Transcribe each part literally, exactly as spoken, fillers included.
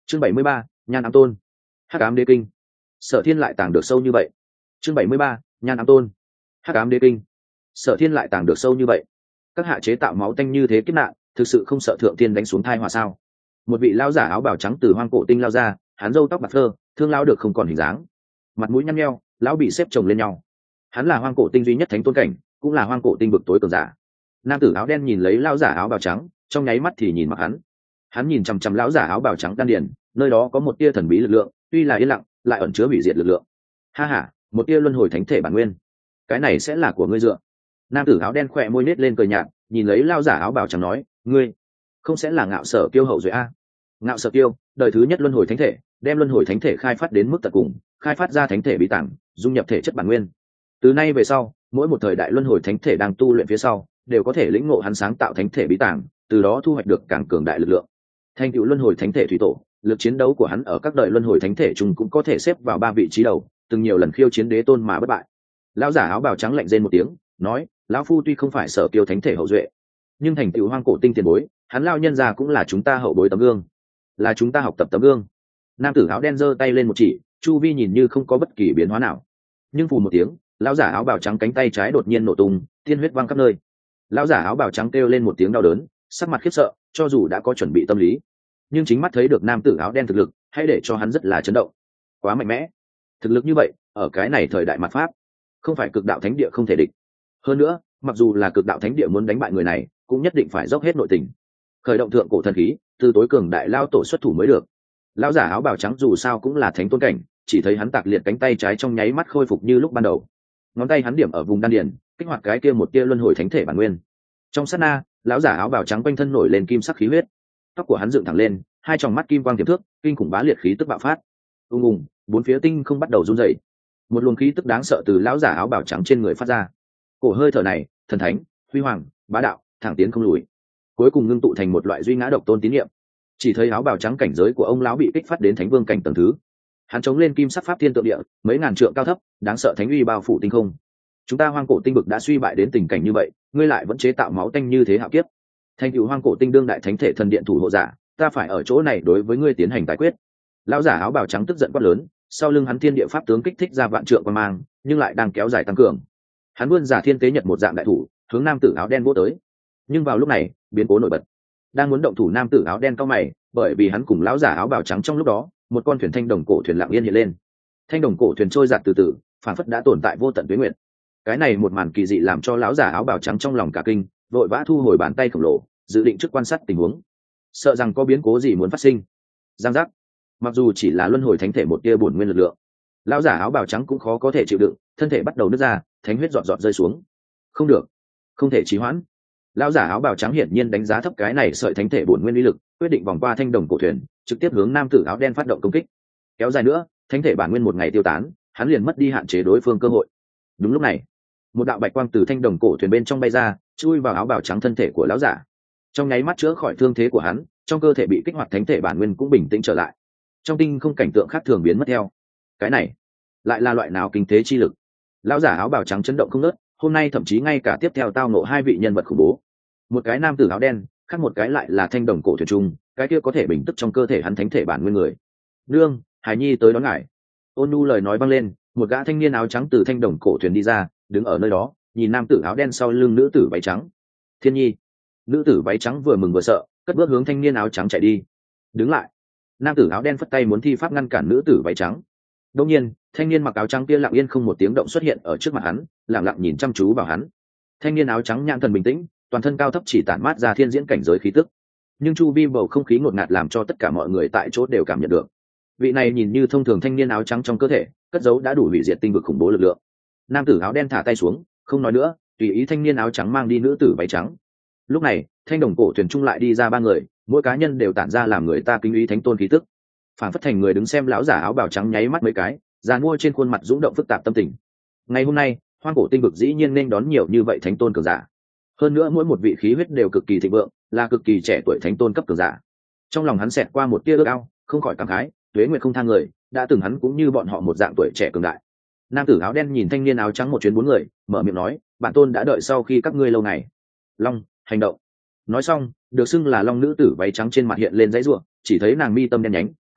chương bảy mươi ba, nhan ám tôn. Hắc ám đế kinh. Sở Thiên lại tàng được sâu như vậy. chương bảy mươi ba, nhan ám tôn. Hắc ám đế kinh. Sở Thiên lại tàng được sâu như vậy. Các hạ chế tạo máu tanh như thế kiếp nạn, thực sự không sợ thượng tiên đánh xuống thai họa sao? Một vị lão giả áo bào trắng từ hoang cổ tinh lao ra, hắn râu tóc bạc phơ, thương lão được không còn hình dáng, mặt mũi nhăn nheo, lão bị xếp chồng lên nhau. Hắn là hoang cổ tinh duy nhất thánh tôn cảnh, cũng là hoang cổ tinh vực tối cường giả. Nam tử áo đen nhìn lấy lão giả áo bào trắng, trong nháy mắt thì nhìn mặc hắn. Hắn nhìn chằm chằm lão giả áo bào trắng đan điền, nơi đó có một tia thần bí lực lượng, tuy là yên lặng, lại ẩn chứa hủy diệt lực lượng. Ha ha, một tia luân hồi thánh thể bản nguyên, cái này sẽ là của ngươi dựa. Nam tử áo đen khỏe môi nết lên cười nhạt, nhìn lấy lão giả áo bào trắng nói, ngươi không sẽ là Ngạo Sở Kiêu hậu duệ a? Ngạo Sở Kiêu, đời thứ nhất luân hồi thánh thể, đem luân hồi thánh thể khai phát đến mức tận cùng, khai phát ra thánh thể bí tàng, dung nhập thể chất bản nguyên. Từ nay về sau, mỗi một thời đại luân hồi thánh thể đang tu luyện phía sau, đều có thể lĩnh ngộ hắn sáng tạo thánh thể bí tàng, từ đó thu hoạch được càng cường đại lực lượng. Thành tựu luân hồi thánh thể thủy tổ, lực chiến đấu của hắn ở các đời luân hồi thánh thể chung cũng có thể xếp vào ba vị trí đầu, từng nhiều lần khiêu chiến đế tôn mà bất bại. Lão giả áo bào trắng lạnh rên một tiếng, nói, lão phu tuy không phải Sở Kiêu thánh thể hậu duệ, nhưng thành tựu hoang cổ tinh tiền bối, hắn lao nhân già cũng là chúng ta hậu bối tấm gương, là chúng ta học tập tấm gương. Nam tử áo đen giơ tay lên một chỉ, chu vi nhìn như không có bất kỳ biến hóa nào, nhưng phù một tiếng, lão giả áo bào trắng cánh tay trái đột nhiên nổ tung, tiên huyết văng khắp nơi. Lão giả áo bào trắng kêu lên một tiếng đau đớn, sắc mặt khiếp sợ, cho dù đã có chuẩn bị tâm lý, nhưng chính mắt thấy được nam tử áo đen thực lực, hãy để cho hắn rất là chấn động. Quá mạnh mẽ, thực lực như vậy, ở cái này thời đại mặt pháp, không phải cực đạo thánh địa không thể địch. Hơn nữa, mặc dù là cực đạo thánh địa muốn đánh bại người này, cũng nhất định phải dốc hết nội tình, khởi động thượng cổ thần khí, từ tối cường đại lao tổ xuất thủ mới được. Lão giả áo bào trắng dù sao cũng là thánh tôn cảnh, chỉ thấy hắn tạc liệt cánh tay trái trong nháy mắt khôi phục như lúc ban đầu. Ngón tay hắn điểm ở vùng đan điền, kích hoạt cái kia một tia luân hồi thánh thể bản nguyên. Trong sát na, lão giả áo bào trắng quanh thân nổi lên kim sắc khí huyết, tóc của hắn dựng thẳng lên, hai tròng mắt kim quang tiềm thước, kinh khủng bá liệt khí tức bạo phát. Ung ung, bốn phía tinh không bắt đầu run rẩy. Một luồng khí tức đáng sợ từ lão giả áo bào trắng trên người phát ra. Cổ hơi thở này, thần thánh, huy hoàng, bá đạo, thẳng tiến không lùi, cuối cùng ngưng tụ thành một loại duy ngã độc tôn tín niệm. Chỉ thấy áo bào trắng cảnh giới của ông lão bị kích phát đến thánh vương cảnh tầng thứ, hắn chống lên kim sắc pháp thiên tượng địa, mấy ngàn trượng cao thấp, đáng sợ thánh uy bao phủ tinh không. Chúng ta hoang cổ tinh vực đã suy bại đến tình cảnh như vậy, ngươi lại vẫn chế tạo máu tanh như thế hạo kiếp. Thành cựu hoang cổ tinh đương đại thánh thể thần điện thủ hộ giả, ta phải ở chỗ này đối với ngươi tiến hành giải quyết. Lão giả áo bào trắng tức giận quát lớn, sau lưng hắn thiên địa pháp tướng kích thích ra vạn trượng quan mang, nhưng lại đang kéo dài tăng cường. Hắn vươn giả thiên tế nhật một dạng đại thủ, hướng nam tử áo đen vỗ tới. Nhưng vào lúc này, biến cố nổi bật. Đang muốn động thủ nam tử áo đen cau mày, bởi vì hắn cùng lão giả áo bào trắng trong lúc đó, một con thuyền thanh đồng cổ thuyền lặng yên hiện lên. Thanh đồng cổ thuyền trôi giạt từ từ, phản phất đã tồn tại vô tận tuế nguyệt. Cái này một màn kỳ dị làm cho lão giả áo bào trắng trong lòng cả kinh, vội vã thu hồi bàn tay khổng lồ, dự định trước quan sát tình huống, sợ rằng có biến cố gì muốn phát sinh. Giang giác, mặc dù chỉ là luân hồi thánh thể một tia bổn nguyên lực lượng, lão giả áo bào trắng cũng khó có thể chịu đựng, thân thể bắt đầu nứt ra, thánh huyết giọt giọt rơi xuống. Không được, không thể trì hoãn. Lão giả áo bào trắng hiển nhiên đánh giá thấp cái này sợi thánh thể bổn nguyên uy lực, quyết định vòng qua thanh đồng cổ thuyền, trực tiếp hướng nam tử áo đen phát động công kích. Kéo dài nữa, thánh thể bản nguyên một ngày tiêu tán, hắn liền mất đi hạn chế đối phương cơ hội. Đúng lúc này, một đạo bạch quang từ thanh đồng cổ thuyền bên trong bay ra, chui vào áo bào trắng thân thể của lão giả. Trong nháy mắt chữa khỏi thương thế của hắn, trong cơ thể bị kích hoạt thánh thể bản nguyên cũng bình tĩnh trở lại. Trong tinh không cảnh tượng khác thường biến mất theo. Cái này lại là loại nào kinh thế chi lực? Lão giả áo bào trắng chấn động không ngớt, hôm nay thậm chí ngay cả tiếp theo tao ngộ hai vị nhân vật khủng bố. Một cái nam tử áo đen, khác một cái lại là thanh đồng cổ thuyền trung, cái kia có thể bình tức trong cơ thể hắn thánh thể bản nguyên người. Nương, Hải Nhi tới đón ngài. Ôn nu lời nói vang lên, một gã thanh niên áo trắng từ thanh đồng cổ thuyền đi ra, đứng ở nơi đó, nhìn nam tử áo đen sau lưng nữ tử váy trắng. Thiên Nhi. Nữ tử váy trắng vừa mừng vừa sợ, cất bước hướng thanh niên áo trắng chạy đi. Đứng lại. Nam tử áo đen phất tay muốn thi pháp ngăn cản nữ tử váy trắng. Đột nhiên, thanh niên mặc áo trắng kia lặng yên không một tiếng động xuất hiện ở trước mặt hắn, lặng lặng nhìn chăm chú vào hắn. Thanh niên áo trắng nhãn thần bình tĩnh, toàn thân cao thấp chỉ tản mát ra thiên diễn cảnh giới khí tức, nhưng chu vi bầu không khí ngột ngạt làm cho tất cả mọi người tại chỗ đều cảm nhận được. Vị này nhìn như thông thường thanh niên áo trắng trong cơ thể, cất giấu đã đủ hủy diệt tinh vực khủng bố lực lượng. Nam tử áo đen thả tay xuống, không nói nữa, tùy ý thanh niên áo trắng mang đi nữ tử váy trắng. Lúc này, thanh đồng cổ thuyền trung lại đi ra ba người, mỗi cá nhân đều tản ra làm người ta kính ý thánh tôn khí tức. Phản phất thành người đứng xem lão giả áo bào trắng nháy mắt mấy cái, giàn mua trên khuôn mặt dũng động phức tạp tâm tình. Ngày hôm nay, hoang cổ tinh vực dĩ nhiên nên đón nhiều như vậy thánh tôn cường giả. Hơn nữa mỗi một vị khí huyết đều cực kỳ thịnh vượng, là cực kỳ trẻ tuổi thánh tôn cấp cường giả. Trong lòng hắn xẹt qua một tia ước ao, không khỏi cảm khái, tuế nguyệt không thang người, đã từng hắn cũng như bọn họ một dạng tuổi trẻ cường đại. Nam tử áo đen nhìn thanh niên áo trắng một chuyến bốn người, mở miệng nói, bản tôn đã đợi sau khi các ngươi lâu ngày. Long, hành động. Nói xong, được xưng là long nữ tử váy trắng trên mặt hiện lên dãy rủa, chỉ thấy nàng mi tâm đen nhánh,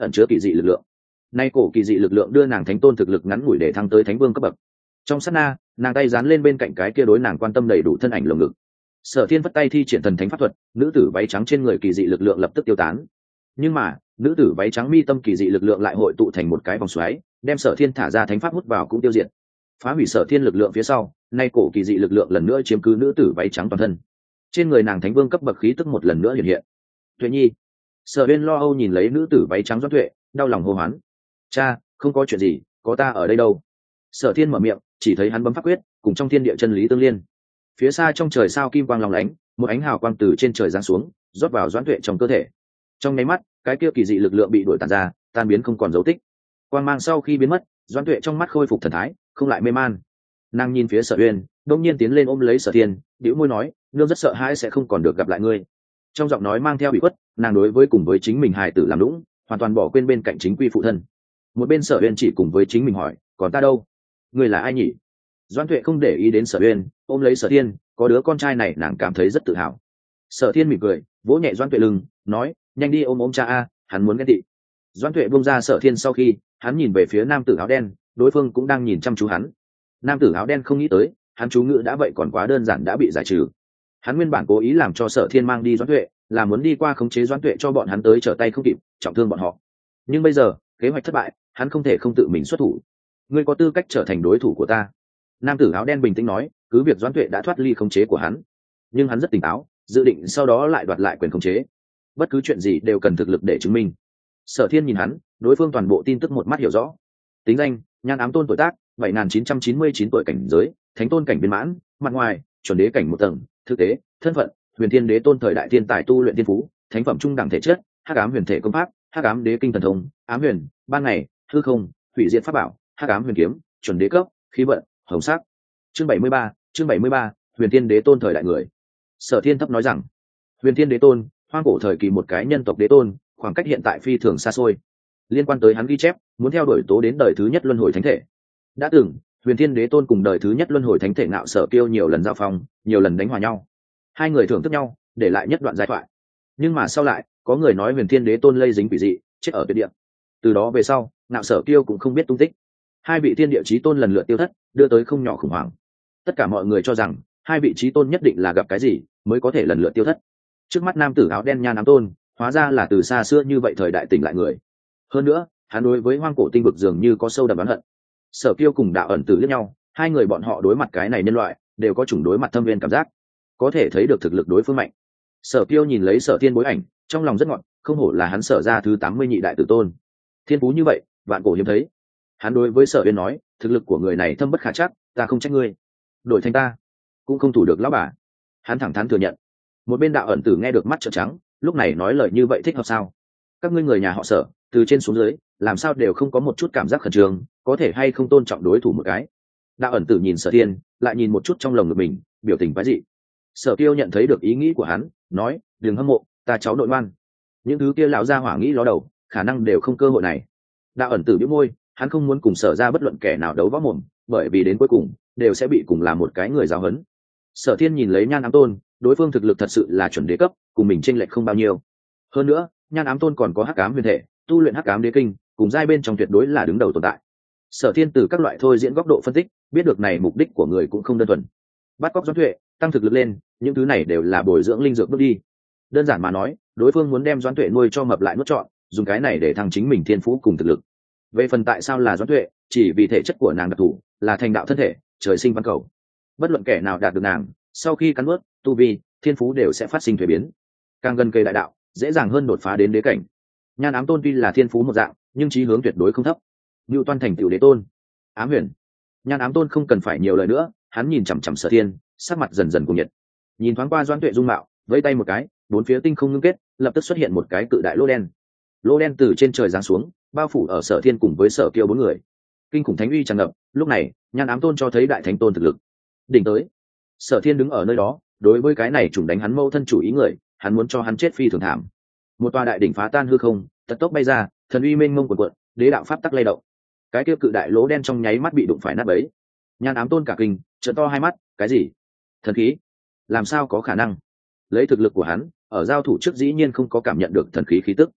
ẩn chứa kỳ dị lực lượng. Nay cổ kỳ dị lực lượng đưa nàng thánh tôn thực lực ngắn ngủi để thăng tới thánh vương cấp bậc. Trong sát na, nàng tay dán lên bên cạnh cái kia đối nàng quan tâm đầy đủ thân ảnh lồng ngực. Sở Thiên vất tay thi triển thần thánh pháp thuật, nữ tử váy trắng trên người kỳ dị lực lượng lập tức tiêu tán. Nhưng mà, nữ tử váy trắng mi tâm kỳ dị lực lượng lại hội tụ thành một cái vòng xoáy, đem Sở Thiên thả ra thánh pháp hút vào cũng tiêu diệt. Phá hủy Sở Thiên lực lượng phía sau, nay cổ kỳ dị lực lượng lần nữa chiếm cứ nữ tử váy trắng toàn thân. Trên người nàng thánh vương cấp bậc khí tức một lần nữa hiện hiện. Tuệ Nhi, Sở Uyên lo âu nhìn lấy nữ tử váy trắng Doãn Tuệ, đau lòng hô hoán. Cha, không có chuyện gì, có ta ở đây đâu. Sở Thiên mở miệng, chỉ thấy hắn bấm pháp quyết, cùng trong thiên địa chân lý tương liên. Phía xa trong trời sao kim quang long lánh, một ánh hào quang từ trên trời giáng xuống, rót vào Doãn Tuệ trong cơ thể. Trong nháy mắt, cái kia kỳ dị lực lượng bị đuổi tàn ra, tan biến không còn dấu tích. Quang mang sau khi biến mất, Doãn Tuệ trong mắt khôi phục thần thái, không lại mê man. Nàng nhìn phía Sở Uyên, đông nhiên tiến lên ôm lấy Sở Thiên, bĩu môi nói, nương rất sợ hãi sẽ không còn được gặp lại ngươi. Trong giọng nói mang theo bị khuất, nàng đối với cùng với chính mình hài tử làm lũng, hoàn toàn bỏ quên bên cạnh chính quy phụ thân. Một bên Sở Uyên chỉ cùng với chính mình hỏi, còn ta đâu? Ngươi là ai nhỉ? Doãn Tuệ không để ý đến Sở Uyên, ôm lấy Sở Thiên, có đứa con trai này nàng cảm thấy rất tự hào. Sở Thiên mỉm cười, vỗ nhẹ Doãn Tuệ lưng, nói, nhanh đi ôm ôm cha a, hắn muốn ghen tị. Doãn Tuệ buông ra Sở Thiên sau khi, hắn nhìn về phía nam tử áo đen, đối phương cũng đang nhìn chăm chú hắn. Nam tử áo đen không nghĩ tới, hắn chú ngữ đã vậy còn quá đơn giản đã bị giải trừ. Hắn nguyên bản cố ý làm cho Sở Thiên mang đi Doãn Tuệ, là muốn đi qua khống chế Doãn Tuệ cho bọn hắn tới trở tay không kịp, trọng thương bọn họ. Nhưng bây giờ, kế hoạch thất bại, hắn không thể không tự mình xuất thủ. Ngươi có tư cách trở thành đối thủ của ta. Nam tử áo đen bình tĩnh nói, cứ việc Doãn Tuệ đã thoát ly khống chế của hắn, nhưng hắn rất tỉnh táo, dự định sau đó lại đoạt lại quyền khống chế. Bất cứ chuyện gì đều cần thực lực để chứng minh. Sở Thiên nhìn hắn, đối phương toàn bộ tin tức một mắt hiểu rõ. Tính danh, Nhan Ám Tôn tuổi tác, bảy nghìn chín trăm chín mươi chín tuổi cảnh giới, thánh tôn cảnh viên mãn, mặt ngoài, chuẩn đế cảnh một tầng, thực tế, thân phận, huyền thiên đế tôn thời đại thiên tài tu luyện thiên phú, thánh phẩm trung đẳng thể chất, hắc ám huyền thể công pháp, hắc ám đế kinh thần thông, ám huyền, ban ngày, hư không, hủy diệt pháp bảo, hắc ám huyền kiếm, chuẩn đế cấp, khí vận, hồng sắc. Chương bảy mươi ba, chương bảy mươi ba, huyền thiên đế tôn thời đại người. Sở Thiên thấp nói rằng, huyền thiên đế tôn, hoang cổ thời kỳ một cái nhân tộc đế tôn, khoảng cách hiện tại phi thường xa xôi. Liên quan tới hắn ghi chép, muốn theo đuổi tố đến đời thứ nhất luân hồi thánh thể. Đã từng, huyền thiên đế tôn cùng đời thứ nhất luân hồi thánh thể Ngạo Sở Kiêu nhiều lần giao phong, nhiều lần đánh hòa nhau. Hai người thưởng thức nhau, để lại nhất đoạn giai thoại. Nhưng mà sau lại, có người nói huyền thiên đế tôn lây dính quỷ dị, chết ở tuyệt địa. Từ đó về sau, Ngạo Sở Kiêu cũng không biết tung tích. Hai vị thiên địa chí tôn lần lượt tiêu thất, đưa tới không nhỏ khủng hoảng. Tất cả mọi người cho rằng, hai vị chí tôn nhất định là gặp cái gì, mới có thể lần lượt tiêu thất. Trước mắt nam tử áo đen Nhan Ám Tôn, hóa ra là từ xa xưa như vậy thời đại tỉnh lại người. Hơn nữa, hắn đối với hoang cổ tinh vực dường như có sâu đậm oán hận. Sở Kiêu cùng Đạo Ẩn Tử liếc nhau, hai người bọn họ đối mặt cái này nhân loại, đều có chủng đối mặt thâm viên cảm giác, có thể thấy được thực lực đối phương mạnh. Sở Kiêu nhìn lấy Sở Thiên bối ảnh, trong lòng rất ngọt, không hổ là hắn Sở ra thứ tám mươi nhị đại tử tôn. Thiên phú như vậy, vạn cổ hiếm thấy. Hắn đối với Sở Uyên nói, thực lực của người này thâm bất khả trắc, ta không trách ngươi. Đổi thành ta, cũng không thủ được lão bà. Hắn thẳng thắn thừa nhận. Một bên Đạo Ẩn Tử nghe được mắt trợn trắng, lúc này nói lời như vậy thích hợp sao? Các ngươi người nhà họ Sở, từ trên xuống dưới, làm sao đều không có một chút cảm giác khẩn trương, có thể hay không tôn trọng đối thủ một cái. Đạo Ẩn Tử nhìn Sở Thiên, lại nhìn một chút trong lồng ngực mình, biểu tình quái dị. Sở Kiêu nhận thấy được ý nghĩ của hắn, nói, đừng hâm mộ, ta cháu nội ngoan. Những thứ kia lão gia hỏa nghĩ ló đầu, khả năng đều không cơ hội này. Đạo Ẩn Tử bĩu môi, hắn không muốn cùng Sở ra bất luận kẻ nào đấu võ mồm, bởi vì đến cuối cùng đều sẽ bị cùng làm một cái người giáo huấn. Sở Thiên nhìn lấy Nhan Ám Tôn, đối phương thực lực thật sự là chuẩn đế cấp, cùng mình chênh lệch không bao nhiêu. Hơn nữa, Nhan Ám Tôn còn có hắc ám huyền thể, tu luyện hắc ám đế kinh, cùng giai bên trong tuyệt đối là đứng đầu tồn tại. Sở Thiên từ các loại thôi diễn góc độ phân tích, biết được này mục đích của người cũng không đơn thuần. Bắt cóc Doãn Tuệ, tăng thực lực lên, những thứ này đều là bồi dưỡng linh dược bước đi. Đơn giản mà nói, đối phương muốn đem Doãn Tuệ nuôi cho mập lại nuốt trọn, dùng cái này để thăng chính mình thiên phú cùng thực lực. Về phần tại sao là Doãn Tuệ, chỉ vì thể chất của nàng đặc thù, là thành đạo thân thể, trời sinh văn cầu. Bất luận kẻ nào đạt được nàng, sau khi cắn nuốt, tu vi, thiên phú đều sẽ phát sinh thay biến. Càng gần cây đại đạo, dễ dàng hơn đột phá đến đế cảnh. Nhan Ám Tôn tuy là thiên phú một dạng, nhưng chí hướng tuyệt đối không thấp. Ngưu Toan thành tiểu đế tôn. Ám Huyền. Nhan Ám Tôn không cần phải nhiều lời nữa, hắn nhìn chằm chằm Sở Thiên, sắc mặt dần dần cuồng nhiệt. Nhìn thoáng qua Doãn Tuệ dung mạo, vẫy tay một cái, bốn phía tinh không ngưng kết, lập tức xuất hiện một cái cự đại lỗ đen. Lỗ đen từ trên trời giáng xuống, bao phủ ở Sở Thiên cùng với Sở Kiêu bốn người. Kinh khủng thánh uy tràn ngập, lúc này, Nhan Ám Tôn cho thấy đại thánh tôn thực lực. Đỉnh tới. Sở Thiên đứng ở nơi đó, đối với cái này trùng đánh hắn mâu thân chủ ý người, hắn muốn cho hắn chết phi thường thảm. Một tòa đại đỉnh phá tan hư không, tật tốc bay ra, thần uy mênh mông cuồn cuộn, đế đạo pháp tắc lay động. Cái kia cự đại lỗ đen trong nháy mắt bị đụng phải nát bấy. Nhan Ám Tôn cả kinh, trợn to hai mắt, cái gì? Thần khí? Làm sao có khả năng? Lấy thực lực của hắn, ở giao thủ trước dĩ nhiên không có cảm nhận được thần khí khí tức.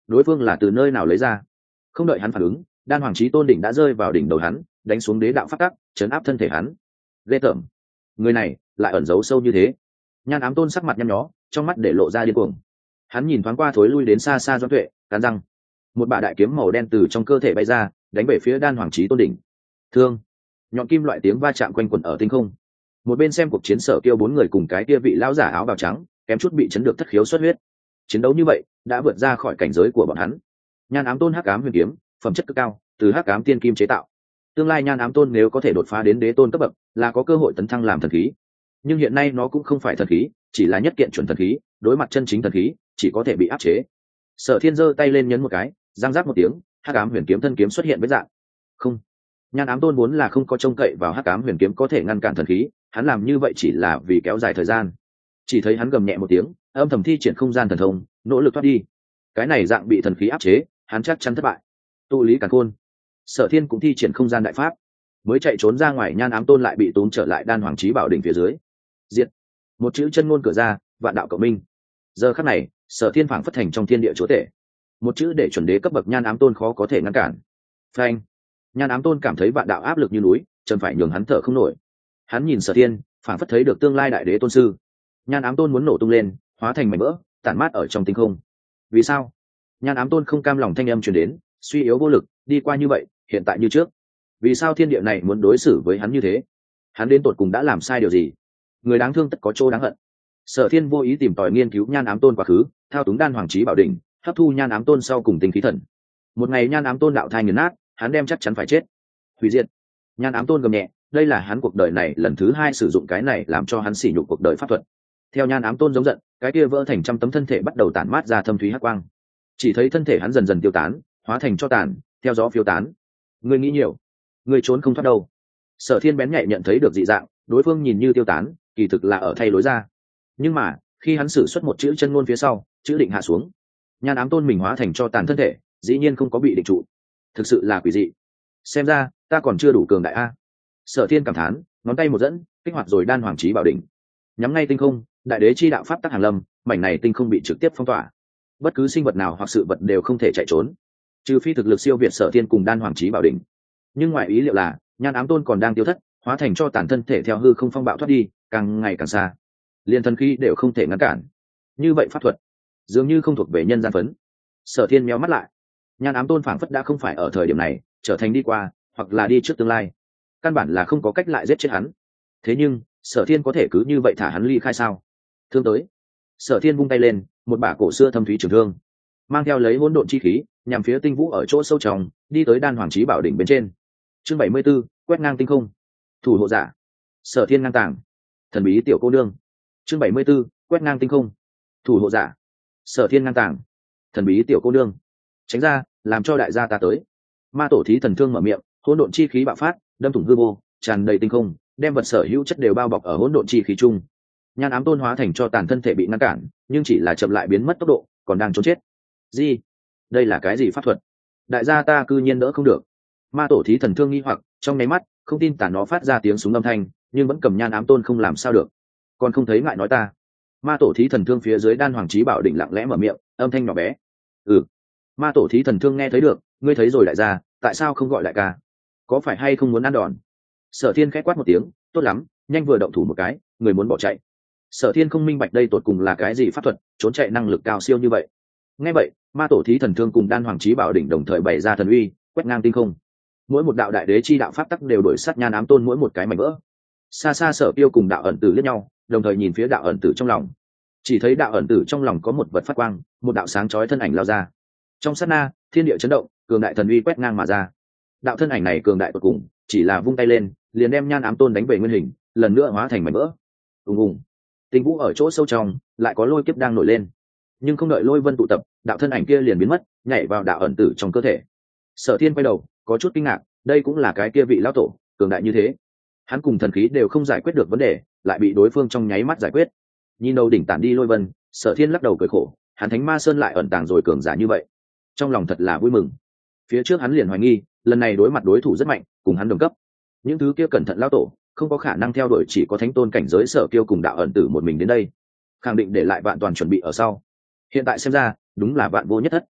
đối phương là từ nơi nào lấy ra. Không đợi hắn phản ứng, đan hoàng chí tôn đỉnh đã rơi vào đỉnh đầu hắn, đánh xuống đế đạo pháp tắc, chấn áp thân thể hắn. Ghê tởm, người này lại ẩn giấu sâu như thế. Nhan Ám Tôn sắc mặt nhăn nhó, trong mắt để lộ ra điên cuồng. Hắn nhìn thoáng qua thối lui đến xa xa Doãn Tuệ, cắn răng, một bả đại kiếm màu đen từ trong cơ thể bay ra, đánh về phía đan hoàng chí tôn đỉnh. Thương, nhọn kim loại tiếng va chạm quanh quẩn ở tinh không. Một bên xem cuộc chiến Sở Kiêu bốn người cùng cái kia vị lão giả áo bào trắng, kém chút bị chấn được thất khiếu xuất huyết. Chiến đấu như vậy đã vượt ra khỏi cảnh giới của bọn hắn. Nhan Ám Tôn hắc ám huyền kiếm, phẩm chất cực cao, từ hắc ám tiên kim chế tạo. Tương lai Nhan Ám Tôn nếu có thể đột phá đến đế tôn cấp bậc, là có cơ hội tấn thăng làm thần khí. Nhưng hiện nay nó cũng không phải thần khí, chỉ là nhất kiện chuẩn thần khí, đối mặt chân chính thần khí, chỉ có thể bị áp chế. Sở Thiên giơ tay lên nhấn một cái, răng rác một tiếng, hắc ám huyền kiếm thân kiếm xuất hiện với dạng. Không, Nhan Ám Tôn vốn là không có trông cậy vào hắc ám huyền kiếm có thể ngăn cản thần khí, hắn làm như vậy chỉ là vì kéo dài thời gian. Chỉ thấy hắn gầm nhẹ một tiếng, âm thầm thi triển không gian thần thông, nỗ lực thoát đi. Cái này dạng bị thần khí áp chế, hắn chắc chắn thất bại. Tụ lý càn khôn. Sở Thiên cũng thi triển không gian đại pháp, mới chạy trốn ra ngoài. Nhan Ám Tôn lại bị tốn trở lại đan hoàng chí bảo đỉnh phía dưới. Diệt. Một chữ chân ngôn cửa ra, vạn đạo cộng minh. Giờ khắc này, Sở Thiên phảng phất thành trong thiên địa chúa tể. Một chữ để chuẩn đế cấp bậc Nhan Ám Tôn khó có thể ngăn cản. Phanh. Nhan Ám Tôn cảm thấy vạn đạo áp lực như núi, chân phải nhường hắn thở không nổi. Hắn nhìn Sở Thiên, phảng phất thấy được tương lai đại đế tôn sư. Nhan Ám Tôn muốn nổ tung lên, hóa thành mảnh vỡ, tản mát ở trong tinh không. Vì sao? Nhan Ám Tôn không cam lòng thanh âm truyền đến, suy yếu vô lực, đi qua như vậy, hiện tại như trước. Vì sao thiên địa này muốn đối xử với hắn như thế? Hắn đến tột cùng đã làm sai điều gì? Người đáng thương tất có chỗ đáng hận. Sở Thiên vô ý tìm tòi nghiên cứu Nhan Ám Tôn quá khứ, thao túng đan hoàng chí bảo đỉnh, hấp thu Nhan Ám Tôn sau cùng tinh khí thần. Một ngày Nhan Ám Tôn đạo thai nghiền nát, hắn đem chắc chắn phải chết. Hủy diệt. Nhan Ám Tôn gầm nhẹ, đây là hắn cuộc đời này lần thứ hai sử dụng cái này làm cho hắn sỉ nhục cuộc đời pháp thuật. Theo Nhan Ám Tôn giống giận, cái kia vỡ thành trăm tấm thân thể bắt đầu tản mát ra thâm thúy hắc quang. Chỉ thấy thân thể hắn dần dần tiêu tán, hóa thành cho tàn, theo gió phiêu tán. Ngươi nghĩ nhiều, ngươi trốn không thoát đâu. Sở Thiên bén nhạy nhận thấy được dị dạng, đối phương nhìn như tiêu tán, kỳ thực là ở thay lối ra. Nhưng mà khi hắn sử xuất một chữ chân ngôn phía sau, chữ định hạ xuống, Nhan Ám Tôn mình hóa thành cho tàn thân thể, dĩ nhiên không có bị định trụ. Thực sự là quỷ dị. Xem ra ta còn chưa đủ cường đại a. Sở Thiên cảm thán, ngón tay một dẫn, kích hoạt rồi đan hoàng chí bảo đỉnh, nhắm ngay tinh không. Đại đế chi đạo pháp tắc hàng lâm, mảnh này tinh không bị trực tiếp phong tỏa, bất cứ sinh vật nào hoặc sự vật đều không thể chạy trốn, trừ phi thực lực siêu việt Sở Thiên cùng đan hoàng chí bảo đỉnh. Nhưng ngoài ý liệu là Nhan Ám Tôn còn đang tiêu thất, hóa thành cho tàn thân thể theo hư không phong bạo thoát đi, càng ngày càng xa, liên thần khí đều không thể ngăn cản. Như vậy pháp thuật dường như không thuộc về nhân gian phấn. Sở Thiên méo mắt lại, Nhan Ám Tôn phảng phất đã không phải ở thời điểm này, trở thành đi qua, hoặc là đi trước tương lai, căn bản là không có cách lại giết chết hắn. Thế nhưng Sở Thiên có thể cứ như vậy thả hắn ly khai sao? Thương tới. Sở Thiên vung tay lên, một bả cổ xưa thâm thúy trường thương, mang theo lấy hỗn độn chi khí, nhằm phía tinh vũ ở chỗ sâu trong, đi tới đan hoàng chí bảo đỉnh bên trên. Chương bảy mươi 74, quét ngang tinh không. Thủ hộ giả. Sở Thiên ngang tàng. Thần bí tiểu cô nương. Chương bảy mươi 74, quét ngang tinh không. Thủ hộ giả. Sở Thiên ngang tàng. Thần bí tiểu cô nương. Tránh ra, làm cho đại gia ta tới. Ma tổ thí thần thương mở miệng, hỗn độn chi khí bạo phát, đâm thủng hư vô, tràn đầy tinh không, đem vật sở hữu chất đều bao bọc ở hỗn độn chi khí chung. Nhan Ám Tôn hóa thành cho tàn thân thể bị ngăn cản, nhưng chỉ là chậm lại biến mất tốc độ, còn đang trốn chết. Gì? Đây là cái gì pháp thuật? Đại gia ta cư nhiên đỡ không được. Ma tổ thí thần thương nghi hoặc, trong nháy mắt, không tin tả nó phát ra tiếng súng âm thanh, nhưng vẫn cầm Nhan Ám Tôn không làm sao được. Còn không thấy ngại nói ta. Ma tổ thí thần thương phía dưới đan hoàng chí bảo đỉnh lặng lẽ mở miệng, âm thanh nhỏ bé. Ừ. Ma tổ thí thần thương nghe thấy được, ngươi thấy rồi đại gia, tại sao không gọi đại ca? Có phải hay không muốn ăn đòn? Sở Thiên khẽ quát một tiếng, tốt lắm, nhanh vừa động thủ một cái, người muốn bỏ chạy. Sở Thiên không minh bạch đây tột cùng là cái gì pháp thuật, trốn chạy năng lực cao siêu như vậy. Nghe vậy, ma tổ thí thần thương cùng đan hoàng chí bảo đỉnh đồng thời bày ra thần uy, quét ngang tinh không. Mỗi một đạo đại đế chi đạo pháp tắc đều đổi sát Nhan Ám Tôn mỗi một cái mảnh vỡ. Xa xa Sở Tiêu cùng đạo ẩn tử liếc nhau, đồng thời nhìn phía đạo ẩn tử trong lòng. Chỉ thấy đạo ẩn tử trong lòng có một vật phát quang, một đạo sáng chói thân ảnh lao ra. Trong sát na, thiên địa chấn động, cường đại thần uy quét ngang mà ra. Đạo thân ảnh này cường đại tột cùng, chỉ là vung tay lên, liền đem Nhan Ám Tôn đánh về nguyên hình, lần nữa hóa thành mảnh vỡ. Ùng ùng. Tinh vũ ở chỗ sâu trong, lại có lôi kiếp đang nổi lên. Nhưng không đợi lôi vân tụ tập, đạo thân ảnh kia liền biến mất, nhảy vào đạo ẩn tử trong cơ thể. Sở Thiên quay đầu, có chút kinh ngạc, đây cũng là cái kia vị lão tổ, cường đại như thế. Hắn cùng thần khí đều không giải quyết được vấn đề, lại bị đối phương trong nháy mắt giải quyết. Nhìn đầu đỉnh tản đi lôi vân, Sở Thiên lắc đầu cười khổ, hắn Thánh Ma Sơn lại ẩn tàng rồi cường giả như vậy, trong lòng thật là vui mừng. Phía trước hắn liền hoài nghi, lần này đối mặt đối thủ rất mạnh, cùng hắn đồng cấp. Những thứ kia cẩn thận lão tổ, không có khả năng theo đuổi, chỉ có thánh tôn cảnh giới Sở Kiêu cùng đạo ẩn tử một mình đến đây, khẳng định để lại vạn toàn chuẩn bị ở sau. Hiện tại xem ra, đúng là vạn vô nhất thất.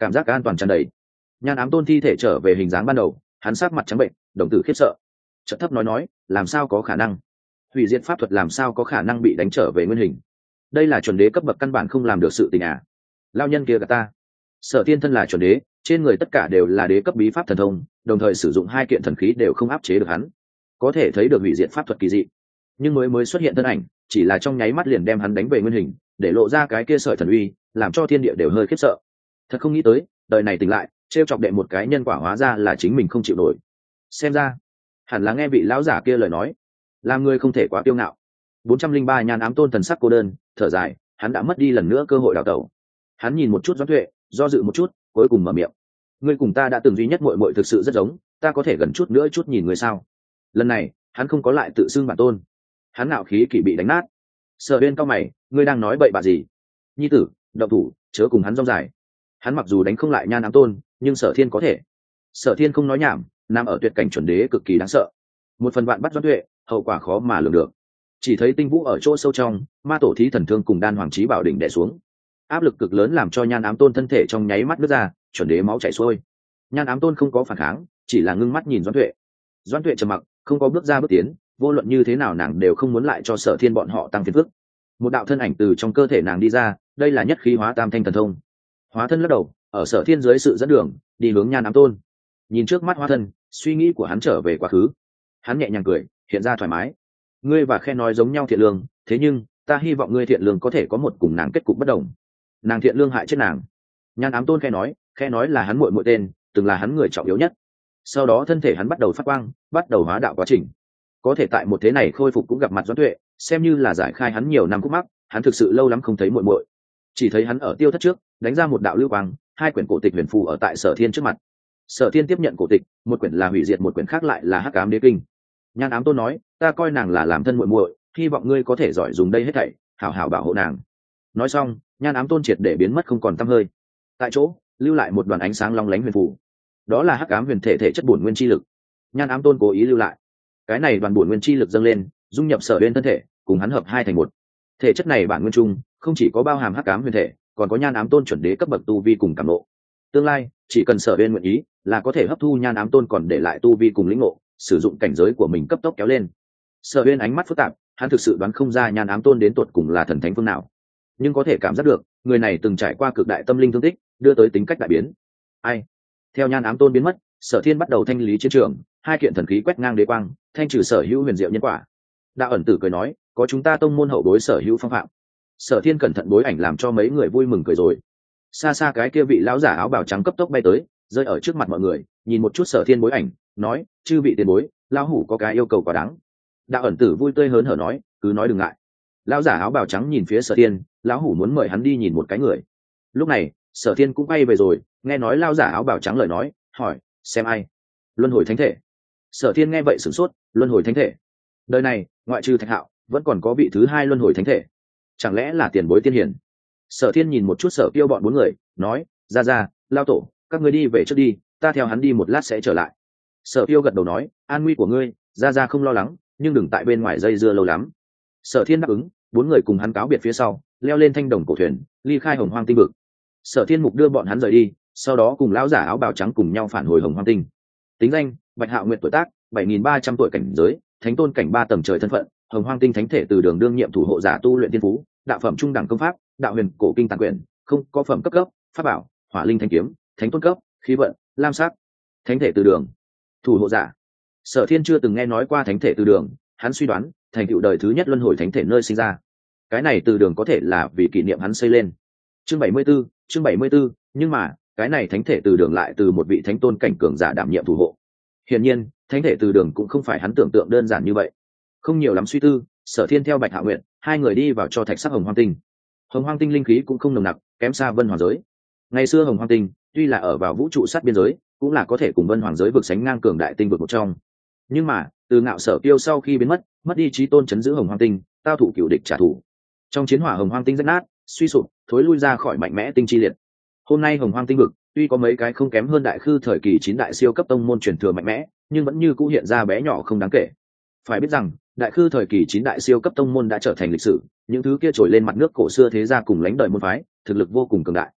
cảm giác an toàn tràn đầy. Nhan ám tôn thi thể trở về hình dáng ban đầu, hắn sát mặt trắng bệnh, đồng tử khiếp sợ, chợt thấp nói nói, làm sao có khả năng? Hủy diệt pháp thuật làm sao có khả năng bị đánh trở về nguyên hình? Đây là chuẩn đế cấp bậc căn bản không làm được sự tình à? Lao nhân kia gạt ta. Sở Thiên thân là chuẩn đế, trên người tất cả đều là đế cấp bí pháp thần thông, đồng thời sử dụng hai kiện thần khí đều không áp chế được hắn, có thể thấy được hủy diệt pháp thuật kỳ dị. Nhưng mới mới xuất hiện thân ảnh, chỉ là trong nháy mắt liền đem hắn đánh về nguyên hình, để lộ ra cái kia sợi thần uy, làm cho thiên địa đều hơi khiếp sợ. Thật không nghĩ tới, đời này tỉnh lại, trêu chọc đệ một cái nhân quả hóa ra là chính mình không chịu nổi. Xem ra, hẳn là nghe vị lão giả kia lời nói, làm người không thể quá kiêu ngạo. bốn trăm linh ba Nhan ám tôn thần sắc cô đơn, thở dài, hắn đã mất đi lần nữa cơ hội đào tẩu. Hắn nhìn một chút Doãn Tuệ, do dự một chút, cuối cùng mở miệng. Ngươi cùng ta đã từng duy nhất muội muội thực sự rất giống, ta có thể gần chút nữa chút nhìn người sao? Lần này, hắn không có lại tự xưng bản tôn. Hắn ngạo khí kỵ bị đánh nát. Sở Uyên cao mày, ngươi đang nói bậy bạ gì? Nhi tử, động thủ, chớ cùng hắn rong dài. Hắn mặc dù đánh không lại Nhan ám tôn, nhưng Sở Thiên có thể. Sở Thiên không nói nhảm, nằm ở tuyệt cảnh chuẩn đế cực kỳ đáng sợ. Một phần vạn bắt Doãn Tuệ, hậu quả khó mà lường được. Chỉ thấy tinh vũ ở chỗ sâu trong, ma tổ thí thần thương cùng đan hoàng chí bảo đỉnh đè xuống, áp lực cực lớn làm cho Nhan ám tôn thân thể trong nháy mắt nứt ra, chuẩn đế máu chảy xuôi. Nhan ám tôn không có phản kháng, chỉ là ngưng mắt nhìn Doãn Tuệ. Doãn Tuệ trầm mặc, không có bước ra bước tiến, vô luận như thế nào nàng đều không muốn lại cho Sở Thiên bọn họ tăng phiền phức. Một đạo thân ảnh từ trong cơ thể nàng đi ra, đây là nhất khí hóa tam thanh thần thông. Hóa thân lắc đầu, ở Sở Thiên dưới sự dẫn đường, đi hướng Nhan ám tôn. Nhìn trước mắt hóa thân, suy nghĩ của hắn trở về quá khứ. Hắn nhẹ nhàng cười, hiện ra thoải mái. Ngươi và Khe nói giống nhau thiện lương, thế nhưng ta hy vọng ngươi thiện lương có thể có một cùng nàng kết cục bất đồng. Nàng thiện lương hại chết nàng. Nhan ám tôn Khe nói, Khe nói là hắn muội muội tên, từng là hắn người trọng yếu nhất. Sau đó thân thể hắn bắt đầu phát quang, bắt đầu hóa đạo quá trình. Có thể tại một thế này khôi phục cũng gặp mặt Doãn Tuệ, xem như là giải khai hắn nhiều năm khúc mắc. Hắn thực sự lâu lắm không thấy muội muội, chỉ thấy hắn ở tiêu thất trước đánh ra một đạo lưu quang, hai quyển cổ tịch huyền phù ở tại Sở Thiên trước mặt. Sở Thiên tiếp nhận cổ tịch, một quyển là hủy diệt, một quyển khác lại là hắc ám đế kinh. Nhan ám tôn nói, ta coi nàng là làm thân muội muội, hy vọng ngươi có thể giỏi dùng đây hết thảy, hảo hảo bảo hộ nàng. Nói xong, Nhan ám tôn triệt để biến mất không còn tăm hơi. Tại chỗ lưu lại một đoàn ánh sáng long lánh huyền phù, đó là hắc ám huyền thể thể chất bổn nguyên chi lực. Nhan ám tôn cố ý lưu lại cái này đoàn bổn nguyên chi lực dâng lên, dung nhập Sở Uyên thân thể, cùng hắn hợp hai thành một. Thể chất này bản nguyên chung không chỉ có bao hàm hắc ám huyền thể, còn có Nhan ám tôn chuẩn đế cấp bậc tu vi cùng cảm ngộ. Tương lai chỉ cần Sở Uyên nguyện ý, là có thể hấp thu Nhan ám tôn còn để lại tu vi cùng lĩnh ngộ, sử dụng cảnh giới của mình cấp tốc kéo lên. Sở Uyên ánh mắt phức tạp, hắn thực sự đoán không ra Nhan ám tôn đến tuột cùng là thần thánh phương nào, nhưng có thể cảm giác được người này từng trải qua cực đại tâm linh thương tích, đưa tới tính cách đại biến. Ai? Theo Nhan ám tôn biến mất, Sở Thiên bắt đầu thanh lý chiến trường, hai kiện thần khí quét ngang đế quang, thanh trừ sở hữu huyền diệu nhân quả. Đạo ẩn tử cười nói, có chúng ta tông môn hậu bối sở hữu phong phạm. Sở Thiên cẩn thận bối ảnh làm cho mấy người vui mừng cười rồi. Xa xa cái kia vị lão giả áo bào trắng cấp tốc bay tới, rơi ở trước mặt mọi người, nhìn một chút Sở Thiên bối ảnh, nói, chư vị tiền bối, lão hủ có cái yêu cầu quá đáng. Đạo ẩn tử vui tươi hớn hở nói, cứ nói đừng ngại. Lão giả áo bào trắng nhìn phía Sở Thiên, lão hủ muốn mời hắn đi nhìn một cái người. Lúc này Sở Thiên cũng bay về rồi, nghe nói lão giả áo bào trắng lời nói, hỏi, xem ai? Luân hồi thánh thể. Sở Thiên nghe vậy sửng sốt, luân hồi thánh thể. Đời này ngoại trừ Thạch Hạo, vẫn còn có vị thứ hai luân hồi thánh thể, chẳng lẽ là tiền bối tiên hiển? Sở Thiên nhìn một chút Sở Kiêu bọn bốn người, nói, ra ra, lao tổ, các ngươi đi về trước đi, ta theo hắn đi một lát sẽ trở lại. Sở Kiêu gật đầu nói, an nguy của ngươi, ra ra không lo lắng, nhưng đừng tại bên ngoài dây dưa lâu lắm. Sở Thiên đáp ứng, bốn người cùng hắn cáo biệt phía sau, leo lên thanh đồng cổ thuyền, ly khai Hồng Hoang tinh vực. Sở Thiên mục đưa bọn hắn rời đi, sau đó cùng lão giả áo bào trắng cùng nhau phản hồi Hồng Hoang tinh. Tính danh, Bạch Hạo Nguyệt, tuổi tác bảy nghìn ba trăm tuổi, cảnh giới thánh tôn cảnh ba tầng trời, thân phận Hồng Hoang tinh thánh thể từ đường đương nhiệm thủ hộ giả, tu luyện tiên phú, đạo phẩm trung đẳng công pháp, đạo huyền cổ kinh tàn quyển, không có phẩm cấp cấp, pháp bảo, hỏa linh thanh kiếm, thánh tôn cấp, khí vận, lam sắc. Thánh thể từ đường, thủ hộ giả. Sở Thiên chưa từng nghe nói qua thánh thể từ đường, hắn suy đoán thành tựu đời thứ nhất luân hồi thánh thể nơi sinh ra. Cái này từ đường có thể là vì kỷ niệm hắn xây lên. Chương bảy mươi 74, chương bảy mươi 74, nhưng mà cái này thánh thể từ đường lại từ một vị thánh tôn cảnh cường giả đảm nhiệm thủ hộ. Hiển nhiên thánh thể từ đường cũng không phải hắn tưởng tượng đơn giản như vậy. Không nhiều lắm suy tư, Sở Thiên theo Bạch Hạo Nguyệt hai người đi vào cho thạch sắc Hồng Hoang tinh. Hồng Hoang tinh linh khí cũng không nồng nặc, kém xa Vân Hoàng giới. Ngày xưa Hồng Hoang tinh tuy là ở vào vũ trụ sát biên giới, cũng là có thể cùng Vân Hoàng giới vực sánh ngang cường đại tinh vực một trong. Nhưng mà từ Ngạo Sở Kiêu sau khi biến mất, mất đi chí tôn chấn giữ Hồng Hoang tinh, tao thủ cựu địch trả thù. Trong chiến hỏa Hồng Hoang tinh rách nát, suy sụp, thối lui ra khỏi mạnh mẽ tinh chi liệt. Hôm nay Hồng Hoang tinh vực tuy có mấy cái không kém hơn đại khư thời kỳ chín đại siêu cấp tông môn truyền thừa mạnh mẽ, nhưng vẫn như cũ hiện ra bé nhỏ không đáng kể. Phải biết rằng đại khư thời kỳ chín đại siêu cấp tông môn đã trở thành lịch sử, những thứ kia trồi lên mặt nước cổ xưa thế gia cùng lãnh đời môn phái, thực lực vô cùng cường đại.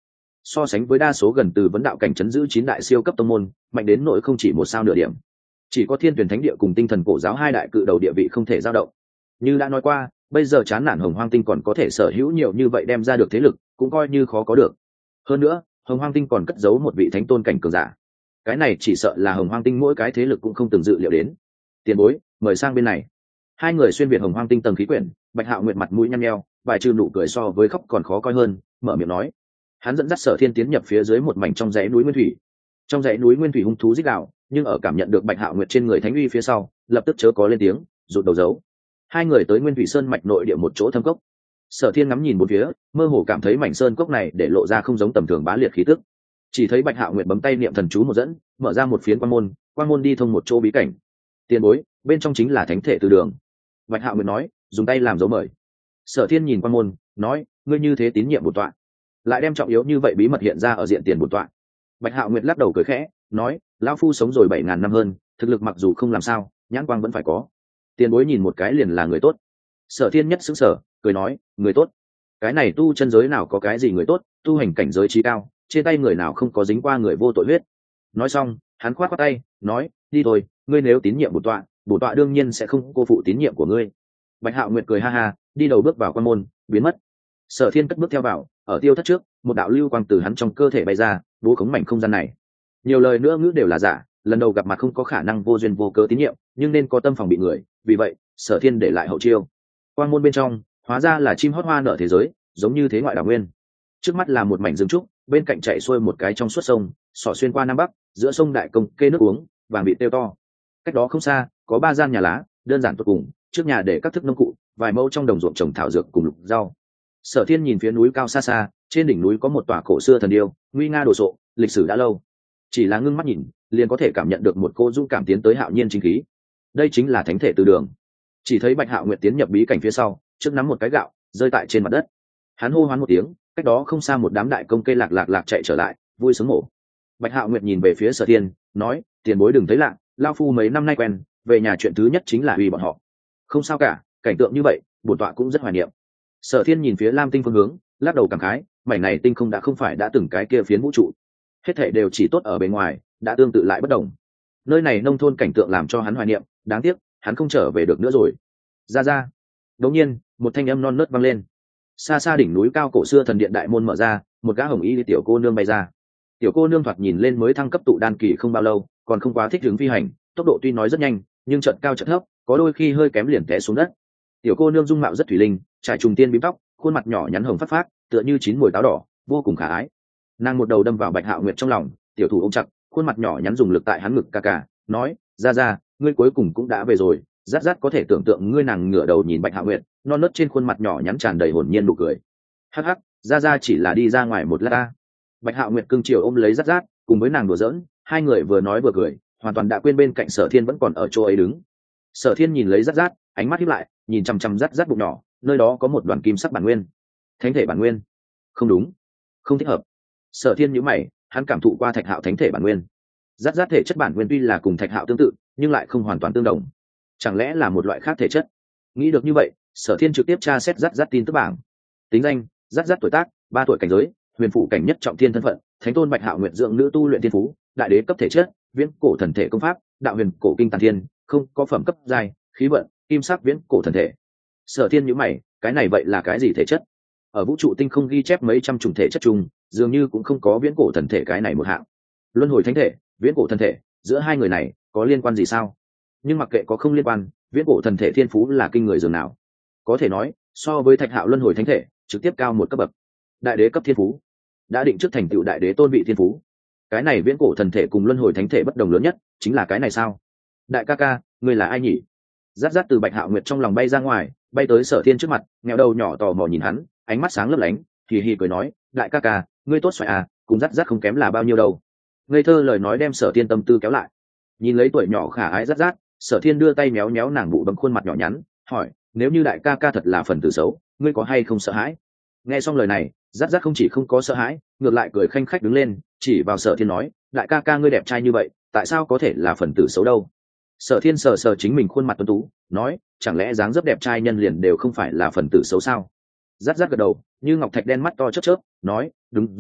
so sánh với đa số gần từ vấn đạo cảnh chấn giữ chín đại siêu cấp tông môn, mạnh đến nỗi không chỉ một sao nửa điểm. Chỉ có Thiên Tuyển Thánh Địa cùng Tinh Thần Cổ Giáo hai đại cự đầu địa vị không thể dao động. Như đã nói qua, bây giờ chán nản Hồng Hoang Tinh còn có thể sở hữu nhiều như vậy đem ra được thế lực, cũng coi như khó có được. Hơn nữa, Hồng Hoang Tinh còn cất giấu một vị thánh tôn cảnh cường giả. Cái này chỉ sợ là Hồng Hoang Tinh mỗi cái thế lực cũng không từng dự liệu đến. Tiền bối, mời sang bên này. Hai người xuyên việt Hồng Hoang Tinh tầng khí quyển, Bạch Hạo Nguyệt mặt mũi nhăn nheo, bài trừ nụ cười so với khóc còn khó coi hơn, mở miệng nói. Hắn dẫn dắt Sở Thiên tiến nhập phía dưới một mảnh trong dãy núi nguyên thủy. Trong dãy núi nguyên thủy hung thú rít gào, nhưng ở cảm nhận được Bạch Hạo Nguyệt trên người thánh uy phía sau, lập tức chớ có lên tiếng, rụt đầu giấu. Hai người tới Nguyên Thủy Sơn mạch nội địa một chỗ thâm cốc. Sở Thiên ngắm nhìn bốn phía, mơ hồ cảm thấy mảnh sơn cốc này để lộ ra không giống tầm thường bá liệt khí tức. Chỉ thấy Bạch Hạo Nguyệt bấm tay niệm thần chú một dẫn, mở ra một phiến quan môn, quan môn đi thông một chỗ bí cảnh. Tiền bối, bên trong chính là thánh thể từ đường. Bạch Hạo Nguyệt nói, dùng tay làm dấu mời. Sở Thiên nhìn quan môn, nói, ngươi như thế tín nhiệm bổn tọa, lại đem trọng yếu như vậy bí mật hiện ra ở diện tiền bổn tọa. Bạch Hạo Nguyệt lắc đầu cười khẽ, nói, lão phu sống rồi bảy ngàn năm hơn, thực lực mặc dù không làm sao, nhãn quang vẫn phải có. Tiền bối nhìn một cái liền là người tốt. Sở Thiên nhất xứng sở, cười nói, người tốt? Cái này tu chân giới nào có cái gì người tốt, tu hành cảnh giới trí cao, trên tay người nào không có dính qua người vô tội huyết. Nói xong, hắn khoát khoát tay, nói, đi thôi, ngươi nếu tín nhiệm bổn tọa, bổn tọa đương nhiên sẽ không cô phụ tín nhiệm của ngươi. Bạch Hạo Nguyệt cười ha ha, đi đầu bước vào quan môn, biến mất. Sở Thiên cất bước theo vào, ở tiêu thất trước, một đạo lưu quang từ hắn trong cơ thể bay ra, bố khống mảnh không gian này. Nhiều lời nữa ngữ đều là giả, lần đầu gặp mặt không có khả năng vô duyên vô cớ tín nhiệm, nhưng nên có tâm phòng bị người, vì vậy, Sở Thiên để lại hậu chiêu. Quang môn bên trong, hóa ra là chim hót hoa nở thế giới, giống như thế ngoại đảo nguyên. Trước mắt là một mảnh rừng trúc, bên cạnh chạy xuôi một cái trong suốt sông, xỏ xuyên qua nam bắc, giữa sông đại công kê nước uống, vàng bị tiêu to. Cách đó không xa, có ba gian nhà lá, đơn giản tuyệt cùng, trước nhà để các thức nông cụ, vài mẫu trong đồng ruộng trồng thảo dược cùng lục rau. Sở Thiên nhìn phía núi cao xa xa, trên đỉnh núi có một tòa cổ xưa thần điêu, nguy nga đồ sộ, lịch sử đã lâu. Chỉ là ngưng mắt nhìn, liền có thể cảm nhận được một cô dung cảm tiến tới hạo nhiên chính khí. Đây chính là thánh thể từ đường. Chỉ thấy Bạch Hạo Nguyệt tiến nhập bí cảnh phía sau, trước nắm một cái gạo, rơi tại trên mặt đất. Hắn hô hoán một tiếng, cách đó không xa một đám đại công cây lạc lạc lạc chạy trở lại, vui sướng mổ. Bạch Hạo Nguyệt nhìn về phía Sở Thiên, nói, tiền bối đừng thấy lạ, lao phu mấy năm nay quen, về nhà chuyện thứ nhất chính là uy bọn họ. Không sao cả, cảnh tượng như vậy, bổn tọa cũng rất hoài niệm. Sở Thiên nhìn phía Lam Tinh phương hướng, lắc đầu cảm khái, mảnh này tinh không đã không phải đã từng cái kia phiến vũ trụ, hết thảy đều chỉ tốt ở bề ngoài, đã tương tự lại bất đồng. Nơi này nông thôn cảnh tượng làm cho hắn hoài niệm, đáng tiếc hắn không trở về được nữa rồi. Ra ra. Đột nhiên, một thanh âm non nớt vang lên. Xa xa đỉnh núi cao cổ xưa thần điện đại môn mở ra, một gã hồng y tiểu cô nương bay ra. Tiểu cô nương thoạt nhìn lên mới thăng cấp tụ đan kỳ không bao lâu, còn không quá thích ứng phi hành, tốc độ tuy nói rất nhanh, nhưng chợt cao chợt thấp, có đôi khi hơi kém liền té xuống đất. Tiểu cô nương dung mạo rất thủy linh, trải trùng tiên bím tóc, khuôn mặt nhỏ nhắn hồng phát phát, tựa như chín mùi táo đỏ, vô cùng khả ái. Nàng một đầu đâm vào Bạch Hạo Nguyệt trong lòng, tiểu thủ ôm chặt, khuôn mặt nhỏ nhắn dùng lực tại hắn ngực ca ca, nói, ra ra, ngươi cuối cùng cũng đã về rồi. Rát rát có thể tưởng tượng ngươi. Nàng ngửa đầu nhìn Bạch Hạo Nguyệt, non nớt trên khuôn mặt nhỏ nhắn tràn đầy hồn nhiên nụ cười. Hắc hắc, ra ra chỉ là đi ra ngoài một lát ta. Bạch Hạo Nguyệt cưng chiều ôm lấy Rát rát, cùng với nàng đùa giỡn, hai người vừa nói vừa cười, hoàn toàn đã quên bên cạnh Sở Thiên vẫn còn ở chỗ ấy đứng. Sở Thiên nhìn lấy Rát rát, ánh mắt híp lại, nhìn chăm chăm Rát rát bụng nhỏ, nơi đó có một đoàn kim sắc bản nguyên. Thánh thể bản nguyên? Không đúng, không thích hợp. Sở Thiên nhíu mày, hắn cảm thụ qua Thạch Hạo thánh thể bản nguyên. Rát rát thể chất bản nguyên tuy là cùng Thạch Hạo tương tự, nhưng lại không hoàn toàn tương đồng. Chẳng lẽ là một loại khác thể chất? Nghĩ được như vậy, Sở Thiên trực tiếp tra xét Rát rát tin tức bảng. Tính danh: Rát rát tuổi tác ba tuổi, cảnh giới huyền phụ cảnh nhất trọng thiên, thân phận thánh tôn Bạch Hạo Nguyệt dưỡng nữ tu luyện thiên phú, đại đế cấp thể chất, viễn cổ thần thể công pháp, đạo huyền cổ kinh tàn thiên, không có phẩm cấp giai, khí vận kim sắc viễn cổ thần thể. Sở Thiên nhíu mày, cái này vậy là cái gì thể chất? Ở vũ trụ tinh không ghi chép mấy trăm chủng thể chất chung, dường như cũng không có viễn cổ thần thể cái này một hạng. Luân hồi thánh thể, viễn cổ thần thể, giữa hai người này có liên quan gì sao? Nhưng mặc kệ có không liên quan, viễn cổ thần thể thiên phú là kinh người dường nào, có thể nói so với Thạch Hạo luân hồi thánh thể trực tiếp cao một cấp bậc. Đại đế cấp thiên phú, đã định trước thành tựu đại đế tôn vị thiên phú. Cái này viễn cổ thần thể cùng luân hồi thánh thể bất đồng lớn nhất chính là cái này sao? Đại ca ca, ngươi là ai nhỉ? Rát rát từ Bạch Hạo Nguyệt trong lòng bay ra ngoài, bay tới Sở Thiên trước mặt, nghèo đầu nhỏ tò mò nhìn hắn, ánh mắt sáng lấp lánh, hì hì cười nói, đại ca ca, ngươi tốt xoài à, cùng Rát rát không kém là bao nhiêu đâu. Ngây thơ lời nói đem Sở Thiên tâm tư kéo lại. Nhìn lấy tuổi nhỏ khả ái Rát rát, Sở Thiên đưa tay méo méo nàng bụ bấm khuôn mặt nhỏ nhắn, hỏi, nếu như đại ca ca thật là phần tử xấu, ngươi có hay không sợ hãi? Nghe xong lời này, Rát rát không chỉ không có sợ hãi, ngược lại cười khanh khách đứng lên, chỉ vào Sở Thiên nói, đại ca ca ngươi đẹp trai như vậy, tại sao có thể là phần tử xấu đâu? Sở Thiên sờ sờ chính mình khuôn mặt tuấn tú, nói, chẳng lẽ dáng dấp đẹp trai nhân liền đều không phải là phần tử xấu sao? Rát rát gật đầu, như ngọc thạch đen mắt to chớp chớp, nói, đúng rồi,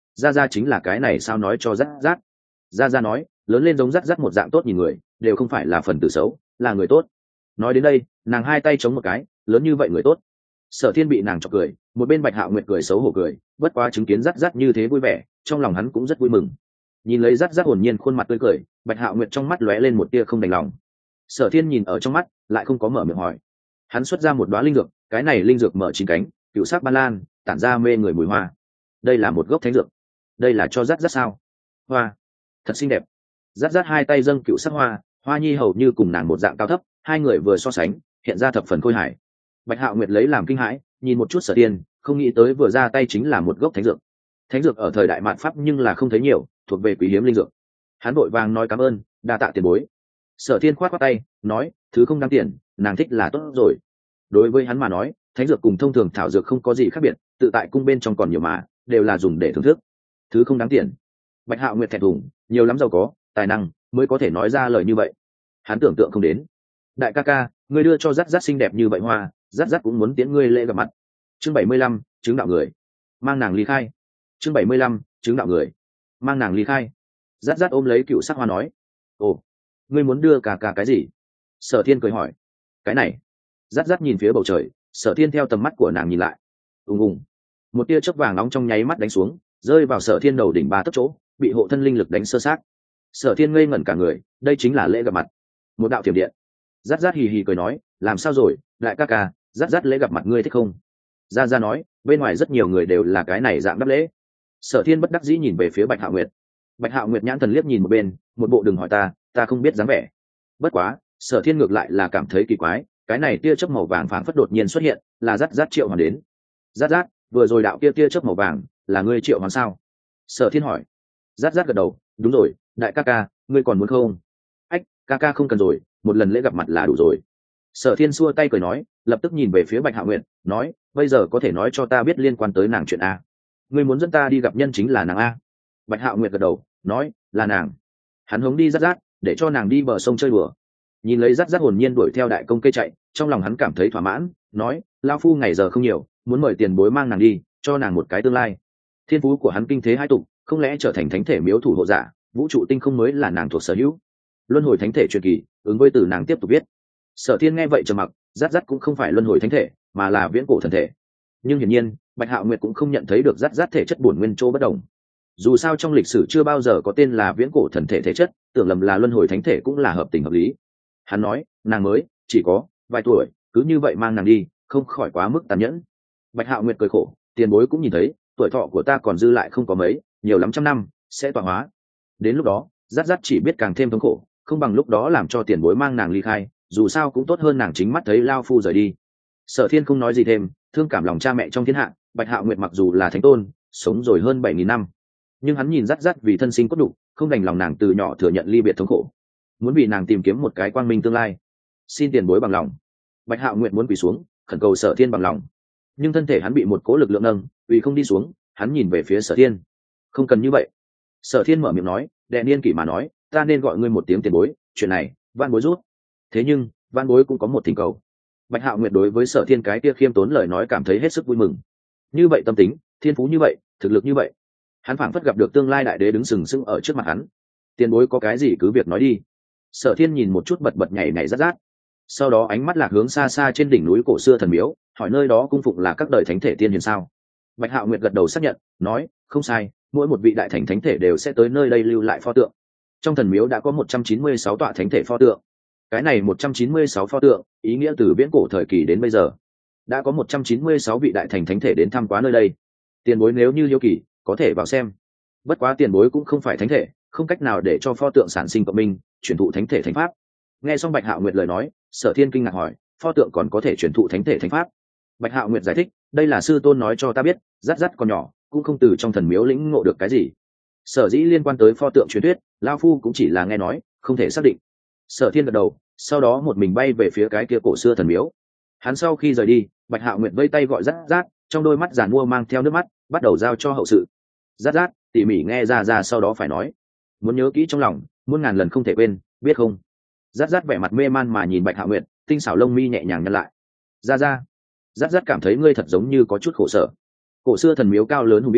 ra ra chính là cái này sao nói cho rát rát. Ra ra nói lớn lên giống rát rát một dạng tốt nhìn người, đều không phải là phần tử xấu, là người tốt. Nói đến đây nàng hai tay chống một cái, lớn như vậy người tốt. Sở Thiên bị nàng chọc cười, một bên Bạch Hạo Nguyệt cười xấu hổ cười, bất quá chứng kiến rát rát như thế vui vẻ, trong lòng hắn cũng rất vui mừng. Nhìn lấy rát rát hồn nhiên khuôn mặt tươi cười, Bạch Hạo Nguyệt trong mắt lóe lên một tia không đành lòng. Sở Thiên nhìn ở trong mắt, lại không có mở miệng hỏi. Hắn xuất ra một đóa linh dược, cái này linh dược mở chín cánh, cựu sắc ban lan, tản ra mê người mùi hoa. Đây là một gốc thánh dược. Đây là cho rát rát sao? Hoa, thật xinh đẹp. Rát rát hai tay dâng cựu sắc hoa, hoa nhi hầu như cùng nàng một dạng cao thấp, hai người vừa so sánh, hiện ra thập phần khôi hài. Bạch Hạo Nguyệt lấy làm kinh hãi, nhìn một chút Sở Thiên, không nghĩ tới vừa ra tay chính là một gốc thánh dược. Thánh dược ở thời đại mạt pháp nhưng là không thấy nhiều, thuộc về quý hiếm linh dược. Hắn vội vàng nói cảm ơn, đa tạ tiền bối. Sở Thiên khoát khoát tay, nói, thứ không đáng tiền, nàng thích là tốt rồi. Đối với hắn mà nói, thánh dược cùng thông thường thảo dược không có gì khác biệt, tự tại cung bên trong còn nhiều mà, đều là dùng để thưởng thức. Thứ không đáng tiền. Bạch Hạo Nguyệt thẹn thùng, nhiều lắm giàu có, tài năng mới có thể nói ra lời như vậy. Hắn tưởng tượng không đến. Đại ca ca, ngươi đưa cho rát rát xinh đẹp như vậy hoa, rát rát cũng muốn tiễn ngươi lễ gặp mặt. Chương bảy mươi lăm, chứng đạo người. Mang nàng ly khai. Chương bảy mươi lăm, chứng đạo người. Mang nàng ly khai. Rát rát ôm lấy cựu sắc hoa nói, ồ, ngươi muốn đưa cả cả cái gì? Sở Thiên cười hỏi. Cái này. Rát rát nhìn phía bầu trời, Sở Thiên theo tầm mắt của nàng nhìn lại. Ùng ùng. Một tia chớp vàng nóng trong nháy mắt đánh xuống, rơi vào Sở Thiên đầu đỉnh ba tấc chỗ, bị hộ thân linh lực đánh sơ sát. Sở Thiên ngây ngẩn cả người, đây chính là lễ gặp mặt. Một đạo thiểm điện. Rát rát hì hì cười nói, làm sao rồi, đại ca ca, rát rát lễ gặp mặt ngươi thích không? Ra ra nói, bên ngoài rất nhiều người đều là cái này dạng đáp lễ. Sở Thiên bất đắc dĩ nhìn về phía Bạch Hạo Nguyệt. Bạch Hạo Nguyệt nhãn thần liếc nhìn một bên, một bộ đừng hỏi ta, ta không biết dáng vẻ. Bất quá, Sở Thiên ngược lại là cảm thấy kỳ quái, cái này tia chớp màu vàng phảng phất đột nhiên xuất hiện, là rát rát triệu hoàn đến. Rát rát, vừa rồi đạo kia tia chớp màu vàng, là ngươi triệu hoàn sao? Sở Thiên hỏi. Rát rát gật đầu, đúng rồi, đại ca ca, ngươi còn muốn không? Ách, ca ca không cần rồi, một lần lễ gặp mặt là đủ rồi. Sở Thiên xua tay cười nói, lập tức nhìn về phía Bạch Hạo Nguyệt, nói, bây giờ có thể nói cho ta biết liên quan tới nàng chuyện a? Ngươi muốn dẫn ta đi gặp nhân chính là nàng a? Bạch Hạo Nguyệt gật đầu, nói, là nàng. Hắn hống đi rát rát, để cho nàng đi bờ sông chơi đùa. Nhìn lấy rát rát hồn nhiên đuổi theo đại công cây chạy, trong lòng hắn cảm thấy thỏa mãn, nói, lao phu ngày giờ không nhiều, muốn mời tiền bối mang nàng đi, cho nàng một cái tương lai. Thiên phú của hắn kinh thế hai tục, không lẽ trở thành thánh thể miếu thủ hộ giả, vũ trụ tinh không mới là nàng thuộc sở hữu. Luân hồi thánh thể truyền kỳ, ứng với từ nàng tiếp tục viết. Sở Thiên nghe vậy trầm mặc, rát rát cũng không phải luân hồi thánh thể, mà là viễn cổ thần thể. Nhưng hiển nhiên, Bạch Hạo Nguyệt cũng không nhận thấy được rát rát thể chất bổn nguyên chỗ bất đồng. Dù sao trong lịch sử chưa bao giờ có tên là viễn cổ thần thể thể chất, tưởng lầm là luân hồi thánh thể cũng là hợp tình hợp lý. Hắn nói, nàng mới chỉ có vài tuổi, cứ như vậy mang nàng đi, không khỏi quá mức tàn nhẫn. Bạch Hạo Nguyệt cười khổ, tiền bối cũng nhìn thấy, tuổi thọ của ta còn dư lại không có mấy, nhiều lắm trăm năm sẽ tọa hóa. Đến lúc đó, rát rát chỉ biết càng thêm thống khổ, không bằng lúc đó làm cho tiền bối mang nàng ly khai, dù sao cũng tốt hơn nàng chính mắt thấy lao phu rời đi. Sở Thiên không nói gì thêm, thương cảm lòng cha mẹ trong thiên hạ, Bạch Hạo Nguyệt mặc dù là thánh tôn, sống rồi hơn bảy nghìn năm, nhưng hắn nhìn rát rát vì thân sinh cốt đủ, không đành lòng nàng từ nhỏ thừa nhận ly biệt thống khổ, muốn vì nàng tìm kiếm một cái quang minh tương lai. Xin tiền bối bằng lòng. Bạch Hạo Nguyệt muốn quỳ xuống, khẩn cầu Sở Thiên bằng lòng, nhưng thân thể hắn bị một cỗ lực lượng nâng, vì không đi xuống. Hắn nhìn về phía Sở Thiên. Không cần như vậy. Sở Thiên mở miệng nói, đệ niên kỷ mà nói, ta nên gọi ngươi một tiếng tiền bối, chuyện này van bối rút. Thế nhưng van bối cũng có một thỉnh cầu. Bạch Hạo Nguyệt đối với Sở Thiên cái kia khiêm tốn lời nói cảm thấy hết sức vui mừng. Như vậy tâm tính, thiên phú như vậy, thực lực như vậy, hắn phảng phất gặp được tương lai đại đế đứng sừng sững ở trước mặt hắn. Tiền bối có cái gì cứ việc nói đi. Sở Thiên nhìn một chút bật bật nhảy nhảy rát rát, sau đó ánh mắt lạc hướng xa xa trên đỉnh núi cổ xưa thần miếu, hỏi nơi đó cung phụng là các đời thánh thể tiên hiền sao? Bạch Hạo Nguyệt gật đầu xác nhận, nói, không sai, mỗi một vị đại thành thánh thể đều sẽ tới nơi đây lưu lại pho tượng. Trong thần miếu đã có một trăm chín mươi sáu tọa thánh thể pho tượng. Cái này một trăm chín mươi sáu pho tượng, ý nghĩa từ viễn cổ thời kỳ đến bây giờ, đã có một trăm chín mươi sáu vị đại thành thánh thể đến thăm quá nơi đây. Tiền bối nếu như hiếu kỳ, có thể vào xem. Bất quá tiền bối cũng không phải thánh thể, không cách nào để cho pho tượng sản sinh cộng minh, truyền thụ thánh thể thánh pháp. Nghe xong Bạch Hạo Nguyệt lời nói, Sở Thiên kinh ngạc hỏi, pho tượng còn có thể truyền thụ thánh thể thánh pháp? Bạch Hạo Nguyệt giải thích, đây là sư tôn nói cho ta biết, rát rát còn nhỏ, cũng không từ trong thần miếu lĩnh ngộ được cái gì. Sở dĩ liên quan tới pho tượng truyền thuyết, lao phu cũng chỉ là nghe nói, không thể xác định. Sở Thiên gật đầu, sau đó một mình bay về phía cái kia cổ xưa thần miếu. Hắn sau khi rời đi, Bạch Hạo Nguyệt vây tay gọi rát rát, trong đôi mắt giàn mua mang theo nước mắt, bắt đầu giao cho hậu sự. Rát rát tỉ mỉ nghe ra ra, sau đó phải nói, muốn nhớ kỹ trong lòng, muôn ngàn lần không thể quên, biết không? Rát rát vẻ mặt mê man mà nhìn Bạch Hạo Nguyệt, tinh xảo lông mi nhẹ nhàng nhăn lại. Ra ra, rát rát cảm thấy ngươi thật giống như có chút khổ sở. Cổ xưa thần miếu cao lớn hùng vĩ,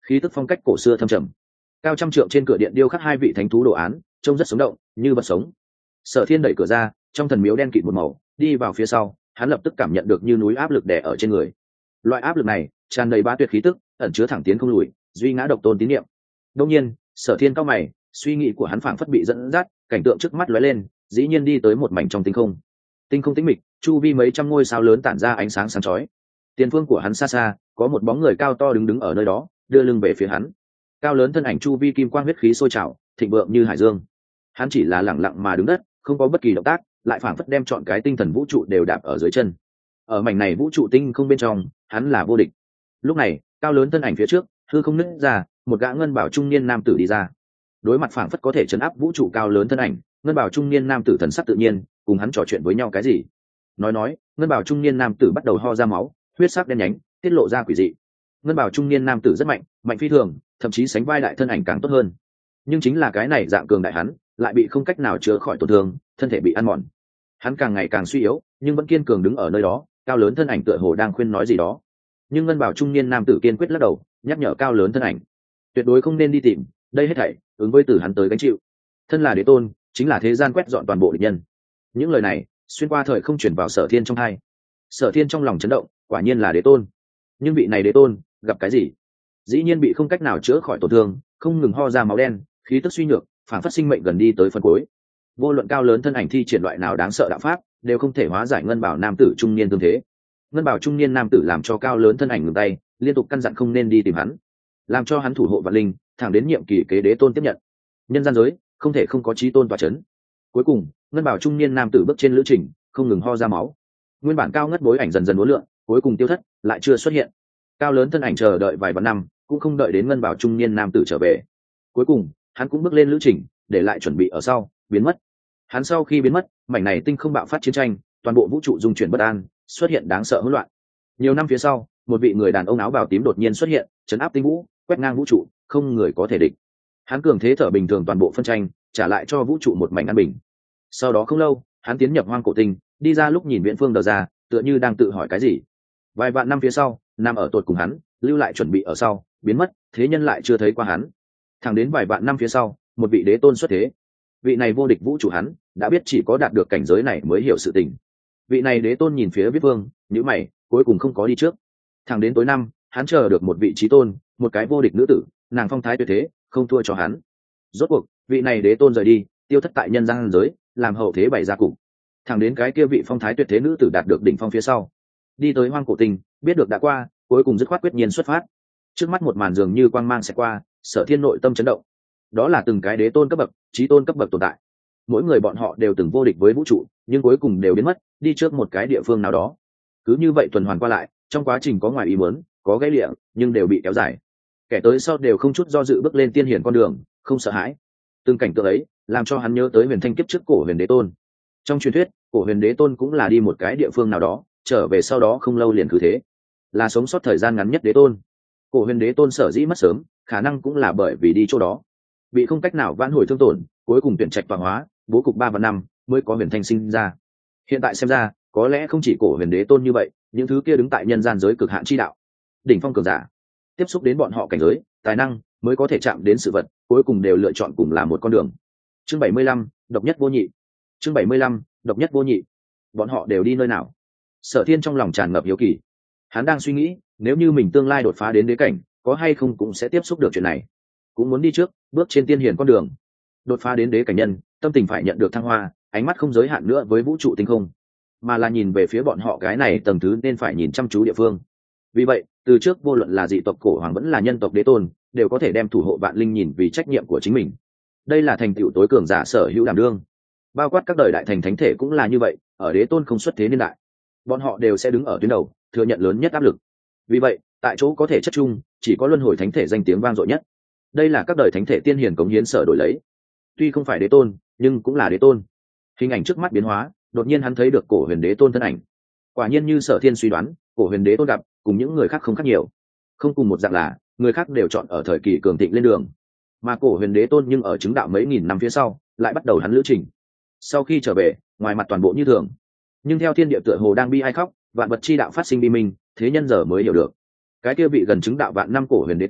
khí tức phong cách cổ xưa thâm trầm. Cao trăm trượng trên cửa điện điêu khắc hai vị thánh thú đồ án, trông rất sống động, như vật sống. Sở Thiên đẩy cửa ra, trong thần miếu đen kịt một màu, đi vào phía sau, hắn lập tức cảm nhận được như núi áp lực đè ở trên người. Loại áp lực này tràn đầy bá tuyệt khí tức, ẩn chứa thẳng tiến không lùi, duy ngã độc tôn tín niệm. Đương nhiên, Sở Thiên cao mày, suy nghĩ của hắn phảng phất bị dẫn dắt, cảnh tượng trước mắt lóe lên, dĩ nhiên đi tới một mảnh trong tinh không. Tinh không tĩnh mịch, chu vi mấy trăm ngôi sao lớn tản ra ánh sáng sáng chói. Tiền phương của hắn xa xa, có một bóng người cao to đứng đứng ở nơi đó, đưa lưng về phía hắn. Cao lớn thân ảnh chu vi kim quang huyết khí sôi trào, thịnh vượng như hải dương. Hắn chỉ là lẳng lặng mà đứng đất, không có bất kỳ động tác, lại phảng phất đem trọn cái tinh thần vũ trụ đều đạp ở dưới chân. Ở mảnh này vũ trụ tinh không bên trong, hắn là vô địch. Lúc này, cao lớn thân ảnh phía trước, hư không nứt ra, một gã ngân bảo trung niên nam tử đi ra. Đối mặt phảng phất có thể chấn áp vũ trụ cao lớn thân ảnh, ngân bảo trung niên nam tử thần sắc tự nhiên, cùng hắn trò chuyện với nhau cái gì. Nói nói, ngân bảo trung niên nam tử bắt đầu ho ra máu, huyết sắc đen nhánh, tiết lộ ra quỷ dị. Ngân bảo trung niên nam tử rất mạnh, mạnh phi thường, thậm chí sánh vai đại thân ảnh càng tốt hơn. Nhưng chính là cái này dạng cường đại hắn, lại bị không cách nào chữa khỏi tổn thương, thân thể bị ăn mòn. Hắn càng ngày càng suy yếu, nhưng vẫn kiên cường đứng ở nơi đó, cao lớn thân ảnh tựa hồ đang khuyên nói gì đó. Nhưng ngân bảo trung niên nam tử kiên quyết lắc đầu, nhắc nhở cao lớn thân ảnh, tuyệt đối không nên đi tìm, đây hết thảy ứng với từ hắn tới gánh chịu. Thân là đế tôn, chính là thế gian quét dọn toàn bộ địch nhân. Những lời này xuyên qua thời không chuyển vào Sở Thiên trong hai. Sở Thiên trong lòng chấn động, quả nhiên là đế tôn. Nhưng vị này đế tôn gặp cái gì? Dĩ nhiên bị không cách nào chữa khỏi tổn thương, không ngừng ho ra máu đen, khí tức suy nhược, phản phất sinh mệnh gần đi tới phần cuối. Vô luận cao lớn thân ảnh thi triển loại nào đáng sợ đạo pháp, đều không thể hóa giải ngân bảo nam tử trung niên tương thế. Ngân bảo trung niên nam tử làm cho cao lớn thân ảnh ngừng tay, liên tục căn dặn không nên đi tìm hắn, làm cho hắn thủ hộ vạn linh, thẳng đến nhiệm kỳ kế đế tôn tiếp nhận. Nhân gian giới không thể không có chí tôn tọa chấn. Cuối cùng, ngân bảo trung niên nam tử bước trên lữ trình, không ngừng ho ra máu. Nguyên bản cao ngất bối ảnh dần dần uốn lượn, cuối cùng tiêu thất, lại chưa xuất hiện. Cao lớn thân ảnh chờ đợi vài vạn năm, cũng không đợi đến ngân bảo trung niên nam tử trở về. Cuối cùng, hắn cũng bước lên lữ trình, để lại chuẩn bị ở sau, biến mất. Hắn sau khi biến mất, mảnh này tinh không bạo phát chiến tranh, toàn bộ vũ trụ dung chuyển bất an, xuất hiện đáng sợ hỗn loạn. Nhiều năm phía sau, một vị người đàn ông áo bào tím đột nhiên xuất hiện, chấn áp tinh vũ, quét ngang vũ trụ, không người có thể địch. Hắn cường thế thở bình thường toàn bộ phân tranh, trả lại cho vũ trụ một mảnh an bình. Sau đó không lâu, hắn tiến nhập hoang cổ tinh, đi ra lúc nhìn viễn phương đờ ra, tựa như đang tự hỏi cái gì. Vài vạn năm phía sau, nằm ở tột cùng hắn, lưu lại chuẩn bị ở sau, biến mất, thế nhân lại chưa thấy qua hắn. Thẳng đến vài vạn năm phía sau, một vị đế tôn xuất thế. Vị này vô địch vũ trụ hắn, đã biết chỉ có đạt được cảnh giới này mới hiểu sự tình. Vị này đế tôn nhìn phía viết vương, nhíu mày, cuối cùng không có đi trước. Thẳng đến tối năm, hắn chờ được một vị trí tôn, một cái vô địch nữ tử, nàng phong thái tuyệt thế, không thua cho hắn. Rốt cuộc, vị này đế tôn rời đi, tiêu thất tại nhân gian giới, làm hậu thế bày ra cục. Thẳng đến cái kia vị phong thái tuyệt thế nữ tử đạt được đỉnh phong phía sau, đi tới hoang cổ tinh, biết được đã qua, cuối cùng dứt khoát quyết nhiên xuất phát. Trước mắt một màn dường như quang mang sẽ qua, Sở Thiên nội tâm chấn động. Đó là từng cái đế tôn cấp bậc, chí tôn cấp bậc tồn tại. Mỗi người bọn họ đều từng vô địch với vũ trụ, nhưng cuối cùng đều biến mất, đi trước một cái địa phương nào đó. Cứ như vậy tuần hoàn qua lại, trong quá trình có ngoài ý muốn, có gãy lịa, nhưng đều bị kéo dài. Kẻ tới sau đều không chút do dự bước lên tiên hiển con đường, không sợ hãi. Từng cảnh tượng ấy, làm cho hắn nhớ tới huyền thanh kiếp trước cổ huyền đế tôn. Trong truyền thuyết, cổ huyền đế tôn cũng là đi một cái địa phương nào đó, trở về sau đó không lâu liền cứ thế, là sống sót thời gian ngắn nhất đế tôn. Cổ huyền đế tôn sở dĩ mất sớm, khả năng cũng là bởi vì đi chỗ đó, bị không cách nào vãn hồi thương tổn, cuối cùng tuyển trạch vàng hóa, bố cục ba và năm mới có huyền thanh sinh ra. Hiện tại xem ra, có lẽ không chỉ cổ huyền đế tôn như vậy, những thứ kia đứng tại nhân gian giới cực hạn chi đạo, đỉnh phong cường giả, tiếp xúc đến bọn họ cảnh giới, tài năng mới có thể chạm đến sự vật, cuối cùng đều lựa chọn cùng là một con đường. Chương bảy mươi lăm, độc nhất vô nhị. Chương bảy mươi lăm, độc nhất vô nhị. Bọn họ đều đi nơi nào? Sở Thiên trong lòng tràn ngập hiếu kỳ. Hắn đang suy nghĩ, nếu như mình tương lai đột phá đến đế cảnh, có hay không cũng sẽ tiếp xúc được chuyện này. Cũng muốn đi trước, bước trên tiên hiển con đường. Đột phá đến đế cảnh nhân, tâm tình phải nhận được thăng hoa, ánh mắt không giới hạn nữa với vũ trụ tinh không, mà là nhìn về phía bọn họ cái này tầng thứ nên phải nhìn chăm chú địa phương. Vì vậy, từ trước vô luận là dị tộc cổ hoàng vẫn là nhân tộc đế tôn, đều có thể đem thủ hộ vạn linh nhìn vì trách nhiệm của chính mình. Đây là thành tựu tối cường giả sở hữu đảm đương. Bao quát các đời đại thành thánh thể cũng là như vậy, ở đế tôn không xuất thế niên đại, bọn họ đều sẽ đứng ở tuyến đầu, thừa nhận lớn nhất áp lực. Vì vậy, tại chỗ có thể chất chung, chỉ có luân hồi thánh thể danh tiếng vang dội nhất. Đây là các đời thánh thể tiên hiền cống hiến sở đổi lấy. Tuy không phải đế tôn, nhưng cũng là đế tôn. Hình ảnh trước mắt biến hóa, đột nhiên hắn thấy được cổ huyền đế tôn thân ảnh. Quả nhiên như Sở Thiên suy đoán, cổ huyền đế tôn gặp cùng những người khác không khác nhiều, không cùng một dạng là người khác đều chọn ở thời kỳ cường thịnh lên đường, mà cổ huyền đế tôn nhưng ở chứng đạo mấy nghìn năm phía sau lại bắt đầu hắn lữ trình. Sau khi trở về, ngoài mặt toàn bộ như thường, nhưng theo thiên địa tựa hồ đang bi ai khóc, vạn vật chi đạo phát sinh bi minh, thế nhân giờ mới hiểu được cái kia vị gần chứng đạo vạn năm cổ huyền đế tôn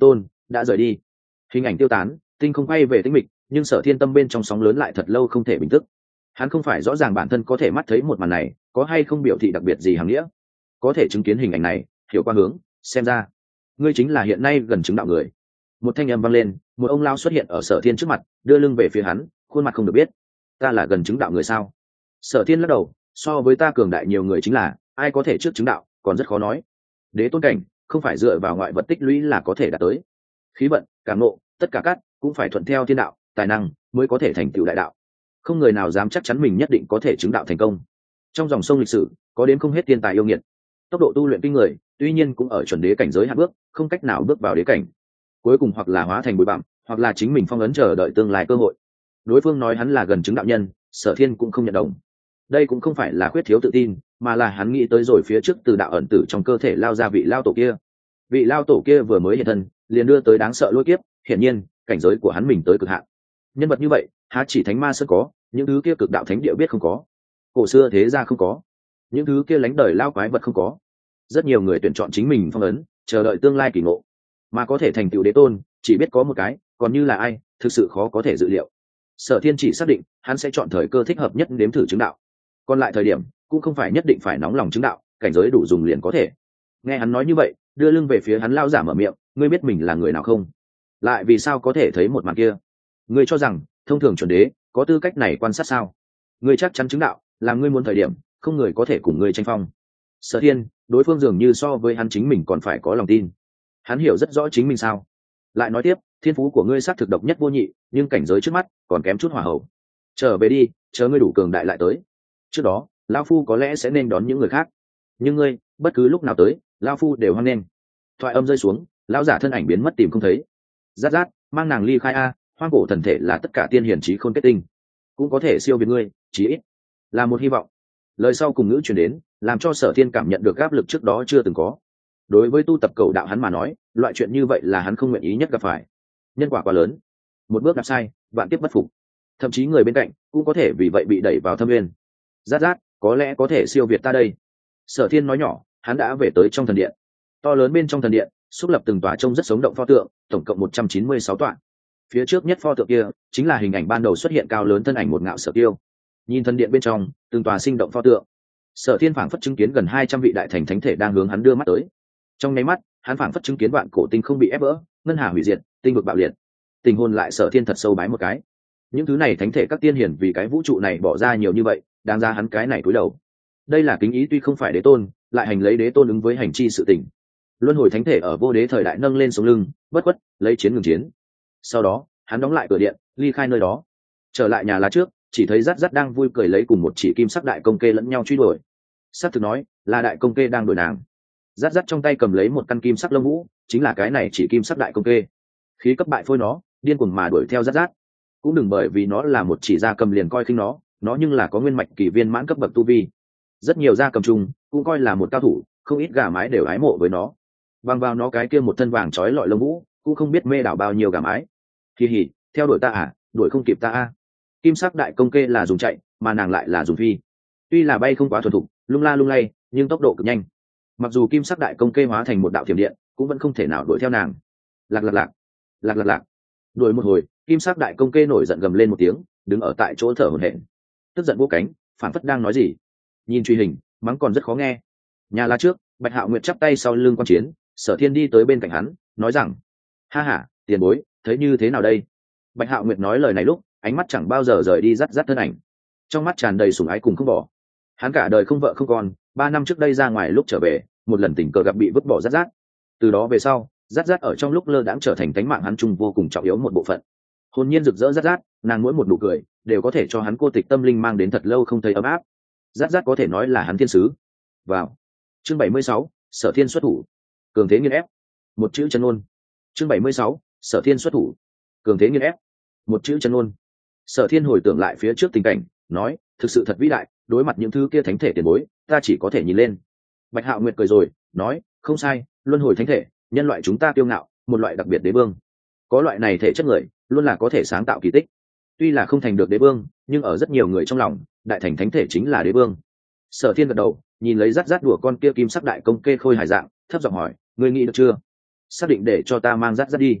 đã rời đi. Hình ảnh tiêu tán, tinh không quay về tĩnh mịch, nhưng Sở Thiên tâm bên trong sóng lớn lại thật lâu không thể bình tức. Hắn không phải rõ ràng bản thân có thể mắt thấy một màn này có hay không biểu thị đặc biệt gì hàm nghĩa, có thể chứng kiến hình ảnh này, hiểu qua hướng, xem ra ngươi chính là hiện nay gần chứng đạo người. Một thanh âm vang lên, một ông lao xuất hiện ở Sở Thiên trước mặt, đưa lưng về phía hắn, khuôn mặt không được biết. Ta là gần chứng đạo người sao? Sở Thiên lắc đầu, so với ta cường đại nhiều người chính là, ai có thể trước chứng đạo còn rất khó nói. Đế tôn cảnh không phải dựa vào ngoại vật tích lũy là có thể đạt tới. Khí vận, cảm ngộ, tất cả các cũng phải thuận theo thiên đạo, tài năng mới có thể thành tựu đại đạo. Không người nào dám chắc chắn mình nhất định có thể chứng đạo thành công. Trong dòng sông lịch sử có đến không hết thiên tài yêu nghiệt, tốc độ tu luyện kinh người, tuy nhiên cũng ở chuẩn đế cảnh giới hạn bước, không cách nào bước vào đế cảnh. Cuối cùng hoặc là hóa thành bụi bặm, hoặc là chính mình phong ấn chờ đợi tương lai cơ hội. Đối phương nói hắn là gần chứng đạo nhân, Sở Thiên cũng không nhận đồng. Đây cũng không phải là khuyết thiếu tự tin, mà là hắn nghĩ tới rồi phía trước từ đạo ẩn tử trong cơ thể lao ra vị lao tổ kia. Vị lao tổ kia vừa mới hiện thân, liền đưa tới đáng sợ lôi kiếp, hiển nhiên cảnh giới của hắn mình tới cực hạn. Nhân vật như vậy há chỉ thánh ma sơn có, những thứ kia cực đạo thánh địa biết không có, cổ xưa thế gia không có, những thứ kia lánh đời lao quái vật không có. Rất nhiều người tuyển chọn chính mình phong ấn, chờ đợi tương lai kỳ ngộ, mà có thể thành tựu đế tôn chỉ biết có một cái, còn như là ai thực sự khó có thể dự liệu. Sở Thiên chỉ xác định hắn sẽ chọn thời cơ thích hợp nhất nếm thử chứng đạo, còn lại thời điểm cũng không phải nhất định phải nóng lòng chứng đạo, cảnh giới đủ dùng liền có thể. Nghe hắn nói như vậy, đưa lưng về phía hắn lao giả mở miệng, ngươi biết mình là người nào không? Lại vì sao có thể thấy một màn kia? Ngươi cho rằng thông thường chuẩn đế có tư cách này quan sát sao? Ngươi chắc chắn chứng đạo, làm ngươi muốn thời điểm không người có thể cùng ngươi tranh phong. Sở Thiên, đối phương dường như so với hắn chính mình còn phải có lòng tin. Hắn hiểu rất rõ chính mình sao. Lại nói tiếp, thiên phú của ngươi xác thực độc nhất vô nhị, nhưng cảnh giới trước mắt còn kém chút hỏa hậu. Trở về đi, chờ ngươi đủ cường đại lại tới. Trước đó lão phu có lẽ sẽ nên đón những người khác, nhưng ngươi bất cứ lúc nào tới, lão phu đều hoan nghênh. Thoại âm rơi xuống, lão giả thân ảnh biến mất tìm không thấy. Rát rát, mang nàng ly khai a, hoang cổ thần thể là tất cả tiên hiển trí khôn kết tinh, cũng có thể siêu việt ngươi, chí ít là một hy vọng. Lời sau cùng ngữ truyền đến, làm cho Sở Thiên cảm nhận được áp lực trước đó chưa từng có. Đối với tu tập cầu đạo hắn mà nói, loại chuyện như vậy là hắn không nguyện ý nhất gặp phải. Nhân quả quá lớn, một bước đạp sai, vạn tiếp bất phục. Thậm chí người bên cạnh cũng có thể vì vậy bị đẩy vào thâm nguyên. Rát rát, có lẽ có thể siêu việt ta đây. Sở Thiên nói nhỏ, hắn đã về tới trong thần điện. To lớn bên trong thần điện, xúc lập từng tòa trông rất sống động pho tượng, tổng cộng một trăm chín mươi sáu tọa. Phía trước nhất pho tượng kia chính là hình ảnh ban đầu xuất hiện cao lớn thân ảnh một ngạo Sở Tiêu. Nhìn thần điện bên trong, từng tòa sinh động pho tượng, Sở Thiên phảng phất chứng kiến gần hai trăm vị đại thành thánh thể đang hướng hắn đưa mắt tới. Trong nháy mắt, hắn phảng phất chứng kiến vạn cổ tinh không bị ép vỡ, ngân hà hủy diệt, tinh vực bạo liệt. Tình hồn lại Sở Thiên thật sâu bái một cái. Những thứ này thánh thể các tiên hiển vì cái vũ trụ này bỏ ra nhiều như vậy, đáng ra hắn cái này cúi đầu. Đây là kính ý tuy không phải đế tôn, lại hành lấy đế tôn ứng với hành chi sự tình. Luân hồi thánh thể ở vô đế thời đại nâng lên sống lưng, bất khuất, lấy chiến ngừng chiến. Sau đó, hắn đóng lại cửa điện, ly khai nơi đó. Trở lại nhà lá trước, chỉ thấy Rát Rát đang vui cười lấy cùng một chỉ kim sắc đại công kê lẫn nhau truy đuổi. Sắc thực nói, là đại công kê đang đuổi nàng. Rát Rát trong tay cầm lấy một căn kim sắc lông vũ, chính là cái này chỉ kim sắc đại công kê. Khí cấp bại phôi nó, điên cuồng mà đuổi theo Rát Rát. Cũng đừng bởi vì nó là một chỉ gia cầm liền coi khinh nó, nó nhưng là có nguyên mạch kỳ viên mãn cấp bậc tu vi. Rất nhiều gia cầm chung cũng coi là một cao thủ, không ít gà mái đều ái mộ với nó. Bằng vào nó cái kia một thân vàng trói lọi lông vũ, cũng không biết mê đảo bao nhiêu gà mái. Kỳ hỉ, theo đuổi ta à, đuổi không kịp ta a. Kim sắc đại công kê là dùng chạy, mà nàng lại là dùng phi. Tuy là bay không quá thuần thục, lung la lung lay, nhưng tốc độ cực nhanh. Mặc dù kim sắc đại công kê hóa thành một đạo thiểm điện, cũng vẫn không thể nào đuổi theo nàng. Lạc lạc lạc, lạc lạc lạc. Đuổi một hồi, kim sắc đại công kê nổi giận gầm lên một tiếng, đứng ở tại chỗ thở hổn hển, tức giận vỗ cánh, phản phất đang nói gì. Nhìn truy hình, mắng còn rất khó nghe. Nhà lá trước, Bạch Hạo Nguyệt chắp tay sau lưng quan chiến, Sở Thiên đi tới bên cạnh hắn, nói rằng: ha ha, tiền bối, thấy như thế nào đây? Bạch Hạo Nguyệt nói lời này lúc, ánh mắt chẳng bao giờ rời đi Rát Rát thân ảnh, trong mắt tràn đầy sủng ái cùng không bỏ. Hắn cả đời không vợ không con, ba năm trước đây ra ngoài lúc trở về, một lần tình cờ gặp bị vứt bỏ Rát Rát. Từ đó về sau, Rát Rát ở trong lúc lơ đãng trở thành cánh mạng hắn chung vô cùng trọng yếu một bộ phận. Hồn nhiên rực rỡ Rát Rát, nàng mỗi một nụ cười đều có thể cho hắn cô tịch tâm linh mang đến thật lâu không thấy ấm áp. Rát Rát có thể nói là hắn thiên sứ. Vào chương bảy mươi sáu, Sở Thiên xuất thủ, cường thế nghiền ép. Một chữ chân ôn. chương bảy mươi sáu, Sở Thiên xuất thủ, cường thế nghiền ép. Một chữ chân ôn. Sở Thiên hồi tưởng lại phía trước tình cảnh, nói: thực sự thật vĩ đại, đối mặt những thứ kia thánh thể tiền bối, ta chỉ có thể nhìn lên. Bạch Hạo Nguyệt cười rồi, nói: không sai, luân hồi thánh thể, nhân loại chúng ta kiêu ngạo, một loại đặc biệt đế vương. Có loại này thể chất người, luôn là có thể sáng tạo kỳ tích. Tuy là không thành được đế vương, nhưng ở rất nhiều người trong lòng, đại thành thánh thể chính là đế vương. Sở Thiên gật đầu, nhìn lấy Rát Rát đùa con kia kim sắc đại công kê khôi hài dạng, thấp giọng hỏi: ngươi nghĩ được chưa? Xác định để cho ta mang Rát Rát đi.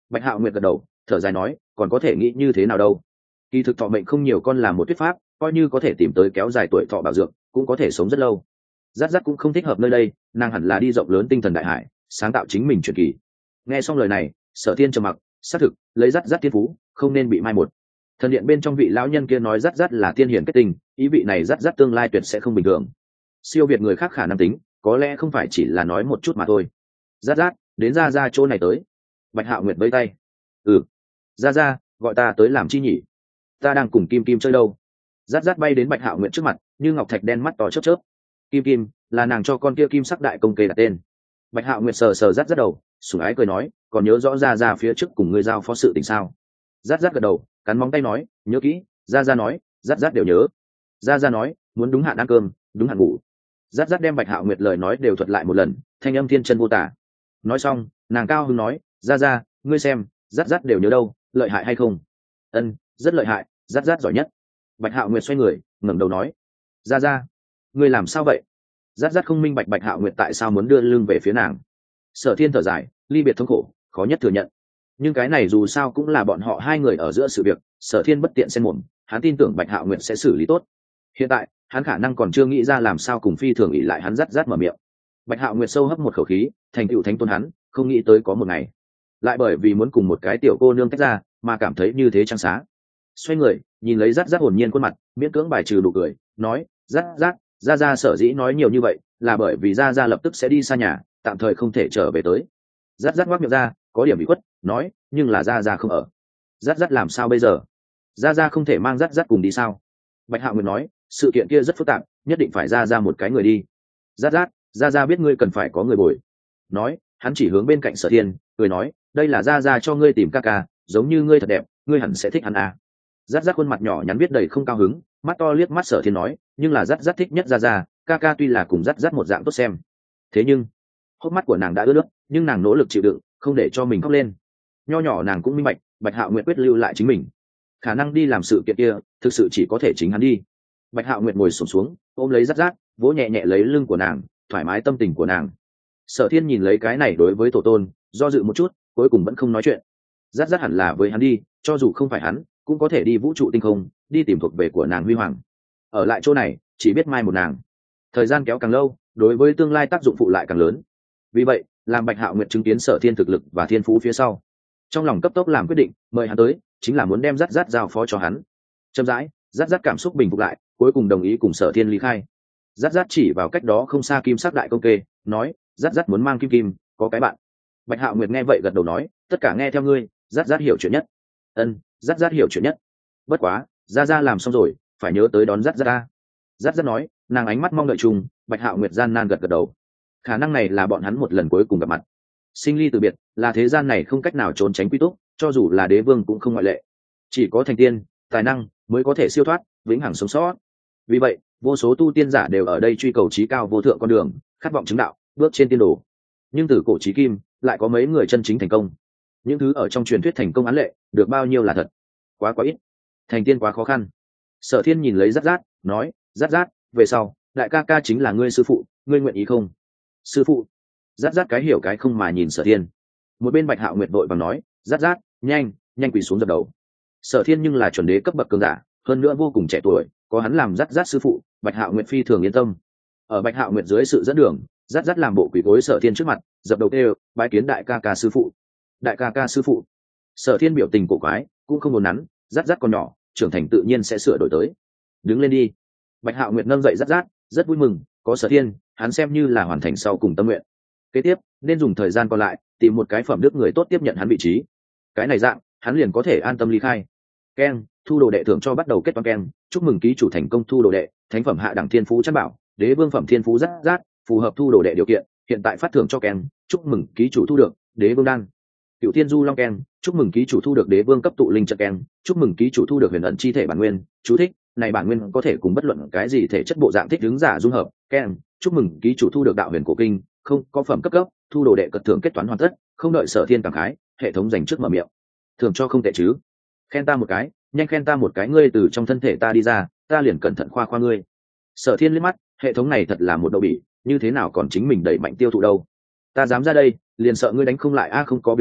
Bạch Hạo Nguyệt gật đầu, thở dài nói, còn có thể nghĩ như thế nào đâu. Kỳ thực thọ mệnh không nhiều con là một thuyết pháp, coi như có thể tìm tới kéo dài tuổi thọ bảo dược, cũng có thể sống rất lâu. Rát Rát cũng không thích hợp nơi đây, nàng hẳn là đi rộng lớn tinh thần đại hải, sáng tạo chính mình truyền kỳ. Nghe xong lời này, Sở Thiên trầm mặc, xác thực, lấy Rát Rát thiên phú, không nên bị mai một. Thần điện bên trong vị lão nhân kia nói Rát Rát là tiên hiển kết tình, ý vị này Rát Rát tương lai tuyệt sẽ không bình thường. Siêu việt người khác khả năng tính, có lẽ không phải chỉ là nói một chút mà thôi. Rát Rát, đến ra ra chỗ này tới. Bạch Hạo Nguyệt vẫy tay. Ừ, ra ra, gọi ta tới làm chi nhỉ? Ta đang cùng Kim Kim chơi đâu? Rát Rát bay đến Bạch Hạo Nguyệt trước mặt, như ngọc thạch đen mắt to chớp chớp. Kim Kim là nàng cho con kia kim sắc đại công kê đặt tên. Bạch Hạo Nguyệt sờ sờ Rát Rát đầu, sủng ái cười nói, còn nhớ rõ ra ra phía trước cùng ngươi giao phó sự tình sao? Rát Rát gật đầu, cắn móng tay nói, nhớ kỹ. Ra ra nói, Rát Rát đều nhớ. Ra ra nói, muốn đúng hạn ăn cơm, đúng hạn ngủ. Rát Rát đem Bạch Hạo Nguyệt lời nói đều thuật lại một lần, thanh âm thiên chân vô tả. Nói xong, nàng cao hứng nói, ra ra, ngươi xem, Rát Rát đều nhớ đâu, lợi hại hay không? Ân, rất lợi hại, Rát Rát giỏi nhất. Bạch Hạo Nguyệt xoay người, ngẩng đầu nói, ra ra, ngươi làm sao vậy? Rát Rát không minh bạch Bạch Hạo Nguyệt tại sao muốn đưa lưng về phía nàng. Sở Thiên thở dài, ly biệt thống khổ, khó nhất thừa nhận. Nhưng cái này dù sao cũng là bọn họ hai người ở giữa sự việc, Sở Thiên bất tiện xen mồm, hắn tin tưởng Bạch Hạo Nguyệt sẽ xử lý tốt. Hiện tại, hắn khả năng còn chưa nghĩ ra làm sao cùng phi thường ỷ lại hắn Rát Rát mở miệng. Bạch Hạo Nguyệt sâu hấp một khẩu khí, thành tựu thánh tôn hắn, không nghĩ tới có một ngày, lại bởi vì muốn cùng một cái tiểu cô nương tách ra, mà cảm thấy như thế trăng xá. Xoay người, nhìn lấy Rát Rát hồn nhiên khuôn mặt, miễn cưỡng bài trừ nụ cười, nói, Rát Rát, Gia Gia sở dĩ nói nhiều như vậy, là bởi vì Gia Gia lập tức sẽ đi xa nhà, tạm thời không thể trở về tới. Rát Rát ngoác miệng ra, có điểm bị khuất, nói, nhưng là Gia Gia không ở. Rát Rát làm sao bây giờ? Gia Gia không thể mang Rát Rát cùng đi sao? Bạch Hạo Nguyệt nói, sự kiện kia rất phức tạp, nhất định phải Gia Gia một cái người đi. Rát Rát, Gia Gia biết ngươi cần phải có người bồi. Nói, hắn chỉ hướng bên cạnh Sở Thiên, cười nói, đây là Gia Gia cho ngươi tìm ca ca, giống như ngươi thật đẹp, ngươi hẳn sẽ thích hắn à. Rát Rát khuôn mặt nhỏ nhắn biết đầy không cao hứng, mắt to liếc mắt Sở Thiên nói, nhưng là Rát Rát thích nhất Gia Gia, ca ca tuy là cùng Rát Rát một dạng tốt xem. Thế nhưng, hốc mắt của nàng đã ướt nước, nhưng nàng nỗ lực chịu đựng, không để cho mình khóc lên. Nho nhỏ nàng cũng minh bạch, Bạch Hạo Nguyệt quyết lưu lại chính mình. Khả năng đi làm sự kiện kia, thực sự chỉ có thể chính hắn đi. Bạch Hạo Nguyệt ngồi xổm xuống, ôm lấy Rát Rát, vỗ nhẹ nhẹ lấy lưng của nàng, thoải mái tâm tình của nàng. Sở Thiên nhìn lấy cái này đối với tổ tôn, do dự một chút, cuối cùng vẫn không nói chuyện. Rát Rát hẳn là với hắn đi, cho dù không phải hắn, cũng có thể đi vũ trụ tinh không, đi tìm thuộc về của nàng huy hoàng. Ở lại chỗ này, chỉ biết mai một nàng. Thời gian kéo càng lâu, đối với tương lai tác dụng phụ lại càng lớn. Vì vậy, làm Bạch Hạo Nguyệt chứng kiến Sở Thiên thực lực và thiên phú phía sau, trong lòng cấp tốc làm quyết định, mời hắn tới, chính là muốn đem Rát Rát giao phó cho hắn. Chậm rãi, Rát Rát cảm xúc bình phục lại, cuối cùng đồng ý cùng Sở Thiên ly khai. Rát Rát chỉ vào cách đó không xa kim sắc đại công kê, nói, Rát Rát muốn mang kim kim, có cái bạn. Bạch Hạo Nguyệt nghe vậy gật đầu nói, tất cả nghe theo ngươi, Rát Rát hiểu chuyện nhất. Ân, Rát Rát hiểu chuyện nhất. Bất quá, Gia Gia làm xong rồi, phải nhớ tới đón Rát Rát ta. Rát Rát nói, nàng ánh mắt mong đợi chung, Bạch Hạo Nguyệt gian nan gật gật đầu. Khả năng này là bọn hắn một lần cuối cùng gặp mặt. Sinh ly từ biệt, là thế gian này không cách nào trốn tránh quy túc, cho dù là đế vương cũng không ngoại lệ. Chỉ có thành tiên, tài năng mới có thể siêu thoát, vĩnh hằng sống sót. Vì vậy, vô số tu tiên giả đều ở đây truy cầu chí cao vô thượng con đường, khát vọng chứng đạo, bước trên tiên đồ. Nhưng từ cổ chí kim, lại có mấy người chân chính thành công. Những thứ ở trong truyền thuyết thành công án lệ, được bao nhiêu là thật? Quá quá ít. Thành tiên quá khó khăn. Sở Thiên nhìn lấy Rát Rát, nói, Rát Rát, về sau, đại ca ca chính là ngươi sư phụ, ngươi nguyện ý không? Sư phụ. Rát Rát cái hiểu cái không mà nhìn Sở Thiên. Một bên Bạch Hạo Nguyệt vội vàng nói, Rát Rát, nhanh, nhanh quỳ xuống dập đầu. Sở Thiên nhưng là chuẩn đế cấp bậc cường giả, hơn nữa vô cùng trẻ tuổi, có hắn làm Rát Rát sư phụ, Bạch Hạo Nguyệt phi thường yên tâm. Ở Bạch Hạo Nguyệt dưới sự dẫn đường, Rát Rát làm bộ quỳ gối Sở Thiên trước mặt, dập đầu kêu, bái kiến đại ca ca sư phụ. Đại ca ca sư phụ. Sở Thiên biểu tình cổ quái, cũng không muốn nắn, Rát Rát còn nhỏ, trưởng thành tự nhiên sẽ sửa đổi tới. Đứng lên đi. Bạch Hạo Nguyệt nâng dậy Rát Rát, rất vui mừng, có Sở Thiên, hắn xem như là hoàn thành sau cùng tâm nguyện. Kế tiếp, nên dùng thời gian còn lại, tìm một cái phẩm đức người tốt tiếp nhận hắn vị trí. Cái này dạng, hắn liền có thể an tâm ly khai. Ken, thu đồ đệ thưởng cho bắt đầu kết toán Ken, chúc mừng ký chủ thành công thu đồ đệ, thánh phẩm hạ đẳng thiên phú chất bảo, đế vương phẩm thiên phú Rát Rát, phù hợp thu đồ đệ điều kiện, hiện tại phát thưởng cho Ken, chúc mừng ký chủ thu được đế vương đan. Cựu Thiên Du Long Ken, chúc mừng ký chủ thu được đế vương cấp tụ linh trận Ken, chúc mừng ký chủ thu được huyền ẩn chi thể bản nguyên, chú thích, này bản nguyên có thể cùng bất luận cái gì thể chất bộ dạng thích ứng giả dung hợp. Ken, chúc mừng ký chủ thu được đạo huyền cổ kinh, không có phẩm cấp cấp, thu đồ đệ cật thưởng kết toán hoàn tất, không đợi Sở Thiên cảm khái, hệ thống dành trước mở miệng. Thưởng cho không tệ chứ? Khen ta một cái, nhanh khen ta một cái, ngươi từ trong thân thể ta đi ra, ta liền cẩn thận khoa khoa ngươi. Sở Thiên liếc mắt, hệ thống này thật là một đậu bỉ, như thế nào còn chính mình đẩy mạnh tiêu thụ đâu? Ta dám ra đây, liền sợ ngươi đánh không lại a, không có việc gì,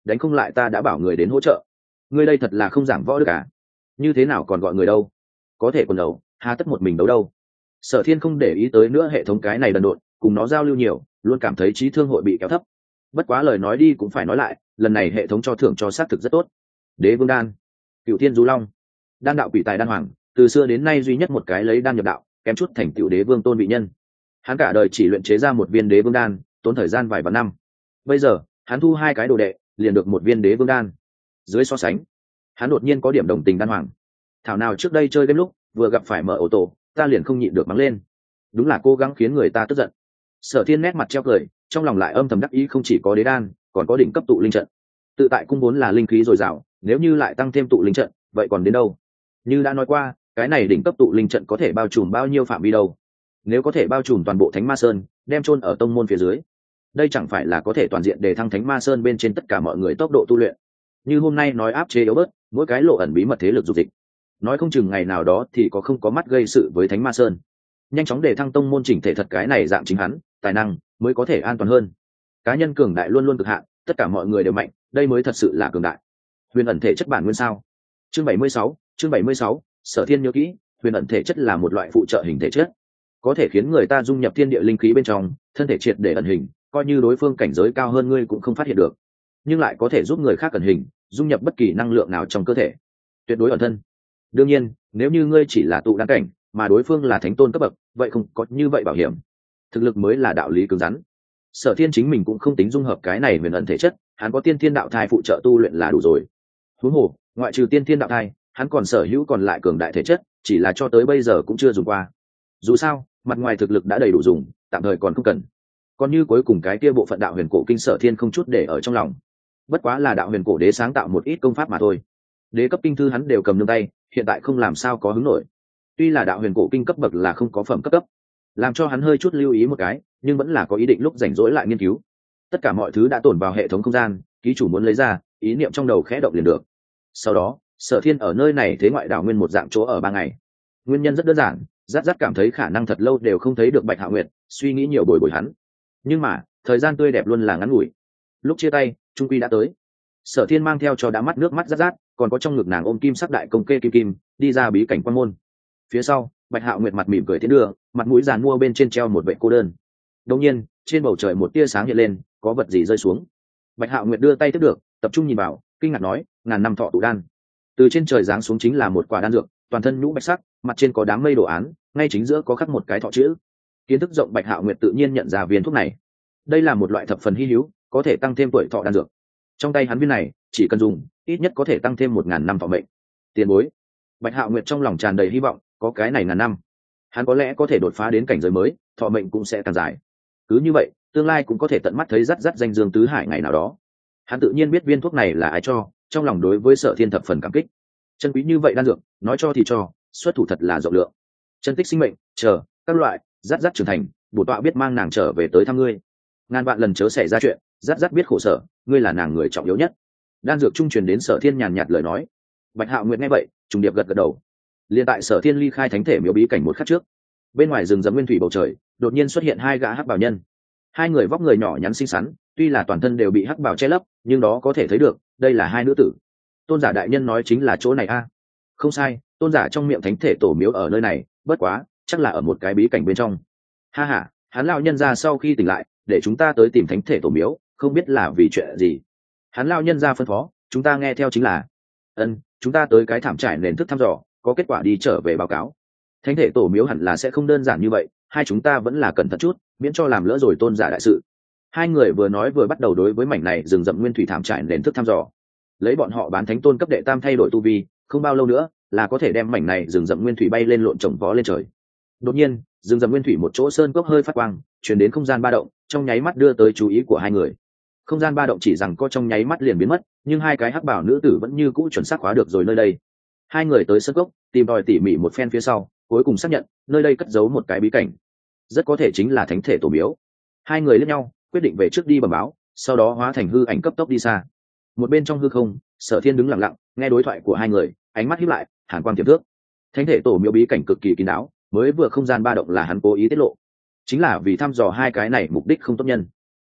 đánh không lại ta đã bảo người đến hỗ trợ. Ngươi đây thật là không giảng võ được cả, như thế nào còn gọi người đâu? Có thể quần đầu hà tất một mình đấu đâu? Sở Thiên không để ý tới nữa hệ thống cái này đần độn, cùng nó giao lưu nhiều luôn cảm thấy trí thương hội bị kéo thấp. Bất quá lời nói đi cũng phải nói lại, lần này hệ thống cho thưởng cho xác thực rất tốt. Đế vương đan, Cửu Thiên Du Long, đan đạo quỷ tài đan hoàng, từ xưa đến nay duy nhất một cái lấy đan nhập đạo, kém chút thành tựu đế vương tôn vị nhân. Hắn cả đời chỉ luyện chế ra một viên đế vương đan, tốn thời gian vài vạn năm. Bây giờ hắn thu hai cái đồ đệ, liền được một viên đế vương đan. Dưới so sánh, hắn đột nhiên có điểm đồng tình đan hoàng. Thảo nào trước đây chơi game lúc vừa gặp phải mở ô tô, ta liền không nhịn được mắng lên. Đúng là cố gắng khiến người ta tức giận. Sở Thiên nét mặt treo cười, trong lòng lại âm thầm đắc ý, không chỉ có đế đan, còn có đỉnh cấp tụ linh trận. Tự tại cung vốn là linh khí dồi dào, nếu như lại tăng thêm tụ linh trận, vậy còn đến đâu? Như đã nói qua, cái này đỉnh cấp tụ linh trận có thể bao trùm bao nhiêu phạm vi đâu? Nếu có thể bao trùm toàn bộ Thánh Ma Sơn, đem chôn ở tông môn phía dưới, đây chẳng phải là có thể toàn diện đề thăng Thánh Ma Sơn bên trên tất cả mọi người tốc độ tu luyện. Như hôm nay nói áp chế yếu bớt, mỗi cái lộ ẩn bí mật thế lực dục dịch, nói không chừng ngày nào đó thì có không có mắt gây sự với Thánh Ma Sơn. Nhanh chóng đề thăng tông môn chỉnh thể thật, cái này dạng chính hắn tài năng mới có thể an toàn hơn. Cá nhân cường đại luôn luôn cực hạn, tất cả mọi người đều mạnh, đây mới thật sự là cường đại. Huyền ẩn thể chất bản nguyên sao? Chương bảy mươi sáu, chương bảy mươi sáu, Sở Thiên nhớ kỹ, huyền ẩn thể chất là một loại phụ trợ hình thể chất, có thể khiến người ta dung nhập thiên địa linh khí bên trong, thân thể triệt để ẩn hình, coi như đối phương cảnh giới cao hơn ngươi cũng không phát hiện được, nhưng lại có thể giúp người khác ẩn hình, dung nhập bất kỳ năng lượng nào trong cơ thể, tuyệt đối ẩn thân. Đương nhiên, nếu như ngươi chỉ là tụ đan cảnh, mà đối phương là thánh tôn cấp bậc, vậy không có như vậy bảo hiểm. Thực lực mới là đạo lý cứng rắn. Sở Thiên chính mình cũng không tính dung hợp cái này huyền ẩn thể chất, hắn có tiên thiên đạo thai phụ trợ tu luyện là đủ rồi. Huống hồ, ngoại trừ tiên thiên đạo thai, hắn còn sở hữu còn lại cường đại thể chất, chỉ là cho tới bây giờ cũng chưa dùng qua. Dù sao, mặt ngoài thực lực đã đầy đủ dùng, tạm thời còn không cần. Còn như cuối cùng cái kia bộ phận đạo huyền cổ kinh, Sở Thiên không chút để ở trong lòng. Bất quá là đạo huyền cổ đế sáng tạo một ít công pháp mà thôi. Đế cấp kinh thư hắn đều cầm trong tay, hiện tại không làm sao có hứng nổi. Tuy là đạo huyền cổ kinh cấp bậc là không có phẩm cấp cấp, làm cho hắn hơi chút lưu ý một cái, nhưng vẫn là có ý định lúc rảnh rỗi lại nghiên cứu. Tất cả mọi thứ đã tồn vào hệ thống không gian, ký chủ muốn lấy ra, ý niệm trong đầu khẽ động liền được. Sau đó, Sở Thiên ở nơi này thế ngoại đảo nguyên một dạng chỗ ở ba ngày. Nguyên nhân rất đơn giản, Dát Dát cảm thấy khả năng thật lâu đều không thấy được Bạch Hạo Nguyệt, suy nghĩ nhiều bồi bồi hắn. Nhưng mà, thời gian tươi đẹp luôn là ngắn ngủi. Lúc chia tay, trung quy đã tới. Sở Thiên mang theo cho đã mắt nước mắt Dát Dát, còn có trong ngực nàng ôm kim sắc đại công kê kim kim, đi ra bí cảnh quan môn. Phía sau, Bạch Hạo Nguyệt mặt mỉm cười tiến đưa, mặt mũi giàn mua bên trên treo một vệ cô đơn. Đột nhiên, trên bầu trời một tia sáng hiện lên, có vật gì rơi xuống. Bạch Hạo Nguyệt đưa tay tiếp được, tập trung nhìn vào, kinh ngạc nói, ngàn năm thọ tụ đan. Từ trên trời giáng xuống chính là một quả đan dược, toàn thân nhũ bạch sắc, mặt trên có đám mây đồ án, ngay chính giữa có khắc một cái thọ chữ. Kiến thức rộng Bạch Hạo Nguyệt tự nhiên nhận ra viên thuốc này. Đây là một loại thập phần hi hữu, có thể tăng thêm tuổi thọ đan dược. Trong tay hắn viên này, chỉ cần dùng, ít nhất có thể tăng thêm một ngàn năm thọ mệnh. Tiền bối. Bạch Hạo Nguyệt trong lòng tràn đầy hy vọng, có cái này ngàn năm, hắn có lẽ có thể đột phá đến cảnh giới mới, thọ mệnh cũng sẽ càng dài. Cứ như vậy, tương lai cũng có thể tận mắt thấy Dắt Dắt danh dương tứ hải ngày nào đó. Hắn tự nhiên biết viên thuốc này là ai cho, trong lòng đối với Sở Thiên thập phần cảm kích. Chân quý như vậy đan dược, nói cho thì cho, xuất thủ thật là rộng lượng. Chân tích sinh mệnh, chờ các loại, Dắt Dắt trưởng thành, bổ tọa biết mang nàng trở về tới thăm ngươi. Ngàn vạn lần chớ xảy ra chuyện, Dắt Dắt biết khổ sở, ngươi là nàng người trọng yếu nhất. Đan dược trung truyền đến Sở Thiên nhàn nhạt lời nói. Bạch Hạo Nguyệt nghe vậy, trùng điệp gật gật đầu. Liên tại Sở Thiên ly khai thánh thể miếu bí cảnh một khắc trước, bên ngoài rừng rậm nguyên thủy bầu trời đột nhiên xuất hiện hai gã hắc bào nhân. Hai người vóc người nhỏ nhắn xinh xắn, tuy là toàn thân đều bị hắc bào che lấp, nhưng đó có thể thấy được đây là hai nữ tử. Tôn giả đại nhân nói chính là chỗ này a? À? Không sai, tôn giả trong miệng thánh thể tổ miếu ở nơi này, bất quá chắc là ở một cái bí cảnh bên trong. Ha ha, hắn lão nhân ra sau khi tỉnh lại, để chúng ta tới tìm thánh thể tổ miếu, không biết là vì chuyện gì. Hắn lão nhân ra phân phó, chúng ta nghe theo chính là. Ân, chúng ta tới cái thảm trải nền thức thăm dò, có kết quả đi trở về báo cáo. Thánh thể tổ miếu hẳn là sẽ không đơn giản như vậy, hai chúng ta vẫn là cẩn thận chút, miễn cho làm lỡ rồi tôn giả đại sự. Hai người vừa nói vừa bắt đầu đối với mảnh này rừng rậm nguyên thủy thảm trải nền thức thăm dò. Lấy bọn họ bán thánh tôn cấp đệ tam thay đổi tu vi, không bao lâu nữa là có thể đem mảnh này rừng rậm nguyên thủy bay lên lộn trồng vó lên trời. Đột nhiên, rừng rậm nguyên thủy một chỗ sơn cốc hơi phát quang, truyền đến không gian ba động, trong nháy mắt đưa tới chú ý của hai người. Không gian ba động chỉ rằng có trong nháy mắt liền biến mất, nhưng hai cái hắc bảo nữ tử vẫn như cũ chuẩn xác khóa được rồi nơi đây. Hai người tới sơn cốc, tìm tòi tỉ mỉ một phen phía sau, cuối cùng xác nhận nơi đây cất giấu một cái bí cảnh, rất có thể chính là thánh thể tổ miếu. Hai người lẫn nhau quyết định về trước đi bẩm báo, sau đó hóa thành hư ảnh cấp tốc đi xa. Một bên trong hư không, Sở Thiên đứng lặng lặng nghe đối thoại của hai người, ánh mắt híp lại, hàn quang tiềm thước. Thánh thể tổ miếu bí cảnh cực kỳ kín đáo, mới vừa không gian ba động là hắn cố ý tiết lộ, chính là vì thăm dò hai cái này mục đích không tốt nhân.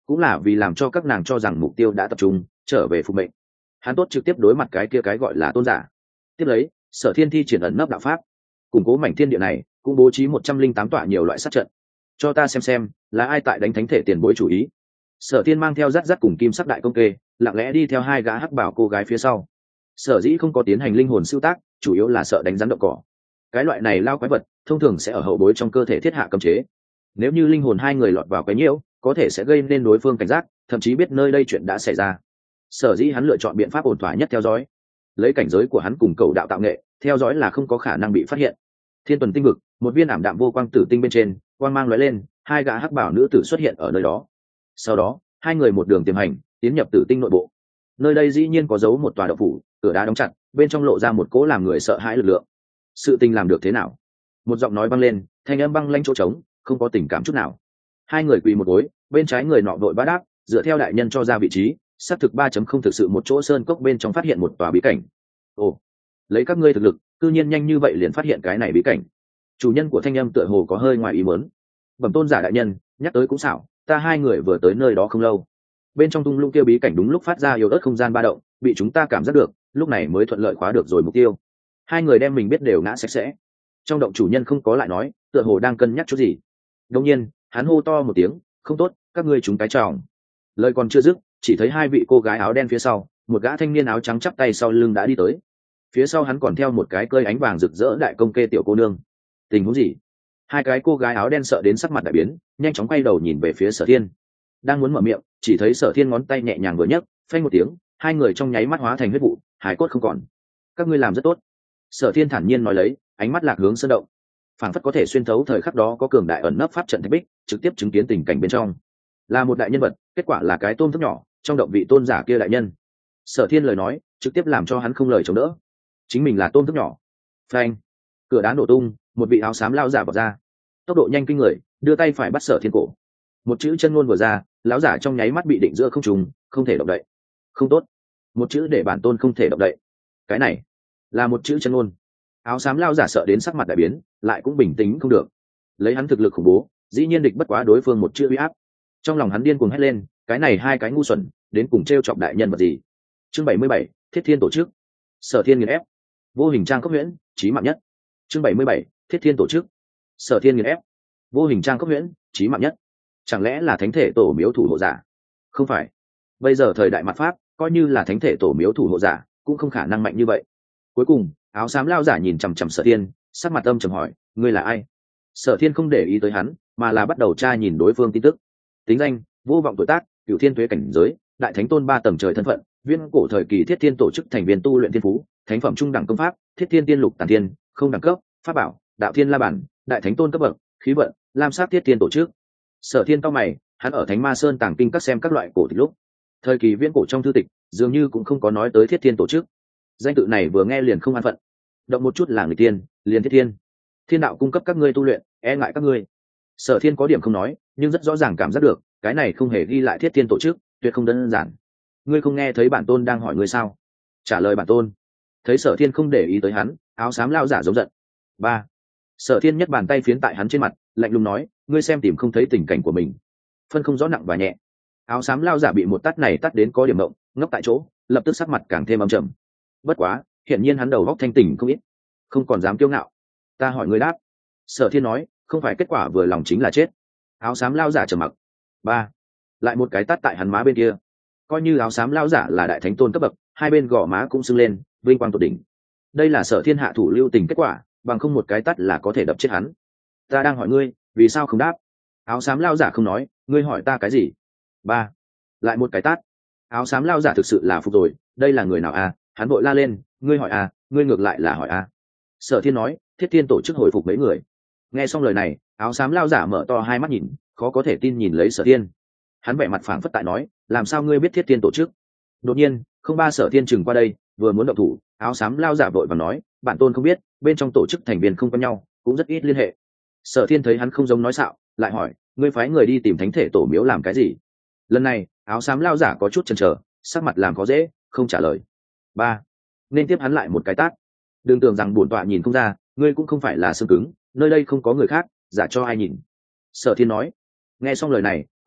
cũng là vì làm cho các nàng cho rằng mục tiêu đã tập trung trở về phục mệnh. Hắn tốt trực tiếp đối mặt cái kia cái gọi là tôn giả. Tiếp lấy, Sở Thiên thi triển ẩn nấp đạo pháp, củng cố mảnh thiên địa này, cũng bố trí một trăm linh tám tọa nhiều loại sát trận. Cho ta xem xem là ai tại đánh thánh thể tiền bối chủ ý. Sở Thiên mang theo rát rát cùng kim sắc đại công kê, lặng lẽ đi theo hai gã hắc bảo cô gái phía sau. Sở dĩ không có tiến hành linh hồn siêu tác, chủ yếu là sợ đánh rắn động cỏ. Cái loại này lao quái vật thông thường sẽ ở hậu bối trong cơ thể thiết hạ cấm chế. Nếu như linh hồn hai người lọt vào cái nhiễu, có thể sẽ gây nên đối phương cảnh giác, thậm chí biết nơi đây chuyện đã xảy ra. Sở dĩ hắn lựa chọn biện pháp ổn thỏa nhất theo dõi. Lấy cảnh giới của hắn cùng cầu đạo tạo nghệ, theo dõi là không có khả năng bị phát hiện. Thiên Tuần tinh vực, một viên ảm đạm vô quang tử tinh bên trên, quang mang lóe lên, hai gã hắc bảo nữ tử xuất hiện ở nơi đó. Sau đó, hai người một đường tiềm hành, tiến nhập tử tinh nội bộ. Nơi đây dĩ nhiên có giấu một tòa động phủ, cửa đá đóng chặt, bên trong lộ ra một cỗ làm người sợ hãi lực lượng. Sự tình làm được thế nào? Một giọng nói vang lên, thanh âm băng lanh chỗ trống, không có tình cảm chút nào. Hai người quỳ một gối, bên trái người nọ vội bá đáp, dựa theo đại nhân cho ra vị trí, xác thực ba chấm không thực sự một chỗ sơn cốc bên trong phát hiện một tòa bí cảnh. Ồ, lấy các ngươi thực lực, cư nhiên nhanh như vậy liền phát hiện cái này bí cảnh. Chủ nhân của thanh âm tựa hồ có hơi ngoài ý muốn. Bẩm tôn giả đại nhân, nhắc tới cũng xảo, ta hai người vừa tới nơi đó không lâu. Bên trong tung lũng kia bí cảnh đúng lúc phát ra yếu ớt không gian ba động, bị chúng ta cảm giác được, lúc này mới thuận lợi khóa được rồi mục tiêu. Hai người đem mình biết đều ngã sạch sẽ. Trong động chủ nhân không có lại nói, tựa hồ đang cân nhắc chút gì. Đột nhiên, hắn hô to một tiếng, không tốt, các ngươi chúng cái tròng. Lời còn chưa dứt, chỉ thấy hai vị cô gái áo đen phía sau, một gã thanh niên áo trắng chắp tay sau lưng đã đi tới. Phía sau hắn còn theo một cái cơi ánh vàng rực rỡ đại công kê tiểu cô nương. Tình huống gì? Hai cái cô gái áo đen sợ đến sắc mặt đại biến, nhanh chóng quay đầu nhìn về phía Sở Thiên. Đang muốn mở miệng, chỉ thấy Sở Thiên ngón tay nhẹ nhàng vừa nhấc, phanh một tiếng, hai người trong nháy mắt hóa thành huyết vụ, hải cốt không còn. Các ngươi làm rất tốt. Sở Thiên thản nhiên nói lấy, ánh mắt lạc hướng sơn động, phảng phất có thể xuyên thấu thời khắc đó có cường đại ẩn nấp pháp trận thạch bích, trực tiếp chứng kiến tình cảnh bên trong. Là một đại nhân vật, kết quả là cái tôm thức nhỏ, trong động vị tôn giả kia đại nhân. Sở Thiên lời nói, trực tiếp làm cho hắn không lời chống đỡ. Chính mình là tôm thức nhỏ. Phanh, cửa đá nổ tung, một vị áo xám lao giả vọt ra, tốc độ nhanh kinh người, đưa tay phải bắt Sở Thiên cổ. Một chữ chân ngôn vừa ra, lão giả trong nháy mắt bị định giữa không trung, không thể động đậy. Không tốt, một chữ để bản tôn không thể động đậy. Cái này là một chữ chân ngôn. Áo xám lao giả sợ đến sắc mặt đại biến, lại cũng bình tĩnh không được. Lấy hắn thực lực khủng bố, dĩ nhiên địch bất quá đối phương một chữ uy áp. Trong lòng hắn điên cuồng hét lên, cái này hai cái ngu xuẩn, đến cùng trêu chọc đại nhân vật gì? Chương bảy mươi bảy, Thiết Thiên tổ chức. Sở Thiên nghiền ép. Vô hình trang cấp huyễn, chí mạng nhất. Chương bảy mươi bảy, Thiết Thiên tổ chức. Sở Thiên nghiền ép. Vô hình trang cấp huyễn, chí mạng nhất. Chẳng lẽ là thánh thể tổ miếu thủ hộ giả? Không phải. Bây giờ thời đại mặt pháp, coi như là thánh thể tổ miếu thủ hộ giả, cũng không khả năng mạnh như vậy. Cuối cùng, áo xám lao giả nhìn chằm chằm Sở Thiên, sắc mặt âm trầm hỏi, ngươi là ai? Sở Thiên không để ý tới hắn, mà là bắt đầu tra nhìn đối phương tin tức. Tính danh, vô vọng tuổi tác, cửu thiên tuế cảnh giới, đại thánh tôn ba tầng trời thân phận, viên cổ thời kỳ Thiết Thiên tổ chức thành viên tu luyện thiên phú, thánh phẩm trung đẳng công pháp, Thiết Thiên tiên lục tản thiên, không đẳng cấp, pháp bảo, đạo thiên la bản, đại thánh tôn cấp bậc, khí vận, lam sát Thiết Thiên tổ chức. Sở Thiên cao mày, hắn ở Thánh Ma Sơn tàng kinh các xem các loại cổ tịch lúc, thời kỳ viễn cổ trong thư tịch, dường như cũng không có nói tới Thiết Thiên tổ chức. Danh tự này vừa nghe liền không an phận. Động một chút là người tiên, liền Thiết Thiên. Thiên đạo cung cấp các ngươi tu luyện, e ngại các ngươi. Sở Thiên có điểm không nói, nhưng rất rõ ràng cảm giác được, cái này không hề ghi lại Thiết Thiên tổ chức, tuyệt không đơn giản. Ngươi không nghe thấy bản tôn đang hỏi ngươi sao? Trả lời bản tôn. Thấy Sở Thiên không để ý tới hắn, áo xám lao giả giống giận. Ba. Sở Thiên nhất bàn tay phiến tại hắn trên mặt, lạnh lùng nói, ngươi xem tìm không thấy tình cảnh của mình, phân không rõ nặng và nhẹ. Áo xám lao giả bị một tát này tát đến có điểm mộng, ngốc tại chỗ, lập tức sắc mặt càng thêm âm trầm. Bất quá, hiển nhiên hắn đầu óc thanh tỉnh không ít, không còn dám kiêu ngạo. Ta hỏi ngươi đáp. Sở Thiên nói, không phải kết quả vừa lòng chính là chết. Áo xám lao giả trầm mặc. Ba. Lại một cái tát tại hắn má bên kia. Coi như áo xám lao giả là đại thánh tôn cấp bậc, hai bên gò má cũng sưng lên, vinh quang tột đỉnh. Đây là Sở Thiên hạ thủ lưu tình kết quả, bằng không một cái tát là có thể đập chết hắn. Ta đang hỏi ngươi, vì sao không đáp? Áo xám lao giả không nói, ngươi hỏi ta cái gì? Ba. Lại một cái tát. Áo xám lao giả thực sự là phục rồi, đây là người nào à? Hắn vội la lên, ngươi hỏi à, ngươi ngược lại là hỏi à. Sở Thiên nói, Thiết Thiên tổ chức hồi phục mấy người. Nghe xong lời này, áo xám lao giả mở to hai mắt nhìn, khó có thể tin nhìn lấy Sở Thiên. Hắn vẻ mặt phảng phất tại nói, làm sao ngươi biết Thiết Thiên tổ chức? Đột nhiên, không ba Sở Thiên chừng qua đây, vừa muốn động thủ, áo xám lao giả vội và nói, bản tôn không biết, bên trong tổ chức thành viên không có nhau, cũng rất ít liên hệ. Sở Thiên thấy hắn không giống nói xạo, lại hỏi, ngươi phái người đi tìm thánh thể tổ miếu làm cái gì? Lần này, áo xám lao giả có chút chần chờ, sắc mặt làm khó dễ, không trả lời. Ba. Nên tiếp hắn lại một cái tát. Đừng tưởng rằng bổn tọa nhìn không ra, ngươi cũng không phải là xương cứng, nơi đây không có người khác, giả cho ai nhìn. Sở Thiên nói. Nghe xong lời này,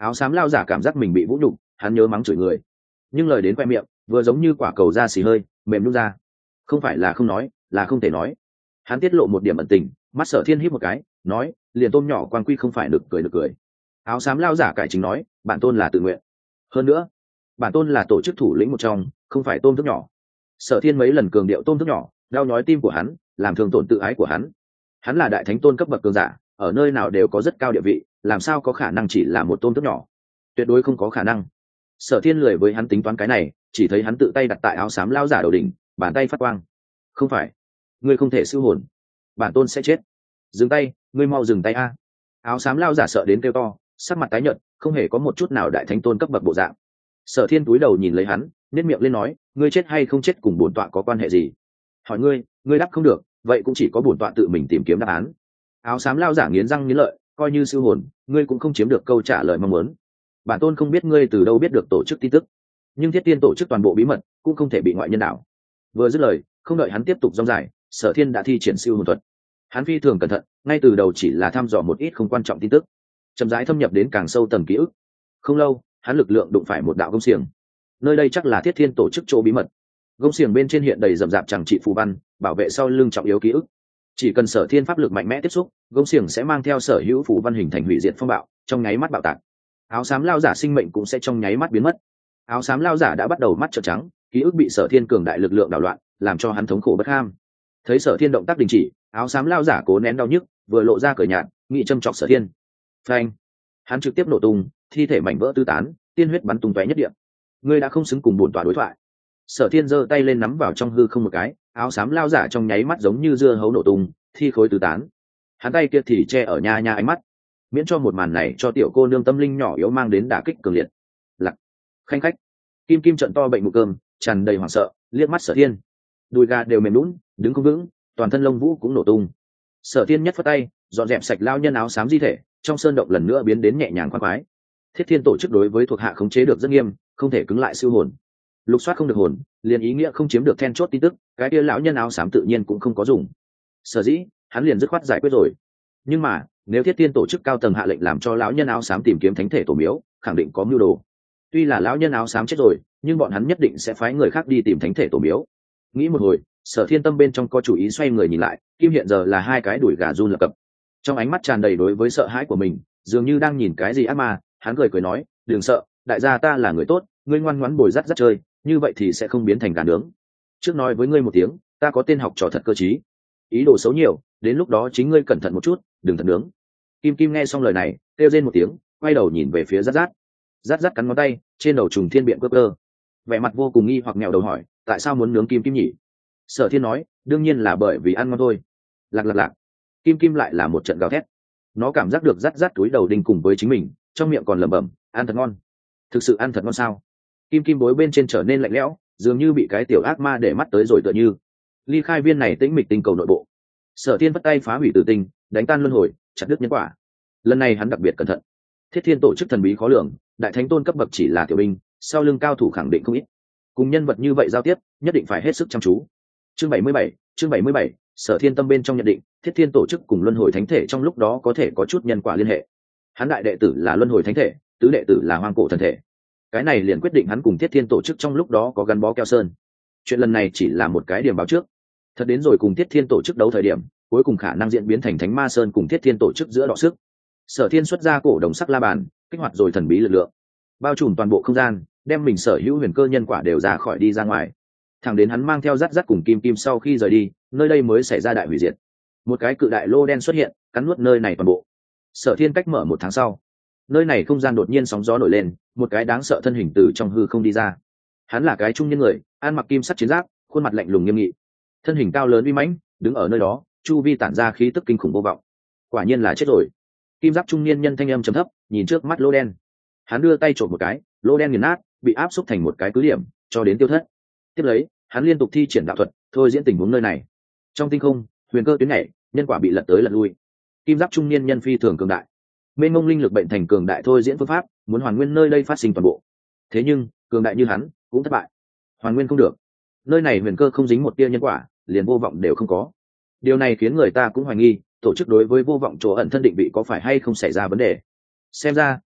Áo xám lao giả cảm giác mình bị vũ nhục, hắn nhớ mắng chửi người, nhưng lời đến khoe miệng vừa giống như quả cầu da xì hơi mềm nhún ra. Không phải là không nói, là không thể nói. Hắn tiết lộ một điểm ẩn tình, mắt Sở Thiên híp một cái, nói, liền tôm nhỏ quan quy không phải được cười được cười. Áo xám lao giả cải chính nói, bản tôn là tự nguyện. Hơn nữa, bản tôn là tổ chức thủ lĩnh một trong, không phải tôm thức nhỏ. Sở Thiên mấy lần cường điệu tôm thức nhỏ, đau nhói tim của hắn, làm thương tổn tự ái của hắn. Hắn là đại thánh tôn cấp bậc cường giả, ở nơi nào đều có rất cao địa vị, làm sao có khả năng chỉ là một tôm thức nhỏ? Tuyệt đối không có khả năng. Sở Thiên lười với hắn tính toán cái này, chỉ thấy hắn tự tay đặt tại áo xám lao giả đầu đỉnh, bàn tay phát quang. Không phải, ngươi không thể siêu hồn, bản tôn sẽ chết. Dừng tay, ngươi mau dừng tay a! Áo xám lao giả sợ đến kêu to, sắc mặt tái nhợt, không hề có một chút nào đại thánh tôn cấp bậc bộ dạng. Sở Thiên cúi đầu nhìn lấy hắn, nhếch miệng lên nói, ngươi chết hay không chết cùng bổn tọa có quan hệ gì? Hỏi ngươi, ngươi đáp không được, vậy cũng chỉ có bổn tọa tự mình tìm kiếm đáp án. Áo xám lao giả nghiến răng nghiến lợi, coi như siêu hồn, ngươi cũng không chiếm được câu trả lời mong muốn. Bản tôn không biết ngươi từ đâu biết được tổ chức tin tức, nhưng Thiết Tiên tổ chức toàn bộ bí mật cũng không thể bị ngoại nhân đảo. Vừa dứt lời, không đợi hắn tiếp tục rong dài, Sở Thiên đã thi triển siêu hồn thuật. Hắn phi thường cẩn thận, ngay từ đầu chỉ là thăm dò một ít không quan trọng tin tức, chậm rãi thâm nhập đến càng sâu tầng ký ức. Không lâu, hắn lực lượng đụng phải một đạo gông xiềng. Nơi đây chắc là Thiết Thiên tổ chức chỗ bí mật. Gông xiềng bên trên hiện đầy rậm rạp chẳng trị phù văn, bảo vệ sau lưng trọng yếu ký ức. Chỉ cần Sở Thiên pháp lực mạnh mẽ tiếp xúc, gông xiềng sẽ mang theo sở hữu phù văn hình thành hủy diệt phong bạo, trong nháy mắt bạo tạc. Áo xám lao giả sinh mệnh cũng sẽ trong nháy mắt biến mất. Áo xám lao giả đã bắt đầu mắt trợn trắng, ký ức bị Sở Thiên cường đại lực lượng đảo loạn, làm cho hắn thống khổ bất ham. Thấy Sở Thiên động tác đình chỉ, áo xám lao giả cố nén đau nhức, vừa lộ ra cười nhạt, nghị châm chọc Sở Thiên. Phanh! Hắn trực tiếp nổ tung, thi thể mảnh vỡ tứ tán, tiên huyết bắn tung tóe nhất địa. Ngươi đã không xứng cùng bổn tọa đối thoại. Sở Thiên giơ tay lên nắm vào trong hư không một cái, áo xám lao giả trong nháy mắt giống như dưa hấu nổ tung, thi khối tứ tán. Hắn tay kia thì che ở nha nha ánh mắt, miễn cho một màn này cho tiểu cô nương tâm linh nhỏ yếu mang đến đả kích cường liệt. Lặc, khanh khách. Kim Kim trận to bệnh mụ cơm, tràn đầy hoảng sợ, liếc mắt Sở Thiên. Đùi gà đều mềm lún, đứng không vững, toàn thân lông vũ cũng nổ tung. Sở Thiên nhất phất tay, dọn dẹp sạch lao nhân áo xám di thể, trong sơn động lần nữa biến đến nhẹ nhàng khoan khoái. Thiết Thiên tổ chức đối với thuộc hạ khống chế được rất nghiêm, không thể cứng lại siêu hồn. Lục soát không được hồn, liền ý nghĩa không chiếm được then chốt tin tức, cái kia lão nhân áo xám tự nhiên cũng không có dùng. Sở dĩ, hắn liền dứt khoát giải quyết rồi. Nhưng mà, nếu Thiết Thiên tổ chức cao tầng hạ lệnh làm cho lão nhân áo xám tìm kiếm thánh thể tổ miếu, khẳng định có mưu đồ. Tuy là lão nhân áo xám chết rồi, nhưng bọn hắn nhất định sẽ phái người khác đi tìm thánh thể tổ miếu. Nghĩ một hồi, Sở Thiên tâm bên trong có chủ ý xoay người nhìn lại, Kim hiện giờ là hai cái đuổi gà run lập cập. Trong ánh mắt tràn đầy đối với sợ hãi của mình, dường như đang nhìn cái gì ác ma, hắn cười cười nói, đừng sợ, đại gia ta là người tốt, ngươi ngoan ngoãn bồi dắt dắt chơi, như vậy thì sẽ không biến thành gà nướng. Trước nói với ngươi một tiếng, ta có tên học trò thật cơ trí, ý đồ xấu nhiều, đến lúc đó chính ngươi cẩn thận một chút, đừng thật nướng. Kim Kim nghe xong lời này, kêu rên một tiếng, quay đầu nhìn về phía Dát Dát. Dát Dát cắn ngón tay, trên đầu trùng thiên biện cơ cơ, vẻ mặt vô cùng nghi hoặc nghèo đầu hỏi, tại sao muốn nướng Kim Kim nhỉ? Sở Thiên nói, đương nhiên là bởi vì ăn ngon thôi. Lạc lạc lạc. Kim Kim lại là một trận gào thét. Nó cảm giác được Dát Dát túi đầu đinh cùng với chính mình, trong miệng còn lẩm bẩm, ăn thật ngon. Thực sự ăn thật ngon sao? Kim Kim bối bên trên trở nên lạnh lẽo, dường như bị cái tiểu ác ma để mắt tới rồi tựa như. Ly khai viên này tĩnh mịch tinh cầu nội bộ. Sở Thiên bắt tay phá hủy tử tinh, đánh tan luân hồi, chặt đứt nhân quả. Lần này hắn đặc biệt cẩn thận. Thiết Thiên tổ chức thần bí khó lường, đại thánh tôn cấp bậc chỉ là tiểu binh, sau lưng cao thủ khẳng định không ít. Cùng nhân vật như vậy giao tiếp, nhất định phải hết sức chăm chú. Chương bảy mươi bảy, chương bảy mươi bảy, Sở Thiên tâm bên trong nhận định, Thiết Thiên tổ chức cùng luân hồi thánh thể trong lúc đó có thể có chút nhân quả liên hệ. Hắn đại đệ tử là luân hồi thánh thể, tứ đệ tử là hoang cổ thần thể. Cái này liền quyết định hắn cùng Thiết Thiên tổ chức trong lúc đó có gắn bó keo sơn. Chuyện lần này chỉ là một cái điểm báo trước. Thật đến rồi cùng Thiết Thiên tổ chức đấu thời điểm, cuối cùng khả năng diễn biến thành Thánh Ma Sơn cùng Thiết Thiên tổ chức giữa đọ sức. Sở Thiên xuất ra cổ đồng sắc la bàn, kích hoạt rồi thần bí lực lượng, bao trùm toàn bộ không gian, đem mình sở hữu huyền cơ nhân quả đều ra khỏi đi ra ngoài. Thẳng đến hắn mang theo Dát Dát cùng Kim Kim sau khi rời đi, nơi đây mới xảy ra đại hủy diệt. Một cái cự đại lô đen xuất hiện, cắn nuốt nơi này toàn bộ. Sở Thiên cách mở một tháng sau, nơi này không gian đột nhiên sóng gió nổi lên, một cái đáng sợ thân hình từ trong hư không đi ra. Hắn là cái trung niên người, ăn mặc kim sắt chiến giáp, khuôn mặt lạnh lùng nghiêm nghị, thân hình cao lớn uy mãnh, đứng ở nơi đó, chu vi tản ra khí tức kinh khủng vô vọng. Quả nhiên là chết rồi. Kim giáp trung niên nhân thanh âm trầm thấp, nhìn trước mắt lô đen. Hắn đưa tay trộm một cái, lô đen nghiền nát, bị áp xúc thành một cái cứ điểm, cho đến tiêu thất. Tiếp lấy, hắn liên tục thi triển đạo thuật, thôi diễn tình huống nơi này. Trong tinh không, huyền cơ tuyến nhảy, nhân quả bị lật tới lật lui. Kim giáp trung niên nhân phi thường cường đại, mênh mông linh lực bệnh thành cường đại thôi diễn phương pháp, muốn hoàn nguyên nơi đây phát sinh toàn bộ. Thế nhưng, cường đại như hắn, cũng thất bại. Hoàn nguyên không được. Nơi này huyền cơ không dính một tia nhân quả, liền vô vọng đều không có. Điều này khiến người ta cũng hoài nghi, tổ chức đối với vô vọng chỗ ẩn thân định vị có phải hay không xảy ra vấn đề. Xem ra,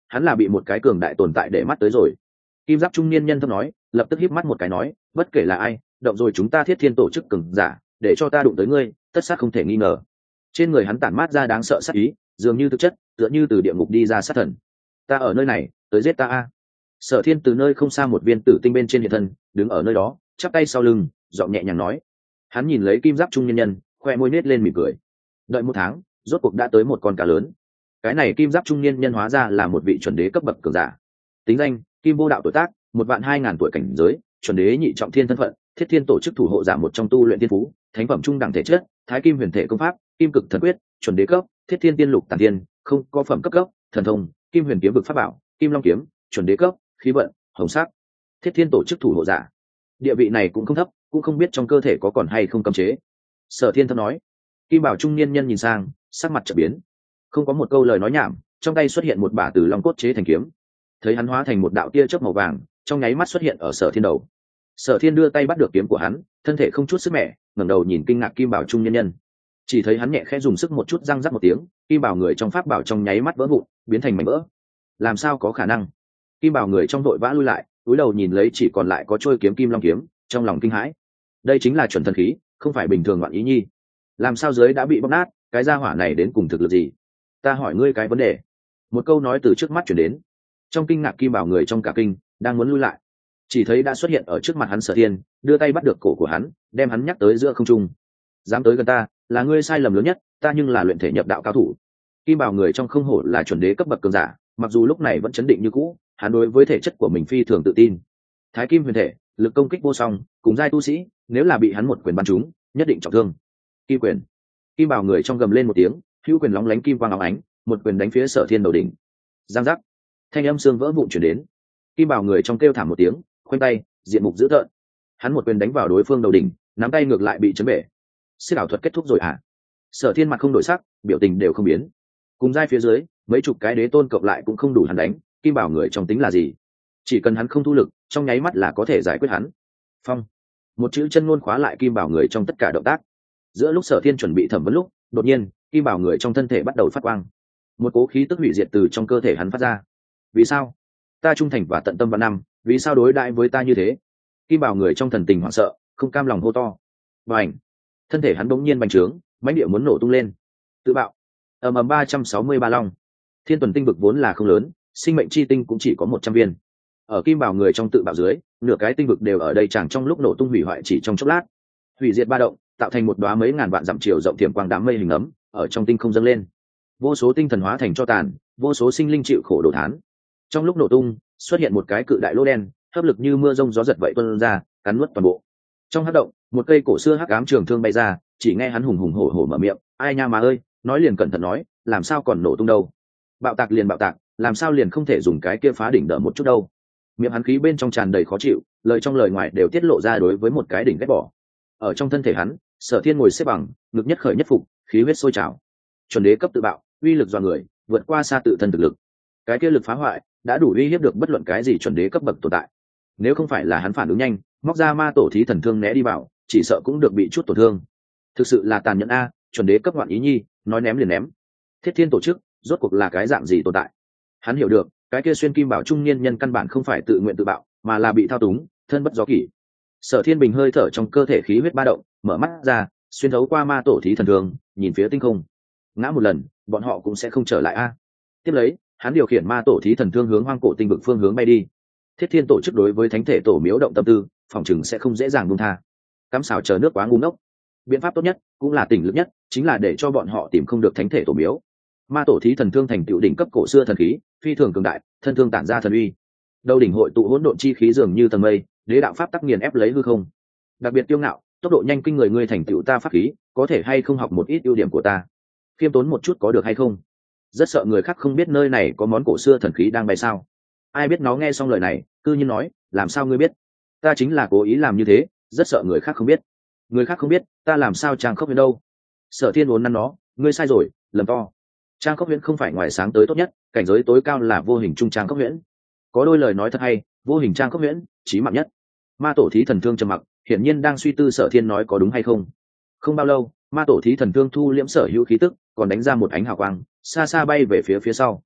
hắn là bị một cái cường đại tồn tại để mắt tới rồi. Kim giáp trung niên nhân thâm nói, lập tức híp mắt một cái nói, bất kể là ai, động rồi chúng ta Thiết Thiên tổ chức cường giả, để cho ta đụng tới ngươi, tất sát không thể nghi ngờ. Trên người hắn tản mát ra đáng sợ sát ý, dường như thực chất, tựa như từ địa ngục đi ra sát thần. Ta ở nơi này, tới giết ta a. Sở Thiên từ nơi không xa một viên tử tinh bên trên hiện thân, đứng ở nơi đó, chắp tay sau lưng, giọng nhẹ nhàng nói. Hắn nhìn lấy kim giáp trung nhân nhân, khoe môi nết lên mỉm cười. Đợi một tháng, rốt cuộc đã tới một con cá lớn. Cái này kim giáp trung niên nhân hóa ra là một vị chuẩn đế cấp bậc cường giả. Tính danh: Kim Vô Đạo, tuổi tác: một vạn hai ngàn tuổi, cảnh giới: chuẩn đế nhị trọng thiên, thân phận: Thiết Thiên tổ chức thủ hộ giả một trong tu luyện tiên phú, thánh phẩm trung đẳng thể chất, Thái Kim huyền thể công pháp, Kim cực thần quyết, chuẩn đế cấp, Thiết Thiên tiên lục tản tiên, không có phẩm cấp cấp, thần thông, Kim huyền kiếm vực pháp bảo, Kim Long kiếm, chuẩn đế cấp, khí vận, hồng sắc. Thiết Thiên tổ chức thủ hộ giả. Địa vị này cũng không thấp, cũng không biết trong cơ thể có còn hay không cấm chế. Sở Thiên thâm nói. Kim Bảo trung niên nhân nhìn sang, sắc mặt chợt biến, không có một câu lời nói nhảm, trong tay xuất hiện một bả từ long cốt chế thành kiếm. Thấy hắn hóa thành một đạo tia chớp màu vàng, trong nháy mắt xuất hiện ở Sở Thiên đầu. Sở Thiên đưa tay bắt được kiếm của hắn, thân thể không chút sức mẻ, ngẩng đầu nhìn kinh ngạc Kim Bảo trung niên nhân. Chỉ thấy hắn nhẹ khẽ dùng sức một chút, răng rắc một tiếng, Kim Bảo người trong pháp bảo trong nháy mắt vỡ vụn, biến thành mảnh vỡ. Làm sao có khả năng? Kim Bảo người trong đội vã lui lại, cúi đầu nhìn lấy chỉ còn lại có trôi kiếm Kim Long kiếm, trong lòng kinh hãi. Đây chính là chuẩn thần khí, không phải bình thường loạn ý nhi. Làm sao dưới đã bị bóc nát, cái gia hỏa này đến cùng thực lực gì? Ta hỏi ngươi cái vấn đề. Một câu nói từ trước mắt chuyển đến. Trong kinh ngạc Kim Bảo người trong cả kinh, đang muốn lui lại, chỉ thấy đã xuất hiện ở trước mặt hắn Sở Thiên, đưa tay bắt được cổ của hắn, đem hắn nhắc tới giữa không trung. Dám tới gần ta, là ngươi sai lầm lớn nhất, ta nhưng là luyện thể nhập đạo cao thủ. Kim Bảo người trong không hổ là chuẩn đế cấp bậc cường giả, mặc dù lúc này vẫn chấn định như cũ, hắn đối với thể chất của mình phi thường tự tin. Thái Kim huyền thể, lực công kích vô song, cùng giai tu sĩ, nếu là bị hắn một quyền bắn trúng, nhất định trọng thương. Kim quyền. Kim Bảo người trong gầm lên một tiếng, hữu quyền lóng lánh kim quang óng ánh, một quyền đánh phía Sở Thiên đầu đỉnh. Giang giác. Thanh âm xương vỡ vụn truyền đến. Kim Bảo người trong kêu thảm một tiếng, khoanh tay, diện mục dữ tợn. Hắn một quyền đánh vào đối phương đầu đỉnh, nắm tay ngược lại bị chấn bể. Siết ảo thuật kết thúc rồi à? Sở Thiên mặt không đổi sắc, biểu tình đều không biến. Cùng giai phía dưới, mấy chục cái đế tôn cộng lại cũng không đủ hắn đánh, Kim Bảo người trong tính là gì? Chỉ cần hắn không thu lực, trong nháy mắt là có thể giải quyết hắn. Phong. Một chữ chân ngôn khóa lại Kim Bảo người trong tất cả động tác. Giữa lúc Sở Thiên chuẩn bị thẩm vấn lúc, đột nhiên, Kim Bảo người trong thân thể bắt đầu phát quang. Một cố khí tức hủy diệt từ trong cơ thể hắn phát ra. Vì sao? Ta trung thành và tận tâm vạn năm, vì sao đối đãi với ta như thế? Kim Bảo người trong thần tình hoảng sợ, không cam lòng hô to. Bành! Thân thể hắn bỗng nhiên bành trướng, mãnh địa muốn nổ tung lên. Tự bạo. Ầm ầm ba trăm sáu mươi ba long. Thiên tuần tinh vực vốn là không lớn, sinh mệnh chi tinh cũng chỉ có một trăm viên. Ở Kim Bảo người trong tự bạo dưới, nửa cái tinh vực đều ở đây chẳng trong lúc nổ tung hủy hoại chỉ trong chốc lát. Hủy diệt ba động, tạo thành một đóa mấy ngàn vạn dặm chiều rộng thiểm quang đám mây hình ấm, ở trong tinh không dâng lên. Vô số tinh thần hóa thành cho tàn, vô số sinh linh chịu khổ đổ thán. Trong lúc nổ tung, xuất hiện một cái cự đại lỗ đen, hấp lực như mưa rông gió giật vậy tuôn ra, cắn nuốt toàn bộ. Trong hắc động, một cây cổ xưa hắc ám trường thương bay ra, chỉ nghe hắn hùng hùng hổ hổ mở miệng, ai nha mà ơi, nói liền cẩn thận nói, làm sao còn nổ tung đâu? Bạo tạc liền bạo tạc, làm sao liền không thể dùng cái kia phá đỉnh đỡ một chút đâu? Miệng hắn khí bên trong tràn đầy khó chịu, lời trong lời ngoài đều tiết lộ ra đối với một cái đỉnh ghét bỏ. Ở trong thân thể hắn, Sở Thiên ngồi xếp bằng, ngực nhất khởi nhất phục, khí huyết sôi trào. Chuẩn đế cấp tự bạo, uy lực dọa người, vượt qua xa tự thân thực lực. Cái kia lực phá hoại đã đủ uy hiếp được bất luận cái gì chuẩn đế cấp bậc tồn tại. Nếu không phải là hắn phản ứng nhanh, móc ra ma tổ thí thần thương né đi vào, chỉ sợ cũng được bị chút tổn thương. Thực sự là tàn nhẫn a, chuẩn đế cấp ngoạn ý nhi, nói ném liền ném. Thiết Thiên tổ chức rốt cuộc là cái dạng gì tồn tại? Hắn hiểu được, cái kia xuyên kim bảo trung niên nhân căn bản không phải tự nguyện tự bạo, mà là bị thao túng, thân bất do kỷ. Sở Thiên bình hơi thở trong cơ thể khí huyết ba động, mở mắt ra, xuyên thấu qua ma tổ thí thần thương, nhìn phía tinh không. Ngã một lần, bọn họ cũng sẽ không trở lại a. Tiếp lấy, hắn điều khiển ma tổ thí thần thương hướng hoang cổ tinh vực phương hướng bay đi. Thiết Thiên tổ chức đối với thánh thể tổ miếu động tâm tư, phòng chừng sẽ không dễ dàng buông tha. Cắm xào chờ nước quá ngu ngốc. Biện pháp tốt nhất, cũng là tỉnh lực nhất, chính là để cho bọn họ tìm không được thánh thể tổ miếu. Ma tổ thí thần thương thành tựu đỉnh cấp cổ xưa thần khí, phi thường cường đại, thân thương tản ra thần uy. Đầu đỉnh hội tụ hỗn độn chi khí dường như tầng mây, đế đạo pháp tắc nghiền ép lấy hư không. Đặc biệt tiêu ngạo, tốc độ nhanh kinh người, ngươi thành tựu ta pháp khí, có thể hay không học một ít ưu điểm của ta? Khiêm tốn một chút có được hay không? Rất sợ người khác không biết nơi này có món cổ xưa thần khí đang bay sao. Ai biết nó nghe xong lời này, cư nhiên nói, làm sao ngươi biết? Ta chính là cố ý làm như thế, rất sợ người khác không biết. Người khác không biết, ta làm sao Trang Khốc Huyễn đâu? Sở Thiên uốn nắn nó, ngươi sai rồi, lầm to. Trang Khốc Huyễn không phải ngoài sáng tới tốt nhất, cảnh giới tối cao là vô hình trung Trang Khốc Huyễn. Có đôi lời nói thật hay, vô hình Trang Khốc Huyễn, chí mạng nhất. Ma tổ thí thần thương trầm mặc, hiển nhiên đang suy tư Sở Thiên nói có đúng hay không. Không bao lâu, ma tổ thí thần thương thu liễm sở hữu khí tức, còn đánh ra một ánh hào quang, xa xa bay về phía phía sau.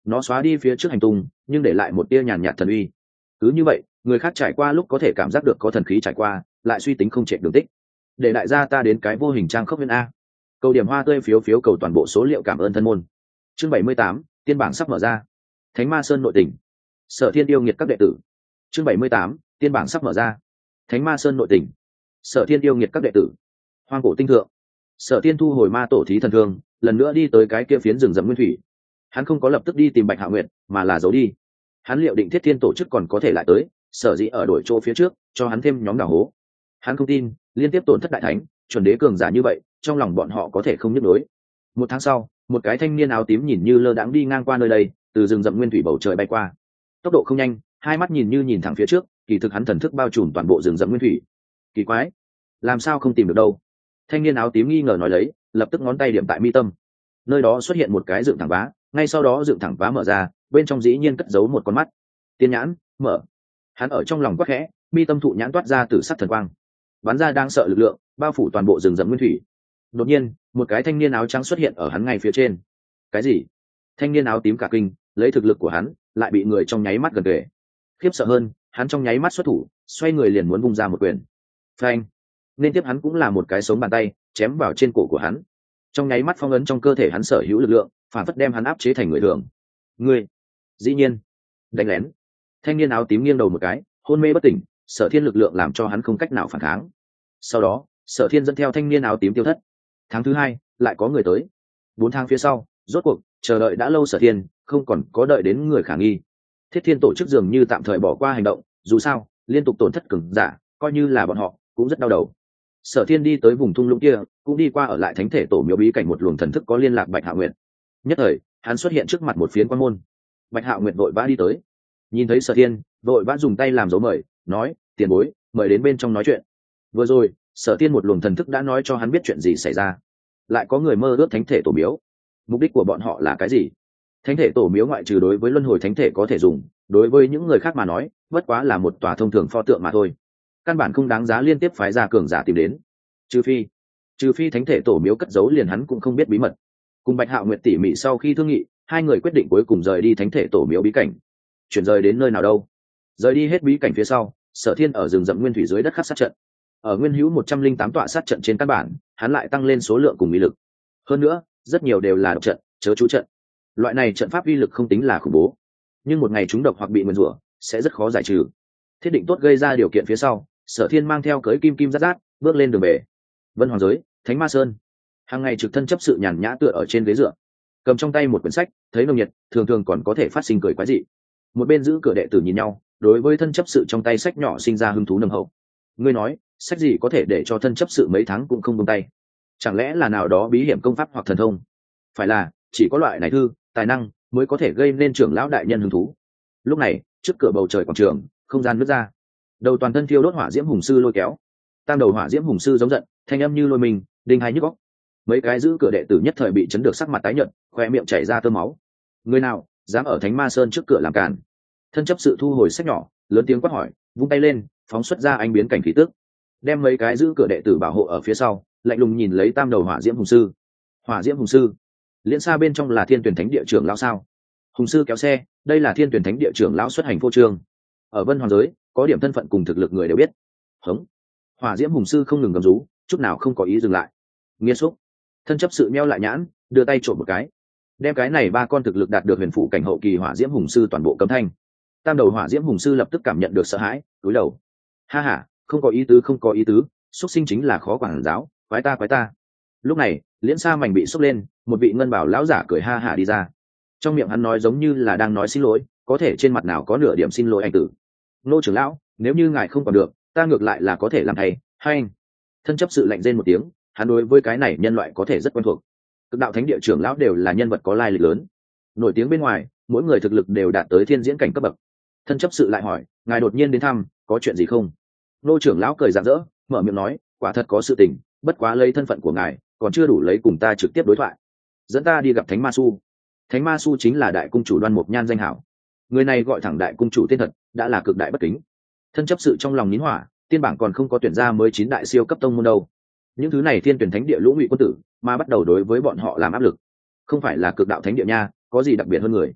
nó xóa đi phía trước hành tung nhưng để lại một tia nhàn nhạt thần uy. Cứ như vậy người khác trải qua lúc có thể cảm giác được có thần khí trải qua, lại suy tính không chạy đường tích. Để đại gia ta đến cái vô hình trang khốc viên a. Cầu điểm hoa tươi phiếu phiếu cầu toàn bộ số liệu cảm ơn thân môn. Chương bảy mươi tám, tiên bảng sắp mở ra. Thánh Ma Sơn nội tỉnh. Sở Thiên yêu nghiệt các đệ tử. Chương bảy mươi tám, tiên bảng sắp mở ra. Thánh Ma Sơn nội tỉnh. Sở Thiên yêu nghiệt các đệ tử. Hoang cổ tinh thượng. Sở Thiên thu hồi ma tổ thí thần thương, lần nữa đi tới cái kia phiến rừng rậm nguyên thủy. Hắn không có lập tức đi tìm Bạch Hạo Nguyệt, mà là giấu đi. Hắn liệu định Thiết Thiên tổ chức còn có thể lại tới, sở dĩ ở đổi chỗ phía trước, cho hắn thêm nhóm đào hố. Hắn không tin, liên tiếp tổn thất đại thánh, chuẩn đế cường giả như vậy, trong lòng bọn họ có thể không nhức đối. Một tháng sau, một cái thanh niên áo tím nhìn như lơ đãng đi ngang qua nơi đây, từ rừng rậm nguyên thủy bầu trời bay qua. Tốc độ không nhanh, hai mắt nhìn như nhìn thẳng phía trước, kỳ thực hắn thần thức bao trùm toàn bộ rừng rậm nguyên thủy. Kỳ quái, làm sao không tìm được đâu? Thanh niên áo tím nghi ngờ nói lấy, lập tức ngón tay điểm tại mi tâm. Nơi đó xuất hiện một cái dựng thẳng vá, ngay sau đó dựng thẳng vá mở ra, bên trong dĩ nhiên cất giấu một con mắt. Tiên nhãn, mở. Hắn ở trong lòng quắc khẽ, mi tâm thụ nhãn toát ra từ sắc thần quang, bắn ra đang sợ lực lượng, bao phủ toàn bộ rừng rậm nguyên thủy. Đột nhiên, một cái thanh niên áo trắng xuất hiện ở hắn ngay phía trên. Cái gì? Thanh niên áo tím cả kinh, lấy thực lực của hắn, lại bị người trong nháy mắt gần kề. Khiếp sợ hơn, hắn trong nháy mắt xuất thủ, xoay người liền muốn vung ra một quyền. Phanh! Nên tiếp hắn cũng là một cái sống bàn tay, chém vào trên cổ của hắn. Trong nháy mắt phong ấn trong cơ thể hắn sở hữu lực lượng, phản phất đem hắn áp chế thành người thường. Ngươi! Dĩ nhiên, đánh lén. Thanh niên áo tím nghiêng đầu một cái, hôn mê bất tỉnh, Sở Thiên lực lượng làm cho hắn không cách nào phản kháng. Sau đó, Sở Thiên dẫn theo thanh niên áo tím tiêu thất. Tháng thứ hai, lại có người tới. Bốn tháng phía sau, rốt cuộc chờ đợi đã lâu Sở Thiên không còn có đợi đến người khả nghi. Thiết Thiên tổ chức dường như tạm thời bỏ qua hành động, dù sao liên tục tổn thất cường giả, coi như là bọn họ cũng rất đau đầu. Sở Thiên đi tới vùng thung lũng kia, cũng đi qua ở lại thánh thể tổ miếu bí cảnh một luồng thần thức có liên lạc Bạch Hạo Nguyệt. Nhất thời, hắn xuất hiện trước mặt một phiến quan môn. Bạch Hạo Nguyệt vội vã đi tới, nhìn thấy Sở Thiên, vội vã dùng tay làm dấu mời, nói: "Tiền bối, mời đến bên trong nói chuyện." Vừa rồi, Sở Thiên một luồng thần thức đã nói cho hắn biết chuyện gì xảy ra. Lại có người mơ ước thánh thể tổ miếu. Mục đích của bọn họ là cái gì? Thánh thể tổ miếu ngoại trừ đối với luân hồi thánh thể có thể dùng, đối với những người khác mà nói, bất quá là một tòa thông thường pho tượng mà thôi. Căn bản không đáng giá liên tiếp phái ra cường giả tìm đến. Trừ phi, trừ phi thánh thể tổ miếu cất giấu liền hắn cũng không biết bí mật. Cùng Bạch Hạo Nguyệt tỉ mỉ sau khi thương nghị, hai người quyết định cuối cùng rời đi thánh thể tổ miếu bí cảnh. Chuyển rời đến nơi nào đâu? Rời đi hết bí cảnh phía sau, Sở Thiên ở rừng rậm nguyên thủy dưới đất khắc sát trận. Ở nguyên hữu một trăm linh tám tọa sát trận trên căn bản, hắn lại tăng lên số lượng cùng uy lực. Hơn nữa, rất nhiều đều là độc trận, chớ chú trận. Loại này trận pháp uy lực không tính là khủng bố, nhưng một ngày chúng độc hoặc bị nguyên rủa, sẽ rất khó giải trừ. Thiết định tốt gây ra điều kiện phía sau, Sở Thiên mang theo cưới kim kim rát rát, bước lên đường về Vân Hoàng giới, Thánh Ma Sơn. Hàng ngày trực thân chấp sự nhàn nhã tựa ở trên ghế dựa, cầm trong tay một quyển sách, thấy nồng nhiệt, thường thường còn có thể phát sinh cười quái dị. Một bên giữ cửa đệ tử nhìn nhau, đối với thân chấp sự trong tay sách nhỏ sinh ra hứng thú nồng hậu. Ngươi nói, sách gì có thể để cho thân chấp sự mấy tháng cũng không buông tay? Chẳng lẽ là nào đó bí hiểm công pháp hoặc thần thông? Phải là, chỉ có loại này thư, tài năng mới có thể gây nên trưởng lão đại nhân hứng thú. Lúc này, trước cửa bầu trời quảng trường, không gian nứt ra. Đầu toàn thân thiêu đốt hỏa diễm hùng sư lôi kéo. Tam đầu hỏa diễm hùng sư giống giận, thanh âm như lôi mình, đinh hai nhức óc. Mấy cái giữ cửa đệ tử nhất thời bị chấn được sắc mặt tái nhợt, khoe miệng chảy ra tơ máu. Người nào dám ở Thánh Ma Sơn trước cửa làm cản? Thân chấp sự thu hồi sách nhỏ, lớn tiếng quát hỏi, vung tay lên, phóng xuất ra anh biến cảnh khí tức, đem mấy cái giữ cửa đệ tử bảo hộ ở phía sau, lạnh lùng nhìn lấy tam đầu hỏa diễm hùng sư. Hỏa diễm hùng sư, liễn xa bên trong là Thiên Tuyển Thánh địa trưởng lão sao? Hùng sư kéo xe, đây là Thiên Tuyển Thánh địa trưởng lão xuất hành phô trương. Ở Vân Hoàng giới, có điểm thân phận cùng thực lực người đều biết. Hống. Hỏa diễm hùng sư không ngừng gầm rú, chút nào không có ý dừng lại. Nghiên xúc. Thân chấp sự meo lại nhãn, đưa tay trộm một cái, đem cái này ba con thực lực đạt được huyền phụ cảnh hậu kỳ hỏa diễm hùng sư toàn bộ cấm thanh. Tam đầu hỏa diễm hùng sư lập tức cảm nhận được sợ hãi, cúi đầu. Ha ha, không có ý tứ, không có ý tứ, xuất sinh chính là khó quản giáo, quái ta quái ta. Lúc này, liễn sa mảnh bị xúc lên, một vị ngân bảo lão giả cười ha hả đi ra. Trong miệng hắn nói giống như là đang nói xin lỗi, có thể trên mặt nào có nửa điểm xin lỗi anh tử. Nô trưởng lão, nếu như ngài không còn được, ta ngược lại là có thể làm thầy, hay anh. Thân chấp sự lạnh rên một tiếng, hắn đối với cái này nhân loại có thể rất quen thuộc. Cực đạo thánh địa trưởng lão đều là nhân vật có lai lịch lớn, nổi tiếng bên ngoài, mỗi người thực lực đều đạt tới thiên diễn cảnh cấp bậc. Thân chấp sự lại hỏi, ngài đột nhiên đến thăm, có chuyện gì không? Nô trưởng lão cười rạng rỡ, mở miệng nói, quả thật có sự tình, bất quá lấy thân phận của ngài, còn chưa đủ lấy cùng ta trực tiếp đối thoại. Dẫn ta đi gặp Thánh Ma Su. Thánh Ma Su chính là đại cung chủ Đoan Mục Nhan danh hảo. Người này gọi thẳng đại cung chủ tên thật, đã là cực đại bất kính. Thân chấp sự trong lòng nín hỏa, tiên bảng còn không có tuyển ra mới chín đại siêu cấp tông môn đâu. Những thứ này thiên tuyển thánh địa lũ ngụy quân tử, mà bắt đầu đối với bọn họ làm áp lực. Không phải là cực đạo thánh địa nha, có gì đặc biệt hơn người?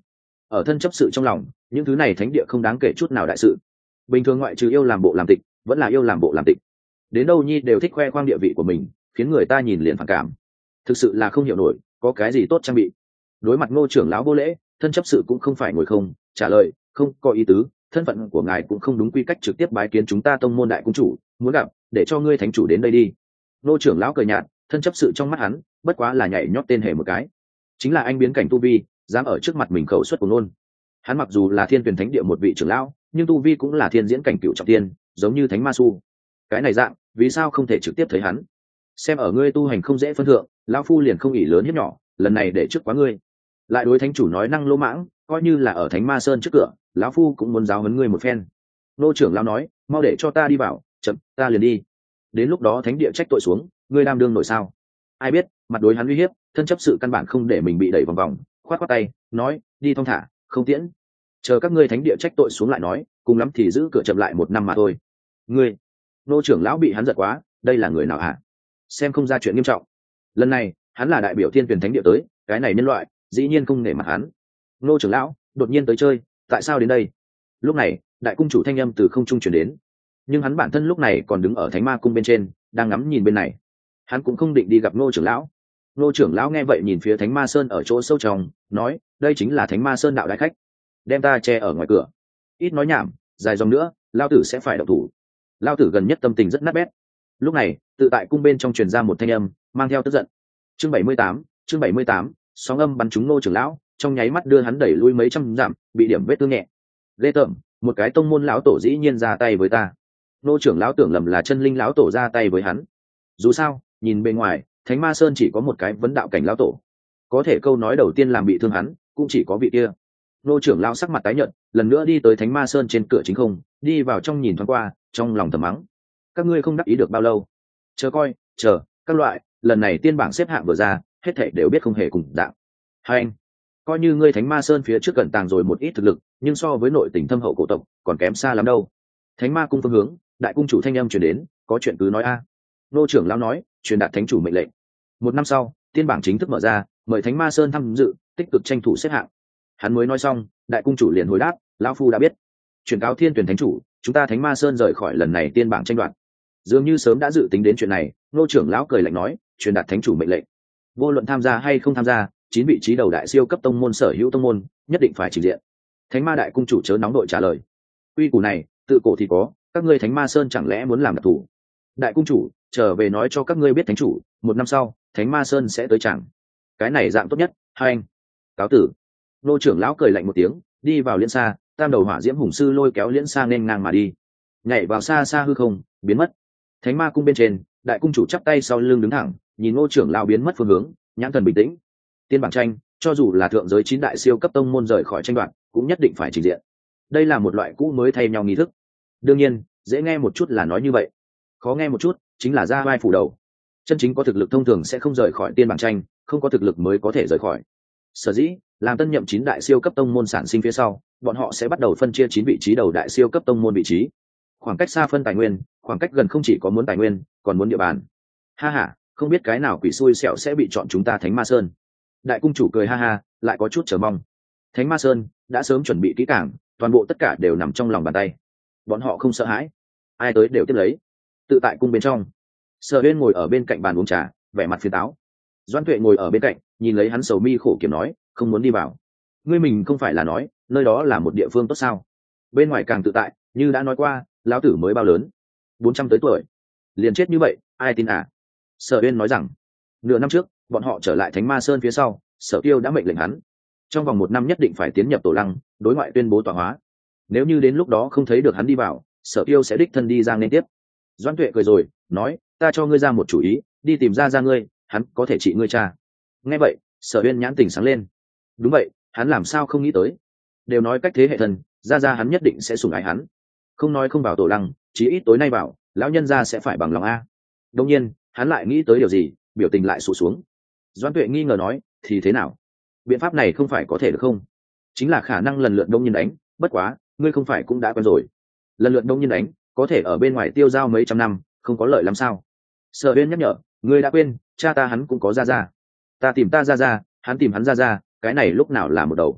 ở thân chấp sự trong lòng những thứ này thánh địa không đáng kể chút nào đại sự. Bình thường ngoại trừ yêu làm bộ làm tịch vẫn là yêu làm bộ làm tịch, đến đâu nhi đều thích khoe khoang địa vị của mình, khiến người ta nhìn liền phản cảm. Thực sự là không hiểu nổi có cái gì tốt trang bị. Đối mặt Ngô trưởng lão vô lễ, thân chấp sự cũng không phải ngồi không trả lời, không có ý tứ, thân phận của ngài cũng không đúng quy cách trực tiếp bái kiến chúng ta tông môn đại cung chủ, muốn gặp để cho ngươi thánh chủ đến đây đi. Ngô trưởng lão cười nhạt, thân chấp sự trong mắt hắn bất quá là nhảy nhót tên hề một cái, chính là anh biến cảnh tu vi dám ở trước mặt mình khẩu xuất của nôn. Hắn mặc dù là thiên tuyển thánh địa một vị trưởng lão, nhưng tu vi cũng là thiên diễn cảnh cựu trọng tiên, giống như thánh ma su. Cái này dạng vì sao không thể trực tiếp thấy hắn? Xem ở ngươi tu hành không dễ phân thượng, lão phu liền không ỷ lớn hiếp nhỏ, lần này để trước quá ngươi. Lại đối thánh chủ nói năng lỗ mãng, coi như là ở thánh ma sơn trước cửa, lão phu cũng muốn giáo huấn ngươi một phen. Nô trưởng lão nói, mau để cho ta đi vào, chậm, ta liền đi. Đến lúc đó thánh địa trách tội xuống, ngươi đam đương nổi sao? Ai biết, mặt đối hắn uy hiếp, thân chấp sự căn bản không để mình bị đẩy vòng vòng, khoát khoát tay, nói, đi thong thả, không tiễn. Chờ các ngươi thánh địa trách tội xuống lại nói, cùng lắm thì giữ cửa chậm lại một năm mà thôi. Ngươi, nô trưởng lão bị hắn giật quá, đây là người nào hả? Xem không ra chuyện nghiêm trọng. Lần này, hắn là đại biểu thiên tuyển thánh địa tới, cái này nhân loại, dĩ nhiên không nể mặt hắn. Nô trưởng lão, đột nhiên tới chơi, tại sao đến đây? Lúc này, đại cung chủ thanh âm từ không trung truyền đến, nhưng hắn bản thân lúc này còn đứng ở thánh ma cung bên trên, đang ngắm nhìn bên này. Hắn cũng không định đi gặp nô trưởng lão. Nô trưởng lão nghe vậy nhìn phía thánh ma sơn ở chỗ sâu trong, nói, đây chính là thánh ma sơn đạo đại khách, đem ta che ở ngoài cửa. Ít nói nhảm, dài dòng nữa, lao tử sẽ phải động thủ. Lao tử gần nhất tâm tình rất nát bét. Lúc này, tự tại cung bên trong truyền ra một thanh âm mang theo tức giận. Chương bảy mươi tám, chương bảy mươi tám, sóng âm bắn trúng nô trưởng lão, trong nháy mắt đưa hắn đẩy lui mấy trăm dặm, bị điểm vết thương nhẹ. Lê tởm, một cái tông môn lão tổ dĩ nhiên ra tay với ta. Nô trưởng lão tưởng lầm là chân linh lão tổ ra tay với hắn. Dù sao, nhìn bên ngoài, thánh ma sơn chỉ có một cái vấn đạo cảnh lão tổ, có thể câu nói đầu tiên làm bị thương hắn cũng chỉ có vị kia. Nô trưởng lão sắc mặt tái nhợt, lần nữa đi tới thánh ma sơn trên cửa chính không, đi vào trong nhìn thoáng qua, trong lòng thầm mắng, các ngươi không đắc ý được bao lâu, chờ coi, chờ các loại, lần này tiên bảng xếp hạng vừa ra, hết thảy đều biết không hề cùng dạng. Hai anh, coi như ngươi thánh ma sơn phía trước cẩn tàng rồi một ít thực lực, nhưng so với nội tình thâm hậu cổ tộc còn kém xa lắm đâu. Thánh ma cung phương hướng, đại cung chủ thanh âm truyền đến, có chuyện cứ nói a. Nô trưởng lão nói, truyền đạt thánh chủ mệnh lệnh. Một năm sau, tiên bảng chính thức mở ra, mời thánh ma sơn tham dự, tích cực tranh thủ xếp hạng. Hắn mới nói xong, đại cung chủ liền hồi đáp, lão phu đã biết. Truyền cáo thiên tuyển thánh chủ, chúng ta thánh ma sơn rời khỏi lần này tiên bảng tranh đoạt. Dường như sớm đã dự tính đến chuyện này, nô trưởng lão cười lạnh nói, truyền đạt thánh chủ mệnh lệnh, vô luận tham gia hay không tham gia, chín vị trí đầu đại siêu cấp tông môn sở hữu tông môn nhất định phải trình diện. Thánh ma đại cung chủ chớ nóng đội trả lời, quy củ này tự cổ thì có, các ngươi thánh ma sơn chẳng lẽ muốn làm đặc thù? Đại cung chủ trở về nói cho các ngươi biết thánh chủ, một năm sau thánh ma sơn sẽ tới chẳng. Cái này dạng tốt nhất. Hai anh, cáo tử. Nô trưởng lão cười lạnh một tiếng, đi vào liễn xa, tam đầu hỏa diễm hùng sư lôi kéo liễn xa nên ngang mà đi, nhảy vào xa xa hư không, biến mất. Thánh ma cung bên trên, đại cung chủ chắp tay sau lưng đứng thẳng, nhìn Ngô trưởng lão biến mất phương hướng, nhãn thần bình tĩnh. Tiên bảng tranh, cho dù là thượng giới chín đại siêu cấp tông môn rời khỏi tranh đoạt, cũng nhất định phải trình diện. Đây là một loại cũ mới thay nhau nghi thức. Đương nhiên, dễ nghe một chút là nói như vậy, khó nghe một chút chính là ra vai phủ đầu. Chân chính có thực lực thông thường sẽ không rời khỏi tiên bảng tranh, không có thực lực mới có thể rời khỏi. Sở dĩ, làm tân nhậm chín đại siêu cấp tông môn sản sinh phía sau, bọn họ sẽ bắt đầu phân chia chín vị trí đầu đại siêu cấp tông môn vị trí. Khoảng cách xa phân tài nguyên, khoảng cách gần không chỉ có muốn tài nguyên, còn muốn địa bàn. Ha ha, không biết cái nào quỷ xui xẻo sẽ bị chọn chúng ta Thánh Ma Sơn. Đại cung chủ cười ha ha, lại có chút chờ mong. Thánh Ma Sơn đã sớm chuẩn bị kỹ càng, toàn bộ tất cả đều nằm trong lòng bàn tay. Bọn họ không sợ hãi, ai tới đều tiếp lấy. Tự tại cung bên trong, Sở Uyên ngồi ở bên cạnh bàn uống trà, vẻ mặt phiền táo. Doãn Tuệ ngồi ở bên cạnh, nhìn lấy hắn sầu mi khổ kiểm nói, không muốn đi vào. Ngươi mình không phải là nói, nơi đó là một địa phương tốt sao? Bên ngoài càng tự tại, như đã nói qua, lão tử mới bao lớn, bốn trăm tới tuổi, liền chết như vậy, ai tin à? Sở Uyên nói rằng, nửa năm trước, bọn họ trở lại Thánh Ma Sơn phía sau, Sở Tiêu đã mệnh lệnh hắn, trong vòng một năm nhất định phải tiến nhập tổ lăng, đối ngoại tuyên bố tọa hóa. Nếu như đến lúc đó không thấy được hắn đi vào, Sở Tiêu sẽ đích thân đi ra nên tiếp. Doãn Tuệ cười rồi, nói, ta cho ngươi ra một chủ ý, đi tìm ra ra ngươi, hắn có thể trị ngươi cha. Nghe vậy, Sở Uyên nhãn tình sáng lên. Đúng vậy, hắn làm sao không nghĩ tới? Đều nói cách thế hệ thần, ra ra hắn nhất định sẽ sủng ái hắn. Không nói không vào tổ lăng, chí ít tối nay bảo, lão nhân gia sẽ phải bằng lòng a. Đương nhiên, hắn lại nghĩ tới điều gì, biểu tình lại sụt xuống. Doãn Tuệ nghi ngờ nói, thì thế nào? Biện pháp này không phải có thể được không? Chính là khả năng lần lượt đông nhân đánh, bất quá, ngươi không phải cũng đã quen rồi. Lần lượt đông nhân đánh, có thể ở bên ngoài tiêu dao mấy trăm năm, không có lợi lắm sao? Sở Uyên nhắc nhở, ngươi đã quên, cha ta hắn cũng có ra ra. Ta tìm ta ra ra, hắn tìm hắn ra ra, cái này lúc nào là một đầu.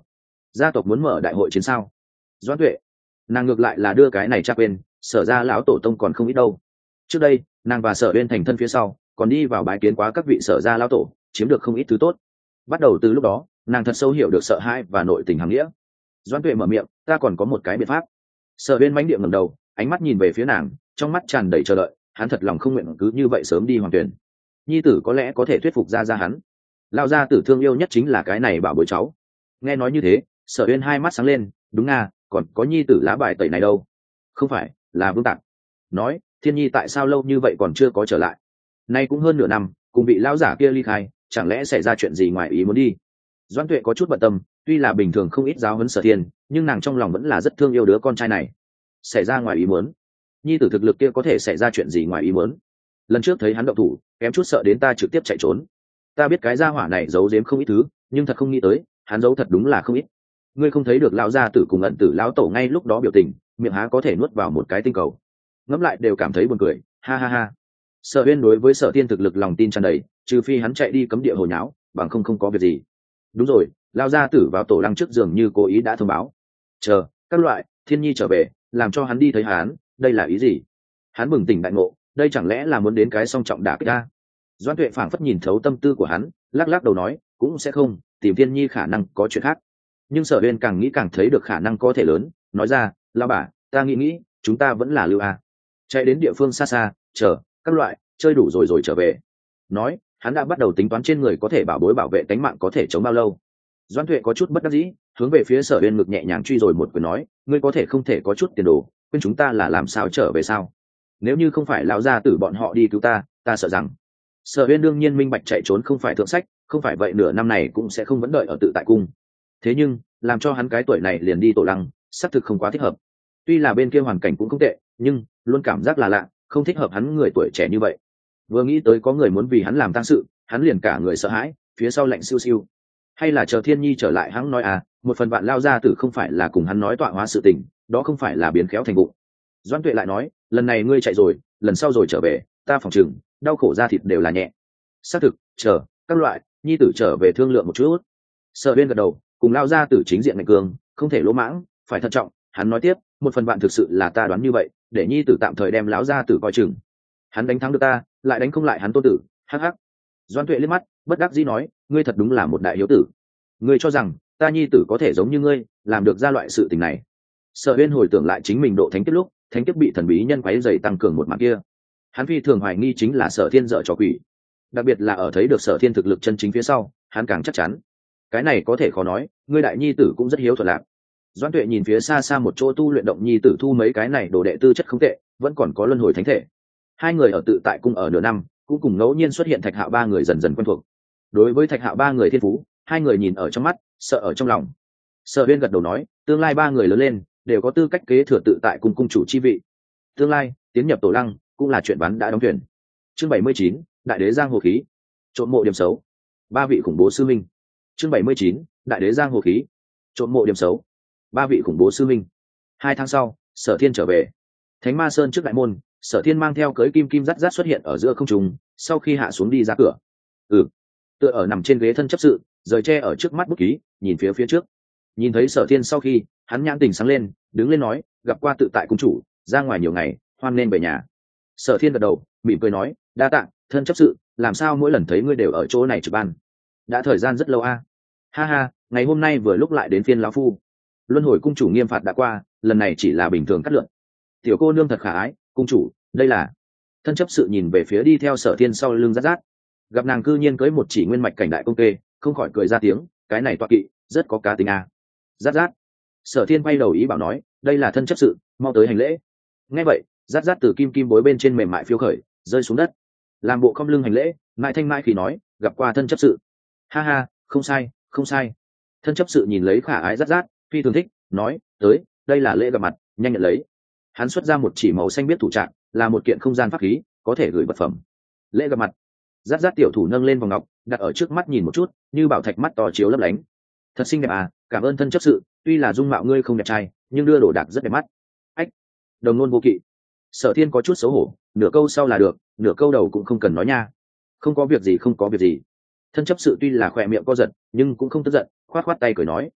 gia tộc muốn mở đại hội chiến sao? Doãn Tuệ, nàng ngược lại là đưa cái này chắc quên, sở ra lão tổ tông còn không ít đâu. Trước đây nàng và sở uyên thành thân phía sau còn đi vào bái kiến quá các vị sở ra lão tổ, chiếm được không ít thứ tốt. Bắt đầu từ lúc đó nàng thật sâu hiểu được sợ hãi và nội tình hàng nghĩa. Doãn Tuệ mở miệng, ta còn có một cái biện pháp. Sở uyên mãnh địa ngẩng đầu, ánh mắt nhìn về phía nàng, trong mắt tràn đầy chờ đợi. Hắn thật lòng không nguyện cứ như vậy sớm đi hoàng tuyển. Nhi tử có lẽ có thể thuyết phục ra ra hắn. Lão gia tử thương yêu nhất chính là cái này bảo bối cháu. Nghe nói như thế, sở uyên hai mắt sáng lên, đúng nga, còn có nhi tử lá bài tẩy này đâu? Không phải là Vương Tạc. Nói Thiên Nhi tại sao lâu như vậy còn chưa có trở lại? Nay cũng hơn nửa năm, cùng vị lão giả kia ly khai, chẳng lẽ xảy ra chuyện gì ngoài ý muốn đi? Doãn Tuệ có chút bận tâm, tuy là bình thường không ít giáo huấn Sở Thiên, nhưng nàng trong lòng vẫn là rất thương yêu đứa con trai này. Xảy ra ngoài ý muốn? Nhi tử thực lực kia có thể xảy ra chuyện gì ngoài ý muốn? Lần trước thấy hắn động thủ, kém chút sợ đến ta trực tiếp chạy trốn. Ta biết cái gia hỏa này giấu giếm không ít thứ, nhưng thật không nghĩ tới, hắn giấu thật đúng là không ít. Ngươi không thấy được lão gia tử cùng ẩn tử lão tổ ngay lúc đó biểu tình, miệng há có thể nuốt vào một cái tinh cầu. Ngẫm lại đều cảm thấy buồn cười, ha ha ha. Sở Uyên đối với Sở Thiên thực lực lòng tin tràn đầy, trừ phi hắn chạy đi cấm địa hồ nháo, bằng không không có việc gì. Đúng rồi, lão gia tử vào tổ lăng trước giường như cố ý đã thông báo. Chờ, các loại, Thiên Nhi trở về, làm cho hắn đi thấy hắn, đây là ý gì? Hắn bừng tỉnh đại ngộ, đây chẳng lẽ là muốn đến cái song trọng đả kích ta? Doãn Tuệ phảng phất nhìn thấu tâm tư của hắn, lắc lắc đầu nói, cũng sẽ không, tìm Thiên Nhi khả năng có chuyện khác. Nhưng Sở Uyên càng nghĩ càng thấy được khả năng có thể lớn, nói ra, lão bà, ta nghĩ nghĩ, chúng ta vẫn là lưu a, chạy đến địa phương xa xa, chờ các loại chơi đủ rồi rồi trở về. Nói hắn đã bắt đầu tính toán trên người có thể bảo bối bảo vệ tính mạng có thể chống bao lâu. Doãn Tuệ có chút bất đắc dĩ, hướng về phía Sở Uyên ngực nhẹ nhàng truy rồi một quyền nói, ngươi có thể không thể có chút tiền đồ, quên chúng ta là làm sao trở về sao? Nếu như không phải lão gia tử bọn họ đi cứu ta, ta sợ rằng. Sở Uyên đương nhiên minh bạch chạy trốn không phải thượng sách, không phải vậy nửa năm này cũng sẽ không vẫn đợi ở tự tại cung. Thế nhưng làm cho hắn cái tuổi này liền đi tổ lăng, xác thực không quá thích hợp. Tuy là bên kia hoàn cảnh cũng không tệ, nhưng luôn cảm giác là lạ, không thích hợp hắn người tuổi trẻ như vậy. Vừa nghĩ tới có người muốn vì hắn làm tang sự, hắn liền cả người sợ hãi, phía sau lạnh siêu siêu. Hay là chờ Thiên Nhi trở lại hắn nói à, một phần bạn lao ra tử không phải là cùng hắn nói tọa hóa sự tình, đó không phải là biến khéo thành bụng. Doãn Tuệ lại nói, lần này ngươi chạy rồi, lần sau rồi trở về, ta phòng chừng đau khổ da thịt đều là nhẹ. Xác thực, chờ các loại nhi tử trở về thương lượng một chút. Sở Uyên gật đầu, cùng lao ra tử chính diện ngạch cường, không thể lỗ mãng, phải thận trọng. Hắn nói tiếp, một phần bạn thực sự là ta đoán như vậy, để nhi tử tạm thời đem lão gia tử coi chừng. Hắn đánh thắng được ta, lại đánh không lại hắn tôn tử, hắc hắc. Doãn Tuệ liếc mắt, bất đắc dĩ nói, ngươi thật đúng là một đại hiếu tử. Ngươi cho rằng ta nhi tử có thể giống như ngươi, làm được ra loại sự tình này? Sở Uyên hồi tưởng lại chính mình độ thánh kiếp lúc, thánh kiếp bị thần bí nhân quấy rầy tăng cường một mặt kia, hắn phi thường hoài nghi chính là Sở Thiên dở trò quỷ. Đặc biệt là ở thấy được Sở Thiên thực lực chân chính phía sau, hắn càng chắc chắn. Cái này có thể khó nói, ngươi đại nhi tử cũng rất hiếu thuận lạc. Doãn Tuệ nhìn phía xa xa một chỗ tu luyện động nhi tử thu mấy cái này đồ đệ tư chất không tệ, vẫn còn có luân hồi thánh thể. Hai người ở tự tại cung ở nửa năm, cũng cùng ngẫu nhiên xuất hiện Thạch Hạo ba người dần dần quen thuộc. Đối với Thạch Hạo ba người thiên phú, hai người nhìn ở trong mắt, sợ ở trong lòng. Sở Uyên gật đầu nói, tương lai ba người lớn lên, đều có tư cách kế thừa tự tại cung cung chủ chi vị. Tương lai tiến nhập tổ lăng cũng là chuyện ván đã đóng thuyền. Chương bảy mươi chín, đại đế giang hồ khí, trộm mộ điểm xấu. Ba vị khủng bố sư minh. Chương bảy mươi chín, đại đế giang hồ khí, trộm mộ điểm xấu. Ba vị khủng bố sư minh. Hai tháng sau, Sở Thiên trở về Thánh Ma Sơn trước đại môn. Sở Thiên mang theo cưới kim kim rắt rắt xuất hiện ở giữa không trung, sau khi hạ xuống đi ra cửa. Ừ, tựa ở nằm trên ghế thân chấp sự, rời che ở trước mắt bút ký, nhìn phía phía trước. Nhìn thấy Sở Thiên sau khi, hắn nhãn tình sáng lên, đứng lên nói, gặp qua tự tại cung chủ, ra ngoài nhiều ngày, hoan nên về nhà. Sở Thiên gật đầu, mỉm cười nói, đa tạ thân chấp sự, làm sao mỗi lần thấy ngươi đều ở chỗ này trực ban? Đã thời gian rất lâu a. À? Ha ha, ngày hôm nay vừa lúc lại đến phiên lão phu. Luân hồi cung chủ nghiêm phạt đã qua, lần này chỉ là bình thường cắt lượng. Tiểu cô nương thật khả ái, cung chủ, đây là. Thân chấp sự nhìn về phía đi theo Sở Thiên sau lưng rát rát, gặp nàng cư nhiên cưới một chỉ nguyên mạch cảnh đại công kê, không khỏi cười ra tiếng, cái này toa kỵ rất có cá tính a. À. Rát rát. Sở Thiên quay đầu ý bảo nói, đây là thân chấp sự, mau tới hành lễ. Nghe vậy, rát rát từ kim kim bối bên trên mềm mại phiêu khởi, rơi xuống đất, làm bộ không lưng hành lễ, mãi thanh mãi khi nói, gặp qua thân chấp sự. Ha ha, không sai, không sai. Thân chấp sự nhìn lấy khả ái rát rát, phi thường thích, nói, tới, đây là lễ gặp mặt, nhanh nhận lấy. Hắn xuất ra một chỉ màu xanh biết thủ trạng, là một kiện không gian pháp khí, có thể gửi vật phẩm. Lễ gặp mặt. Rát rát tiểu thủ nâng lên vòng ngọc, đặt ở trước mắt nhìn một chút, như bảo thạch mắt to chiếu lấp lánh. Thật xinh đẹp à, cảm ơn thân chấp sự, tuy là dung mạo ngươi không đẹp trai, nhưng đưa đồ đạc rất đẹp mắt. Ách, đồng nôn vô kỵ. Sở Thiên có chút xấu hổ, nửa câu sau là được, nửa câu đầu cũng không cần nói nha. Không có việc gì, không có việc gì. Thân chấp sự tuy là khỏe miệng co giật, nhưng cũng không tức giận, khoát khoát tay cười nói,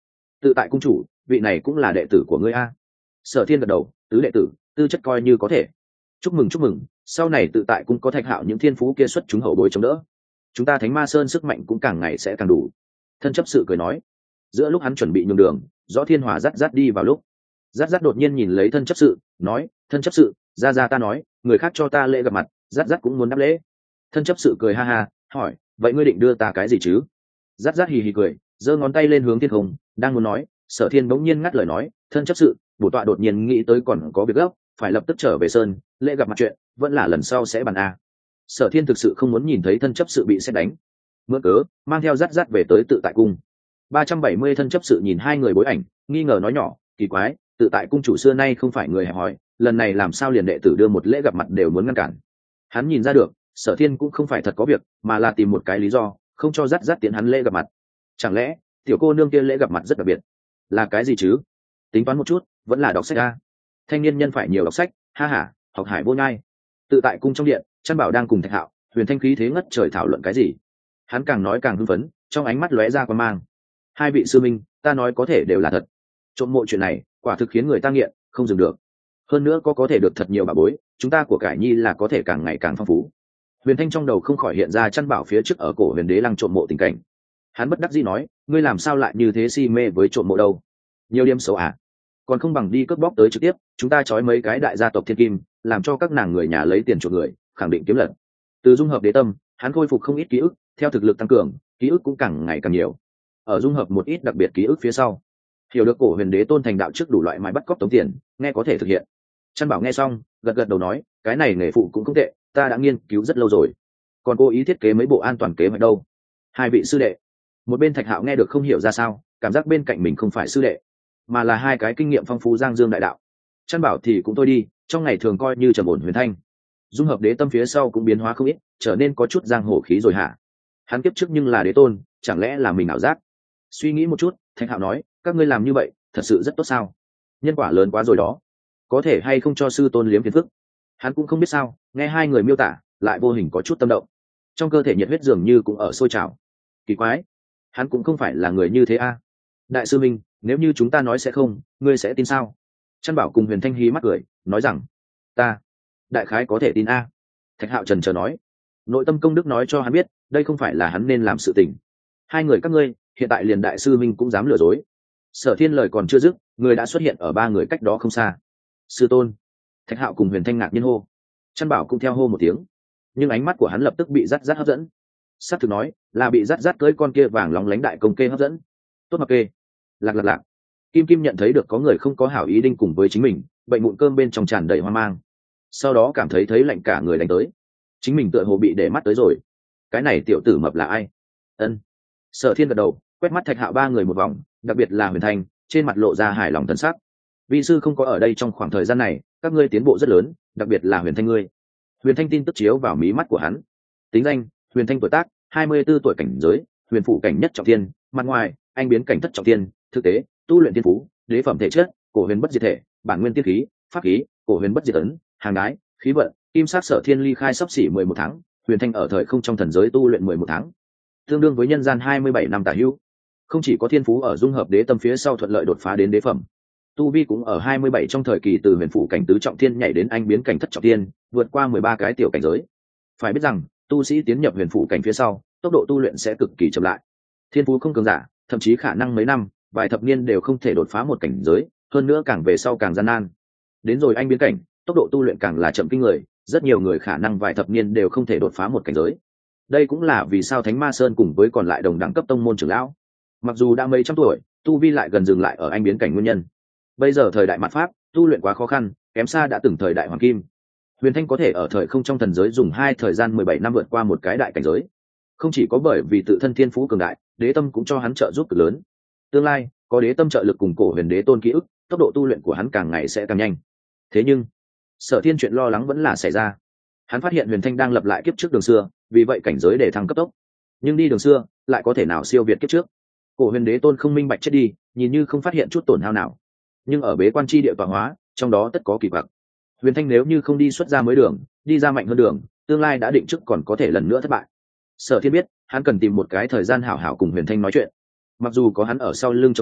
Tự tại cung chủ, vị này cũng là đệ tử của ngươi a. Sở Thiên gật đầu, tứ đệ tử, tư chất coi như có thể. Chúc mừng chúc mừng, sau này tự tại cung có Thạch Hạo những thiên phú kia xuất chúng hậu bối chống đỡ, chúng ta Thánh Ma Sơn sức mạnh cũng càng ngày sẽ càng đủ. Thân chấp sự cười nói. Giữa lúc hắn chuẩn bị nhường đường, Rõ Thiên Hòa dắt dắt đi vào lúc. Dắt dắt đột nhiên nhìn lấy thân chấp sự, nói: thân chấp sự, ra ra ta nói, người khác cho ta lễ gặp mặt, dắt dắt cũng muốn đáp lễ. Thân chấp sự cười ha ha, hỏi: vậy ngươi định đưa ta cái gì chứ? Dắt dắt hì hì cười, giơ ngón tay lên hướng thiên không, đang muốn nói, Sở Thiên bỗng nhiên ngắt lời nói: thân chấp sự, bổ tọa đột nhiên nghĩ tới còn có việc gấp, phải lập tức trở về sơn, lễ gặp mặt chuyện vẫn là lần sau sẽ bàn a. Sở Thiên thực sự không muốn nhìn thấy thân chấp sự bị xét đánh, mượn cớ mang theo dắt dắt về tới tự tại cung. Ba trăm bảy mươi thân chấp sự nhìn hai người bối ảnh, nghi ngờ nói nhỏ: kỳ quái, tự tại cung chủ xưa nay không phải người hẹp hòi, lần này làm sao liền đệ tử đưa một lễ gặp mặt đều muốn ngăn cản. Hắn nhìn ra được, Sở Thiên cũng không phải thật có việc, mà là tìm một cái lý do không cho dắt dắt tiến hắn lễ gặp mặt. Chẳng lẽ tiểu cô nương kia lễ gặp mặt rất đặc biệt? Là cái gì chứ? Tính toán một chút, vẫn là đọc sách a. Thanh niên nhân phải nhiều đọc sách, ha ha, học hải vô nhai. Tự tại cung trong điện, Trăn Bảo đang cùng Thạch Hạo, Huyền Thanh khí thế ngất trời thảo luận cái gì. Hắn càng nói càng hưng phấn, trong ánh mắt lóe ra quan mang. Hai vị sư minh, ta nói có thể đều là thật. Trộm mộ chuyện này, quả thực khiến người ta nghiện, không dừng được. Hơn nữa có có thể được thật nhiều bà bối, chúng ta của cải nhi là có thể càng ngày càng phong phú. Huyền Thanh trong đầu không khỏi hiện ra Trăn Bảo phía trước ở cổ Huyền Đế lăng trộm mộ tình cảnh. Hắn bất đắc dĩ nói: ngươi làm sao lại như thế si mê với trộm mộ đâu? Nhiều điểm xấu à? Còn không bằng đi cướp bóc tới trực tiếp, chúng ta trói mấy cái đại gia tộc thiên kim, làm cho các nàng người nhà lấy tiền chuộc người, khẳng định kiếm lật. Từ dung hợp đế tâm, hắn khôi phục không ít ký ức, theo thực lực tăng cường, ký ức cũng càng ngày càng nhiều. Ở dung hợp một ít đặc biệt ký ức phía sau, hiểu được cổ Huyền Đế tôn thành đạo trước đủ loại mái bắt cóc tống tiền, nghe có thể thực hiện. Trăn Bảo nghe xong, gật gật đầu nói: cái này nghề phụ cũng không tệ, ta đã nghiên cứu rất lâu rồi, còn cố ý thiết kế mấy bộ an toàn kế hoạch đâu. Hai vị sư đệ. Một bên Thạch Hạo nghe được không hiểu ra sao, cảm giác bên cạnh mình không phải sư đệ, mà là hai cái kinh nghiệm phong phú giang dương đại đạo. Trăn Bảo thì cũng thôi đi, trong ngày thường coi như trầm ổn huyền thanh, dung hợp đế tâm phía sau cũng biến hóa không ít, trở nên có chút giang hồ khí rồi hả? Hắn kiếp trước nhưng là đế tôn, chẳng lẽ là mình ảo giác? Suy nghĩ một chút, Thạch Hạo nói: các ngươi làm như vậy thật sự rất tốt sao? Nhân quả lớn quá rồi đó, có thể hay không cho sư tôn liếm phiền phức? Hắn cũng không biết sao, nghe hai người miêu tả lại vô hình có chút tâm động, trong cơ thể nhiệt huyết dường như cũng ở sôi trào. Kỳ quái, hắn cũng không phải là người như thế a. Đại sư minh, nếu như chúng ta nói sẽ không, ngươi sẽ tin sao? Trăn Bảo cùng Huyền Thanh hí mắt cười, nói rằng: ta đại khái có thể tin a. Thạch Hạo trần chờ nói, nội tâm công đức nói cho hắn biết đây không phải là hắn nên làm sự tình. Hai người các ngươi hiện tại liền đại sư minh cũng dám lừa dối. Sở Thiên lời còn chưa dứt, người đã xuất hiện ở ba người cách đó không xa. Sư tôn. Thạch Hạo cùng Huyền Thanh ngạc nhiên hô. Trăn Bảo cũng theo hô một tiếng, nhưng ánh mắt của hắn lập tức bị dắt dắt hấp dẫn. Sát thực nói là bị dắt dắt cưới con kia vàng lóng lánh đại công kê hấp dẫn. Tốt mặc kê. Lạc lạc lạc. Kim Kim nhận thấy được có người không có hảo ý đinh cùng với chính mình, bệnh mụn cơm bên trong tràn đầy hoang mang. Sau đó cảm thấy thấy lạnh cả người đánh tới, chính mình tựa hồ bị để mắt tới rồi. Cái này tiểu tử mập là ai? Ân. Sở Thiên gật đầu, quét mắt Thạch Hạo ba người một vòng, đặc biệt là Huyền Thanh, trên mặt lộ ra hài lòng thần sắc. Vi sư không có ở đây trong khoảng thời gian này, các ngươi tiến bộ rất lớn, đặc biệt là Huyền Thanh ngươi. Huyền Thanh tin tức chiếu vào mí mắt của hắn. Tính danh: Huyền Thanh, tuổi tác hai mươi tư tuổi, cảnh giới huyền phủ cảnh nhất trọng thiên, mặt ngoài anh biến cảnh thất trọng thiên, thực tế tu luyện thiên phú, đế phẩm thể chất, cổ huyền bất diệt thể, bản nguyên tiên khí, pháp khí, cổ huyền bất diệt ấn, hàng đái, khí vận, kim sát. Sở Thiên ly khai sắp xỉ mười một tháng, Huyền Thanh ở thời không trong thần giới tu luyện mười một tháng, tương đương với nhân gian hai mươi bảy năm tả hữu. Không chỉ có thiên phú ở dung hợp đế tâm phía sau thuận lợi đột phá đến đế phẩm, tu vi cũng ở hai mươi bảy trong thời kỳ từ huyền phủ cảnh tứ trọng thiên nhảy đến anh biến cảnh thất trọng thiên, vượt qua mười ba cái tiểu cảnh giới. Phải biết rằng tu sĩ tiến nhập huyền phủ cảnh phía sau, tốc độ tu luyện sẽ cực kỳ chậm lại. Thiên phú không cường giả, thậm chí khả năng mấy năm, vài thập niên đều không thể đột phá một cảnh giới, hơn nữa càng về sau càng gian nan. Đến rồi anh biến cảnh, tốc độ tu luyện càng là chậm kinh người, rất nhiều người khả năng vài thập niên đều không thể đột phá một cảnh giới. Đây cũng là vì sao Thánh Ma Sơn cùng với còn lại đồng đẳng cấp tông môn trưởng lão, mặc dù đã mấy trăm tuổi, tu vi lại gần dừng lại ở anh biến cảnh nguyên nhân. Bây giờ thời đại mạt pháp, tu luyện quá khó khăn, kém xa đã từng thời đại hoàng kim. Huyền Thanh có thể ở thời không trong thần giới dùng hai thời gian mười bảy năm vượt qua một cái đại cảnh giới, không chỉ có bởi vì tự thân thiên phú cường đại, đế tâm cũng cho hắn trợ giúp cực lớn. Tương lai có đế tâm trợ lực cùng cổ huyền đế tôn ký ức, tốc độ tu luyện của hắn càng ngày sẽ càng nhanh. Thế nhưng Sở Thiên chuyện lo lắng vẫn là xảy ra. Hắn phát hiện Huyền Thanh đang lập lại kiếp trước đường xưa, vì vậy cảnh giới để thăng cấp tốc, nhưng đi đường xưa lại có thể nào siêu việt kiếp trước. Cổ huyền đế tôn không minh bạch chết đi, nhìn như không phát hiện chút tổn hao nào, nhưng ở bế quan chi địa tọa hóa, trong đó tất có kỳ quặc. Huyền Thanh nếu như không đi xuất ra mới đường, đi ra mạnh hơn đường, tương lai đã định trước còn có thể lần nữa thất bại. Sở Thiên biết, hắn cần tìm một cái thời gian hảo hảo cùng Huyền Thanh nói chuyện. Mặc dù có hắn ở sau lưng chống đỡ,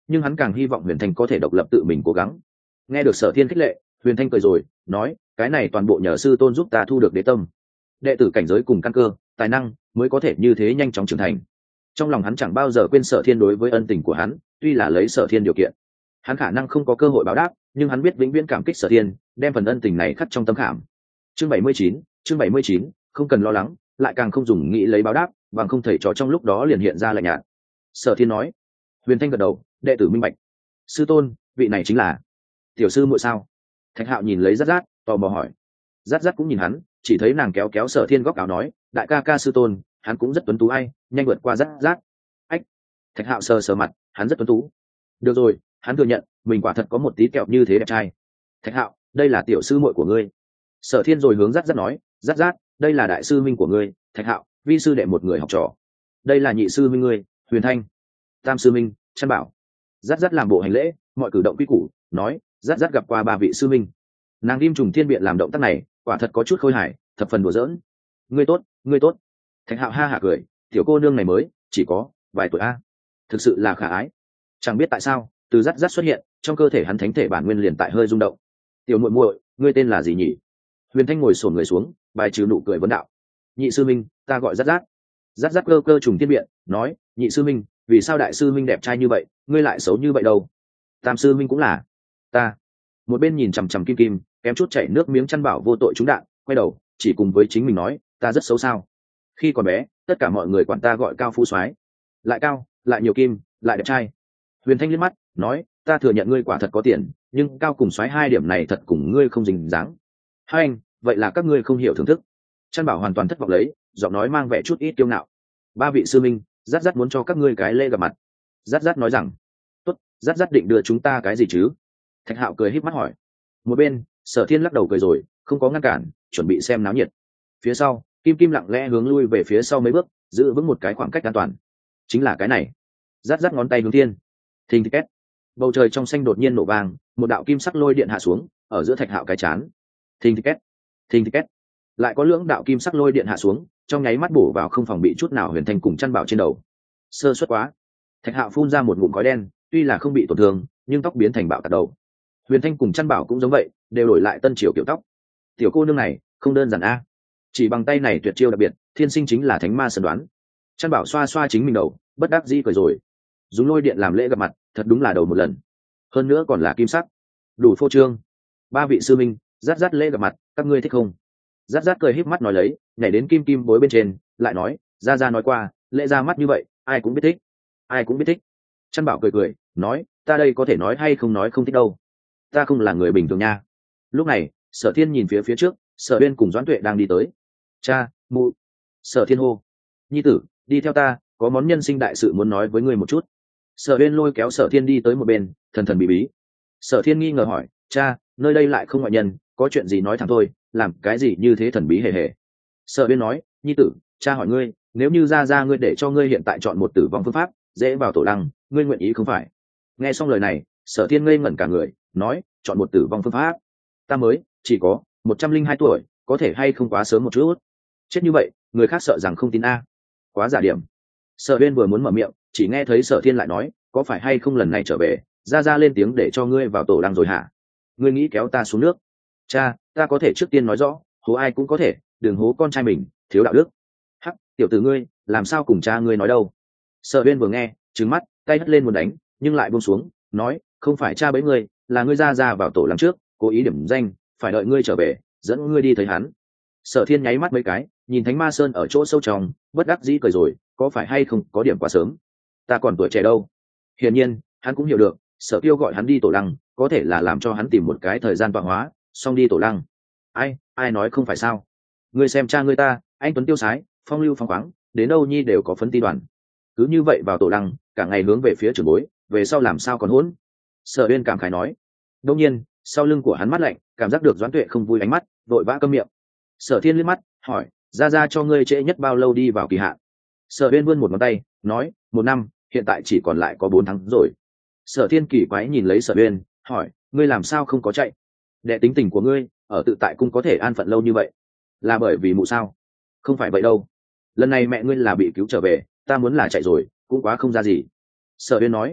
nhưng hắn càng hy vọng huyền thanh có thể độc lập tự mình cố gắng. Nghe được Sở Thiên khích lệ, huyền thanh cười rồi nói, cái này toàn bộ nhờ sư tôn giúp ta thu được đế tâm. Đệ tử cảnh giới cùng căn cơ tài năng mới có thể như thế nhanh chóng trưởng thành. Trong lòng hắn chẳng bao giờ quên Sở Thiên đối với ân tình của hắn, tuy là lấy Sở Thiên điều kiện, hắn khả năng không có cơ hội báo đáp, nhưng hắn biết vĩnh viễn cảm kích Sở Thiên, đem phần ân tình này khắc trong tâm khảm. Chương bảy mươi chín, chương bảy mươi chín, không cần lo lắng, lại càng không dùng nghĩ lấy báo đáp, bằng không thầy trò trong lúc đó liền hiện ra lạnh nhạt. Sở Thiên nói. Huyền thanh gật đầu, đệ tử minh bạch. Sư tôn, vị này chính là tiểu sư muội sao? Thạch Hạo nhìn lấy Rát Rát, tò mò hỏi. Rát Rát cũng nhìn hắn, chỉ thấy nàng kéo kéo Sở Thiên góc áo nói, đại ca ca sư tôn, hắn cũng rất tuấn tú ai, nhanh vượt qua Rát Rát. Ách. Thạch Hạo sờ sờ mặt, hắn rất tuấn tú. Được rồi, hắn thừa nhận, mình quả thật có một tí kẹo như thế đẹp trai. Thạch Hạo, đây là tiểu sư muội của ngươi. Sở Thiên rồi hướng Rát Rát nói, Rát Rát, đây là đại sư minh của ngươi. Thạch Hạo, vi sư đệ một người học trò. Đây là nhị sư minh ngươi, Huyền Thanh. Tam sư minh, Trăn Bảo. Rát Rát làm bộ hành lễ, mọi cử động quy củ, nói, Rát Rát gặp qua ba vị sư minh. Nàng Kim Trùng Thiên Biện làm động tác này, quả thật có chút khôi hài, thập phần đùa giỡn. Ngươi tốt, ngươi tốt. Thạch Hạo ha hả cười, tiểu cô nương này mới chỉ có vài tuổi a, thực sự là khả ái. Chẳng biết tại sao, từ Rát Rát xuất hiện, trong cơ thể hắn thánh thể bản nguyên liền tại hơi rung động. Tiểu muội muội, ngươi tên là gì nhỉ? Huyền Thanh ngồi xổm người xuống, bài trừ nụ cười vấn đạo. Nhị sư minh, ta gọi Rát Rát. Rát Rát cơ cơ Trùng Thiên Biện, nói, nhị sư minh, vì sao đại sư minh đẹp trai như vậy, ngươi lại xấu như vậy đâu? Tam sư minh cũng là. Ta. Một bên nhìn chằm chằm Kim Kim, kém chút chảy nước miếng Trăn Bảo vô tội trúng đạn, quay đầu, chỉ cùng với chính mình nói, ta rất xấu sao? Khi còn bé, tất cả mọi người quản ta gọi cao phú soái, lại cao, lại nhiều kim, lại đẹp trai. Huyền Thanh liếc mắt, nói, ta thừa nhận ngươi quả thật có tiền, nhưng cao cùng soái hai điểm này thật cùng ngươi không dính dáng. Hai anh, vậy là các ngươi không hiểu thưởng thức. Trăn Bảo hoàn toàn thất vọng lấy, giọng nói mang vẻ chút ít kiêu ngạo. Ba vị sư minh, Rát Rát muốn cho các ngươi cái lễ gặp mặt. Rát Rát nói rằng, tốt, Rát Rát định đưa chúng ta cái gì chứ? Thạch Hạo cười híp mắt hỏi. Một bên, Sở Thiên lắc đầu cười rồi, không có ngăn cản, chuẩn bị xem náo nhiệt. Phía sau, Kim Kim lặng lẽ hướng lui về phía sau mấy bước, giữ vững một cái khoảng cách an toàn. Chính là cái này. Rát Rát ngón tay hướng thiên. Thình thịch két. Bầu trời trong xanh đột nhiên nổ vang, một đạo kim sắc lôi điện hạ xuống, ở giữa Thạch Hạo cái chán. Thình thịch két. Thình thịch két. Lại có lưỡng đạo kim sắc lôi điện hạ xuống, trong nháy mắt bổ vào không phòng bị chút nào Huyền Thanh cùng Trăn Bảo trên đầu. Sơ suất quá. Thạch Hạo phun ra một ngụm khói đen, tuy là không bị tổn thương, nhưng tóc biến thành bạo tạc đầu. Huyền Thanh cùng Trăn Bảo cũng giống vậy, đều đổi lại tân triều kiểu tóc. Tiểu cô nương này không đơn giản a, chỉ bằng tay này tuyệt chiêu đặc biệt, thiên sinh chính là thánh ma sần đoán. Trăn Bảo xoa xoa chính mình đầu, bất đắc dĩ cười rồi. Dùng lôi điện làm lễ gặp mặt, thật đúng là đầu một lần, hơn nữa còn là kim sắc, đủ phô trương. Ba vị sư minh, Rát Rát lễ gặp mặt, các ngươi thích không? Rát Rát cười híp mắt nói lấy, nhảy đến Kim Kim bối bên trên, lại nói, ra ra nói qua, lễ ra mắt như vậy, ai cũng biết thích, ai cũng biết thích. Trăn Bảo cười cười, nói, ta đây có thể nói hay không nói không thích đâu, ta không là người bình thường nha. Lúc này, Sở Thiên nhìn phía phía trước, Sở Uyên cùng Doãn Tuệ đang đi tới. Cha, mụ. Sở Thiên hô, nhi tử, đi theo ta, có món nhân sinh đại sự muốn nói với ngươi một chút. Sở Uyên lôi kéo Sở Thiên đi tới một bên, thần thần bí bí. Sở Thiên nghi ngờ hỏi, cha, nơi đây lại không ngoại nhân, có chuyện gì nói thẳng thôi, làm cái gì như thế thần bí hề hề. Sở Uyên nói, nhi tử, cha hỏi ngươi, nếu như ra ra ngươi để cho ngươi hiện tại chọn một tử vong phương pháp, dễ vào tổ lăng, ngươi nguyện ý không phải? Nghe xong lời này, Sở Thiên ngây ngẩn cả người, nói, chọn một tử vong phương pháp? Ta mới chỉ có một trăm linh hai tuổi, có thể hay không quá sớm một chút? Chết như vậy, người khác sợ rằng không tin a, quá giả điểm. Sở Uyên vừa muốn mở miệng, chỉ nghe thấy Sở Thiên lại nói, có phải hay không lần này trở về, ra ra lên tiếng để cho ngươi vào tổ lăng rồi hả? Ngươi nghĩ kéo ta xuống nước? Cha, ta có thể trước tiên nói rõ, hố ai cũng có thể, đừng hố con trai mình, thiếu đạo đức. Hắc, tiểu tử ngươi, làm sao cùng cha ngươi nói đâu? Sở Uyên vừa nghe, trừng mắt, tay hất lên muốn đánh, nhưng lại buông xuống, nói, không phải cha bấy ngươi, là ngươi ra ra vào tổ lăng trước, cố ý điểm danh, phải đợi ngươi trở về, dẫn ngươi đi thấy hắn. Sở Thiên nháy mắt mấy cái, nhìn Thánh Ma Sơn ở chỗ sâu trong, bất đắc dĩ cười rồi, có phải hay không có điểm quá sớm? Ta còn tuổi trẻ đâu. Hiển nhiên, hắn cũng hiểu được, Sở Tiêu gọi hắn đi tổ lăng, có thể là làm cho hắn tìm một cái thời gian tọa hóa, xong đi tổ lăng. Ai, ai nói không phải sao? Ngươi xem cha ngươi ta, anh tuấn tiêu sái, phong lưu phong khoáng, đến đâu nhi đều có phấn ti đoàn. Cứ như vậy vào tổ lăng, cả ngày hướng về phía trưởng bối, về sau làm sao còn hỗn? Sở Uyên cảm khái nói. Đương nhiên, sau lưng của hắn mắt lạnh, cảm giác được Doãn Tuệ không vui ánh mắt, vội vã câm miệng. Sở Thiên liếc mắt, hỏi, ra ra cho ngươi trễ nhất bao lâu đi vào kỳ hạn? Sở Uyên vươn một ngón tay, nói, một năm, hiện tại chỉ còn lại có bốn tháng rồi. Sở Thiên kỳ quái nhìn lấy Sở Uyên, hỏi, ngươi làm sao không có chạy? Đệ tính tình của ngươi, ở tự tại cung có thể an phận lâu như vậy, là bởi vì mụ sao? Không phải vậy đâu. Lần này mẹ ngươi là bị cứu trở về, ta muốn là chạy rồi, cũng quá không ra gì. Sở Uyên nói.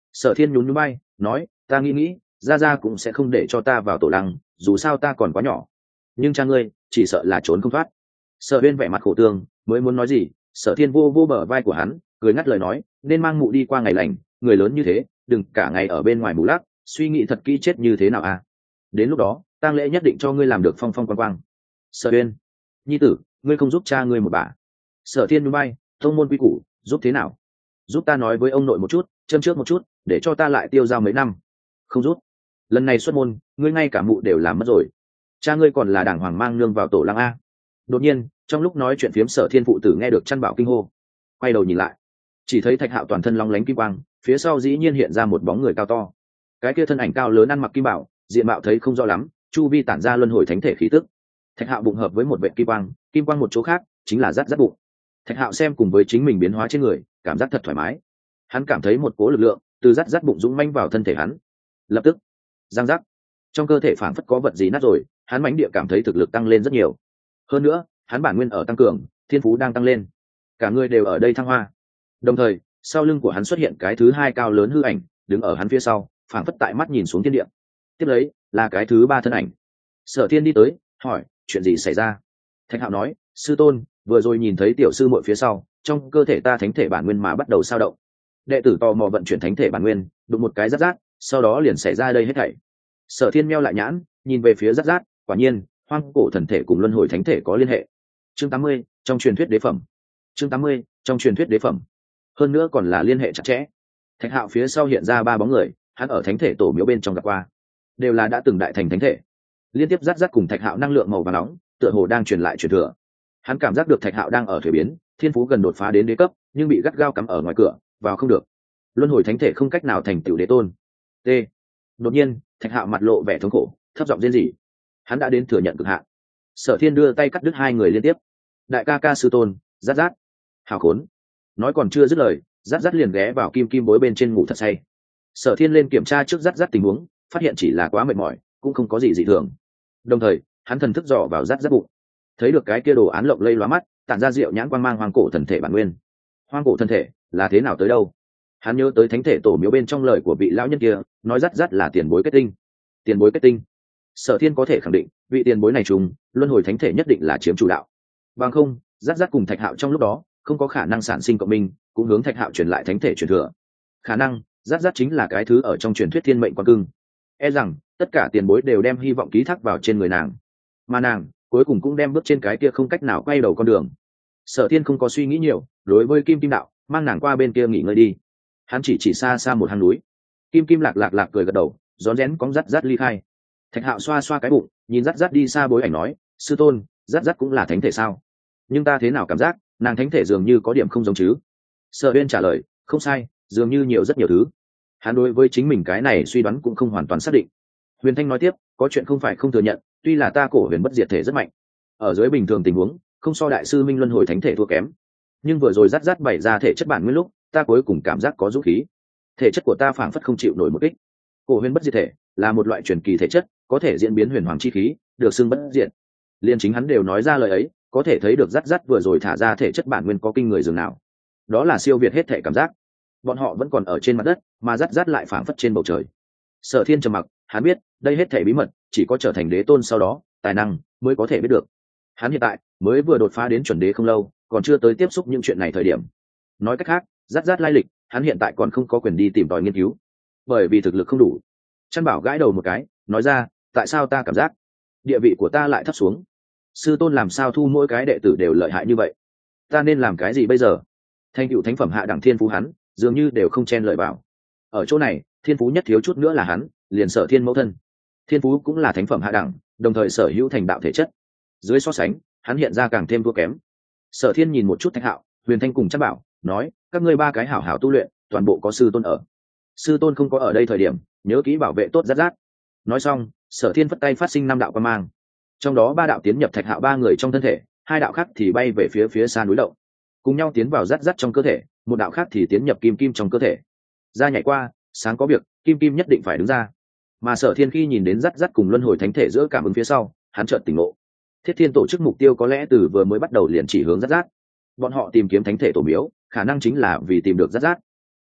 Sở Thiên nhún nhún bay nói, ta nghĩ nghĩ, ra ra cũng sẽ không để cho ta vào tổ lăng, dù sao ta còn quá nhỏ, nhưng cha ngươi chỉ sợ là trốn không thoát. Sở Uyên vẻ mặt khổ tương, mới muốn nói gì, Sở Thiên vô vô bờ vai của hắn, cười ngắt lời nói, nên mang mụ đi qua ngày lành, người lớn như thế, đừng cả ngày ở bên ngoài mù lắc, suy nghĩ thật kỹ chết như thế nào à. Đến lúc đó, tang lễ nhất định cho ngươi làm được phong phong quang quang. Sở Uyên, nhi tử, ngươi không giúp cha ngươi một bà. Sở Thiên núi bay, thông môn quy củ, giúp thế nào? Giúp ta nói với ông nội một chút, châm trước một chút, để cho ta lại tiêu dao mấy năm. Không giúp. Lần này xuất môn, ngươi ngay cả mụ đều làm mất rồi. Cha ngươi còn là đàng hoàng mang nương vào tổ lăng a. Đột nhiên, trong lúc nói chuyện phiếm Sở Thiên phụ tử nghe được chăn bảo kinh hô, quay đầu nhìn lại, chỉ thấy Thạch Hạo toàn thân long lánh kim quang, phía sau dĩ nhiên hiện ra một bóng người cao to. Cái kia thân ảnh cao lớn ăn mặc kim bảo, diện mạo thấy không rõ lắm, chu vi tản ra luân hồi thánh thể khí tức. Thạch Hạo bụng hợp với một vệ kim quang, kim quang một chỗ khác chính là rát rát bụng. Thạch Hạo xem cùng với chính mình biến hóa trên người, cảm giác thật thoải mái. Hắn cảm thấy một cỗ lực lượng từ rát rát bụng dũng manh vào thân thể hắn. Lập tức, giang giác, trong cơ thể phảng phất có vật gì nát rồi, hắn mãnh địa cảm thấy thực lực tăng lên rất nhiều. Hơn nữa, hắn bản nguyên ở tăng cường, thiên phú đang tăng lên, cả người đều ở đây thăng hoa. Đồng thời, sau lưng của hắn xuất hiện cái thứ hai cao lớn hư ảnh, đứng ở hắn phía sau, phảng phất tại mắt nhìn xuống thiên địa. Tiếp lấy là cái thứ ba thân ảnh. Sở Thiên đi tới, hỏi, chuyện gì xảy ra? Thạch Hạo nói, sư tôn, vừa rồi nhìn thấy tiểu sư muội phía sau, trong cơ thể ta thánh thể bản nguyên mà bắt đầu sao động. Đệ tử tò mò vận chuyển thánh thể bản nguyên, đụng một cái rát rát, sau đó liền xảy ra đây hết thảy. Sở Thiên meo lại nhãn, nhìn về phía rát rát, quả nhiên, hoang cổ thần thể cùng luân hồi thánh thể có liên hệ. Chương tám mươi, trong truyền thuyết đế phẩm. Chương tám mươi, trong truyền thuyết đế phẩm. Hơn nữa còn là liên hệ chặt chẽ. Thạch Hạo phía sau hiện ra ba bóng người, hắn ở thánh thể tổ miếu bên trong gặp qua, đều là đã từng đại thành thánh thể. Liên tiếp rát rát cùng Thạch Hạo năng lượng màu vàng nóng, tựa hồ đang truyền lại truyền thừa. Hắn cảm giác được Thạch Hạo đang ở thuế biến, thiên phú gần đột phá đến đế cấp, nhưng bị gắt gao cắm ở ngoài cửa, vào không được. Luân hồi thánh thể không cách nào thành tựu đế tôn. T. Đột nhiên, Thạch Hạo mặt lộ vẻ thống khổ, thấp giọng rên rỉ. Hắn đã đến thừa nhận cực hạn. Sở Thiên đưa tay cắt đứt hai người liên tiếp. Đại ca ca sư tôn, rát rát. Hào khốn. Nói còn chưa dứt lời, rát rát liền ghé vào kim kim bối bên trên ngủ thật say. Sở Thiên lên kiểm tra trước rát rát tình huống, phát hiện chỉ là quá mệt mỏi, cũng không có gì dị thường. Đồng thời, hắn thần thức dò vào rát rát bụng, thấy được cái kia đồ án lộng lây lóa mắt, tản ra rượu nhãn quang mang hoang cổ thần thể bản nguyên. Hoang cổ thần thể là thế nào tới đâu? Hắn nhớ tới thánh thể tổ miếu bên trong lời của vị lão nhân kia, nói rát rát là tiền bối kết tinh. Tiền bối kết tinh. Sở Thiên có thể khẳng định, vị tiền bối này trùng, luân hồi thánh thể nhất định là chiếm chủ đạo. Bằng không, rát rát cùng Thạch Hạo trong lúc đó, không có khả năng sản sinh cộng minh, cũng hướng Thạch Hạo truyền lại thánh thể truyền thừa. Khả năng, rát rát chính là cái thứ ở trong truyền thuyết thiên mệnh quan cưng. E rằng, tất cả tiền bối đều đem hy vọng ký thác vào trên người nàng, mà nàng cuối cùng cũng đem bước trên cái kia không cách nào quay đầu con đường. Sở Thiên không có suy nghĩ nhiều, đối với Kim Kim đạo, mang nàng qua bên kia nghỉ ngơi đi. Hắn chỉ chỉ xa xa một hang núi. Kim Kim lạc lạc lạc cười gật đầu, rón rén cóng rát rát ly khai. Thạch Hạo xoa xoa cái bụng, nhìn rát rát đi xa bối ảnh nói, sư tôn, rát rát cũng là thánh thể sao? Nhưng ta thế nào cảm giác nàng thánh thể dường như có điểm không giống chứ? Sở Uyên trả lời, không sai, dường như nhiều rất nhiều thứ. Hắn đối với chính mình cái này suy đoán cũng không hoàn toàn xác định. Huyền Thanh nói tiếp, có chuyện không phải không thừa nhận, tuy là ta cổ huyền bất diệt thể rất mạnh, ở dưới bình thường tình huống không so đại sư minh luân hồi thánh thể thua kém, nhưng vừa rồi rát rát bày ra thể chất bản nguyên lúc, ta cuối cùng cảm giác có dũng khí. Thể chất của ta phảng phất không chịu nổi một kích. Cổ huyền bất diệt thể là một loại truyền kỳ thể chất, có thể diễn biến huyền hoàng chi khí, được xưng bất diệt. Liên chính hắn đều nói ra lời ấy, có thể thấy được rát rát vừa rồi thả ra thể chất bản nguyên có kinh người dường nào. Đó là siêu việt hết thể cảm giác. Bọn họ vẫn còn ở trên mặt đất, mà rát rát lại phảng phất trên bầu trời. Sở Thiên trầm mặc, hắn biết, đây hết thể bí mật, chỉ có trở thành đế tôn sau đó, tài năng mới có thể biết được. Hắn hiện tại mới vừa đột phá đến chuẩn đế không lâu, còn chưa tới tiếp xúc những chuyện này thời điểm. Nói cách khác, rát rát lai lịch, hắn hiện tại còn không có quyền đi tìm tòi nghiên cứu, bởi vì thực lực không đủ. Trăn Bảo gãi đầu một cái, nói ra, tại sao ta cảm giác địa vị của ta lại thấp xuống? Sư tôn làm sao thu mỗi cái đệ tử đều lợi hại như vậy? Ta nên làm cái gì bây giờ? Thành tựu thánh phẩm hạ đẳng thiên phú hắn, dường như đều không chen lợi vào. Ở chỗ này, thiên phú nhất thiếu chút nữa là hắn, liền Sở Thiên mẫu thân. Thiên phú cũng là thánh phẩm hạ đẳng, đồng thời sở hữu thành đạo thể chất. Dưới so sánh, hắn hiện ra càng thêm thua kém. Sở Thiên nhìn một chút Thạch Hạo, Huyền Thanh cùng Trăn Bảo, nói, các ngươi ba cái hảo hảo tu luyện, toàn bộ có sư tôn ở. Sư tôn không có ở đây thời điểm, nhớ kỹ bảo vệ tốt rát rát. Nói xong, Sở Thiên phất tay phát sinh năm đạo quang mang, trong đó ba đạo tiến nhập Thạch Hạo ba người trong thân thể, hai đạo khác thì bay về phía phía xa núi động, cùng nhau tiến vào rát rát trong cơ thể, một đạo khác thì tiến nhập Kim Kim trong cơ thể. Ra nhảy qua, sáng có việc, Kim Kim nhất định phải đứng ra. Mà Sở Thiên khi nhìn đến rát rát cùng luân hồi thánh thể giữa cảm ứng phía sau, hắn chợt tỉnh ngộ. Thiết Thiên tổ chức mục tiêu có lẽ từ vừa mới bắt đầu liền chỉ hướng rát rát. Bọn họ tìm kiếm thánh thể tổ miếu, khả năng chính là vì tìm được rát rát.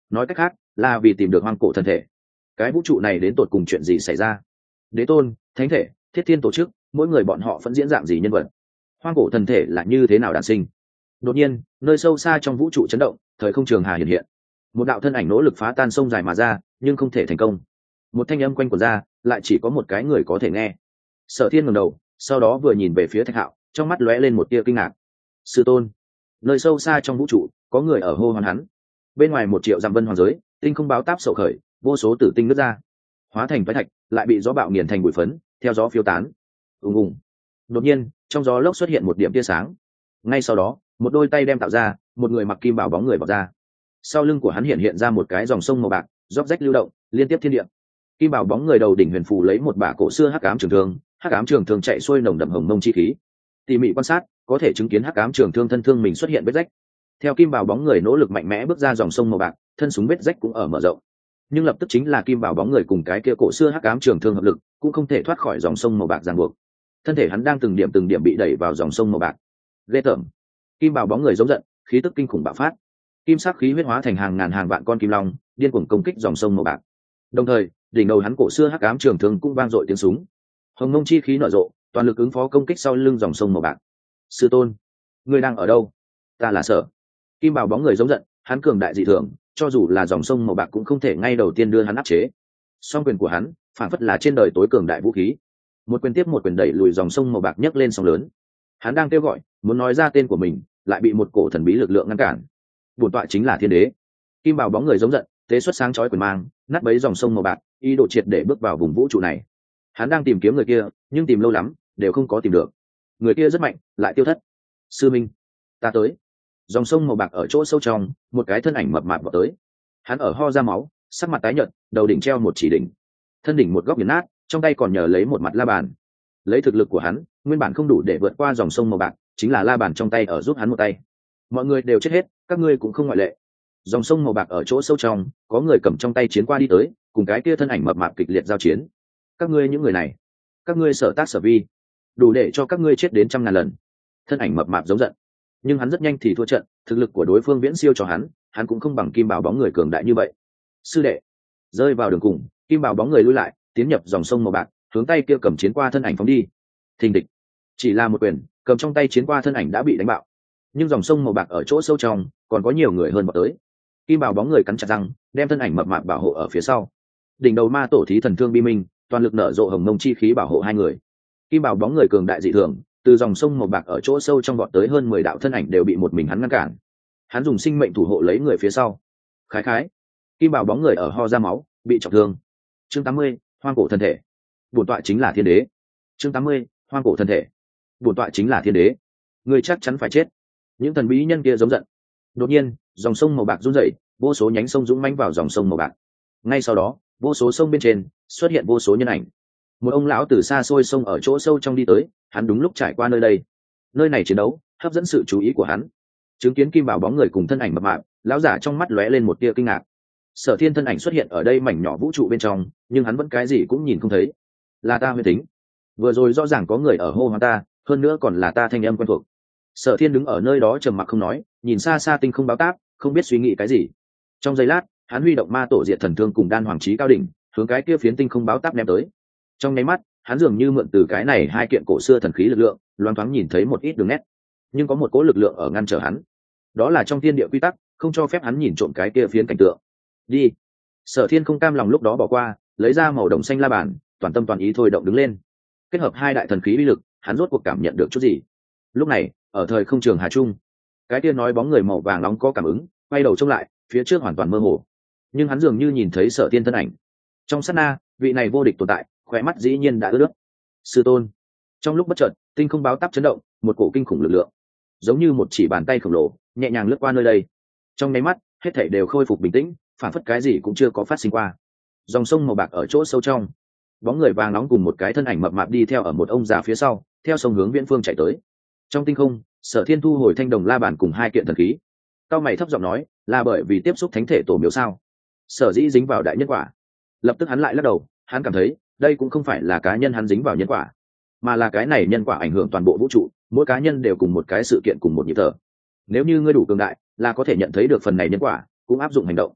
nói cách khác là vì tìm được hoang cổ thân thể. Cái vũ trụ này đến tột cùng chuyện gì xảy ra? Đế tôn, thánh thể, thiết thiên tổ chức, mỗi người bọn họ vẫn diễn dạng gì nhân vật? Hoang cổ thần thể là như thế nào đản sinh? Đột nhiên, nơi sâu xa trong vũ trụ chấn động, thời không trường hà hiện hiện. Một đạo thân ảnh nỗ lực phá tan sông dài mà ra, nhưng không thể thành công. Một thanh âm quanh quẩn ra, lại chỉ có một cái người có thể nghe. Sở Thiên ngẩng đầu, sau đó vừa nhìn về phía Thạch Hạo, trong mắt lóe lên một tia kinh ngạc. Sư tôn, nơi sâu xa trong vũ trụ, có người ở hô hoán hắn. Bên ngoài một triệu dặm vân hoàng giới, tinh không báo táp sầu khởi, vô số tử tinh nứt ra, hóa thành phái thạch, lại bị gió bạo nghiền thành bụi phấn, theo gió phiêu tán. Ùng ùng. Đột nhiên, trong gió lốc xuất hiện một điểm tia sáng. Ngay sau đó, một đôi tay đem tạo ra, một người mặc kim bào bóng người bò ra. Sau lưng của hắn hiện hiện ra một cái dòng sông màu bạc, róc rách lưu động, liên tiếp thiên địa. Kim bào bóng người đầu đỉnh huyền phù lấy một bả cổ xưa hắc ám trường thương, hắc ám trường thương chạy xuôi nồng đậm hồng mông chi khí. Tỉ mỉ quan sát, có thể chứng kiến hắc ám trường thương thân thương mình xuất hiện vết rách. Theo kim bào bóng người nỗ lực mạnh mẽ bước ra dòng sông màu bạc, thân súng vết rách cũng ở mở rộng. Nhưng lập tức chính là kim bào bóng người cùng cái kia cổ xưa hắc ám trường thương hợp lực, cũng không thể thoát khỏi dòng sông màu bạc ràng buộc. Thân thể hắn đang từng điểm từng điểm bị đẩy vào dòng sông màu bạc. Ghê tởm. Kim bào bóng người giống giận, khí tức kinh khủng bạo phát. Kim sắc khí huyết hóa thành hàng ngàn hàng vạn con kim long, điên cuồng công kích dòng sông màu bạc. Đồng thời, đỉnh đầu hắn cổ xưa hắc ám trường thương cũng vang dội tiếng súng. Hồng mông chi khí nở rộ, toàn lực ứng phó công kích sau lưng dòng sông màu bạc. Sư tôn, ngươi đang ở đâu? Ta là Sở. Kim bào bóng người giống giận, hắn cường đại dị thường, cho dù là dòng sông màu bạc cũng không thể ngay đầu tiên đưa hắn áp chế. Song quyền của hắn, phản phất là trên đời tối cường đại vũ khí. Một quyền tiếp một quyền đẩy lùi dòng sông màu bạc nhấc lên sóng lớn. Hắn đang kêu gọi, muốn nói ra tên của mình, lại bị một cổ thần bí lực lượng ngăn cản. Bổn tọa chính là Thiên Đế. Kim bào bóng người giống giận, tế xuất sáng chói quyền mang, nát bấy dòng sông màu bạc, ý đồ triệt để bước vào vùng vũ trụ này. Hắn đang tìm kiếm người kia, nhưng tìm lâu lắm, đều không có tìm được. Người kia rất mạnh, lại tiêu thất. Sư minh, ta tới. Dòng sông màu bạc ở chỗ sâu trong, một cái thân ảnh mập mạp vào tới. Hắn ở ho ra máu, sắc mặt tái nhợt, đầu đỉnh treo một chỉ đỉnh, thân đỉnh một góc nghiền nát, trong tay còn nhờ lấy một mặt la bàn. Lấy thực lực của hắn, nguyên bản không đủ để vượt qua dòng sông màu bạc, chính là la bàn trong tay ở giúp hắn một tay. Mọi người đều chết hết, các ngươi cũng không ngoại lệ. Dòng sông màu bạc ở chỗ sâu trong, có người cầm trong tay chiến qua đi tới, cùng cái kia thân ảnh mập mạp kịch liệt giao chiến. Các ngươi những người này, các ngươi sở tác sở vi, đủ để cho các ngươi chết đến trăm ngàn lần. Thân ảnh mập mạp giống giận, nhưng hắn rất nhanh thì thua trận, thực lực của đối phương viễn siêu cho hắn, hắn cũng không bằng kim bào bóng người cường đại như vậy. Sư đệ, rơi vào đường cùng, kim bào bóng người lui lại, tiến nhập dòng sông màu bạc, hướng tay kia cầm chiến qua thân ảnh phóng đi. Thình địch, chỉ là một quyền, cầm trong tay chiến qua thân ảnh đã bị đánh bạo. Nhưng dòng sông màu bạc ở chỗ sâu trong, còn có nhiều người hơn vào tới. Kim bào bóng người cắn chặt răng, đem thân ảnh mập mạp bảo hộ ở phía sau. Đỉnh đầu ma tổ thí thần thương bi minh, toàn lực nở rộ hồng mông chi khí bảo hộ hai người. Kim bào bóng người cường đại dị thường, từ dòng sông màu bạc ở chỗ sâu trong vọt tới hơn mười đạo thân ảnh đều bị một mình hắn ngăn cản. Hắn dùng sinh mệnh thủ hộ lấy người phía sau. Khái khái, kim bào bóng người ở ho ra máu, bị trọng thương. Chương tám mươi, hoang cổ thân thể. Bổn tọa chính là Thiên Đế. Chương tám mươi, hoang cổ thân thể. Bổn tọa chính là Thiên Đế. Ngươi chắc chắn phải chết. Những thần bí nhân kia giống giận. Đột nhiên, dòng sông màu bạc rung dậy, vô số nhánh sông dũng mãnh vào dòng sông màu bạc. Ngay sau đó, vô số sông bên trên xuất hiện vô số nhân ảnh. Một ông lão từ xa xôi sông ở chỗ sâu trong đi tới, hắn đúng lúc trải qua nơi đây. Nơi này chiến đấu hấp dẫn sự chú ý của hắn. Chứng kiến kim bảo bóng người cùng thân ảnh mập mạp, lão giả trong mắt lóe lên một tia kinh ngạc. Sở Thiên thân ảnh xuất hiện ở đây mảnh nhỏ vũ trụ bên trong, nhưng hắn vẫn cái gì cũng nhìn không thấy. Là ta huyễn tính. Vừa rồi rõ ràng có người ở hô hoán ta, hơn nữa còn là ta thanh âm quen thuộc. Sở Thiên đứng ở nơi đó trầm mặc không nói, nhìn xa xa tinh không báo táp, không biết suy nghĩ cái gì. Trong giây lát, hắn huy động ma tổ diệt thần thương cùng đan hoàng chí cao đỉnh, hướng cái kia phiến tinh không báo táp ném tới. Trong nháy mắt, hắn dường như mượn từ cái này hai kiện cổ xưa thần khí lực lượng, loáng thoáng nhìn thấy một ít đường nét, nhưng có một cỗ lực lượng ở ngăn trở hắn. Đó là trong thiên địa quy tắc, không cho phép hắn nhìn trộm cái kia phiến cảnh tượng. Đi. Sở Thiên không cam lòng lúc đó bỏ qua, lấy ra màu đồng xanh la bàn, toàn tâm toàn ý thôi động đứng lên. Kết hợp hai đại thần khí uy lực, hắn rốt cuộc cảm nhận được chút gì. Lúc này, ở thời không trường hà trung, cái kia nói bóng người màu vàng nóng có cảm ứng, quay đầu trông lại, phía trước hoàn toàn mơ hồ, nhưng hắn dường như nhìn thấy Sở Thiên thân ảnh. Trong sát na, vị này vô địch tồn tại, khóe mắt dĩ nhiên đã ướt nước. Sư tôn. Trong lúc bất chợt, tinh không báo táp chấn động, một cổ kinh khủng lực lượng, giống như một chỉ bàn tay khổng lồ, nhẹ nhàng lướt qua nơi đây. Trong nháy mắt, hết thảy đều khôi phục bình tĩnh, phản phất cái gì cũng chưa có phát sinh qua. Dòng sông màu bạc ở chỗ sâu trong, bóng người vàng nóng cùng một cái thân ảnh mập mạp đi theo ở một ông già phía sau, theo sông hướng viễn phương chạy tới. Trong tinh không, Sở Thiên thu hồi thanh đồng la bàn cùng hai kiện thần khí. Cao mày thấp giọng nói, là bởi vì tiếp xúc thánh thể tổ miếu sao? Sở dĩ dính vào đại nhân quả. Lập tức hắn lại lắc đầu, hắn cảm thấy, đây cũng không phải là cá nhân hắn dính vào nhân quả, mà là cái này nhân quả ảnh hưởng toàn bộ vũ trụ, mỗi cá nhân đều cùng một cái sự kiện cùng một nhịp thở. Nếu như ngươi đủ cường đại, là có thể nhận thấy được phần này nhân quả, cũng áp dụng hành động.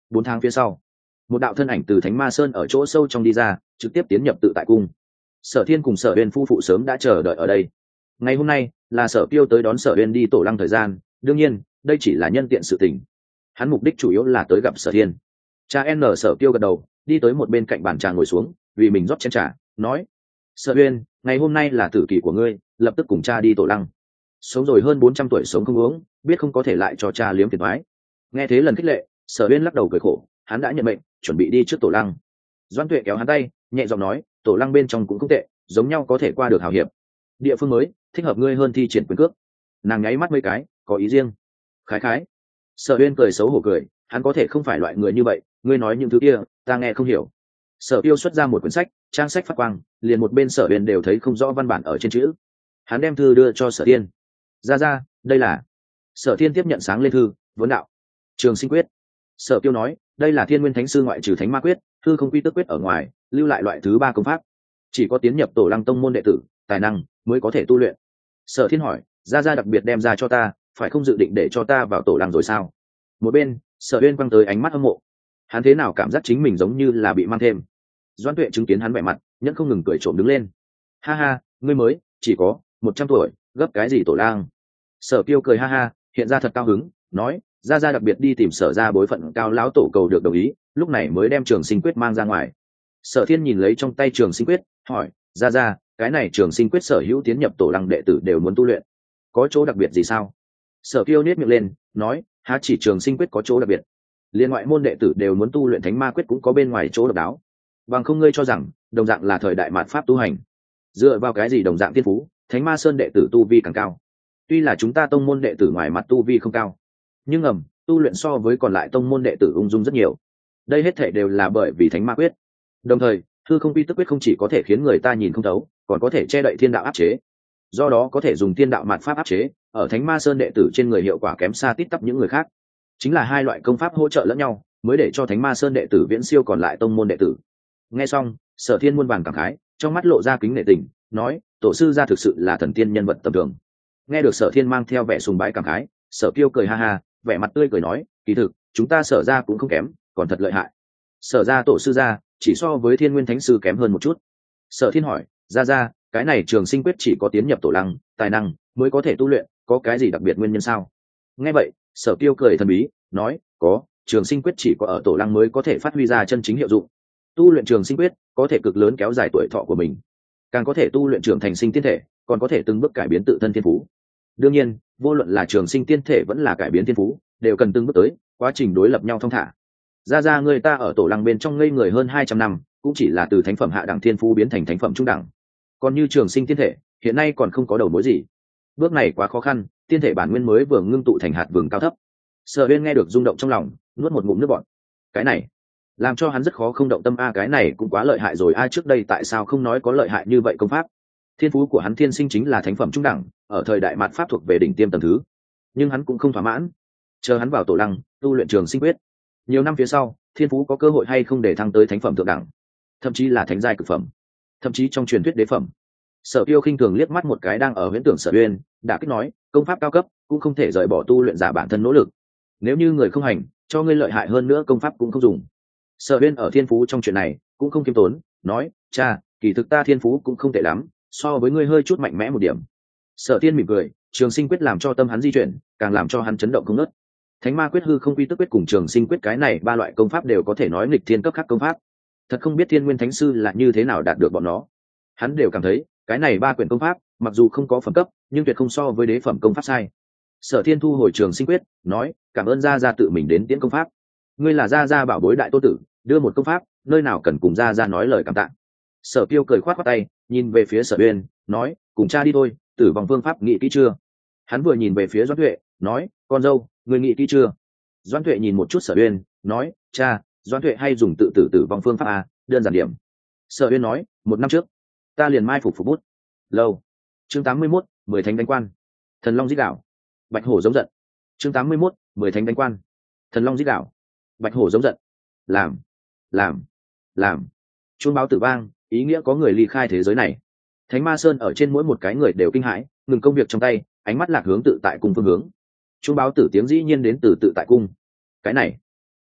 Bốn tháng phía sau, một đạo thân ảnh từ Thánh Ma Sơn ở chỗ sâu trong đi ra, trực tiếp tiến nhập tự tại cung. Sở Thiên cùng Sở Uyên phu phụ sớm đã chờ đợi ở đây. Ngày hôm nay là Sở Kiêu tới đón Sở Uyên đi tổ lăng thời gian, đương nhiên đây chỉ là nhân tiện sự tình. Hắn mục đích chủ yếu là tới gặp Sở Thiên. Cha N Sở Kiêu gật đầu, đi tới một bên cạnh bàn trà ngồi xuống, vì mình rót chén trà, nói: Sở Uyên, ngày hôm nay là tử kỳ của ngươi, lập tức cùng cha đi tổ lăng. Sống rồi hơn bốn trăm tuổi sống không uống, biết không có thể lại cho cha liếm phiền toái. Nghe thế lần khích lệ, Sở Uyên lắc đầu cười khổ, hắn đã nhận mệnh, chuẩn bị đi trước tổ lăng. Doãn Tuệ kéo hắn tay, nhẹ giọng nói: tổ lăng bên trong cũng không tệ, giống nhau có thể qua được hảo hiệp. Địa phương mới, thích hợp ngươi hơn thi triển quyền cước. Nàng nháy mắt mấy cái, có ý riêng. Khái khái. Sở Uyên cười xấu hổ cười, hắn có thể không phải loại người như vậy, ngươi nói những thứ kia, ta nghe không hiểu. Sở Tiêu xuất ra một quyển sách, trang sách phát quang, liền một bên Sở Uyên đều thấy không rõ văn bản ở trên chữ. Hắn đem thư đưa cho Sở Thiên. Ra ra, đây là. Sở Thiên tiếp nhận sáng lên thư, vấn đạo: Trường Sinh Quyết. Sở Tiêu nói: đây là Thiên Nguyên Thánh Sư ngoại trừ Thánh Ma Quyết, thư không quy tức quyết ở ngoài, lưu lại loại thứ ba công pháp, chỉ có tiến nhập tổ lăng tông môn đệ tử, tài năng mới có thể tu luyện. Sở Thiên hỏi: ra ra đặc biệt đem ra cho ta, phải không dự định để cho ta vào tổ lăng rồi sao? Một bên, Sở Uyên quăng tới ánh mắt hâm mộ. Hắn thế nào cảm giác chính mình giống như là bị mang thêm. Doãn Tuệ chứng kiến hắn vẻ mặt, nhẫn không ngừng cười trộm đứng lên. Ha ha, ngươi mới chỉ có một trăm tuổi, gấp cái gì tổ lang? Sở Kiêu cười ha ha, hiện ra thật cao hứng, nói: ra ra đặc biệt đi tìm Sở ra bối phận cao lão tổ cầu được đồng ý, lúc này mới đem Trường Sinh Quyết mang ra ngoài. Sở Thiên nhìn lấy trong tay Trường Sinh Quyết, hỏi: ra ra, cái này Trường Sinh Quyết sở hữu tiến nhập tổ lăng đệ tử đều muốn tu luyện, có chỗ đặc biệt gì sao? Sở Kiêu nhếch miệng lên, nói: há chỉ Trường Sinh Quyết có chỗ đặc biệt, liên ngoại môn đệ tử đều muốn tu luyện Thánh Ma Quyết cũng có bên ngoài chỗ độc đáo. Bằng không ngươi cho rằng đồng dạng là thời đại mạt pháp tu hành, dựa vào cái gì đồng dạng thiên phú, Thánh Ma Sơn đệ tử tu vi càng cao? Tuy là chúng ta tông môn đệ tử ngoài mặt tu vi không cao, nhưng ngầm tu luyện so với còn lại tông môn đệ tử ung dung rất nhiều. Đây hết thể đều là bởi vì Thánh Ma Quyết. Đồng thời, hư không quy tức quyết không chỉ có thể khiến người ta nhìn không thấu, còn có thể che đậy thiên đạo áp chế. Do đó có thể dùng thiên đạo mạt pháp áp chế, ở Thánh Ma Sơn đệ tử trên người hiệu quả kém xa tít tắp những người khác. Chính là hai loại công pháp hỗ trợ lẫn nhau, mới để cho Thánh Ma Sơn đệ tử viễn siêu còn lại tông môn đệ tử. Nghe xong, Sở Thiên muôn vàn cảm khái, trong mắt lộ ra kính nể tình, nói: tổ sư gia thực sự là thần tiên nhân vật tầm thường. Nghe được Sở Thiên mang theo vẻ sùng bái cảm khái, Sở Kiêu cười ha ha, vẻ mặt tươi cười nói: kỳ thực chúng ta Sở ra cũng không kém, còn thật lợi hại. Sở ra tổ sư gia chỉ so với Thiên Nguyên Thánh Sư kém hơn một chút. Sở Thiên hỏi: ra ra, cái này Trường Sinh Quyết chỉ có tiến nhập tổ lăng, tài năng mới có thể tu luyện, có cái gì đặc biệt nguyên nhân sao? Nghe vậy, Sở Kiêu cười thần bí, nói: có, Trường Sinh Quyết chỉ có ở tổ lăng mới có thể phát huy ra chân chính hiệu dụng. Tu luyện Trường Sinh Quyết có thể cực lớn kéo dài tuổi thọ của mình, càng có thể tu luyện trưởng thành sinh tiên thể, còn có thể từng bước cải biến tự thân thiên phú. Đương nhiên, vô luận là trường sinh tiên thể vẫn là cải biến thiên phú, đều cần từng bước tới, quá trình đối lập nhau thong thả. Ra ra người ta ở tổ lăng bên trong ngây người hơn hai trăm năm, cũng chỉ là từ thánh phẩm hạ đẳng thiên phú biến thành thánh phẩm trung đẳng. Còn như trường sinh tiên thể, hiện nay còn không có đầu mối gì. Bước này quá khó khăn, tiên thể bản nguyên mới vừa ngưng tụ thành hạt vừng cao thấp. Sở Uyên nghe được rung động trong lòng, nuốt một ngụm nước bọt. Cái này làm cho hắn rất khó không động tâm. A cái này cũng quá lợi hại rồi. Ai trước đây tại sao không nói có lợi hại như vậy công pháp? Thiên phú của hắn thiên sinh chính là thánh phẩm trung đẳng, ở thời đại mạt pháp thuộc về đỉnh tiêm tầng thứ. Nhưng hắn cũng không thỏa mãn, chờ hắn vào tổ lăng tu luyện Trường Sinh Quyết, nhiều năm phía sau, thiên phú có cơ hội hay không để thăng tới thánh phẩm thượng đẳng, thậm chí là thánh giai cực phẩm, thậm chí trong truyền thuyết đế phẩm. Sở Kiêu khinh thường liếc mắt một cái đang ở huyễn tưởng Sở Uyên, đã kích nói: công pháp cao cấp cũng không thể rời bỏ tu luyện giả bản thân nỗ lực. Nếu như người không hành, cho ngươi lợi hại hơn nữa công pháp cũng không dùng. Sở Uyên ở thiên phú trong chuyện này cũng không kiêm tốn, nói: cha, kỳ thực ta thiên phú cũng không tệ lắm, so với ngươi hơi chút mạnh mẽ một điểm. Sở Thiên mỉm cười, Trường Sinh Quyết làm cho tâm hắn di chuyển, càng làm cho hắn chấn động không ngớt. Thánh Ma Quyết, hư không quy tức quyết cùng Trường Sinh Quyết, cái này ba loại công pháp đều có thể nói nghịch thiên cấp khác công pháp. Thật không biết Thiên Nguyên Thánh Sư là như thế nào đạt được bọn nó. Hắn đều cảm thấy, cái này ba quyển công pháp, mặc dù không có phẩm cấp, nhưng tuyệt không so với đế phẩm công pháp sai. Sở Thiên thu hồi Trường Sinh Quyết, nói: cảm ơn gia gia tự mình đến tiễn công pháp. Ngươi là gia gia bảo bối đại tô tử, đưa một công pháp, nơi nào cần cùng gia gia nói lời cảm tạ. Sở Kiêu cười khoát khoát tay, nhìn về phía Sở Uyên, nói: cùng cha đi thôi, tử vong phương pháp nghĩ kỹ chưa? Hắn vừa nhìn về phía Doãn Tuệ, nói: con dâu, người nghĩ kỹ chưa? Doãn Tuệ nhìn một chút Sở Uyên, nói: cha, Doãn Tuệ hay dùng tự tử tử vong phương pháp à, đơn giản điểm. Sở Uyên nói: một năm trước, ta liền mai phục phục bút. Lâu. Chương tám mươi mốt, mười thánh đánh quan. Thần long rít gào. Bạch hổ giống giận. Chương tám mươi mốt, mười thánh đánh quan. Thần long rít gào. Bạch hổ giống giận. Làm, làm, làm. Chuông báo tử vang, ý nghĩa có người ly khai thế giới này. Thánh Ma Sơn ở trên mỗi một cái người đều kinh hãi, ngừng công việc trong tay, ánh mắt lạc hướng tự tại cung phương hướng. Chuông báo tử tiếng dĩ nhiên đến từ tự tại cung. Cái này,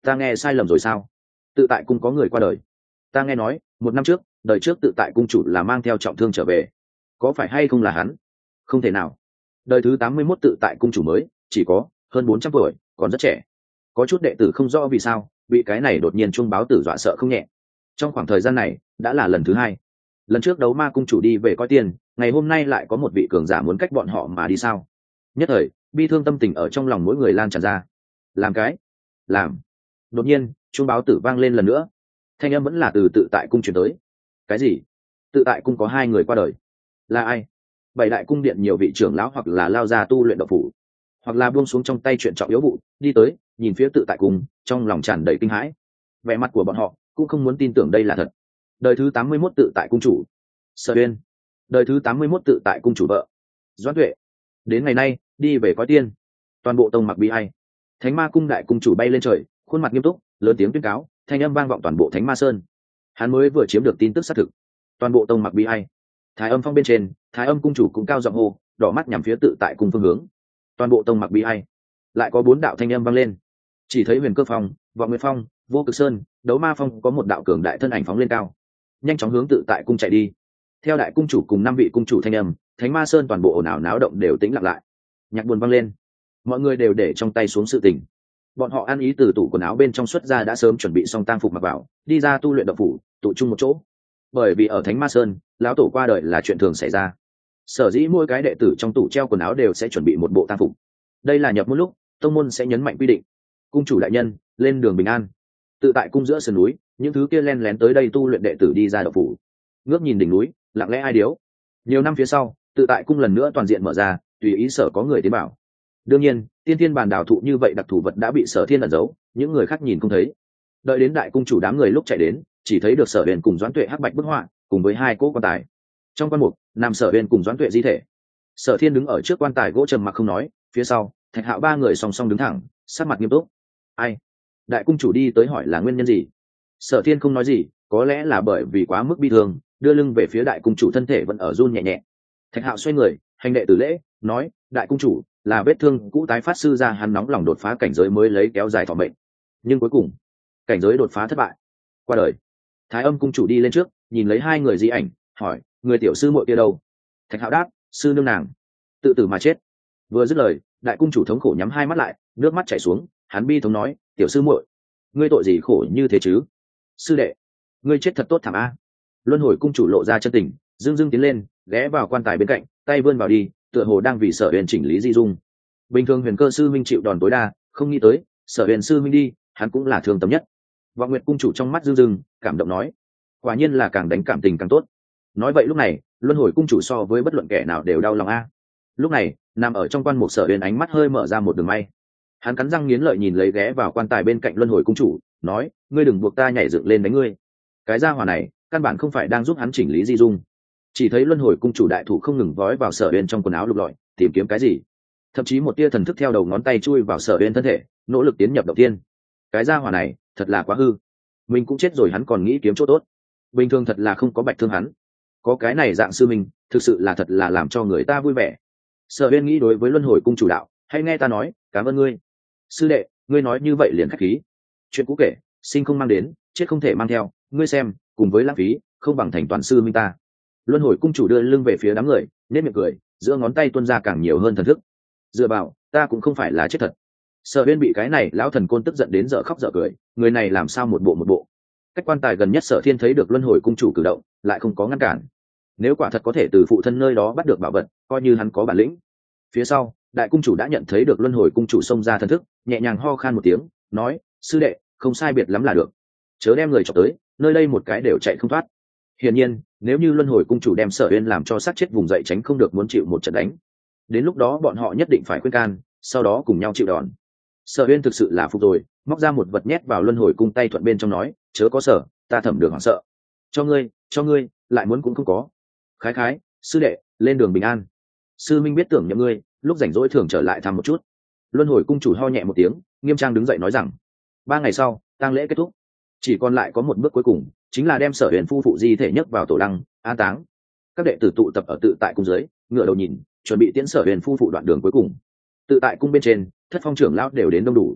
ta nghe sai lầm rồi sao? Tự tại cung có người qua đời. Ta nghe nói một năm trước, đời trước tự tại cung chủ là mang theo trọng thương trở về, có phải hay không là hắn? Không thể nào, đời thứ tám mươi mốt tự tại cung chủ mới chỉ có hơn bốn trăm tuổi, còn rất trẻ. Có chút đệ tử không rõ vì sao bị cái này đột nhiên chuông báo tử dọa sợ không nhẹ. Trong khoảng thời gian này đã là lần thứ hai. Lần trước đấu ma cung chủ đi về coi tiền, ngày hôm nay lại có một vị cường giả muốn cách bọn họ mà đi sao? Nhất thời bi thương tâm tình ở trong lòng mỗi người lan tràn ra. Làm cái làm đột nhiên chuông báo tử vang lên lần nữa, thanh âm vẫn là từ tự tại cung chuyển tới. Cái gì? Tự tại cung có hai người qua đời? Là ai? Bảy đại cung điện nhiều vị trưởng lão hoặc là lao ra tu luyện độc phủ, hoặc là buông xuống trong tay chuyện trọng yếu vụ đi tới nhìn phía tự tại cung, trong lòng tràn đầy kinh hãi. Vẻ mặt của bọn họ cũng không muốn tin tưởng đây là thật. Đời thứ tám mươi mốt tự tại cung chủ Sở Uyên, đời thứ tám mươi mốt tự tại cung chủ vợ Doãn Tuệ, đến ngày nay đi về cõi tiên. Toàn bộ tông mặc bi ai. Thánh Ma cung đại cung chủ bay lên trời, khuôn mặt nghiêm túc, lớn tiếng tuyên cáo, thanh âm vang vọng toàn bộ Thánh Ma Sơn. Hắn mới vừa chiếm được tin tức xác thực. Toàn bộ tông mặc bi ai. Thái Âm Phong bên trên, Thái Âm cung chủ cũng cao giọng hô, đỏ mắt nhằm phía tự tại cung phương hướng. Toàn bộ tông mặc bi ai. Lại có bốn đạo thanh âm vang lên. Chỉ thấy Huyền Cơ Phong, Vọng Nguyệt Phong, Vô Cực Sơn, Đấu Ma Phong có một đạo cường đại thân ảnh phóng lên cao, nhanh chóng hướng tự tại cung chạy đi. Theo đại cung chủ cùng năm vị cung chủ thanh âm, Thánh Ma Sơn toàn bộ ồn ào náo động đều tĩnh lặng lại. Nhạc buồn vang lên, mọi người đều để trong tay xuống sự tình. Bọn họ ăn ý từ tủ quần áo bên trong xuất ra, đã sớm chuẩn bị xong tang phục mặc vào, đi ra tu luyện động phủ, tụ chung một chỗ. Bởi vì ở Thánh Ma Sơn, lão tổ qua đời là chuyện thường xảy ra, sở dĩ mỗi cái đệ tử trong tủ treo quần áo đều sẽ chuẩn bị một bộ tang phục. Đây là nhập môn lúc tông môn sẽ nhấn mạnh quy định. Cung chủ đại nhân, lên đường bình an. Tự tại cung giữa sườn núi, những thứ kia len lén tới đây tu luyện đệ tử đi ra động phủ, ngước nhìn đỉnh núi, lặng lẽ ai điếu. Nhiều năm phía sau, tự tại cung lần nữa toàn diện mở ra, tùy ý sở có người tiến bảo. Đương nhiên, tiên thiên bàn đảo thụ như vậy đặc thù vật đã bị sở thiên ẩn giấu, những người khác nhìn không thấy. Đợi đến đại cung chủ đám người lúc chạy đến, chỉ thấy được Sở Huyền cùng Doãn Tuệ hắc bạch bức họa, cùng với hai cỗ quan tài. Trong quan mục, nằm Sở Huyền cùng Doãn Tuệ di thể. Sở Thiên đứng ở trước quan tài gỗ trầm mặc không nói, phía sau, Thạch Hạo ba người song song đứng thẳng, sắc mặt nghiêm túc. Ai? Đại cung chủ đi tới hỏi là nguyên nhân gì? Sở Thiên không nói gì, có lẽ là bởi vì quá mức bi thương, đưa lưng về phía đại cung chủ, thân thể vẫn ở run nhẹ nhẹ. Thạch Hạo xoay người, hành đệ tử lễ, nói: đại cung chủ, là vết thương cũ tái phát sư ra, hắn nóng lòng đột phá cảnh giới mới lấy kéo dài thọ mệnh, nhưng cuối cùng cảnh giới đột phá thất bại, qua đời. Thái Âm cung chủ đi lên trước, nhìn lấy hai người di ảnh, hỏi: người tiểu sư muội kia đâu? Thạch Hạo đáp: sư nương nàng tự tử mà chết. Vừa dứt lời, đại cung chủ thống khổ nhắm hai mắt lại, nước mắt chảy xuống, hắn bi thống nói: tiểu sư muội, ngươi tội gì khổ như thế chứ? Sư đệ, ngươi chết thật tốt thảm a. Luân Hồi cung chủ lộ ra chân tình, dương dương tiến lên, ghé vào quan tài bên cạnh, tay vươn vào đi, tựa hồ đang vì Sở Huyền chỉnh lý di dung. Bình thường Huyền Cơ sư minh chịu đòn tối đa, không nghĩ tới Sở Huyền sư minh đi, hắn cũng là thương tâm nhất. Vọng Nguyệt cung chủ trong mắt dương dương, cảm động nói: quả nhiên là càng đánh cảm tình càng tốt. Nói vậy lúc này, Luân Hồi cung chủ so với bất luận kẻ nào đều đau lòng a. Lúc này, nằm ở trong quan mục Sở Huyền ánh mắt hơi mở ra một đường may. Hắn cắn răng nghiến lợi nhìn lấy ghé vào quan tài bên cạnh Luân Hồi cung chủ, nói: ngươi đừng buộc ta nhảy dựng lên đánh ngươi. Cái gia hỏa này căn bản không phải đang giúp hắn chỉnh lý di dung. Chỉ thấy Luân Hồi cung chủ đại thủ không ngừng vói vào Sở Huyền trong quần áo lục lọi, tìm kiếm cái gì. Thậm chí một tia thần thức theo đầu ngón tay chui vào Sở Huyền thân thể, nỗ lực tiến nhập đầu tiên. Cái gia hỏa này thật là quá hư. Mình cũng chết rồi hắn còn nghĩ kiếm chỗ tốt. Bình thường thật là không có bạch thương hắn. Có cái này dạng sư mình, thực sự là thật là làm cho người ta vui vẻ. Sở Huyền nghĩ đối với Luân Hồi cung chủ đạo: hãy nghe ta nói, cảm ơn ngươi. Sư đệ, ngươi nói như vậy liền khách khí. Chuyện cũ kể, sinh không mang đến, chết không thể mang theo, ngươi xem, cùng với lãng phí, không bằng thành toàn sư minh ta. Luân Hồi cung chủ đưa lưng về phía đám người, nét miệng cười, giữa ngón tay tuôn ra càng nhiều hơn thần thức. Dựa vào, ta cũng không phải là chết thật. Sở Huyên bị cái này lão thần côn tức giận đến dở khóc dở cười, người này làm sao một bộ một bộ. Cách quan tài gần nhất Sở Thiên thấy được Luân Hồi cung chủ cử động, lại không có ngăn cản. Nếu quả thật có thể từ phụ thân nơi đó bắt được bảo vật, coi như hắn có bản lĩnh. Phía sau, đại cung chủ đã nhận thấy được Luân Hồi cung chủ xông ra thần thức, nhẹ nhàng ho khan một tiếng, nói: sư đệ, không sai biệt lắm là được, chớ đem người chọc tới, nơi đây một cái đều chạy không thoát. Hiển nhiên, nếu như Luân Hồi cung chủ đem Sở Huyên làm cho sát chết vùng dậy, tránh không được muốn chịu một trận đánh. Đến lúc đó bọn họ nhất định phải khuyên can, sau đó cùng nhau chịu đòn. Sở Huyên thực sự là phục rồi, móc ra một vật nhét vào Luân Hồi cung tay thuận bên trong, nói: chớ có sợ, ta thẩm được hoảng sợ. Cho ngươi, cho ngươi, lại muốn cũng không có. Khái khái, sư đệ, lên đường bình an. Sư minh biết tưởng nhậm ngươi, lúc rảnh rỗi thường trở lại thăm một chút. Luân Hồi cung chủ ho nhẹ một tiếng, nghiêm trang đứng dậy nói rằng: ba ngày sau, tang lễ kết thúc, chỉ còn lại có một bước cuối cùng, chính là đem Sở Huyền phu phụ di thể nhấc vào tổ lăng an táng. Các đệ tử tụ tập ở tự tại cung dưới, ngựa đầu nhìn, chuẩn bị tiễn Sở Huyền phu phụ đoạn đường cuối cùng. Tự tại cung bên trên, thất phong trưởng lão đều đến đông đủ.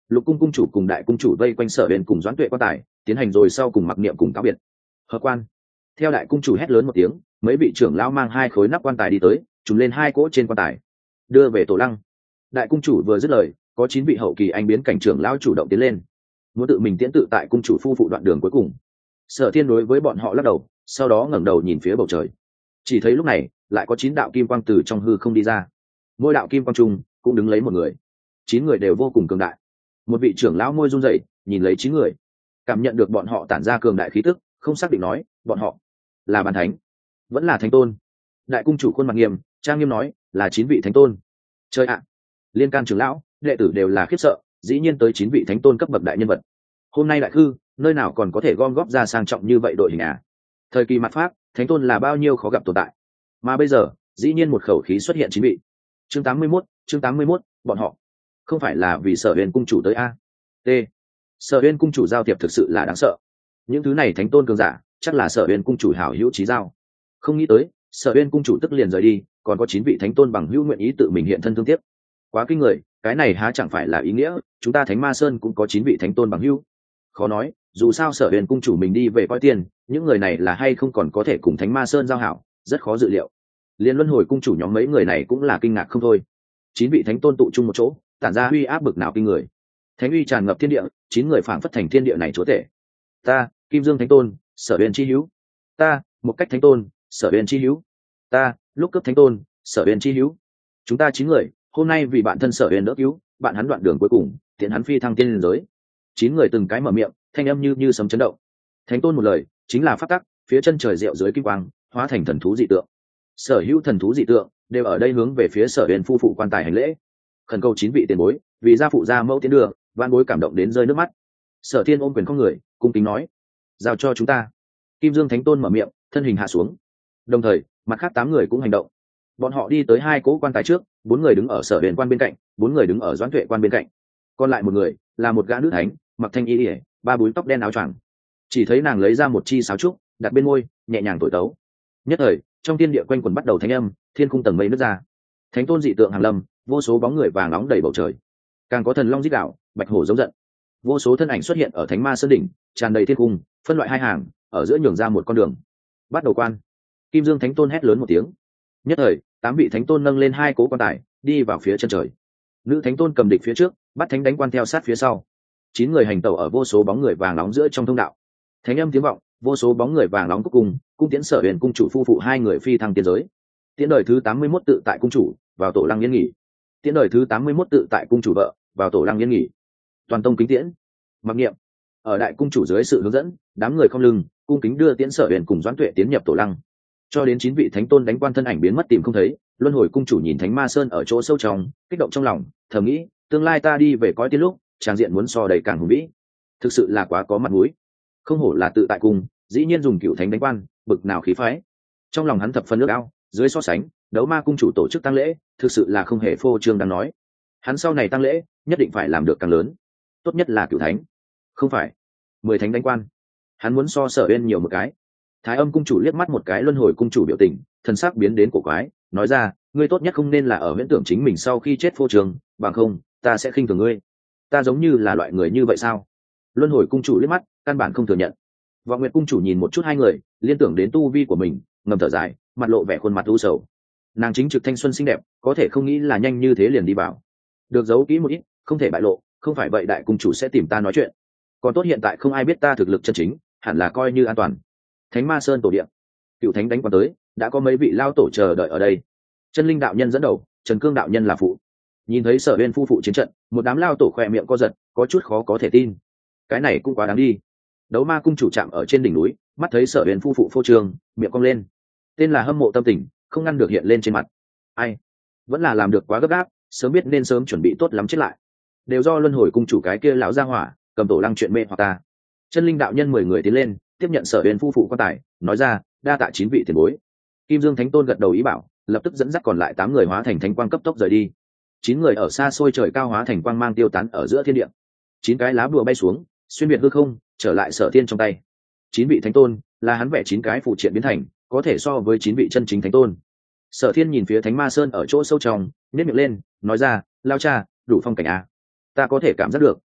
Lục cung cung chủ cùng đại cung chủ vây quanh Sở Uyên cùng Doãn Tuệ quan tài, tiến hành rồi sau cùng mặc niệm cùng cáo biệt. Hợp quan. Theo đại cung chủ hét lớn một tiếng, mấy vị trưởng lão mang hai khối nắp quan tài đi tới, trùm lên hai cỗ trên quan tài, đưa về tổ lăng. Đại cung chủ vừa dứt lời, có chín vị hậu kỳ anh biến cảnh trưởng lão chủ động tiến lên, muốn tự mình tiễn tự tại cung chủ phu phụ đoạn đường cuối cùng. Sở Thiên đối với bọn họ lắc đầu, sau đó ngẩng đầu nhìn phía bầu trời, chỉ thấy lúc này lại có chín đạo kim quang từ trong hư không đi ra, mỗi đạo kim quang trung cũng đứng lấy một người, chín người đều vô cùng cường đại. Một vị trưởng lão môi run rẩy nhìn lấy chín người, cảm nhận được bọn họ tản ra cường đại khí tức, không xác định nói bọn họ là bàn thánh vẫn là thánh tôn. Đại cung chủ khuôn mặt nghiêm trang nghiêm nói là chín vị thánh tôn. Chơi ạ, liên can trưởng lão đệ tử đều là khiếp sợ, dĩ nhiên tới chín vị thánh tôn cấp bậc đại nhân vật. Hôm nay đại khư nơi nào còn có thể gom góp ra sang trọng như vậy đội hình à? Thời kỳ mặt pháp thánh tôn là bao nhiêu khó gặp tồn tại, mà bây giờ dĩ nhiên một khẩu khí xuất hiện chín vị. Chương tám mươi mốt, chương tám mươi mốt, bọn họ không phải là vì Sở Uyên cung chủ tới a? T. Sở Uyên cung chủ giao thiệp thực sự là đáng sợ. Những thứ này thánh tôn cường giả chắc là Sở Uyên cung chủ hảo hữu chí giao. Không nghĩ tới Sở Uyên cung chủ tức liền rời đi, còn có chín vị thánh tôn bằng hữu nguyện ý tự mình hiện thân thương tiếc. Quá kinh người, cái này há chẳng phải là ý nghĩa chúng ta Thánh Ma Sơn cũng có chín vị thánh tôn bằng hữu? Khó nói, dù sao Sở Uyên cung chủ mình đi về coi tiền, những người này là hay không còn có thể cùng Thánh Ma Sơn giao hảo, rất khó dự liệu. Liên Luân Hồi cung chủ nhóm mấy người này cũng là kinh ngạc không thôi. Chín vị thánh tôn tụ chung một chỗ, tản ra uy áp bực nào kinh người. Thánh uy tràn ngập thiên địa, chín người phảng phất thành thiên địa này chúa tể. Ta, Kim Dương thánh tôn, Sở Uyên chi hữu. Ta, Một Cách thánh tôn, Sở Uyên chi hữu. Ta, Lúc Cấp thánh tôn, Sở Uyên chi hữu. Chúng ta chín người hôm nay vì bạn thân Sở Uyên đỡ cứu, bạn hắn đoạn đường cuối cùng, tiện hắn phi thăng tiên liên giới. Chín người từng cái mở miệng, thanh âm như như sấm chấn động. Thánh tôn một lời chính là pháp tắc, phía chân trời rượu dưới kim quang hóa thành thần thú dị tượng. Sở hữu thần thú dị tượng đều ở đây hướng về phía Sở Uyên phu phụ quan tài hành lễ, khẩn cầu chín vị tiền bối vì gia phụ gia mẫu tiến đường, van bối cảm động đến rơi nước mắt. Sở Thiên ôm quyền không người, cung kính nói: giao cho chúng ta. Kim Dương thánh tôn mở miệng, thân hình hạ xuống, đồng thời mặt khác tám người cũng hành động. Bọn họ đi tới hai cỗ quan tài trước, bốn người đứng ở Sở Uyên quan bên cạnh, bốn người đứng ở Doãn Tuệ quan bên cạnh, còn lại một người là một gã nữ thánh, mặc thanh y ỉa, ba búi tóc đen áo choàng. Chỉ thấy nàng lấy ra một chi sáo trúc, đặt bên môi, nhẹ nhàng thổi tấu. Nhất thời trong thiên địa quanh quẩn bắt đầu thanh âm, thiên khung tầng mây nứt ra, thánh tôn dị tượng hàng lâm, vô số bóng người vàng nóng đầy bầu trời, càng có thần long rít gào, bạch hổ giống giận. Vô số thân ảnh xuất hiện ở Thánh Ma Sơn đỉnh, tràn đầy thiên cung, phân loại hai hàng, ở giữa nhường ra một con đường. Bắt đầu quan. Kim Dương thánh tôn hét lớn một tiếng. Nhất thời tám vị thánh tôn nâng lên hai cố quan tài, đi vào phía chân trời. Nữ thánh tôn cầm địch phía trước, bắt thánh đánh quan theo sát phía sau. Chín người hành tẩu ở vô số bóng người vàng nóng giữa trong thông đạo. Thánh âm tiếng vọng, vô số bóng người vàng nóng cuối cùng, cung tiễn Sở Uyên cung chủ phu phụ hai người phi thăng tiên giới. Tiễn đời thứ tám mươi mốt tự tại cung chủ vào tổ lăng yên nghỉ. Tiễn đời thứ tám mươi mốt tự tại cung chủ vợ vào tổ lăng yên nghỉ. Toàn tông kính tiễn. Mặc niệm. Ở đại cung chủ dưới sự hướng dẫn, đám người không lưng cung kính đưa tiễn Sở Uyên cùng Doãn Tuệ tiến nhập tổ lăng. Cho đến chín vị thánh tôn đánh quan thân ảnh biến mất tìm không thấy, Luân Hồi cung chủ nhìn Thánh Ma Sơn ở chỗ sâu trong, kích động trong lòng, thầm nghĩ, tương lai ta đi về cõi tiên lúc, tràng diện muốn so đầy càng hùng vĩ. Thực sự là quá có mặt mũi. Không hổ là tự tại cung, dĩ nhiên dùng cựu thánh đánh quan, bực nào khí phái. Trong lòng hắn thập phân ước ao, dưới so sánh, Đấu Ma cung chủ tổ chức tăng lễ, thực sự là không hề phô trương đáng nói. Hắn sau này tăng lễ, nhất định phải làm được càng lớn, tốt nhất là cựu thánh, không phải mười thánh đánh quan. Hắn muốn so Sở Uyên nhiều một cái. Thái Âm cung chủ liếc mắt một cái Luân Hồi cung chủ biểu tình, thần sắc biến đến cổ quái, nói ra, ngươi tốt nhất không nên là ở huyễn tưởng chính mình sau khi chết phô trương, bằng không ta sẽ khinh thường ngươi. Ta giống như là loại người như vậy sao? Luân Hồi cung chủ liếc mắt, căn bản không thừa nhận. Vọng Nguyệt cung chủ nhìn một chút hai người, liên tưởng đến tu vi của mình, ngầm thở dài, mặt lộ vẻ khuôn mặt u sầu. Nàng chính trực thanh xuân xinh đẹp, có thể không nghĩ là nhanh như thế liền đi vào. Được giấu kỹ một ít, không thể bại lộ, không phải vậy đại cung chủ sẽ tìm ta nói chuyện. Còn tốt hiện tại không ai biết ta thực lực chân chính, hẳn là coi như an toàn. Thánh Ma Sơn tổ điện, cựu thánh đánh quan tới, đã có mấy vị lao tổ chờ đợi ở đây. Chân Linh đạo nhân dẫn đầu, Trần Cương đạo nhân là phụ. Nhìn thấy Sở Uyên phu phụ chiến trận, một đám lao tổ khỏe miệng co giật, có chút khó có thể tin. Cái này cũng quá đáng đi. Đấu Ma cung chủ chạm ở trên đỉnh núi, mắt thấy Sở Uyên phu phụ phô trương, miệng cong lên. Tên là hâm mộ tâm tình, không ngăn được hiện lên trên mặt. Ai, vẫn là làm được quá gấp gáp, sớm biết nên sớm chuẩn bị tốt lắm chết lại. Đều do Luân Hồi cung chủ cái kia lão gia hỏa, cầm tổ lăng chuyện mê hoặc ta. Chân Linh đạo nhân mười người tiến lên, tiếp nhận Sở Uyên phu phụ quan tài, nói ra, đa tạ chín vị tiền bối. Kim Dương thánh tôn gật đầu ý bảo, lập tức dẫn dắt còn lại tám người hóa thành thánh quang cấp tốc rời đi. Chín người ở xa xôi trời cao hóa thành quang mang tiêu tán ở giữa thiên địa. Chín cái lá bùa bay xuống, xuyên biệt hư không, trở lại Sở Thiên trong tay. Chín vị thánh tôn là hắn vẽ chín cái phụ triện biến thành, có thể so với chín vị chân chính thánh tôn. Sở Thiên nhìn phía Thánh Ma Sơn ở chỗ sâu trong, nhếch miệng lên, nói ra, lao cha, đủ phong cảnh à? Ta có thể cảm giác được,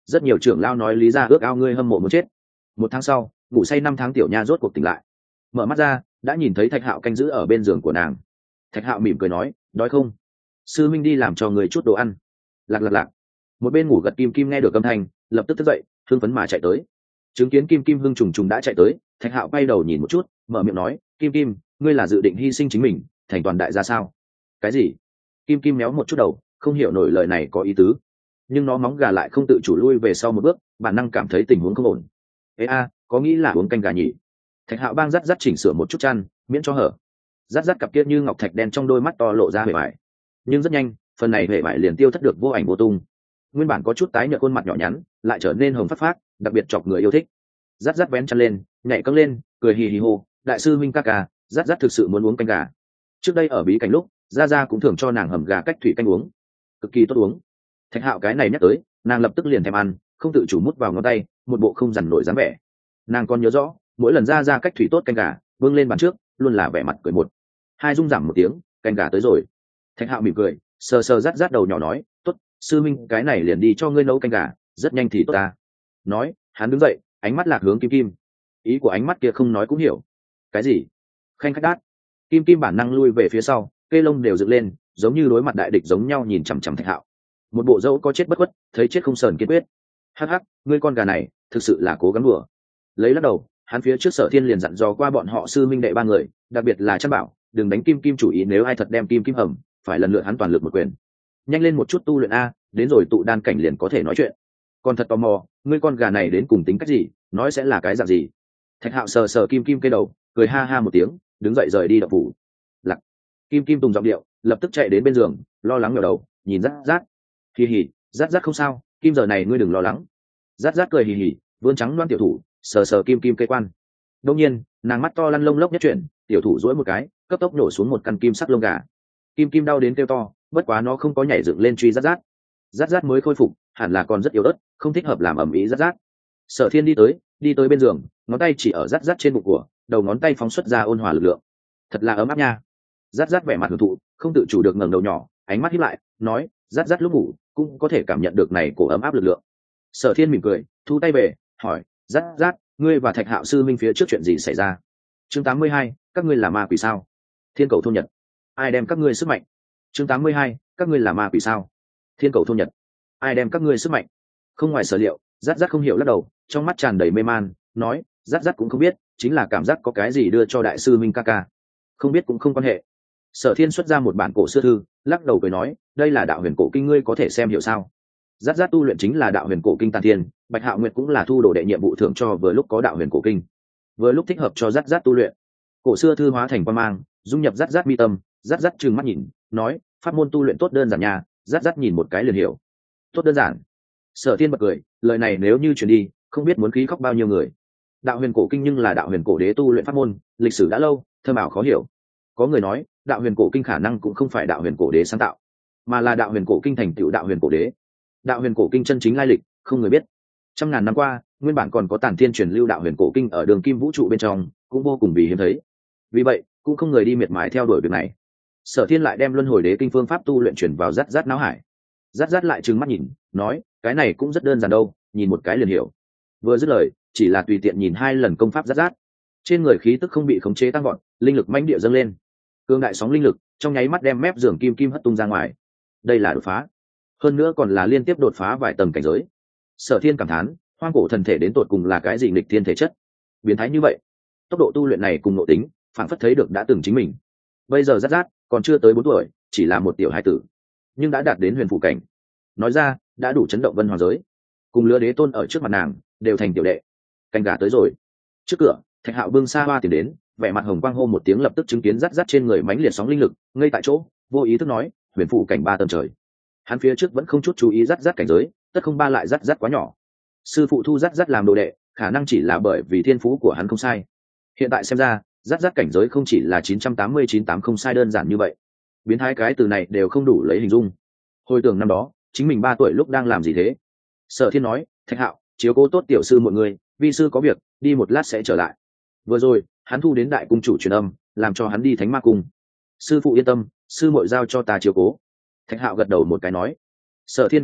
rất nhiều trưởng lao nói lý ra ước ao ngươi hâm mộ muốn chết. Một tháng sau, ngủ say năm tháng tiểu nha rốt cuộc tỉnh lại, mở mắt ra đã nhìn thấy Thạch Hạo canh giữ ở bên giường của nàng. Thạch Hạo mỉm cười nói, đói không? Sư minh đi làm cho người chút đồ ăn. Lạc lạc lạc. Một bên ngủ gật Kim Kim nghe được âm thanh, lập tức thức dậy, hưng phấn mà chạy tới. Chứng kiến Kim Kim hưng trùng trùng đã chạy tới, Thạch Hạo bay đầu nhìn một chút, mở miệng nói, Kim Kim, ngươi là dự định hy sinh chính mình thành toàn đại gia sao? Cái gì? Kim Kim méo một chút đầu, không hiểu nổi lời này có ý tứ, nhưng nó móng gà lại không tự chủ lui về sau một bước, bản năng cảm thấy tình huống không ổn. Ê a, có nghĩ là uống canh gà nhỉ? Thạch Hạo bang rắt rắt chỉnh sửa một chút chăn, miễn cho hở. Rắt rắt cặp kia như ngọc thạch đen trong đôi mắt to lộ ra vẻ vải, nhưng rất nhanh phần này vẻ vải liền tiêu thất được vô ảnh vô tung. Nguyên bản có chút tái nhợt khuôn mặt nhỏ nhắn lại trở nên hồng phát phát, đặc biệt chọc người yêu thích. Rắt rắt vén chăn lên, nhảy cẫng lên, cười hì hì hô, đại sư minh ca ca, rắt rắt thực sự muốn uống canh gà. Trước đây ở bí cảnh lúc, gia gia cũng thường cho nàng hầm gà cách thủy canh uống, cực kỳ tốt uống. Thạch Hạo cái này nhắc tới, nàng lập tức liền thèm ăn, không tự chủ mút vào ngón tay, một bộ không dằn nổi dáng vẻ. Nàng còn nhớ rõ, mỗi lần gia gia cách thủy tốt canh gà, vương lên bàn trước, luôn là vẻ mặt cười một. Hai rung giảm một tiếng, canh gà tới rồi. Thạch Hạo mỉm cười, sờ sờ rát rát đầu nhỏ nói, tốt, sư minh cái này liền đi cho ngươi nấu canh gà, rất nhanh thì tốt ta. Nói, hắn đứng dậy, ánh mắt lạc hướng Kim Kim. Ý của ánh mắt kia không nói cũng hiểu. Cái gì? Khanh khách đát. Kim Kim bản năng lui về phía sau, cây lông đều dựng lên, giống như đối mặt đại địch giống nhau nhìn chằm chằm Thạch Hạo. Một bộ dẫu có chết bất khuất, thấy chết không sờn kiên quyết. Hắc hắc, ngươi con gà này, thực sự là cố gắng đùa. Lấy lắc đầu, hắn phía trước Sở Thiên liền dặn dò qua bọn họ sư minh đệ ba người, đặc biệt là Trăn Bảo, đừng đánh Kim Kim chủ ý, nếu ai thật đem Kim Kim hầm, phải lần lượt hắn toàn lực một quyền. Nhanh lên một chút tu luyện a, đến rồi tụ đan cảnh liền có thể nói chuyện. Còn thật tò mò, ngươi con gà này đến cùng tính cách gì, nói sẽ là cái dạng gì? Thạch Hạo sờ sờ Kim Kim cây đầu, cười ha ha một tiếng, đứng dậy rời đi động phủ. Lặc. Kim Kim tùng giọng điệu, lập tức chạy đến bên giường, lo lắng ngẩng đầu, nhìn Rát Rát. Hì hì, Rát Rát không sao, Kim giờ này ngươi đừng lo lắng. Rát Rát cười hì hì, vươn trắng loan tiểu thủ, sờ sờ Kim Kim cây quan. Đương nhiên, nàng mắt to lăn lông lốc nhất chuyển, tiểu thủ duỗi một cái, cấp tốc nổ xuống một căn kim sắc lông gà. Kim Kim đau đến kêu to, bất quá nó không có nhảy dựng lên truy Rát Rát. Rát Rát mới khôi phục, hẳn là còn rất yếu ớt, không thích hợp làm ẩm ý Rát Rát. Sở Thiên đi tới, đi tới bên giường, ngón tay chỉ ở Rát Rát trên bụng của, đầu ngón tay phóng xuất ra ôn hòa lực lượng. Thật là ấm áp nha. Rát Rát vẻ mặt hưởng thụ, không tự chủ được ngẩng đầu nhỏ, ánh mắt híp lại, nói, Rát Rát lúc ngủ cũng có thể cảm nhận được này cổ ấm áp lực lượng. Sở Thiên mỉm cười, thu tay về, hỏi, Rát Rát, ngươi và Thạch Hạo sư minh phía trước chuyện gì xảy ra? Chương tám mươi hai, các ngươi là ma quỷ sao? Thiên cầu thôn nhật. Ai đem các ngươi sức mạnh? Chương tám mươi hai, các ngươi là ma quỷ sao? Thiên cầu thôn nhật. Ai đem các ngươi sức mạnh? Không ngoài sở liệu, Rát Rát không hiểu lắc đầu, trong mắt tràn đầy mê man, nói, Rát Rát cũng không biết, chính là cảm giác có cái gì đưa cho đại sư minh ca ca. Không biết cũng không quan hệ. Sở Thiên xuất ra một bản cổ xưa thư, lắc đầu cười nói, đây là đạo huyền cổ kinh, ngươi có thể xem hiểu sao? Rát Rát tu luyện chính là đạo huyền cổ kinh tàn thiên, Bạch Hạo Nguyệt cũng là thu đồ đệ nhiệm vụ thưởng cho vừa lúc có đạo huyền cổ kinh, vừa lúc thích hợp cho Rát Rát tu luyện. Cổ xưa thư hóa thành quang mang, dung nhập Rát Rát mi tâm, Rát Rát trừng mắt nhìn, nói, pháp môn tu luyện tốt đơn giản nha. Rát Rát nhìn một cái liền hiểu. Tốt đơn giản. Sở Thiên bật cười, lời này nếu như truyền đi, không biết muốn khí khóc bao nhiêu người. Đạo huyền cổ kinh nhưng là đạo huyền cổ đế tu luyện pháp môn, lịch sử đã lâu, thơm ảo khó hiểu. Có người nói, đạo huyền cổ kinh khả năng cũng không phải đạo huyền cổ đế sáng tạo, mà là đạo huyền cổ kinh thành tựu đạo huyền cổ đế. Đạo huyền cổ kinh chân chính lai lịch, không người biết. Trăm ngàn năm qua, nguyên bản còn có tản thiên truyền lưu đạo huyền cổ kinh ở đường kim vũ trụ bên trong, cũng vô cùng vì hiếm thấy. Vì vậy, cũng không người đi miệt mài theo đuổi việc này. Sở Thiên lại đem luân hồi đế kinh phương pháp tu luyện chuyển vào Rát Rát não hải. Rát Rát lại trừng mắt nhìn, nói, cái này cũng rất đơn giản đâu, nhìn một cái liền hiểu. Vừa dứt lời, chỉ là tùy tiện nhìn hai lần công pháp Rát Rát, trên người khí tức không bị khống chế tăng vọt, linh lực mãnh địa dâng lên. Cương đại sóng linh lực trong nháy mắt đem mép giường kim kim hất tung ra ngoài. Đây là đột phá, hơn nữa còn là liên tiếp đột phá vài tầng cảnh giới. Sở Thiên cảm thán, hoang cổ thần thể đến tột cùng là cái gì nghịch thiên thể chất, biến thái như vậy. Tốc độ tu luyện này cùng nội tính, phảng phất thấy được đã từng chính mình. Bây giờ Rát Rát còn chưa tới bốn tuổi, chỉ là một tiểu hải tử, nhưng đã đạt đến huyền phủ cảnh. Nói ra, đã đủ chấn động vân hoàng giới. Cùng lứa đế tôn ở trước mặt nàng, đều thành tiểu đệ. Canh gà tới rồi. Trước cửa, Thạch Hạo bưng xa hoa tiền đến, vẻ mặt hồng quang hô một tiếng, lập tức chứng kiến Rát Rát trên người mãnh liệt sóng linh lực, ngay tại chỗ, vô ý thức nói, huyền phủ cảnh ba tầng trời. Hắn phía trước vẫn không chút chú ý Rát Rát cảnh giới, tất không ba lại Rát Rát quá nhỏ. Sư phụ thu Rát Rát làm đồ đệ, khả năng chỉ là bởi vì thiên phú của hắn không sai. Hiện tại xem ra, Rát Rát cảnh giới không chỉ là chín trăm tám mươi chín tám không sai đơn giản như vậy. Biến thái cái từ này đều không đủ lấy hình dung. Hồi tưởng năm đó, chính mình ba tuổi lúc đang làm gì thế? Sở Thiên nói, Thạch Hạo, chiếu cố tốt tiểu sư mọi người, vi sư có việc, đi một lát sẽ trở lại. Vừa rồi, hắn thu đến đại cung chủ truyền âm, làm cho hắn đi Thánh Ma cung. Sư phụ yên tâm, sư muội giao cho ta chiếu cố. Thạch Hạo gật đầu một cái nói. Sở Thiên gật đầu,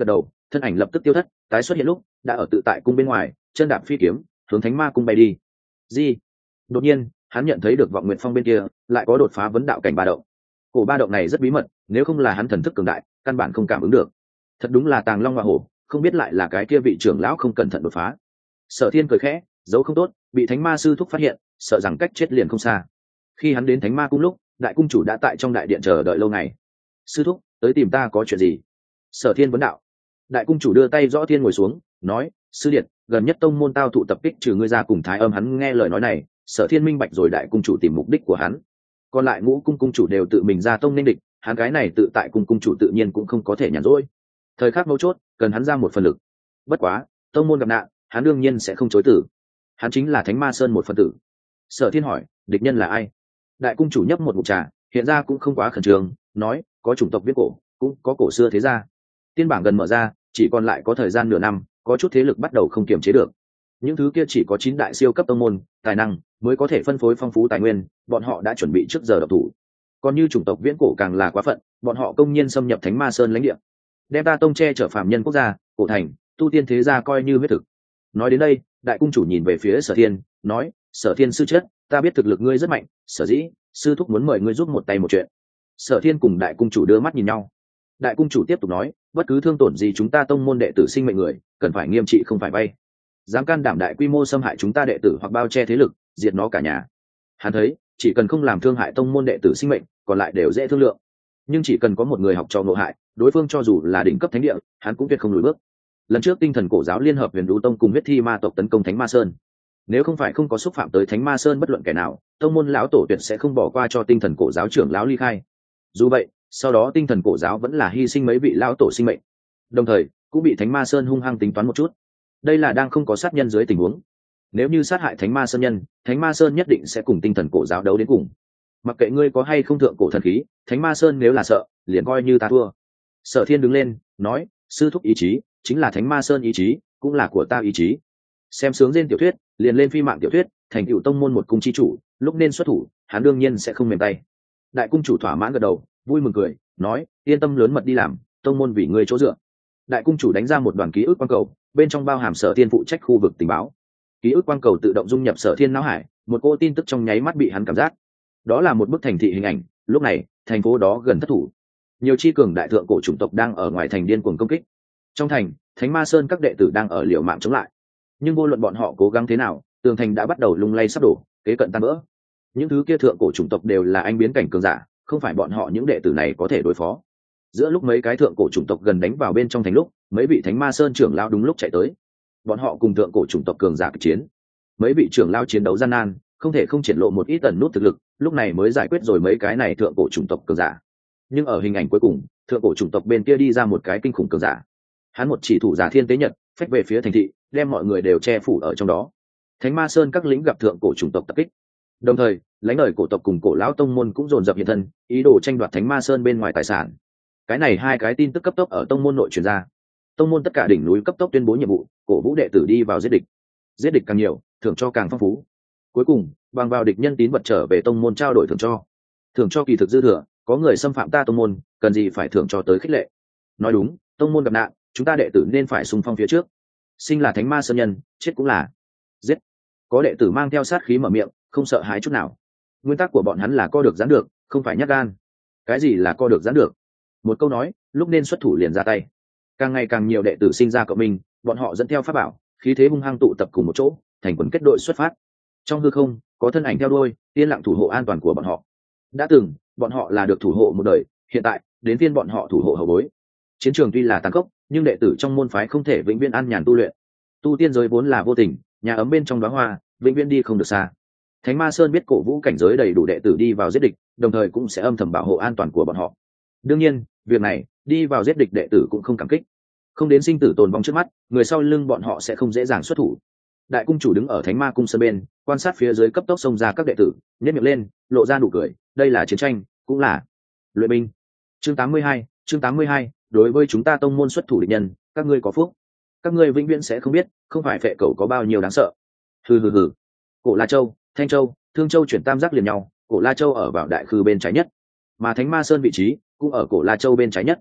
thân ảnh lập tức tiêu thất, tái xuất hiện lúc đã ở tự tại cung bên ngoài, chân đạp phi kiếm hướng thánh ma cung bay đi. Gì? Đột nhiên hắn nhận thấy được vọng nguyện phong bên kia lại có đột phá vấn đạo cảnh ba động. Cổ ba động này rất bí mật, nếu không là hắn thần thức cường đại căn bản không cảm ứng được. Thật đúng là tàng long hoa hổ, không biết lại là cái kia vị trưởng lão không cẩn thận đột phá. Sở Thiên cười khẽ, dấu không tốt, bị thánh ma sư thúc phát hiện, sợ rằng cách chết liền không xa. Khi hắn đến thánh ma cung lúc, đại cung chủ đã tại trong đại điện chờ đợi lâu ngày. Sư thúc, tới tìm ta có chuyện gì? Sở Thiên vấn đạo. Đại cung chủ đưa tay gõ thiên ngồi xuống, nói: sư điện, gần nhất tông môn tao thụ tập kích, trừ ngươi ra cùng Thái Âm. Hắn nghe lời nói này, Sở Thiên minh bạch rồi đại cung chủ tìm mục đích của hắn. Còn lại ngũ cung cung chủ đều tự mình ra tông nên địch, hắn cái này tự tại cung cung chủ tự nhiên cũng không có thể nhàn rỗi. Thời khắc mấu chốt cần hắn ra một phần lực. Bất quá tông môn gặp nạn, hắn đương nhiên sẽ không chối từ. Hắn chính là Thánh Ma Sơn một phần tử. Sở Thiên hỏi: địch nhân là ai? Đại cung chủ nhấp một ngụm trà, hiện ra cũng không quá khẩn trương, nói: có chủng tộc viết cổ, cũng có cổ xưa thế gia. Tiên bảng gần mở ra, chỉ còn lại có thời gian nửa năm, có chút thế lực bắt đầu không kiềm chế được. Những thứ kia chỉ có chín đại siêu cấp tông môn tài năng mới có thể phân phối phong phú tài nguyên, bọn họ đã chuẩn bị trước giờ độc thủ. Còn như chủng tộc viễn cổ càng là quá phận, bọn họ công nhiên xâm nhập Thánh Ma Sơn lãnh địa, đem ta tông che chở phạm nhân quốc gia, cổ thành, tu tiên thế gia coi như huyết thực. Nói đến đây, đại cung chủ nhìn về phía Sở Thiên, nói: Sở Thiên sư chất, ta biết thực lực ngươi rất mạnh, sở dĩ sư thúc muốn mời ngươi giúp một tay một chuyện. Sở Thiên cùng đại cung chủ đưa mắt nhìn nhau. Đại cung chủ tiếp tục nói: bất cứ thương tổn gì chúng ta tông môn đệ tử sinh mệnh người, cần phải nghiêm trị không phải vay. Dám can đảm đại quy mô xâm hại chúng ta đệ tử hoặc bao che thế lực, diệt nó cả nhà. Hắn thấy, chỉ cần không làm thương hại tông môn đệ tử sinh mệnh, còn lại đều dễ thương lượng. Nhưng chỉ cần có một người học trò ngộ hại, đối phương cho dù là đỉnh cấp thánh địa, hắn cũng tuyệt không lùi bước. Lần trước tinh thần cổ giáo liên hợp Huyền Vũ tông cùng huyết thi ma tộc tấn công Thánh Ma Sơn, nếu không phải không có xúc phạm tới Thánh Ma Sơn bất luận kẻ nào, tông môn lão tổ tuyệt sẽ không bỏ qua cho tinh thần cổ giáo trưởng lão ly khai. Dù vậy, sau đó tinh thần cổ giáo vẫn là hy sinh mấy vị lão tổ sinh mệnh, đồng thời cũng bị Thánh Ma Sơn hung hăng tính toán một chút. Đây là đang không có sát nhân dưới tình huống. Nếu như sát hại Thánh Ma Sơn nhân, Thánh Ma Sơn nhất định sẽ cùng tinh thần cổ giáo đấu đến cùng. Mặc kệ ngươi có hay không thượng cổ thần khí, Thánh Ma Sơn nếu là sợ, liền coi như ta thua. Sở Thiên đứng lên, nói: sư thúc ý chí chính là Thánh Ma Sơn ý chí, cũng là của ta ý chí. Xem sướng trên tiểu thuyết, liền lên phi mạng tiểu thuyết, thành tựu tông môn một cung chi chủ, lúc nên xuất thủ, hắn đương nhiên sẽ không mềm tay. Đại cung chủ thỏa mãn gật đầu, vui mừng cười, nói: yên tâm lớn mật đi làm, tông môn vì ngươi chỗ dựa. Đại cung chủ đánh ra một đoàn ký ức quang cầu, bên trong bao hàm Sở Thiên phụ trách khu vực tình báo. Ký ức quang cầu tự động dung nhập Sở Thiên não hải, một cô tin tức trong nháy mắt bị hắn cảm giác. Đó là một bức thành thị hình ảnh, lúc này thành phố đó gần thất thủ, nhiều chi cường đại thượng cổ chủng tộc đang ở ngoài thành điên cuồng công kích. Trong thành, Thánh Ma Sơn các đệ tử đang ở liều mạng chống lại, nhưng vô luận bọn họ cố gắng thế nào, tường thành đã bắt đầu lung lay sắp đổ, kế cận tan vỡ. Những thứ kia thượng cổ chủng tộc đều là anh biến cảnh cường giả, không phải bọn họ những đệ tử này có thể đối phó. Giữa lúc mấy cái thượng cổ chủng tộc gần đánh vào bên trong thành lúc, mấy vị Thánh Ma Sơn trưởng lao đúng lúc chạy tới. Bọn họ cùng thượng cổ chủng tộc cường giả kịch chiến, mấy vị trưởng lao chiến đấu gian nan, không thể không triển lộ một ít tần nút thực lực, lúc này mới giải quyết rồi mấy cái này thượng cổ chủng tộc cường giả. Nhưng ở hình ảnh cuối cùng, thượng cổ chủng tộc bên kia đi ra một cái kinh khủng cường giả. Hắn một chỉ thủ giả thiên tế nhật, phách về phía thành thị, đem mọi người đều che phủ ở trong đó. Thánh Ma Sơn các lính gặp thượng cổ chủng tộc tập kích, đồng thời lãnh đời cổ tộc cùng cổ lão tông môn cũng dồn dập hiện thân, ý đồ tranh đoạt Thánh Ma Sơn bên ngoài tài sản. Cái này hai cái tin tức cấp tốc ở tông môn nội truyền ra. Tông môn tất cả đỉnh núi cấp tốc tuyên bố nhiệm vụ, cổ vũ đệ tử đi vào giết địch. Giết địch càng nhiều, thưởng cho càng phong phú. Cuối cùng, bằng vào địch nhân tín vật trở về tông môn trao đổi thưởng cho. Thưởng cho kỳ thực dư thừa, có người xâm phạm ta tông môn, cần gì phải thưởng cho tới khích lệ. Nói đúng, tông môn gặp nạn, chúng ta đệ tử nên phải xung phong phía trước. Sinh là Thánh Ma Sơn nhân, chết cũng là giết. Có đệ tử mang theo sát khí mở miệng, không sợ hãi chút nào. Nguyên tắc của bọn hắn là co được giãn được, không phải nhát gan. Cái gì là co được giãn được? Một câu nói, lúc nên xuất thủ liền ra tay. Càng ngày càng nhiều đệ tử sinh ra cộng minh, bọn họ dẫn theo pháp bảo, khí thế hung hăng tụ tập cùng một chỗ, thành quần kết đội xuất phát. Trong hư không, có thân ảnh theo đuôi, yên lặng thủ hộ an toàn của bọn họ. Đã từng, bọn họ là được thủ hộ một đời, hiện tại, đến phiên bọn họ thủ hộ hậu bối. Chiến trường tuy là tàn khốc, nhưng đệ tử trong môn phái không thể vĩnh viễn an nhàn tu luyện. Tu tiên giới vốn là vô tình, nhà ấm bên trong đóa hoa, vĩnh viễn đi không được xa. Thánh Ma Sơn biết cổ vũ cảnh giới đầy đủ đệ tử đi vào giết địch, đồng thời cũng sẽ âm thầm bảo hộ an toàn của bọn họ. Đương nhiên, việc này, đi vào giết địch đệ tử cũng không cảm kích. Không đến sinh tử tồn vong trước mắt, người sau lưng bọn họ sẽ không dễ dàng xuất thủ. Đại cung chủ đứng ở Thánh Ma cung sơn bên, quan sát phía dưới cấp tốc xông ra các đệ tử, nhếch miệng lên, lộ ra nụ cười, đây là chiến tranh, cũng là luyện binh. Chương tám mươi hai, chương tám mươi hai, đối với chúng ta tông môn xuất thủ địch nhân, các ngươi có phúc. Các ngươi vĩnh viễn sẽ không biết, không phải phệ cẩu có bao nhiêu đáng sợ. Hừ hừ hừ. Cổ La Châu, Thanh Châu, Thương Châu chuyển tam giác liền nhau, cổ La Châu ở vào đại khư bên trái nhất, mà Thánh Ma Sơn vị trí cũng ở cổ La Châu bên trái nhất.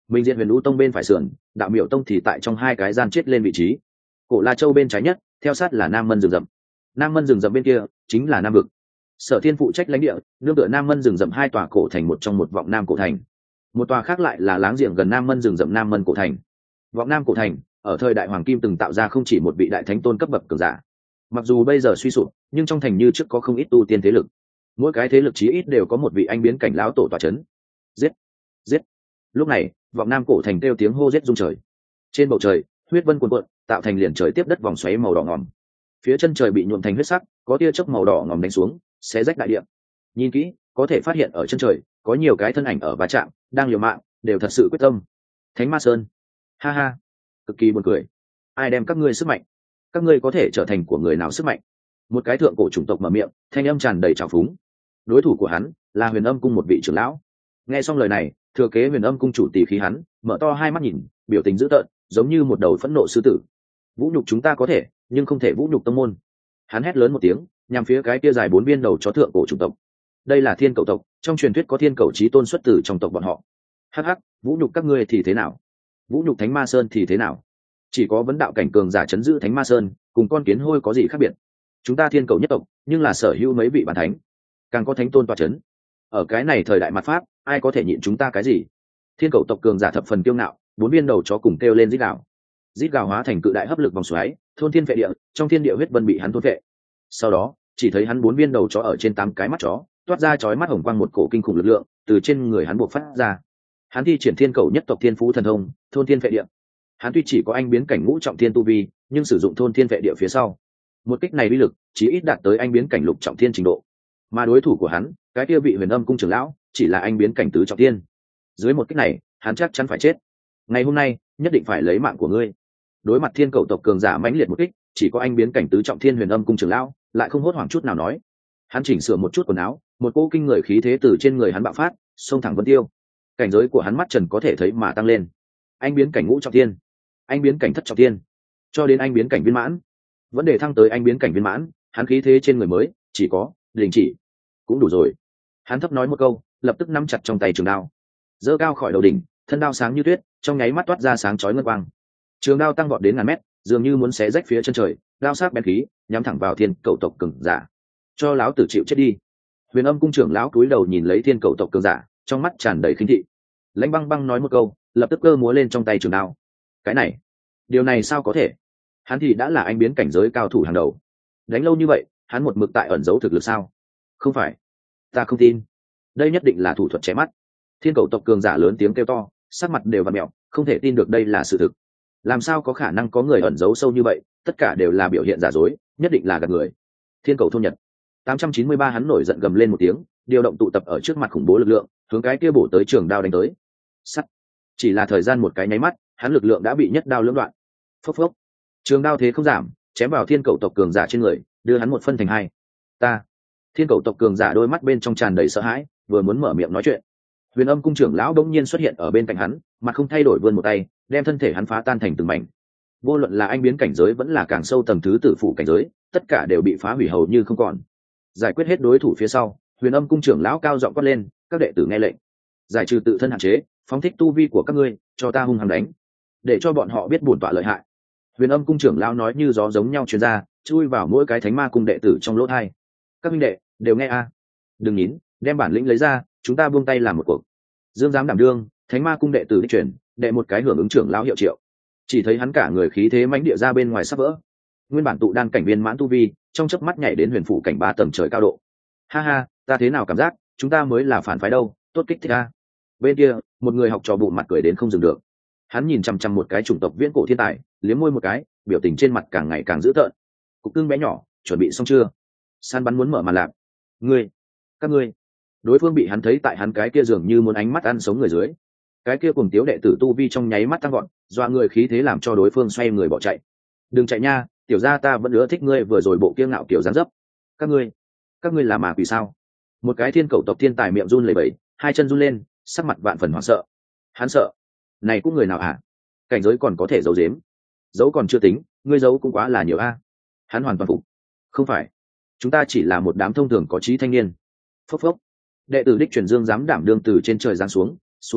Minh diện huyền lũ tông bên phải sườn, đạo miểu tông thì tại trong hai cái gian chết lên vị trí. Cổ La Châu bên trái nhất, theo sát là Nam Mân rừng rậm. Nam Mân rừng rậm bên kia chính là Nam vực. Sở Thiên phụ trách lãnh địa, nương tựa Nam Mân rừng rậm hai tòa cổ thành một trong một vọng Nam cổ thành. Một tòa khác lại là láng giềng gần Nam Mân rừng rậm Nam Mân cổ thành. Vọng Nam cổ thành, ở thời đại Hoàng Kim từng tạo ra không chỉ một vị đại thánh tôn cấp bậc cường giả. Mặc dù bây giờ suy sụp, nhưng trong thành như trước có không ít tu tiên thế lực. Mỗi cái thế lực chí ít đều có một vị anh biến cảnh lão tổ tọa chấn. Giết, giết. Lúc này, vọng Nam cổ thành kêu tiếng hô giết rung trời. Trên bầu trời, huyết vân cuồn cuộn, tạo thành liền trời tiếp đất vòng xoáy màu đỏ ngòm. Phía chân trời bị nhuộm thành huyết sắc, có tia chớp màu đỏ ngòm đánh xuống, xé rách đại địa. Nhìn kỹ, có thể phát hiện ở chân trời có nhiều cái thân ảnh ở va chạm, đang liều mạng, đều thật sự quyết tâm. Thánh Ma Sơn, ha ha, cực kỳ buồn cười. Ai đem các ngươi sức mạnh? Các ngươi có thể trở thành của người nào sức mạnh? Một cái thượng cổ chủng tộc mở miệng, thanh âm tràn đầy trào phúng. Đối thủ của hắn là Huyền Âm cung một vị trưởng lão. Nghe xong lời này, thừa kế Huyền Âm cung chủ tỷ khí hắn mở to hai mắt nhìn, biểu tình dữ tợn, giống như một đầu phẫn nộ sư tử. Vũ nhục chúng ta có thể, nhưng không thể vũ nhục tông môn. Hắn hét lớn một tiếng, nhằm phía cái kia dài bốn viên đầu chó thượng cổ chủng tộc. Đây là Thiên Cẩu tộc, trong truyền thuyết có thiên cẩu chí tôn xuất từ trong tộc bọn họ. Hắc hắc, vũ nhục các ngươi thì thế nào? Vũ nhục Thánh Ma Sơn thì thế nào? Chỉ có vấn đạo cảnh cường giả chấn giữ Thánh Ma Sơn, cùng con kiến hôi có gì khác biệt? Chúng ta Thiên Cẩu nhất tộc, nhưng là sở hữu mấy vị bản thánh, càng có thánh tôn tọa chấn. Ở cái này thời đại mặt pháp, ai có thể nhịn chúng ta cái gì? Thiên Cẩu tộc cường giả thập phần kiêu ngạo, bốn viên đầu chó cùng kêu lên rít gào. Rít gào hóa thành cự đại hấp lực vòng xoáy, thôn thiên vệ địa, trong thiên địa huyết vân bị hắn thôn vệ. Sau đó, chỉ thấy hắn bốn viên đầu chó ở trên tám cái mắt chó, toát ra chói mắt hồng quang một cổ kinh khủng lực lượng từ trên người hắn buộc phát ra. Hắn thi triển Thiên Cẩu nhất tộc thiên phú thần thông, thôn thiên vệ địa. Hắn tuy chỉ có anh biến cảnh ngũ trọng thiên tu vi, nhưng sử dụng thôn thiên vệ địa phía sau, một kích này uy lực chỉ ít đạt tới anh biến cảnh lục trọng thiên trình độ. Mà đối thủ của hắn, cái kia vị Huyền Âm cung trưởng lão, chỉ là anh biến cảnh tứ trọng thiên. Dưới một kích này, hắn chắc chắn phải chết. Ngày hôm nay, nhất định phải lấy mạng của ngươi. Đối mặt Thiên Cẩu tộc cường giả mãnh liệt một kích, chỉ có anh biến cảnh tứ trọng thiên Huyền Âm cung trưởng lão lại không hốt hoảng chút nào nói. Hắn chỉnh sửa một chút quần áo, một cỗ kinh người khí thế từ trên người hắn bạo phát, xông thẳng vân tiêu. Cảnh giới của hắn mắt trần có thể thấy mà tăng lên. Anh biến cảnh ngũ trọng thiên, anh biến cảnh thất trọng thiên, cho đến anh biến cảnh viên mãn. Vấn đề thăng tới anh biến cảnh viên mãn, hắn khí thế trên người mới chỉ có đình chỉ, cũng đủ rồi. Hắn thấp nói một câu, lập tức nắm chặt trong tay trường đao, giơ cao khỏi đầu đỉnh, thân đao sáng như tuyết, trong nháy mắt toát ra sáng chói ngân quang. Trường đao tăng vọt đến ngàn mét, dường như muốn xé rách phía chân trời, đao sắc bén khí, nhắm thẳng vào Thiên Cẩu tộc cường giả. Cho lão tử chịu chết đi. Huyền Âm cung trưởng lão cúi đầu nhìn lấy Thiên Cẩu tộc cường giả, trong mắt tràn đầy khinh thị. Lãnh Băng Băng nói một câu, lập tức cơ múa lên trong tay trường đao. Cái này, điều này sao có thể? Hắn thì đã là anh biến cảnh giới cao thủ hàng đầu. Đánh lâu như vậy, hắn một mực tại ẩn giấu thực lực sao? Không phải, ta không tin. Đây nhất định là thủ thuật chém mắt. Thiên Cẩu tộc cường giả lớn tiếng kêu to, sắc mặt đều vặn mèo, không thể tin được đây là sự thực. Làm sao có khả năng có người ẩn giấu sâu như vậy? Tất cả đều là biểu hiện giả dối, nhất định là gạt người. Thiên Cẩu thôn Nhật tám trăm chín mươi ba, hắn nổi giận gầm lên một tiếng, điều động tụ tập ở trước mặt khủng bố lực lượng, hướng cái kia bổ tới trường đao đánh tới. Sắt. Chỉ là thời gian một cái nháy mắt, hắn lực lượng đã bị nhất đao lưỡng đoạn. Phốc phốc. Trường đao thế không giảm, chém vào Thiên Cẩu tộc cường giả trên người, đưa hắn một phân thành hai. Ta. Thiên Cẩu tộc cường giả đôi mắt bên trong tràn đầy sợ hãi, vừa muốn mở miệng nói chuyện. Huyền Âm cung trưởng lão đống nhiên xuất hiện ở bên cạnh hắn, mặt không thay đổi vươn một tay, đem thân thể hắn phá tan thành từng mảnh. Vô luận là anh biến cảnh giới vẫn là càng sâu tầng thứ tử phụ cảnh giới, tất cả đều bị phá hủy hầu như không còn. Giải quyết hết đối thủ phía sau, Huyền Âm cung trưởng lão cao giọng quát lên, các đệ tử nghe lệnh, giải trừ tự thân hạn chế, phóng thích tu vi của các ngươi, cho ta hung hăng đánh, để cho bọn họ biết bổn tọa lợi hại. Huyền Âm cung trưởng lão nói như gió giống nhau truyền ra, chui vào mỗi cái thánh ma cung đệ tử trong lỗ tai. Các minh đệ đều nghe a, đừng nín, đem bản lĩnh lấy ra, chúng ta buông tay làm một cuộc. Dương giám đảm đương, thánh ma cung đệ tử đi truyền, đệ một cái hưởng ứng trưởng lão hiệu triệu. Chỉ thấy hắn cả người khí thế mãnh địa ra bên ngoài sắp vỡ. Nguyên bản tụ đan cảnh viên mãn tu vi, trong chớp mắt nhảy đến huyền phủ cảnh ba tầng trời cao độ. Ha ha, ta thế nào cảm giác, chúng ta mới là phản phái đâu, tốt kích thích a. Bên kia, một người học trò bụng mặt cười đến không dừng được. Hắn nhìn chăm chăm một cái chủng tộc viễn cổ thiên tài, liếm môi một cái, biểu tình trên mặt càng ngày càng dữ tợn. Cục cưng bé nhỏ, chuẩn bị xong chưa? San bắn muốn mở màn lạc. Ngươi, các ngươi. Đối phương bị hắn thấy tại hắn cái kia dường như muốn ánh mắt ăn sống người dưới. Cái kia cùng tiếu đệ tử tu vi trong nháy mắt tăng gọn, dọa người khí thế làm cho đối phương xoay người bỏ chạy. Đừng chạy nha, tiểu gia ta vẫn ưa thích ngươi vừa rồi bộ kia ngạo kiểu dáng dấp. Các ngươi, các ngươi là mà quỷ sao? Một cái Thiên Cẩu tộc thiên tài miệng run lẩy bẩy, hai chân run lên, sắc mặt vạn phần hoảng sợ. Hắn sợ, này cũng người nào hả? Cảnh giới còn có thể giấu giếm, giấu còn chưa tính, ngươi giấu cũng quá là nhiều a. Hắn hoàn toàn phục. Không phải, chúng ta chỉ là một đám thông thường có trí thanh niên. Phốc phốc. Đệ tử đích truyền Dương dám đảm đương từ trên trời giáng xuống, xuống một đao,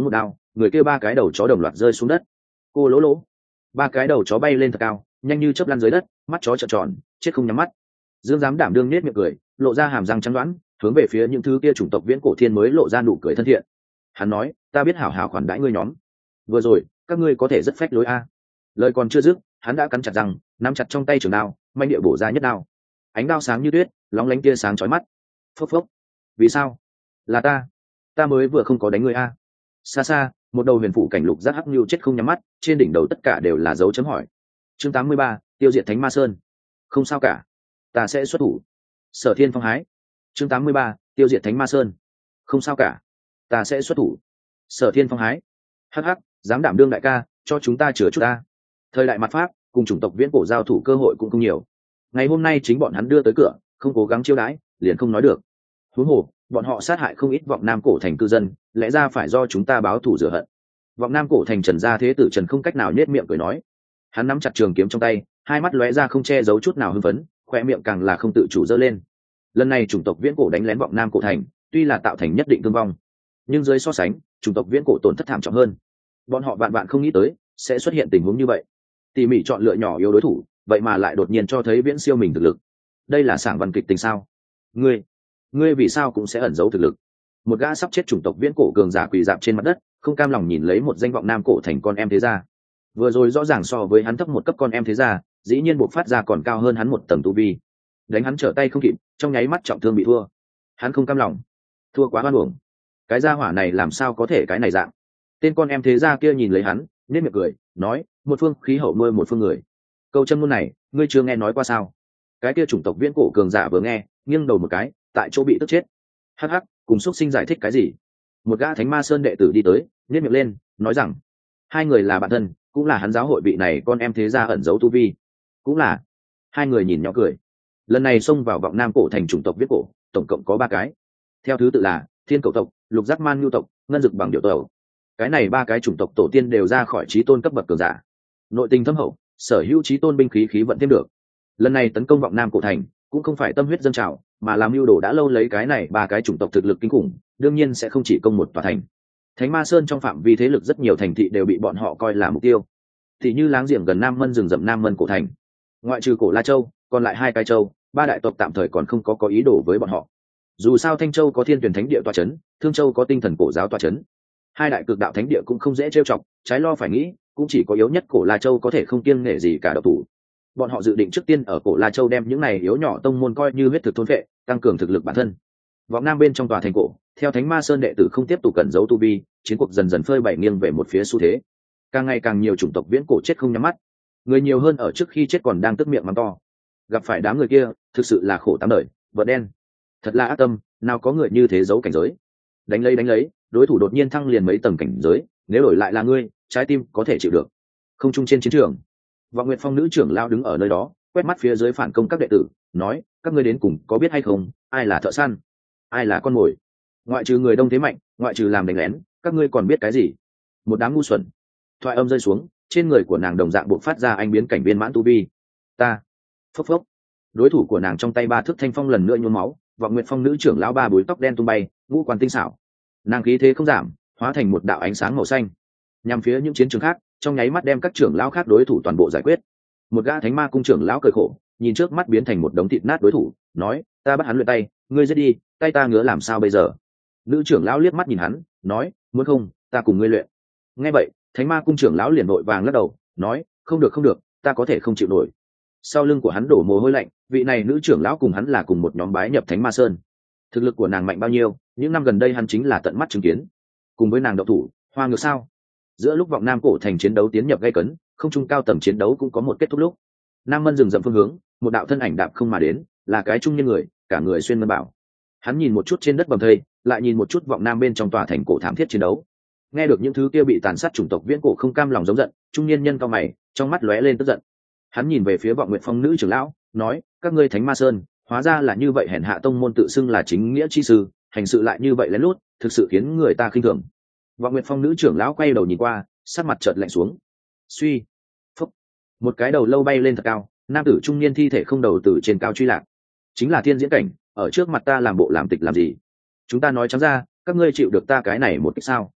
người kia ba cái đầu chó đồng loạt rơi xuống đất. Cô lỗ lỗ, ba cái đầu chó bay lên thật cao, nhanh như chớp lăn dưới đất, mắt chó trợn tròn, chết không nhắm mắt. Dương Giám đảm đương nết miệng cười, lộ ra hàm răng trắng đoán, hướng về phía những thứ kia chủng tộc viễn cổ thiên mới lộ ra nụ cười thân thiện. Hắn nói, ta biết hảo hảo khoản đãi ngươi nhóm. Vừa rồi, các ngươi có thể rất phách lối a. Lời còn chưa dứt, hắn đã cắn chặt răng, nắm chặt trong tay trường đao, manh địa bổ ra nhất đao. Ánh đao sáng như tuyết, lóng lánh tia sáng chói mắt. Phốc phốc. Vì sao? Là ta, ta mới vừa không có đánh ngươi a. Xa xa, một đầu huyền phụ cảnh lục giác hắc nhu chết không nhắm mắt, trên đỉnh đầu tất cả đều là dấu chấm hỏi. Chương tám mươi ba, tiêu diệt Thánh Ma Sơn. Không sao cả, ta sẽ xuất thủ. Sở Thiên Phong hái. Chương tám mươi ba, tiêu diệt Thánh Ma Sơn. Không sao cả, ta sẽ xuất thủ. Sở Thiên Phong hái. Hắc hắc, dám đảm đương đại ca, cho chúng ta chứa chút ta. Thời đại mặt pháp cùng chủng tộc viễn cổ giao thủ cơ hội cũng không nhiều. Ngày hôm nay chính bọn hắn đưa tới cửa, không cố gắng chiêu đãi, liền không nói được. Huống hồ, bọn họ sát hại không ít vọng nam cổ thành cư dân, lẽ ra phải do chúng ta báo thù rửa hận. Vọng nam cổ thành Trần gia thế tử Trần không cách nào nhếch miệng cười nói. Hắn nắm chặt trường kiếm trong tay, hai mắt lóe ra không che giấu chút nào hưng phấn, khoe miệng càng là không tự chủ dơ lên. Lần này chủng tộc viễn cổ đánh lén vọng nam cổ thành, tuy là tạo thành nhất định thương vong, nhưng dưới so sánh, chủng tộc viễn cổ tổn thất thảm trọng hơn. Bọn họ vạn vạn không nghĩ tới sẽ xuất hiện tình huống như vậy. Tỉ mỉ chọn lựa nhỏ yếu đối thủ, vậy mà lại đột nhiên cho thấy viễn siêu mình thực lực. Đây là sảng văn kịch tình sao? Ngươi, ngươi vì sao cũng sẽ ẩn giấu thực lực? Một gã sắp chết chủng tộc viễn cổ cường giả quỳ dạp trên mặt đất, không cam lòng nhìn lấy một danh vọng nam cổ thành con em thế gia. Vừa rồi rõ ràng so với hắn thấp một cấp con em thế gia, dĩ nhiên buộc phát ra còn cao hơn hắn một tầng tu vi. Đánh hắn trở tay không kịp, trong nháy mắt trọng thương bị thua. Hắn không cam lòng, thua quá oan uổng. Cái gia hỏa này làm sao có thể cái này dạng? Tên con em thế gia kia nhìn lấy hắn, nét miệng cười, nói, một phương khí hậu nuôi một phương người. Câu châm ngôn này, ngươi chưa nghe nói qua sao? Cái kia chủng tộc viễn cổ cường giả vừa nghe, nghiêng đầu một cái, tại chỗ bị tức chết. Hắc hắc, cùng xúc sinh giải thích cái gì? Một gã Thánh Ma Sơn đệ tử đi tới, nhếch miệng lên, nói rằng, hai người là bạn thân, cũng là hắn giáo hội vị này con em thế gia ẩn giấu tu vi. Cũng là. Hai người nhìn nhỏ cười. Lần này xông vào vọng nam cổ thành chủng tộc viễn cổ, tổng cộng có ba cái. Theo thứ tự là Thiên Cầu tộc, Lục Giác Man Nhu tộc, Ngân Dực Bằng Điểu tộc. Cái này ba cái chủng tộc tổ tiên đều ra khỏi chí tôn cấp bậc cường giả. Nội tình thâm hậu, sở hữu chí tôn binh khí khí vận thêm được. Lần này tấn công vọng nam cổ thành, cũng không phải tâm huyết dâng trào, mà làm mưu đồ đã lâu lấy cái này ba cái chủng tộc thực lực kinh khủng, đương nhiên sẽ không chỉ công một tòa thành. Thánh Ma Sơn trong phạm vi thế lực rất nhiều thành thị đều bị bọn họ coi là mục tiêu. Thì như láng giềng gần Nam Mân rừng rậm Nam Mân cổ thành, ngoại trừ cổ La Châu, còn lại hai cái châu, ba đại tộc tạm thời còn không có có ý đồ với bọn họ. Dù sao Thanh Châu có Thiên Tuyển Thánh Địa tọa chấn, Thương Châu có Tinh Thần Cổ Giáo tọa chấn, hai đại cực đạo thánh địa cũng không dễ trêu chọc, trái lo phải nghĩ, cũng chỉ có yếu nhất cổ La Châu có thể không kiêng nể gì cả độc thủ. Bọn họ dự định trước tiên ở cổ La Châu đem những này yếu nhỏ tông môn coi như huyết thực thôn phệ, tăng cường thực lực bản thân. Vọng Nam bên trong tòa thành cổ, theo Thánh Ma Sơn đệ tử không tiếp tục cẩn giấu tu vi, chiến cuộc dần dần phơi bày nghiêng về một phía xu thế. Càng ngày càng nhiều chủng tộc viễn cổ chết không nhắm mắt, người nhiều hơn ở trước khi chết còn đang tức miệng mắng to. Gặp phải đám người kia, thực sự là khổ tám đời, vợ đen. Thật là ác tâm, nào có người như thế giấu cảnh giới. Đánh lấy đánh lấy, đối thủ đột nhiên thăng liền mấy tầng cảnh giới, nếu đổi lại là ngươi, trái tim có thể chịu được. Không chung trên chiến trường, Vọng Nguyệt Phong nữ trưởng lao đứng ở nơi đó, quét mắt phía dưới phản công các đệ tử, nói, các ngươi đến cùng có biết hay không, ai là thợ săn, ai là con mồi? Ngoại trừ người đông thế mạnh, ngoại trừ làm đánh lén, các ngươi còn biết cái gì? Một đám ngu xuẩn. Thoại âm rơi xuống, trên người của nàng đồng dạng bộc phát ra anh biến cảnh viên mãn tu vi. Ta, phốc phốc. Đối thủ của nàng trong tay ba thước thanh phong lần nữa nhuốm máu, Vọng Nguyệt Phong nữ trưởng lão ba búi tóc đen tung bay, ngũ quan tinh xảo. Nàng khí thế không giảm, hóa thành một đạo ánh sáng màu xanh, nhằm phía những chiến trường khác, trong nháy mắt đem các trưởng lão khác đối thủ toàn bộ giải quyết. Một gã Thánh Ma cung trưởng lão cười khổ, nhìn trước mắt biến thành một đống thịt nát đối thủ, nói, ta bắt hắn luyện tay, ngươi giết đi, tay ta ngứa làm sao bây giờ? Nữ trưởng lão liếc mắt nhìn hắn, nói, muốn không, ta cùng ngươi luyện. Nghe vậy, Thánh Ma cung trưởng lão liền vội vàng lắc đầu, nói, không được không được, ta có thể không chịu nổi. Sau lưng của hắn đổ mồ hôi lạnh, vị này nữ trưởng lão cùng hắn là cùng một nhóm bái nhập Thánh Ma Sơn. Thực lực của nàng mạnh bao nhiêu, những năm gần đây hắn chính là tận mắt chứng kiến. Cùng với nàng độc thủ, hoa ngược sao? Giữa lúc vọng nam cổ thành chiến đấu tiến nhập gay cấn, không trung cao tầm chiến đấu cũng có một kết thúc lúc. Nam Mân rừng rậm phương hướng, một đạo thân ảnh đạp không mà đến, là cái trung niên người, cả người xuyên ngân bảo. Hắn nhìn một chút trên đất bầm thây, lại nhìn một chút vọng nam bên trong tòa thành cổ thảm thiết chiến đấu. Nghe được những thứ kia bị tàn sát chủng tộc viễn cổ không cam lòng giống giận, trung niên nhân cao mày, trong mắt lóe lên tức giận. Hắn nhìn về phía Vọng Nguyệt Phong nữ trưởng lão, nói, các ngươi Thánh Ma Sơn, hóa ra là như vậy hèn hạ tông môn tự xưng là chính nghĩa chi sư, hành sự lại như vậy lén lút, thực sự khiến người ta khinh thường. Vọng Nguyệt Phong nữ trưởng lão quay đầu nhìn qua, sắc mặt chợt lạnh xuống. Suy, phúc, một cái đầu lâu bay lên thật cao, nam tử trung niên thi thể không đầu từ trên cao truy lạc. Chính là thiên diễn cảnh, ở trước mặt ta làm bộ làm tịch làm gì? Chúng ta nói trắng ra, các ngươi chịu được ta cái này một cách sao?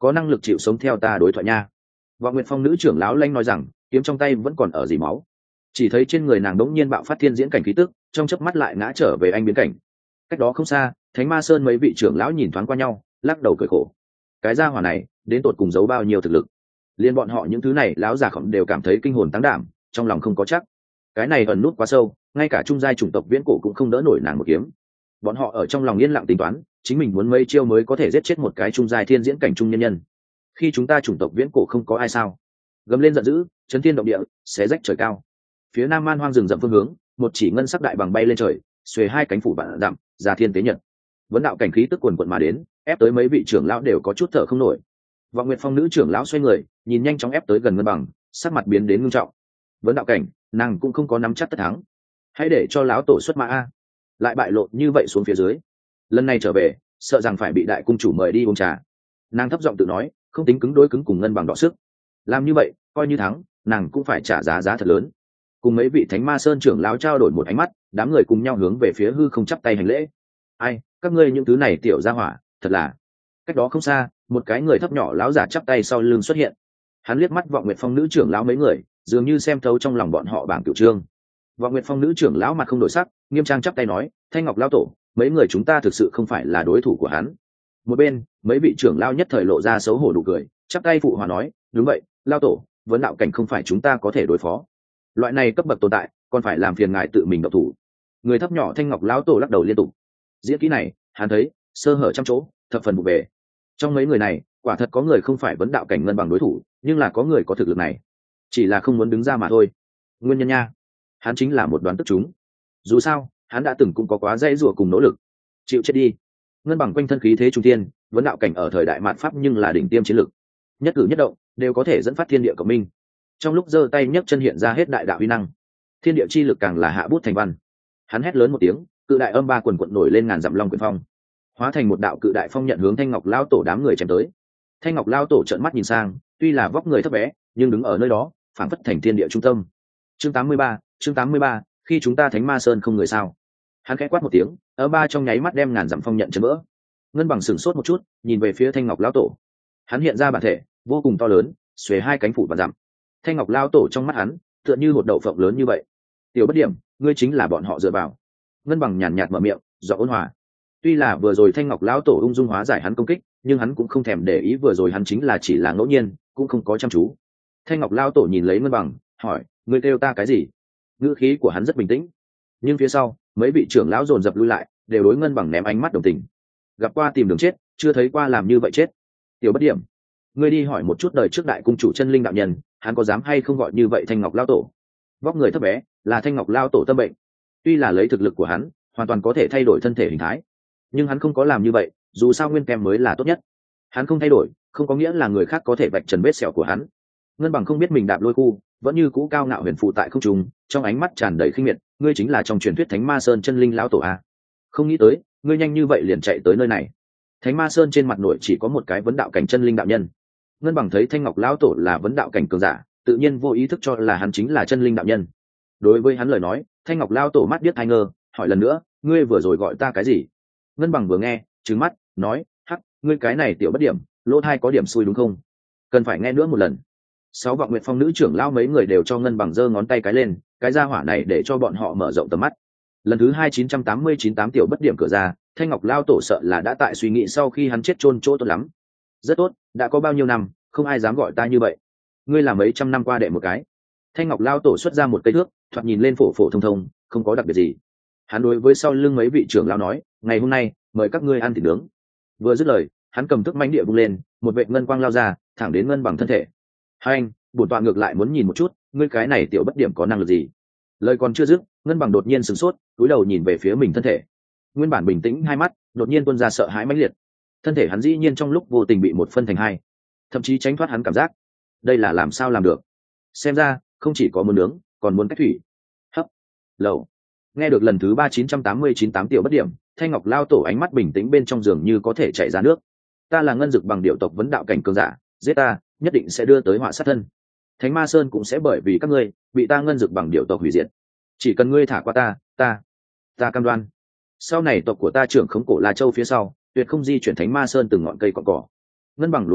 có năng lực chịu sống theo ta đối thoại nha. Vọng Nguyệt Phong nữ trưởng lão lanh nói rằng kiếm trong tay vẫn còn ở dì máu, chỉ thấy trên người nàng đống nhiên bạo phát thiên diễn cảnh khí tức, trong chớp mắt lại ngã trở về anh biến cảnh. Cách đó không xa, Thánh Ma Sơn mấy vị trưởng lão nhìn thoáng qua nhau, lắc đầu cười khổ. Cái gia hỏa này đến tột cùng giấu bao nhiêu thực lực, liên bọn họ những thứ này lão già khổng đều cảm thấy kinh hồn táng đảm, trong lòng không có chắc. Cái này ẩn nút quá sâu, ngay cả trung giai chủng tộc viễn cổ cũng không đỡ nổi nàng một kiếm. Bọn họ ở trong lòng yên lặng tính toán, chính mình muốn mấy chiêu mới có thể giết chết một cái trung giai thiên diễn cảnh trung nhân nhân. Khi chúng ta chủng tộc viễn cổ không có ai sao? Gầm lên giận dữ, chấn thiên động địa, xé rách trời cao. Phía nam man hoang rừng rậm phương hướng, một chỉ ngân sắc đại bằng bay lên trời, xuề hai cánh phủ vạn dặm, ra thiên tế nhật. Vấn đạo cảnh khí tức quần quần mà đến, ép tới mấy vị trưởng lão đều có chút thở không nổi. Vọng Nguyệt Phong nữ trưởng lão xoay người, nhìn nhanh chóng ép tới gần Ngân Bằng, sắc mặt biến đến ngưng trọng. Vấn đạo cảnh, nàng cũng không có nắm chắc tất thắng. Hãy để cho lão tổ xuất mã a. Lại bại lộ như vậy xuống phía dưới, lần này trở về, sợ rằng phải bị đại cung chủ mời đi uống trà. Nàng thấp giọng tự nói, không tính cứng đối cứng cùng Ngân Bằng đọ sức. Làm như vậy, coi như thắng, nàng cũng phải trả giá giá thật lớn. Cùng mấy vị Thánh Ma Sơn trưởng lão trao đổi một ánh mắt, đám người cùng nhau hướng về phía hư không chắp tay hành lễ. Ai, các ngươi những thứ này tiểu gia hỏa, thật là. Cách đó không xa, một cái người thấp nhỏ lão giả chắp tay sau lưng xuất hiện. Hắn liếc mắt Vọng Nguyệt Phong nữ trưởng lão mấy người, dường như xem thấu trong lòng bọn họ bảng cửu trương. Vọng Nguyệt Phong nữ trưởng lão mặt không đổi sắc, nghiêm trang chắp tay nói, Thanh Ngọc lão tổ, mấy người chúng ta thực sự không phải là đối thủ của hắn. Một bên, mấy vị trưởng lão nhất thời lộ ra xấu hổ đủ cười, chắp tay phụ hòa nói, đúng vậy, lão tổ, vấn đạo cảnh không phải chúng ta có thể đối phó. Loại này cấp bậc tồn tại, còn phải làm phiền ngài tự mình động thủ. Người thấp nhỏ Thanh Ngọc lão tổ lắc đầu liên tục. Diễn kỹ này, hắn thấy sơ hở trăm chỗ, thập phần vụ về. Trong mấy người này, quả thật có người không phải vấn đạo cảnh Ngân Bằng đối thủ, nhưng là có người có thực lực này, chỉ là không muốn đứng ra mà thôi. Nguyên nhân nha, hắn chính là một đoán tức chúng. Dù sao, hắn đã từng cũng có quá dễ rủa cùng nỗ lực. Chịu chết đi. Ngân Bằng quanh thân khí thế trung tiên, vấn đạo cảnh ở thời đại mạt pháp nhưng là đỉnh tiêm chiến lực, nhất cử nhất động đều có thể dẫn phát thiên địa cộng minh. Trong lúc giơ tay nhấc chân hiện ra hết đại đạo uy năng, thiên địa chi lực càng là hạ bút thành văn. Hắn hét lớn một tiếng, cự đại âm ba quần quận nổi lên ngàn dặm long quyển phong, hóa thành một đạo cự đại phong nhận hướng Thanh Ngọc lao tổ đám người chém tới. Thanh Ngọc lao tổ trợn mắt nhìn sang, tuy là vóc người thấp bé, nhưng đứng ở nơi đó, phảng phất thành thiên địa trung tâm. Chương tám mươi ba, chương tám mươi ba, khi chúng ta Thánh Ma Sơn không người sao? Hắn khẽ quát một tiếng, ở ba trong nháy mắt đem ngàn dặm phong nhận chấn vỡ. Ngân Bằng sửng sốt một chút, nhìn về phía Thanh Ngọc lao tổ. Hắn hiện ra bản thể vô cùng to lớn, xuề hai cánh phủ và dặm. Thanh Ngọc lao tổ trong mắt hắn, tựa như một đậu phộng lớn như vậy. Tiểu Bất Điểm, ngươi chính là bọn họ dựa vào. Ngân Bằng nhàn nhạt mở miệng, giọng ôn hòa. Tuy là vừa rồi Thanh Ngọc lão tổ ung dung hóa giải hắn công kích, nhưng hắn cũng không thèm để ý vừa rồi hắn chính là chỉ là ngẫu nhiên, cũng không có chăm chú. Thanh Ngọc lão tổ nhìn lấy Ngân Bằng, hỏi, ngươi kêu ta cái gì? Ngữ khí của hắn rất bình tĩnh, nhưng phía sau, mấy vị trưởng lão dồn dập lui lại, đều đối Ngân Bằng ném ánh mắt đồng tình. Gặp qua tìm đường chết, chưa thấy qua làm như vậy chết. Tiểu Bất Điểm, ngươi đi hỏi một chút đời trước đại cung chủ Chân Linh đạo nhân, hắn có dám hay không gọi như vậy Thanh Ngọc lão tổ? Vóc người thấp bé, là Thanh Ngọc lão tổ tâm bệnh. Tuy là lấy thực lực của hắn, hoàn toàn có thể thay đổi thân thể hình thái, nhưng hắn không có làm như vậy, dù sao nguyên kem mới là tốt nhất. Hắn không thay đổi, không có nghĩa là người khác có thể vạch trần vết sẹo của hắn. Ngân Bằng không biết mình đạp lôi khu, vẫn như cũ cao ngạo huyền phụ tại không trung, trong ánh mắt tràn đầy khinh miệt, ngươi chính là trong truyền thuyết Thánh Ma Sơn Chân Linh lão tổ a? Không nghĩ tới, ngươi nhanh như vậy liền chạy tới nơi này. Thánh Ma Sơn trên mặt nội chỉ có một cái vấn đạo cảnh Chân Linh đạo nhân. Ngân Bằng thấy Thanh Ngọc lão tổ là vấn đạo cảnh cường giả, tự nhiên vô ý thức cho là hắn chính là Chân Linh đạo nhân. Đối với hắn lời nói, Thanh Ngọc lão tổ mắt biết thay ngơ, hỏi lần nữa, ngươi vừa rồi gọi ta cái gì? Ngân Bằng vừa nghe, trừng mắt, nói, hắc, ngươi cái này tiểu bất điểm, lỗ thai có điểm xui đúng không? Cần phải nghe nữa một lần. Sáu Vọng Nguyệt Phong nữ trưởng lao mấy người đều cho Ngân Bằng giơ ngón tay cái lên, cái gia hỏa này để cho bọn họ mở rộng tầm mắt. Lần thứ hai chín trăm tám mươi chín tám tiểu bất điểm cửa ra, Thanh Ngọc lao tổ sợ là đã tại suy nghĩ sau khi hắn chết chôn chỗ tốt lắm. Rất tốt, đã có bao nhiêu năm, không ai dám gọi ta như vậy. Ngươi là mấy trăm năm qua đệ một cái. Thanh Ngọc lao tổ xuất ra một cây thước, thoạt nhìn lên phổ phổ thông thông, không có đặc biệt gì. Hắn đối với sau lưng mấy vị trưởng lão nói, ngày hôm nay mời các ngươi ăn thịt nướng. Vừa dứt lời, hắn cầm thức mãnh địa vung lên, một vệ ngân quang lao ra, thẳng đến Ngân Bằng thân thể. Hai anh, bổn tọa ngược lại muốn nhìn một chút, ngươi cái này tiểu bất điểm có năng lực gì? Lời còn chưa dứt, Ngân Bằng đột nhiên sửng sốt, cúi đầu nhìn về phía mình thân thể. Nguyên bản bình tĩnh hai mắt, đột nhiên tuôn ra sợ hãi mãnh liệt. Thân thể hắn dĩ nhiên trong lúc vô tình bị một phân thành hai, thậm chí tránh thoát hắn cảm giác. Đây là làm sao làm được? Xem ra, không chỉ có muốn nướng, còn muốn cách thủy. Hấp, lẩu. Nghe được lần thứ ba chín trăm tám mươi chín tám tiểu bất điểm, Thanh Ngọc lao tổ ánh mắt bình tĩnh bên trong giường như có thể chảy ra nước. Ta là Ngân Dực bằng điệu tộc vấn đạo cảnh cường giả, giết ta, nhất định sẽ đưa tới họa sát thân. Thánh Ma Sơn cũng sẽ bởi vì các ngươi bị ta Ngân Dực bằng điệu tộc hủy diệt. Chỉ cần ngươi thả qua ta, ta, ta cam đoan. Sau này tộc của ta trưởng khống cổ La Châu phía sau, tuyệt không di chuyển Thánh Ma Sơn từng ngọn cây cọn cỏ. Ngân Bằng luống cuống,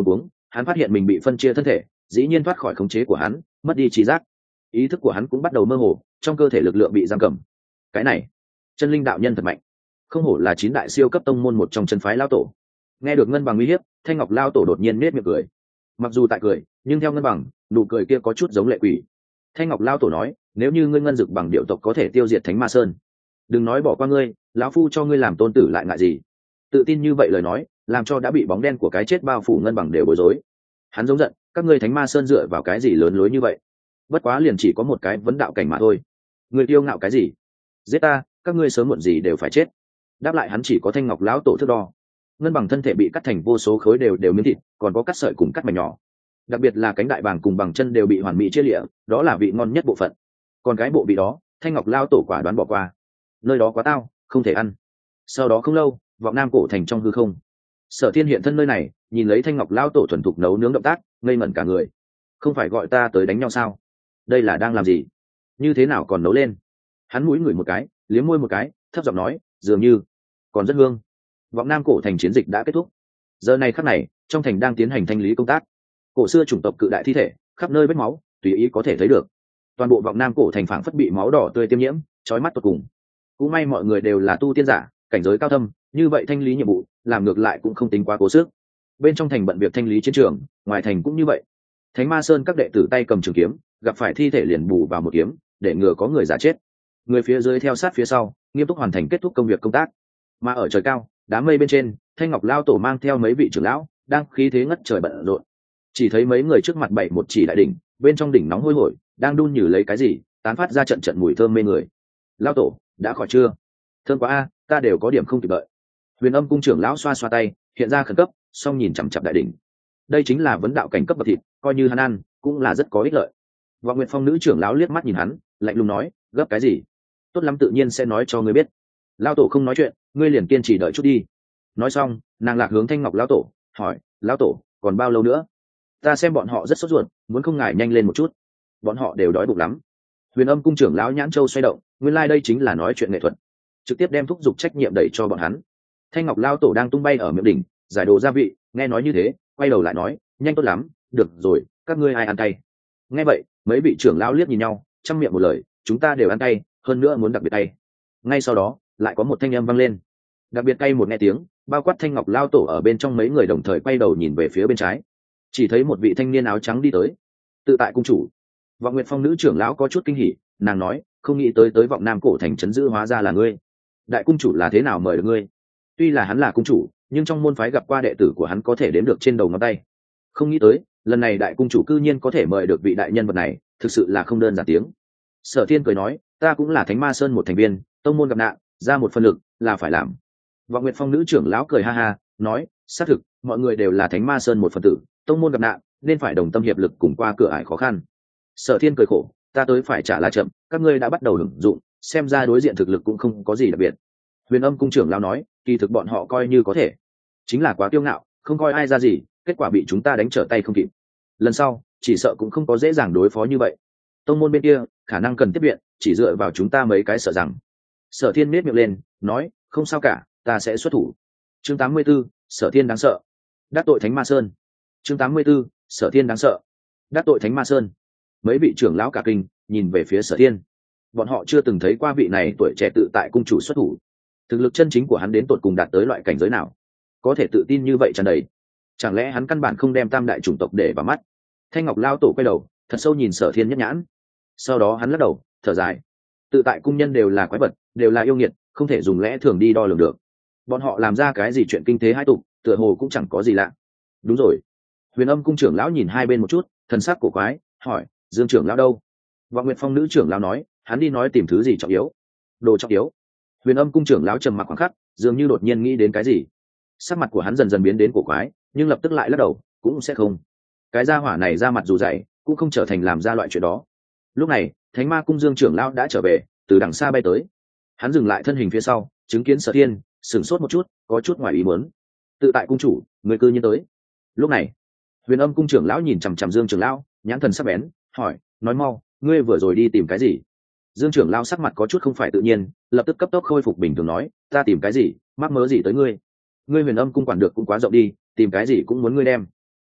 hắn phát hiện mình bị phân chia thân thể, dĩ nhiên thoát khỏi khống chế của hắn, mất đi trí giác, ý thức của hắn cũng bắt đầu mơ hồ, trong cơ thể lực lượng bị giam cầm. Cái này, chân linh đạo nhân thật mạnh, không hổ là chín đại siêu cấp tông môn một trong chân phái lao tổ. Nghe được ngân bằng uy hiếp, Thanh Ngọc lao tổ đột nhiên nết miệng cười. Mặc dù tại cười, nhưng theo ngân bằng, nụ cười kia có chút giống lệ quỷ. Thanh Ngọc lao tổ nói, nếu như ngươi ngân dực bằng điệu tộc có thể tiêu diệt Thánh Ma Sơn, đừng nói bỏ qua ngươi, lão phu cho ngươi làm tôn tử lại ngại gì. Tự tin như vậy lời nói, làm cho đã bị bóng đen của cái chết bao phủ ngân bằng đều bối rối. Hắn giống giận, các ngươi Thánh Ma Sơn dựa vào cái gì lớn lối như vậy? Bất quá liền chỉ có một cái vấn đạo cảnh mà thôi. Ngươi kiêu ngạo cái gì? Giết ta, các ngươi sớm muộn gì đều phải chết. Đáp lại hắn chỉ có Thanh Ngọc lão tổ thước đo. Ngân bằng thân thể bị cắt thành vô số khối đều đều miếng thịt, còn có cắt sợi cùng cắt mảnh nhỏ. Đặc biệt là cánh đại bàng cùng bằng chân đều bị hoàn mỹ chia lịa, đó là vị ngon nhất bộ phận. Còn cái bộ vị đó, Thanh Ngọc lao tổ quả đoán bỏ qua. Nơi đó quá tao, không thể ăn. Sau đó không lâu, vọng nam cổ thành trong hư không. Sở Thiên hiện thân nơi này, nhìn lấy Thanh Ngọc lao tổ thuần thục nấu nướng động tác, ngây ngẩn cả người. Không phải gọi ta tới đánh nhau sao? Đây là đang làm gì? Như thế nào còn nấu lên? Hắn mũi ngửi một cái, liếm môi một cái, thấp giọng nói, dường như còn rất hương. Vọng nam cổ thành chiến dịch đã kết thúc. Giờ này khắc này, trong thành đang tiến hành thanh lý công tác. Cổ xưa chủng tộc cự đại thi thể, khắp nơi vết máu, tùy ý có thể thấy được. Toàn bộ vọng nam cổ thành phảng phất bị máu đỏ tươi tiêm nhiễm, chói mắt tột cùng. Cũng may mọi người đều là tu tiên giả, cảnh giới cao thâm, như vậy thanh lý nhiệm vụ, làm ngược lại cũng không tính quá cố sức. Bên trong thành bận việc thanh lý chiến trường, ngoài thành cũng như vậy. Thánh Ma Sơn các đệ tử tay cầm trường kiếm, gặp phải thi thể liền bù vào một kiếm, để ngừa có người giả chết. Người phía dưới theo sát phía sau, nghiêm túc hoàn thành kết thúc công việc công tác. Mà ở trời cao, đám mây bên trên, Thanh Ngọc lao tổ mang theo mấy vị trưởng lão, đang khí thế ngất trời bận rộn. Chỉ thấy mấy người trước mặt bảy một chỉ đại đỉnh, bên trong đỉnh nóng hôi hổi, đang đun nhử lấy cái gì, tán phát ra trận trận mùi thơm mê người. Lao tổ, đã khỏi chưa? Thơm quá a, ta đều có điểm không kịp đợi. Huyền Âm cung trưởng lão xoa xoa tay, hiện ra khẩn cấp, song nhìn chằm chằm đại đỉnh. Đây chính là vấn đạo cảnh cấp bậc thịt, coi như hắn ăn, cũng là rất có ích lợi. Vọng Nguyệt Phong nữ trưởng lão liếc mắt nhìn hắn, lạnh lùng nói, gấp cái gì? Tốt lắm tự nhiên sẽ nói cho ngươi biết. Lao tổ không nói chuyện, ngươi liền kiên trì đợi chút đi. Nói xong, nàng lạc hướng Thanh Ngọc lão tổ, hỏi, lão tổ, còn bao lâu nữa? Ta xem bọn họ rất sốt ruột, muốn không ngại nhanh lên một chút. Bọn họ đều đói bụng lắm. Huyền Âm cung trưởng lão nhãn châu xoay động, nguyên lai like đây chính là nói chuyện nghệ thuật, trực tiếp đem thúc giục trách nhiệm đẩy cho bọn hắn. Thanh Ngọc lão tổ đang tung bay ở miệng đỉnh, giải đồ gia vị, nghe nói như thế, quay đầu lại nói, nhanh tốt lắm, được rồi, các ngươi ai ăn tay? Nghe vậy, mấy vị trưởng lão liếc nhìn nhau, trăm miệng một lời, chúng ta đều ăn tay, hơn nữa muốn đặc biệt tay. Ngay sau đó, lại có một thanh âm vang lên, đặc biệt tay một nghe tiếng, bao quát Thanh Ngọc lao tổ ở bên trong mấy người đồng thời quay đầu nhìn về phía bên trái, chỉ thấy một vị thanh niên áo trắng đi tới. Tự tại cung chủ. Vọng Nguyệt Phong nữ trưởng lão có chút kinh hỉ, nàng nói, không nghĩ tới tới vọng nam cổ thành trấn giữ hóa ra là ngươi. Đại cung chủ là thế nào mời được ngươi? Tuy là hắn là cung chủ, nhưng trong môn phái gặp qua đệ tử của hắn có thể đếm được trên đầu ngón tay. Không nghĩ tới, lần này đại cung chủ cư nhiên có thể mời được vị đại nhân vật này, thực sự là không đơn giản tiếng. Sở Thiên cười nói, ta cũng là Thánh Ma Sơn một thành viên, tông môn gặp nạn, ra một phần lực là phải làm. Vọng Nguyệt Phong nữ trưởng lão cười ha ha, nói, xác thực, mọi người đều là Thánh Ma Sơn một phần tử, tông môn gặp nạn, nên phải đồng tâm hiệp lực cùng qua cửa ải khó khăn. Sở Thiên cười khổ, ta tới phải trả là chậm, các ngươi đã bắt đầu hưởng dụng, xem ra đối diện thực lực cũng không có gì đặc biệt. Huyền Âm cung trưởng lão nói, kỳ thực bọn họ coi như có thể, chính là quá kiêu ngạo, không coi ai ra gì, kết quả bị chúng ta đánh trở tay không kịp. Lần sau, chỉ sợ cũng không có dễ dàng đối phó như vậy. Tông môn bên kia, khả năng cần tiếp viện, chỉ dựa vào chúng ta mấy cái sợ rằng. Sở Thiên miết miệng lên, nói, không sao cả, ta sẽ xuất thủ. Chương tám mươi 84, Sở Thiên đáng sợ. Đắc tội Thánh Ma Sơn. Chương tám mươi 84, Sở Thiên đáng sợ. Đắc tội Thánh Ma Sơn. Mấy vị trưởng lão cả kinh, nhìn về phía Sở Thiên. Bọn họ chưa từng thấy qua vị này tuổi trẻ tự tại cung chủ xuất thủ. Thực lực chân chính của hắn đến tột cùng đạt tới loại cảnh giới nào, có thể tự tin như vậy tràn đầy? Chẳng lẽ hắn căn bản không đem tam đại chủng tộc để vào mắt? Thanh Ngọc lao tổ quay đầu, thật sâu nhìn Sở Thiên nhất nhãn. Sau đó hắn lắc đầu, thở dài. Tự tại cung nhân đều là quái vật, đều là yêu nghiệt, không thể dùng lẽ thường đi đo lường được. Bọn họ làm ra cái gì chuyện kinh thế hai tục, tựa hồ cũng chẳng có gì lạ. Đúng rồi. Huyền Âm cung trưởng lão nhìn hai bên một chút, thần sắc cổ quái, hỏi, Dương trưởng lão đâu? Vọng Nguyệt Phong nữ trưởng lão nói, hắn đi nói tìm thứ gì trọng yếu. Đồ trọng yếu. Huyền Âm cung trưởng lão trầm mặc khoảng khắc, dường như đột nhiên nghĩ đến cái gì. Sắc mặt của hắn dần dần biến đến cổ quái, nhưng lập tức lại lắc đầu, cũng sẽ không. Cái gia hỏa này ra mặt dù dày, cũng không trở thành làm ra loại chuyện đó. Lúc này, Thánh Ma cung Dương trưởng lão đã trở về, từ đằng xa bay tới. Hắn dừng lại thân hình phía sau, chứng kiến Sở Thiên, sửng sốt một chút, có chút ngoài ý muốn. Tự tại cung chủ, người cư nhiên tới. Lúc này, Huyền Âm cung trưởng lão nhìn chằm chằm Dương trưởng lão, nhãn thần sắc bén, hỏi, nói mau, ngươi vừa rồi đi tìm cái gì? Dương trưởng lão sắc mặt có chút không phải tự nhiên, lập tức cấp tốc khôi phục bình thường nói, ta tìm cái gì, mắc mớ gì tới ngươi? Ngươi Huyền Âm cung quản được cũng quá rộng đi, tìm cái gì cũng muốn ngươi đem.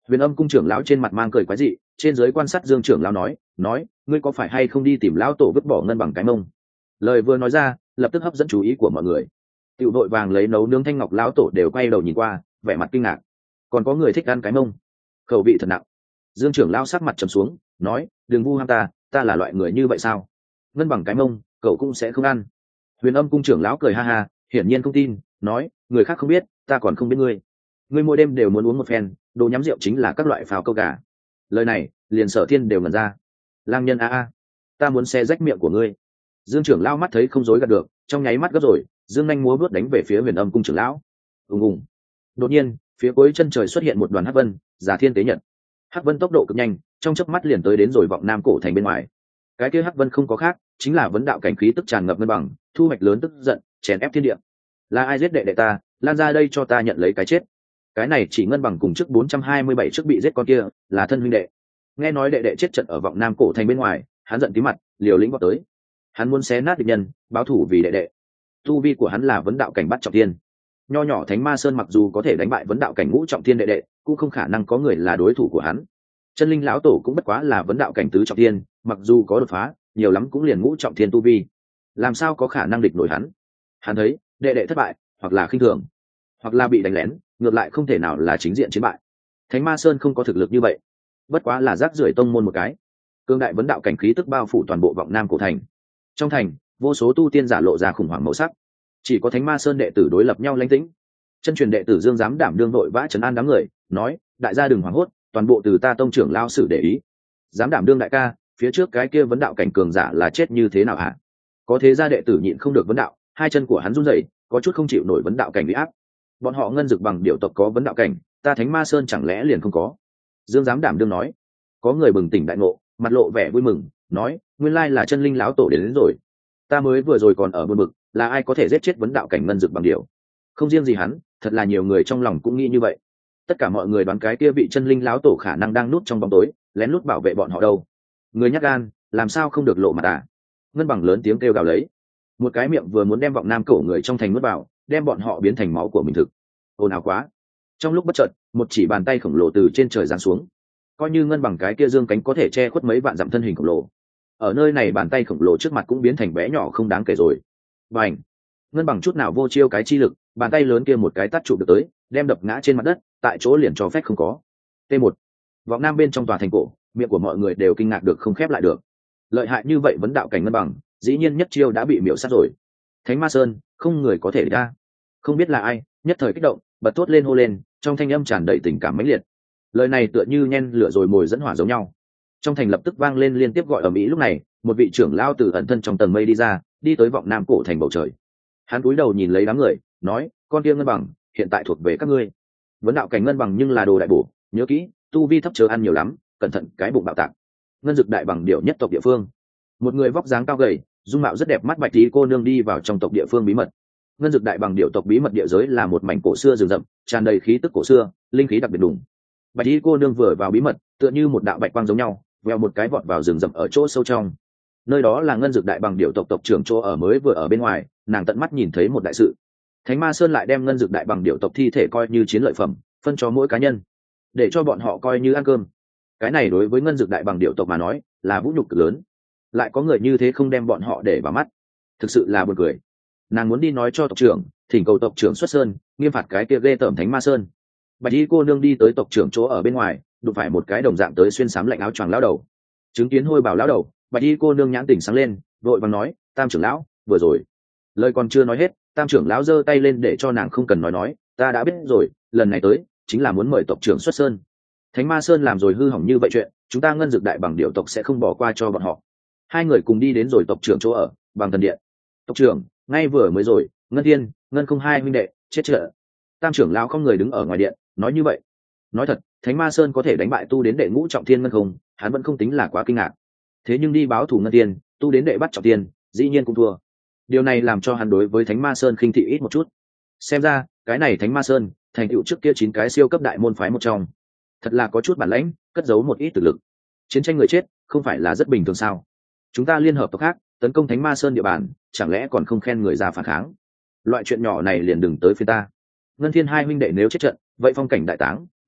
Huyền Âm cung trưởng lão trên mặt mang cười quái dị, trên dưới quan sát Dương trưởng lão nói, nói, ngươi có phải hay không đi tìm lão tổ vứt bỏ ngân bằng cái mông? Lời vừa nói ra, lập tức hấp dẫn chú ý của mọi người. Tiểu đội vàng lấy nấu nướng thanh ngọc lão tổ đều quay đầu nhìn qua, vẻ mặt kinh ngạc. Còn có người thích ăn cái mông, khẩu vị thật nặng. Dương trưởng lão sắc mặt trầm xuống, nói, đừng vu ham ta, ta là loại người như vậy sao? Ngân bằng cái mông, cậu cũng sẽ không ăn. Huyền Âm cung trưởng lão cười ha ha, hiển nhiên không tin, nói, người khác không biết, ta còn không biết ngươi. Ngươi mỗi đêm đều muốn uống một phen, đồ nhắm rượu chính là các loại pháo câu gà. Lời này, liền Sở Thiên đều ngẩn ra. Lang nhân a a, ta muốn xe rách miệng của ngươi. Dương trưởng lão mắt thấy không dối gạt được, trong nháy mắt gấp rồi, dương nhanh múa bước đánh về phía Huyền Âm cung trưởng lão. Ùng ùng. Đột nhiên, phía cuối chân trời xuất hiện một đoàn hắc vân, giả thiên tế nhật. Hắc vân tốc độ cực nhanh, trong chớp mắt liền tới đến rồi vọng nam cổ thành bên ngoài. Cái kia hắc vân không có khác, chính là vấn đạo cảnh khí tức tràn ngập ngân bằng, thu hoạch lớn tức giận, chèn ép thiên địa. Là ai giết đệ đệ ta, lan ra đây cho ta nhận lấy cái chết. Cái này chỉ ngân bằng cùng trước bốn trăm hai mươi bảy trước bị giết con kia, là thân huynh đệ. Nghe nói đệ đệ chết trận ở vọng nam cổ thành bên ngoài, hắn giận tí mặt, liều lĩnh vọt tới. Hắn muốn xé nát địch nhân, báo thù vì đệ đệ. Tu vi của hắn là vấn đạo cảnh bắt trọng thiên. Nho nhỏ Thánh Ma Sơn mặc dù có thể đánh bại vấn đạo cảnh ngũ trọng thiên đệ đệ, cũng không khả năng có người là đối thủ của hắn. Chân linh lão tổ cũng bất quá là vấn đạo cảnh tứ trọng thiên, mặc dù có đột phá, nhiều lắm cũng liền ngũ trọng thiên tu vi, làm sao có khả năng địch nổi hắn. Hắn thấy đệ đệ thất bại, hoặc là khinh thường, hoặc là bị đánh lén, ngược lại không thể nào là chính diện chiến bại. Thánh Ma Sơn không có thực lực như vậy, bất quá là rác rưởi tông môn một cái. Cương đại vấn đạo cảnh khí tức bao phủ toàn bộ vọng nam cổ thành. Trong thành, vô số tu tiên giả lộ ra khủng hoảng màu sắc, chỉ có Thánh Ma Sơn đệ tử đối lập nhau lãnh tĩnh. Chân truyền đệ tử Dương dám đảm đương đội vã trấn an đám người, nói, đại gia đừng hoảng hốt, toàn bộ từ ta tông trưởng lao sử để ý. Dám đảm đương đại ca, phía trước cái kia vấn đạo cảnh cường giả là chết như thế nào hả? Có thế gia đệ tử nhịn không được vấn đạo, hai chân của hắn run rẩy, có chút không chịu nổi vấn đạo cảnh uy áp. Bọn họ ngân dực bằng điệu tộc có vấn đạo cảnh, ta Thánh Ma Sơn chẳng lẽ liền không có? Dương dám đảm đương nói. Có người bừng tỉnh đại ngộ, mặt lộ vẻ vui mừng, nói, nguyên lai là chân linh lão tổ đến, đến rồi. Ta mới vừa rồi còn ở buồn bực, là ai có thể giết chết vấn đạo cảnh ngân dực bằng điệu? Không riêng gì hắn, thật là nhiều người trong lòng cũng nghĩ như vậy. Tất cả mọi người đoán cái kia vị chân linh lão tổ khả năng đang núp trong bóng tối, lén lút bảo vệ bọn họ đâu. Người nhát gan, làm sao không được lộ mặt à? Ngân bằng lớn tiếng kêu gào lấy. Một cái miệng vừa muốn đem vọng nam cổ người trong thành nuốt vào, đem bọn họ biến thành máu của mình thực. Ồn ào quá. Trong lúc bất chợt, một chỉ bàn tay khổng lồ từ trên trời giáng xuống. Coi như ngân bằng cái kia dương cánh có thể che khuất mấy vạn dặm thân hình khổng lồ. Ở nơi này bàn tay khổng lồ trước mặt cũng biến thành bé nhỏ không đáng kể rồi. Bành. Ngân bằng chút nào vô chiêu cái chi lực, bàn tay lớn kia một cái tát chụp được tới, đem đập ngã trên mặt đất, tại chỗ liền cho phép không có. T một. Vọng nam bên trong tòa thành cổ, miệng của mọi người đều kinh ngạc được không khép lại được. Lợi hại như vậy vấn đạo cảnh ngân bằng, dĩ nhiên nhất chiêu đã bị miểu sát rồi. Thánh Ma Sơn, không người có thể ra. Không biết là ai, nhất thời kích động, bật thốt lên hô lên, trong thanh âm tràn đầy tình cảm mãnh liệt. Lời này tựa như nhen lửa rồi mồi dẫn hỏa giống nhau. Trong thành lập tức vang lên liên tiếp gọi ầm ĩ. Lúc này, một vị trưởng lao từ ẩn thân trong tầng mây đi ra, đi tới vọng nam cổ thành bầu trời. Hắn cúi đầu nhìn lấy đám người, nói, con kia ngân bằng, hiện tại thuộc về các ngươi. Vấn đạo cảnh ngân bằng nhưng là đồ đại bổ, nhớ kỹ, tu vi thấp chớ ăn nhiều lắm, cẩn thận cái bụng bạo tạc. Ngân dực đại bằng điệu nhất tộc địa phương. Một người vóc dáng cao gầy, dung mạo rất đẹp mắt bạch tí cô nương đi vào trong tộc địa phương bí mật. Ngân dực đại bằng điệu tộc bí mật địa giới là một mảnh cổ xưa rừng rậm, tràn đầy khí tức cổ xưa, linh khí đặc biệt đủng. Bạch tí cô nương vừa vào bí mật, tựa như một đạo bạch quang giống nhau, vèo một cái vọt vào rừng rậm ở chỗ sâu trong. Nơi đó là ngân dực đại bằng điệu tộc tộc trưởng chỗ ở mới vừa ở bên ngoài, nàng tận mắt nhìn thấy một đại sự. Thánh Ma Sơn lại đem ngân dực đại bằng điệu tộc thi thể coi như chiến lợi phẩm, phân cho mỗi cá nhân, để cho bọn họ coi như ăn cơm. Cái này đối với ngân dực đại bằng điệu tộc mà nói, là vũ nhục cực lớn. Lại có người như thế không đem bọn họ để vào mắt, thực sự là buồn cười. Nàng muốn đi nói cho tộc trưởng, thỉnh cầu tộc trưởng xuất sơn, nghiêm phạt cái kia ghê tởm Thánh Ma Sơn. Bạch y cô nương đi tới tộc trưởng chỗ ở bên ngoài, đụng phải một cái đồng dạng tới xuyên xám lạnh áo choàng lão đầu. Chứng kiến hôi bảo lão đầu, bạch y cô nương nhãn tỉnh sáng lên, vội vàng nói, tam trưởng lão, vừa rồi. Lời còn chưa nói hết, tam trưởng lão giơ tay lên để cho nàng không cần nói nói, ta đã biết rồi, lần này tới chính là muốn mời tộc trưởng xuất sơn. Thánh Ma Sơn làm rồi hư hỏng như vậy chuyện, chúng ta ngân dực đại bằng điệu tộc sẽ không bỏ qua cho bọn họ. Hai người cùng đi đến rồi tộc trưởng chỗ ở, bằng thần điện. Tộc trưởng, ngay vừa mới rồi, ngân thiên, ngân không hai huynh đệ chết trợ. Tam trưởng lão không người đứng ở ngoài điện, nói như vậy. Nói thật, Thánh Ma Sơn có thể đánh bại tu đến đệ ngũ trọng thiên ngân không, hắn vẫn không tính là quá kinh ngạc. Thế nhưng đi báo thù ngân thiên, tu đến đệ bắt trọng thiên, dĩ nhiên cũng thua. Điều này làm cho hắn đối với Thánh Ma Sơn khinh thị ít một chút. Xem ra, cái này Thánh Ma Sơn, thành tựu trước kia chín cái siêu cấp đại môn phái một trong. Thật là có chút bản lãnh, cất giấu một ít thực lực. Chiến tranh người chết, không phải là rất bình thường sao? Chúng ta liên hợp tộc khác, tấn công Thánh Ma Sơn địa bàn, chẳng lẽ còn không khen người ra phản kháng? Loại chuyện nhỏ này liền đừng tới phía ta. Ngân thiên hai huynh đệ nếu chết trận, vậy phong cảnh đại táng,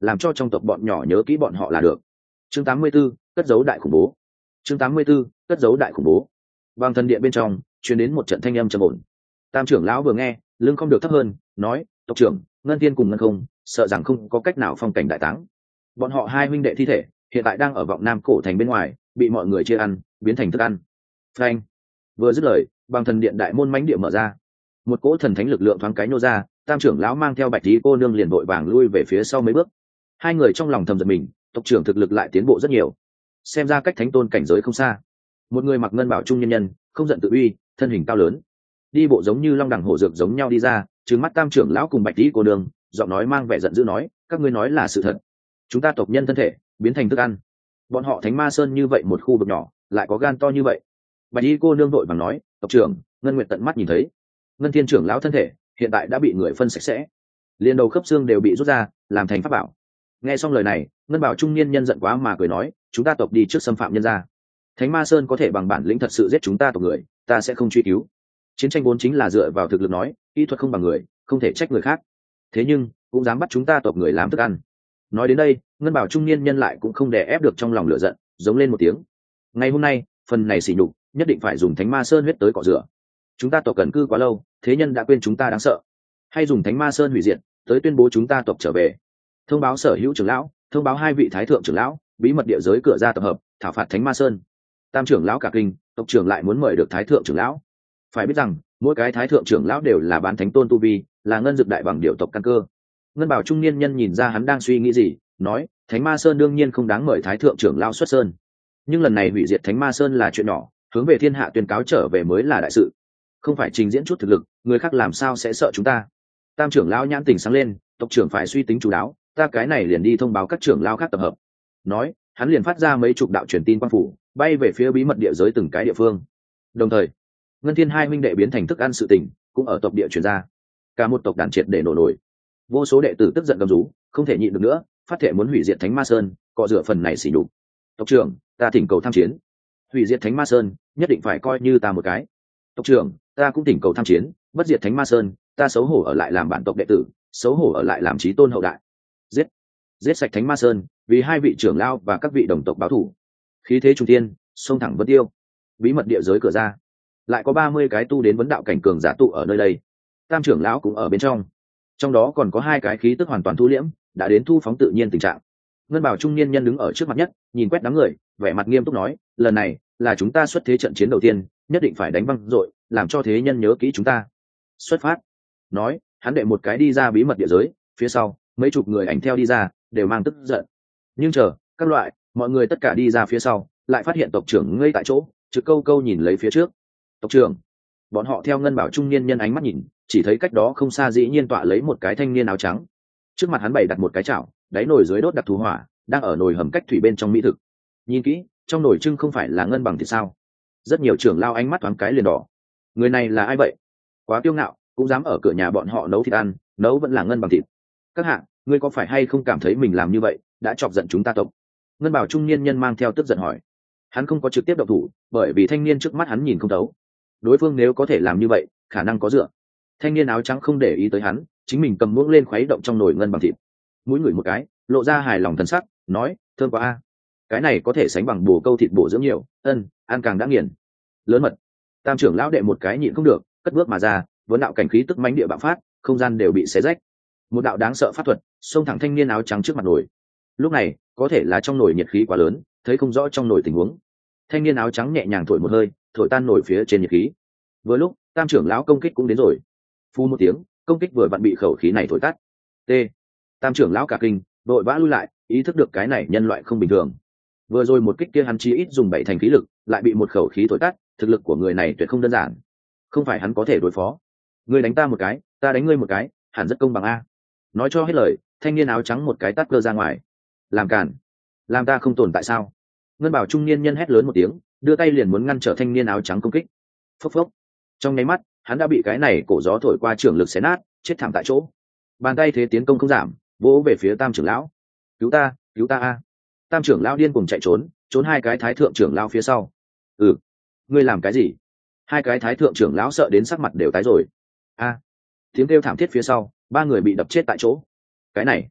làm cho trong tộc bọn nhỏ nhớ kỹ bọn họ là được. Chương tám mươi 84, cất giấu đại khủng bố. Chương tám mươi 84, cất giấu đại khủng bố. Bằng thần điện bên trong truyền đến một trận thanh âm trầm ổn. Tam trưởng lão vừa nghe, lưng không được thấp hơn, nói: "Tộc trưởng, Ngân Thiên cùng Ngân Không, sợ rằng không có cách nào phong cảnh đại táng. Bọn họ hai huynh đệ thi thể hiện tại đang ở vọng Nam cổ thành bên ngoài, bị mọi người chia ăn, biến thành thức ăn." Phanh! Vừa dứt lời, bằng thần điện đại môn mãnh địa mở ra, một cỗ thần thánh lực lượng thoáng cái nô ra, Tam trưởng lão mang theo Bạch Tí cô nương liền vội vàng lui về phía sau mấy bước. Hai người trong lòng thầm giật mình, tộc trưởng thực lực lại tiến bộ rất nhiều, xem ra cách thánh tôn cảnh giới không xa. Một người mặc ngân bảo trung nhân nhân, không giận tự uy, thân hình cao lớn, đi bộ giống như long đẳng hổ dược giống nhau đi ra, trừng mắt Tam trưởng lão cùng Bạch Tí cô nương, giọng nói mang vẻ giận dữ nói: "Các ngươi nói là sự thật? Chúng ta tộc nhân thân thể biến thành thức ăn? Bọn họ Thánh Ma Sơn như vậy một khu vực nhỏ, lại có gan to như vậy?" Bạch Tí cô nương vội vàng nói: "Tộc trưởng, Ngân Nguyệt tận mắt nhìn thấy, Ngân Thiên trưởng lão thân thể hiện tại đã bị người phân sạch sẽ, liền đầu khớp xương đều bị rút ra, làm thành pháp bảo." Nghe xong lời này, Ngân Bảo trung niên nhân giận quá mà cười nói: "Chúng ta tộc đi trước xâm phạm nhân gia, Thánh Ma Sơn có thể bằng bản lĩnh thật sự giết chúng ta tộc người, ta sẽ không truy cứu. Chiến tranh vốn chính là dựa vào thực lực nói, kỹ thuật không bằng người, không thể trách người khác. Thế nhưng cũng dám bắt chúng ta tộc người làm thức ăn." Nói đến đây, Ngân Bảo trung niên nhân lại cũng không đè ép được trong lòng lửa giận, giống lên một tiếng: "Ngày hôm nay, phần này sỉ nhục, nhất định phải dùng Thánh Ma Sơn huyết tới cọ rửa. Chúng ta tộc cần cư quá lâu, thế nhân đã quên chúng ta đáng sợ, hay dùng Thánh Ma Sơn hủy diệt tới tuyên bố chúng ta tộc trở về. Thông báo sở hữu trưởng lão, thông báo hai vị thái thượng trưởng lão, bí mật địa giới cửa ra tập hợp, thảo phạt Thánh Ma Sơn." Tam trưởng lão cả kinh, tộc trưởng lại muốn mời được thái thượng trưởng lão. Phải biết rằng mỗi cái thái thượng trưởng lão đều là bán thánh tôn tu vi, là ngân dực đại bằng điệu tộc căn cơ. Ngân Bảo trung niên nhân nhìn ra hắn đang suy nghĩ gì, nói: "Thánh Ma Sơn đương nhiên không đáng mời thái thượng trưởng lão xuất sơn, nhưng lần này hủy diệt Thánh Ma Sơn là chuyện nhỏ, hướng về thiên hạ tuyên cáo trở về mới là đại sự. Không phải trình diễn chút thực lực, người khác làm sao sẽ sợ chúng ta?" Tam trưởng lão nhãn tỉnh sáng lên: "Tộc trưởng phải suy tính chú đáo, ta cái này liền đi thông báo các trưởng lão khác tập hợp." Nói, hắn liền phát ra mấy chục đạo truyền tin quang phủ, bay về phía bí mật địa giới từng cái địa phương. Đồng thời, Ngân Thiên hai huynh đệ biến thành thức ăn sự tình cũng ở tộc địa truyền ra, cả một tộc đàn triệt để nổ nổi. Vô số đệ tử tức giận gầm rú, không thể nhịn được nữa, phát thể muốn hủy diệt Thánh Ma Sơn, cọ rửa phần này xỉ nhục. "Tộc trưởng, ta thỉnh cầu tham chiến. Hủy diệt Thánh Ma Sơn, nhất định phải coi như ta một cái. Tộc trưởng, ta cũng thỉnh cầu tham chiến, bất diệt Thánh Ma Sơn, ta xấu hổ ở lại làm bản tộc đệ tử, xấu hổ ở lại làm chí tôn hậu đại. Giết, giết sạch Thánh Ma Sơn, vì hai vị trưởng lão và các vị đồng tộc báo thù." Khí thế trung thiên, xông thẳng vân tiêu. Bí mật địa giới cửa ra, lại có ba mươi cái tu đến vấn đạo cảnh cường giả tụ ở nơi đây. Tam trưởng lão cũng ở bên trong, trong đó còn có hai cái khí tức hoàn toàn thu liễm, đã đến thu phóng tự nhiên tình trạng. Ngân Bảo trung niên nhân đứng ở trước mặt nhất, nhìn quét đám người, vẻ mặt nghiêm túc nói: "Lần này là chúng ta xuất thế trận chiến đầu tiên, nhất định phải đánh văng dội, làm cho thế nhân nhớ kỹ chúng ta. Xuất phát." Nói, hắn đệ một cái đi ra bí mật địa giới, phía sau mấy chục người ảnh theo đi ra, đều mang tức giận. Nhưng chờ các loại mọi người tất cả đi ra phía sau, lại phát hiện tộc trưởng ngây tại chỗ, trực câu câu nhìn lấy phía trước. "Tộc trưởng!" Bọn họ theo Ngân Bảo trung niên nhân ánh mắt nhìn, chỉ thấy cách đó không xa dĩ nhiên tọa lấy một cái thanh niên áo trắng. Trước mặt hắn bày đặt một cái chảo, đáy nồi dưới đốt đặc thù hỏa, đang ở nồi hầm cách thủy bên trong mỹ thực. Nhìn kỹ, trong nồi trưng không phải là ngân bằng thì sao? Rất nhiều trưởng lao ánh mắt thoáng cái liền đỏ. Người này là ai vậy? Quá kiêu ngạo, cũng dám ở cửa nhà bọn họ nấu thịt ăn, nấu vẫn là ngân bằng thịt. Các hạ, ngươi có phải hay không cảm thấy mình làm như vậy đã chọc giận chúng ta tộc? Ngân Bảo trung niên nhân mang theo tức giận hỏi. Hắn không có trực tiếp động thủ, bởi vì thanh niên trước mắt hắn nhìn không thấu. Đối phương nếu có thể làm như vậy, khả năng có dựa. Thanh niên áo trắng không để ý tới hắn, chính mình cầm muỗng lên khuấy động trong nồi ngân bằng thịt. Mũi ngửi một cái, lộ ra hài lòng thần sắc, nói: "Thơm quá a, cái này có thể sánh bằng bổ câu thịt bổ dưỡng nhiều, ân, ăn càng đã nghiền." Lớn mật. Tam trưởng lão đệ một cái nhịn không được, cất bước mà ra, vấn đạo cảnh khí tức mãnh địa bạo phát, không gian đều bị xé rách. Một đạo đáng sợ pháp thuật xông thẳng thanh niên áo trắng trước mặt nồi. Lúc này, có thể là trong nồi nhiệt khí quá lớn, thấy không rõ trong nồi tình huống. Thanh niên áo trắng nhẹ nhàng thổi một hơi, thổi tan nồi phía trên nhiệt khí. Vừa lúc, tam trưởng lão công kích cũng đến rồi. Phu một tiếng, công kích vừa vặn bị khẩu khí này thổi tắt. T. Tam trưởng lão cả kinh, vội vã lui lại, ý thức được cái này nhân loại không bình thường. Vừa rồi một kích kia hắn chí ít dùng bảy thành khí lực, lại bị một khẩu khí thổi tắt, thực lực của người này tuyệt không đơn giản. Không phải hắn có thể đối phó. Ngươi đánh ta một cái, ta đánh ngươi một cái, hẳn rất công bằng a. Nói cho hết lời, thanh niên áo trắng một cái tát cơ ra ngoài. Làm cản, làm ta không tồn tại sao? Ngân Bảo trung niên nhân hét lớn một tiếng, đưa tay liền muốn ngăn trở thanh niên áo trắng công kích. Phốc phốc. Trong nháy mắt, hắn đã bị cái này cổ gió thổi qua trưởng lực xé nát, chết thảm tại chỗ. Bàn tay thế tiến công không giảm, vỗ về phía tam trưởng lão. "Cứu ta, cứu ta a!" Tam trưởng lão điên cuồng chạy trốn, trốn hai cái thái thượng trưởng lão phía sau. "Ừ, ngươi làm cái gì?" Hai cái thái thượng trưởng lão sợ đến sắc mặt đều tái rồi. A! Tiếng kêu thảm thiết phía sau, ba người bị đập chết tại chỗ. Cái này,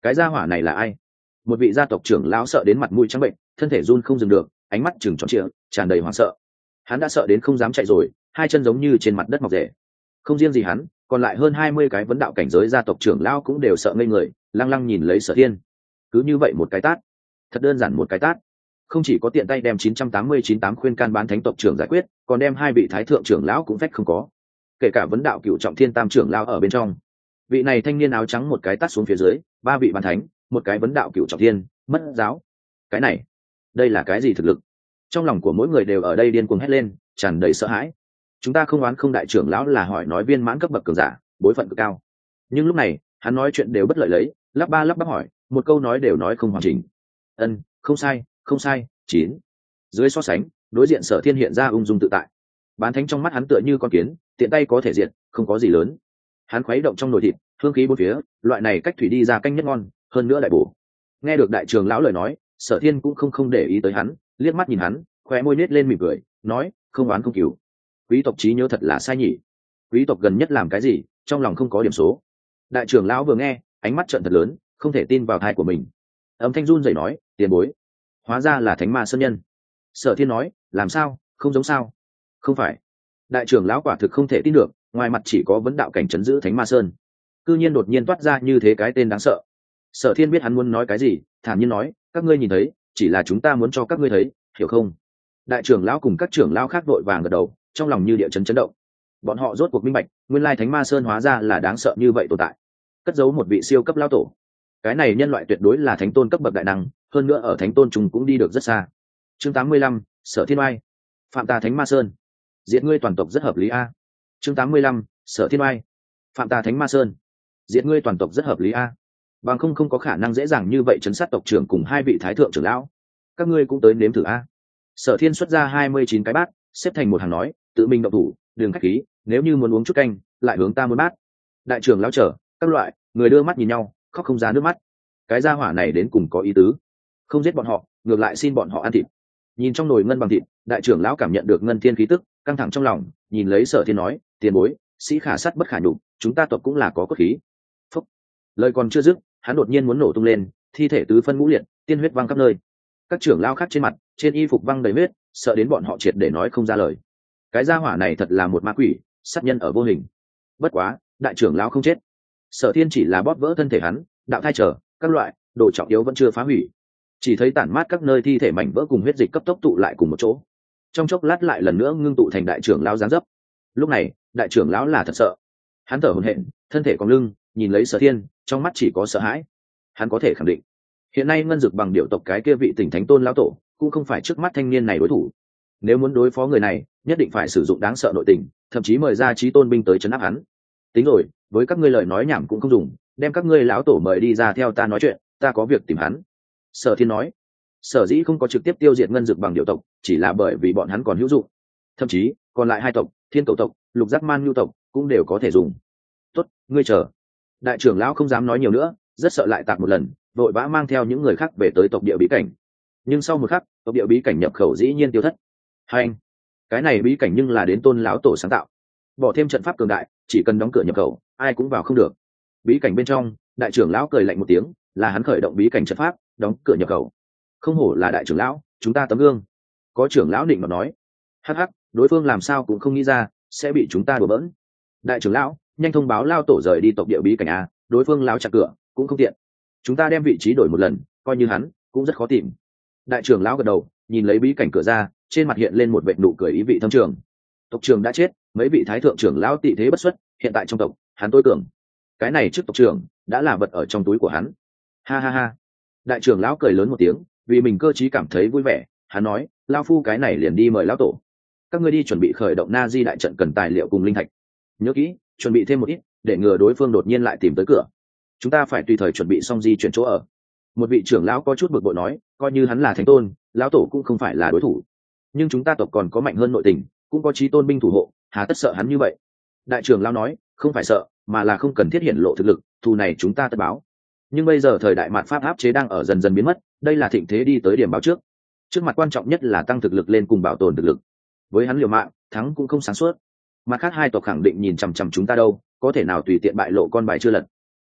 cái gia hỏa này là ai? Một vị gia tộc trưởng lão sợ đến mặt mũi trắng bệnh, thân thể run không dừng được, ánh mắt chừng tròn trịa, tràn đầy hoảng sợ. Hắn đã sợ đến không dám chạy rồi, hai chân giống như trên mặt đất mọc rễ. Không riêng gì hắn, còn lại hơn hai mươi cái vấn đạo cảnh giới gia tộc trưởng lão cũng đều sợ ngây người, lăng lăng nhìn lấy Sở Thiên. Cứ như vậy một cái tát, thật đơn giản một cái tát, không chỉ có tiện tay đem chín trăm tám mươi chín tám khuyên can bán thánh tộc trưởng giải quyết, còn đem hai vị thái thượng trưởng lão cũng phách không có, kể cả vấn đạo cựu trọng thiên tam trưởng lão ở bên trong. Vị này thanh niên áo trắng một cái tát xuống phía dưới, ba vị bán thánh, một cái vấn đạo cựu trọng thiên, mất giáo. Cái này, đây là cái gì thực lực? Trong lòng của mỗi người đều ở đây điên cuồng hét lên, tràn đầy sợ hãi. Chúng ta không oán không đại trưởng lão là hỏi nói viên mãn cấp bậc cường giả, bối phận cực cao. Nhưng lúc này, hắn nói chuyện đều bất lợi lấy, lắp ba lắp bắp hỏi, một câu nói đều nói không hoàn chỉnh. Ân, không sai, không sai, chín. Dưới so sánh, đối diện Sở Thiên hiện ra ung dung tự tại. Bán thánh trong mắt hắn tựa như con kiến, tiện tay có thể diệt, không có gì lớn. Hắn khuấy động trong nồi thịt, hương khí bốn phía, loại này cách thủy đi ra canh nhất ngon, hơn nữa lại bổ. Nghe được đại trưởng lão lời nói, Sở Thiên cũng không không để ý tới hắn, liếc mắt nhìn hắn, khóe môi nết lên mỉm cười, nói, không oán không cừu. Quý tộc trí nhớ thật là sai nhỉ. Quý tộc gần nhất làm cái gì, trong lòng không có điểm số. Đại trưởng lão vừa nghe, ánh mắt trợn thật lớn, không thể tin vào tai của mình. Âm thanh run rẩy nói, tiền bối, hóa ra là Thánh Ma Sơn Nhân. Sở Thiên nói, làm sao, không giống sao? Không phải. Đại trưởng lão quả thực không thể tin được, ngoài mặt chỉ có vấn đạo cảnh trấn giữ Thánh Ma Sơn, cư nhiên đột nhiên toát ra như thế cái tên đáng sợ. Sở Thiên biết hắn muốn nói cái gì, thản nhiên nói, các ngươi nhìn thấy, chỉ là chúng ta muốn cho các ngươi thấy, hiểu không? Đại trưởng lão cùng các trưởng lão khác vội vàng gật đầu, trong lòng như địa chấn chấn động. Bọn họ rốt cuộc minh bạch, nguyên lai Thánh Ma Sơn hóa ra là đáng sợ như vậy tồn tại, cất giấu một vị siêu cấp lão tổ. Cái này nhân loại tuyệt đối là thánh tôn cấp bậc đại năng, hơn nữa ở thánh tôn trùng cũng đi được rất xa. Chương tám mươi lăm, Sở Thiên Oai. Phạm ta Thánh Ma Sơn, diệt ngươi toàn tộc rất hợp lý a. Chương tám mươi lăm, Sở Thiên Oai. Phạm ta Thánh Ma Sơn, diệt ngươi toàn tộc rất hợp lý a. Bằng không không có khả năng dễ dàng như vậy chấn sát tộc trưởng cùng hai vị thái thượng trưởng lão. Các ngươi cũng tới nếm thử a. Sở Thiên xuất ra hai mươi chín cái bát, xếp thành một hàng nói, tự mình động thủ, đừng khách khí, nếu như muốn uống chút canh, lại hướng ta muốn bát. Đại trưởng lão chờ, các loại, người đưa mắt nhìn nhau, khóc không ra nước mắt. Cái gia hỏa này đến cùng có ý tứ, không giết bọn họ, ngược lại xin bọn họ ăn thịt. Nhìn trong nồi ngân bằng thịt, đại trưởng lão cảm nhận được ngân thiên khí tức, căng thẳng trong lòng, nhìn lấy Sở Thiên nói, tiền bối, sĩ khả sắt bất khả nhục, chúng ta tộc cũng là có cốt khí. Phúc. Lời còn chưa dứt, hắn đột nhiên muốn nổ tung lên, thi thể tứ phân ngũ liệt, tiên huyết văng khắp nơi. Các trưởng lão khác trên mặt, trên y phục văng đầy huyết, sợ đến bọn họ triệt để nói không ra lời. Cái gia hỏa này thật là một ma quỷ, sát nhân ở vô hình. Bất quá, đại trưởng lão không chết. Sở Thiên chỉ là bóp vỡ thân thể hắn, đạo thai trở, các loại đồ trọng yếu vẫn chưa phá hủy, chỉ thấy tản mát các nơi thi thể mảnh vỡ cùng huyết dịch cấp tốc tụ lại cùng một chỗ, trong chốc lát lại lần nữa ngưng tụ thành đại trưởng lão dáng dấp. Lúc này, đại trưởng lão là thật sợ, hắn thở hổn hển, thân thể cong lưng, nhìn lấy Sở Thiên, trong mắt chỉ có sợ hãi. Hắn có thể khẳng định, hiện nay ngân dực bằng điệu tộc cái kia vị tỉnh thánh tôn lão tổ, cũng không phải trước mắt thanh niên này đối thủ. Nếu muốn đối phó người này, nhất định phải sử dụng đáng sợ nội tình, thậm chí mời ra chí tôn binh tới trấn áp hắn. Tính rồi, với các ngươi lời nói nhảm cũng không dùng, đem các ngươi lão tổ mời đi ra theo ta nói chuyện, ta có việc tìm hắn. Sở Thiên nói, sở dĩ không có trực tiếp tiêu diệt ngân dực bằng điệu tộc, chỉ là bởi vì bọn hắn còn hữu dụng, thậm chí còn lại hai tộc, thiên cầu tộc, lục giác man nhu tộc cũng đều có thể dùng. Tốt, ngươi chờ. Đại trưởng lão không dám nói nhiều nữa, rất sợ lại tạp một lần, vội vã mang theo những người khác về tới tộc địa bí cảnh. Nhưng sau một khắc, tộc địa bí cảnh nhập khẩu dĩ nhiên tiêu thất. Hai anh, cái này bí cảnh nhưng là đến tôn lão tổ sáng tạo, bỏ thêm trận pháp cường đại, chỉ cần đóng cửa nhập khẩu, ai cũng vào không được. Bí cảnh bên trong, đại trưởng lão cười lạnh một tiếng, là hắn khởi động bí cảnh trận pháp, đóng cửa nhập khẩu. Không hổ là đại trưởng lão, chúng ta tấm gương. Có trưởng lão định mà nói, hắc hắc, đối phương làm sao cũng không nghĩ ra sẽ bị chúng ta đùa bỡn. Đại trưởng lão, nhanh thông báo lao tổ rời đi tộc địa bí cảnh a, đối phương lão chặt cửa cũng không tiện. Chúng ta đem vị trí đổi một lần, coi như hắn cũng rất khó tìm. Đại trưởng lão gật đầu, nhìn lấy bí cảnh cửa ra, trên mặt hiện lên một vệt nụ cười ý vị thâm trường. Tộc trưởng đã chết, mấy vị thái thượng trưởng lão tị thế bất xuất, hiện tại trong tộc hắn tối cường, cái này trước tộc trưởng đã là vật ở trong túi của hắn. Ha ha ha. Đại trưởng lão cười lớn một tiếng, vì mình cơ trí cảm thấy vui vẻ, hắn nói, lao phu cái này liền đi mời lão tổ. Các ngươi đi chuẩn bị khởi động na di đại trận cần tài liệu cùng linh thạch, nhớ kỹ chuẩn bị thêm một ít, để ngừa đối phương đột nhiên lại tìm tới cửa. Chúng ta phải tùy thời chuẩn bị xong di chuyển chỗ ở. Một vị trưởng lão có chút bực bội nói, coi như hắn là thánh tôn, lão tổ cũng không phải là đối thủ, nhưng chúng ta tộc còn có mạnh hơn nội tình, cũng có chí tôn binh thủ hộ, hà tất sợ hắn như vậy. Đại trưởng lão nói, không phải sợ, mà là không cần thiết hiển lộ thực lực, thù này chúng ta tất báo. Nhưng bây giờ thời đại mạt pháp áp chế đang ở dần dần biến mất, đây là thịnh thế đi tới điểm báo trước. Trước mặt quan trọng nhất là tăng thực lực lên cùng bảo tồn thực lực. Với hắn liều mạng, thắng cũng không sáng suốt. Mặt khác hai tộc khẳng định nhìn chằm chằm chúng ta đâu, có thể nào tùy tiện bại lộ con bài chưa lật.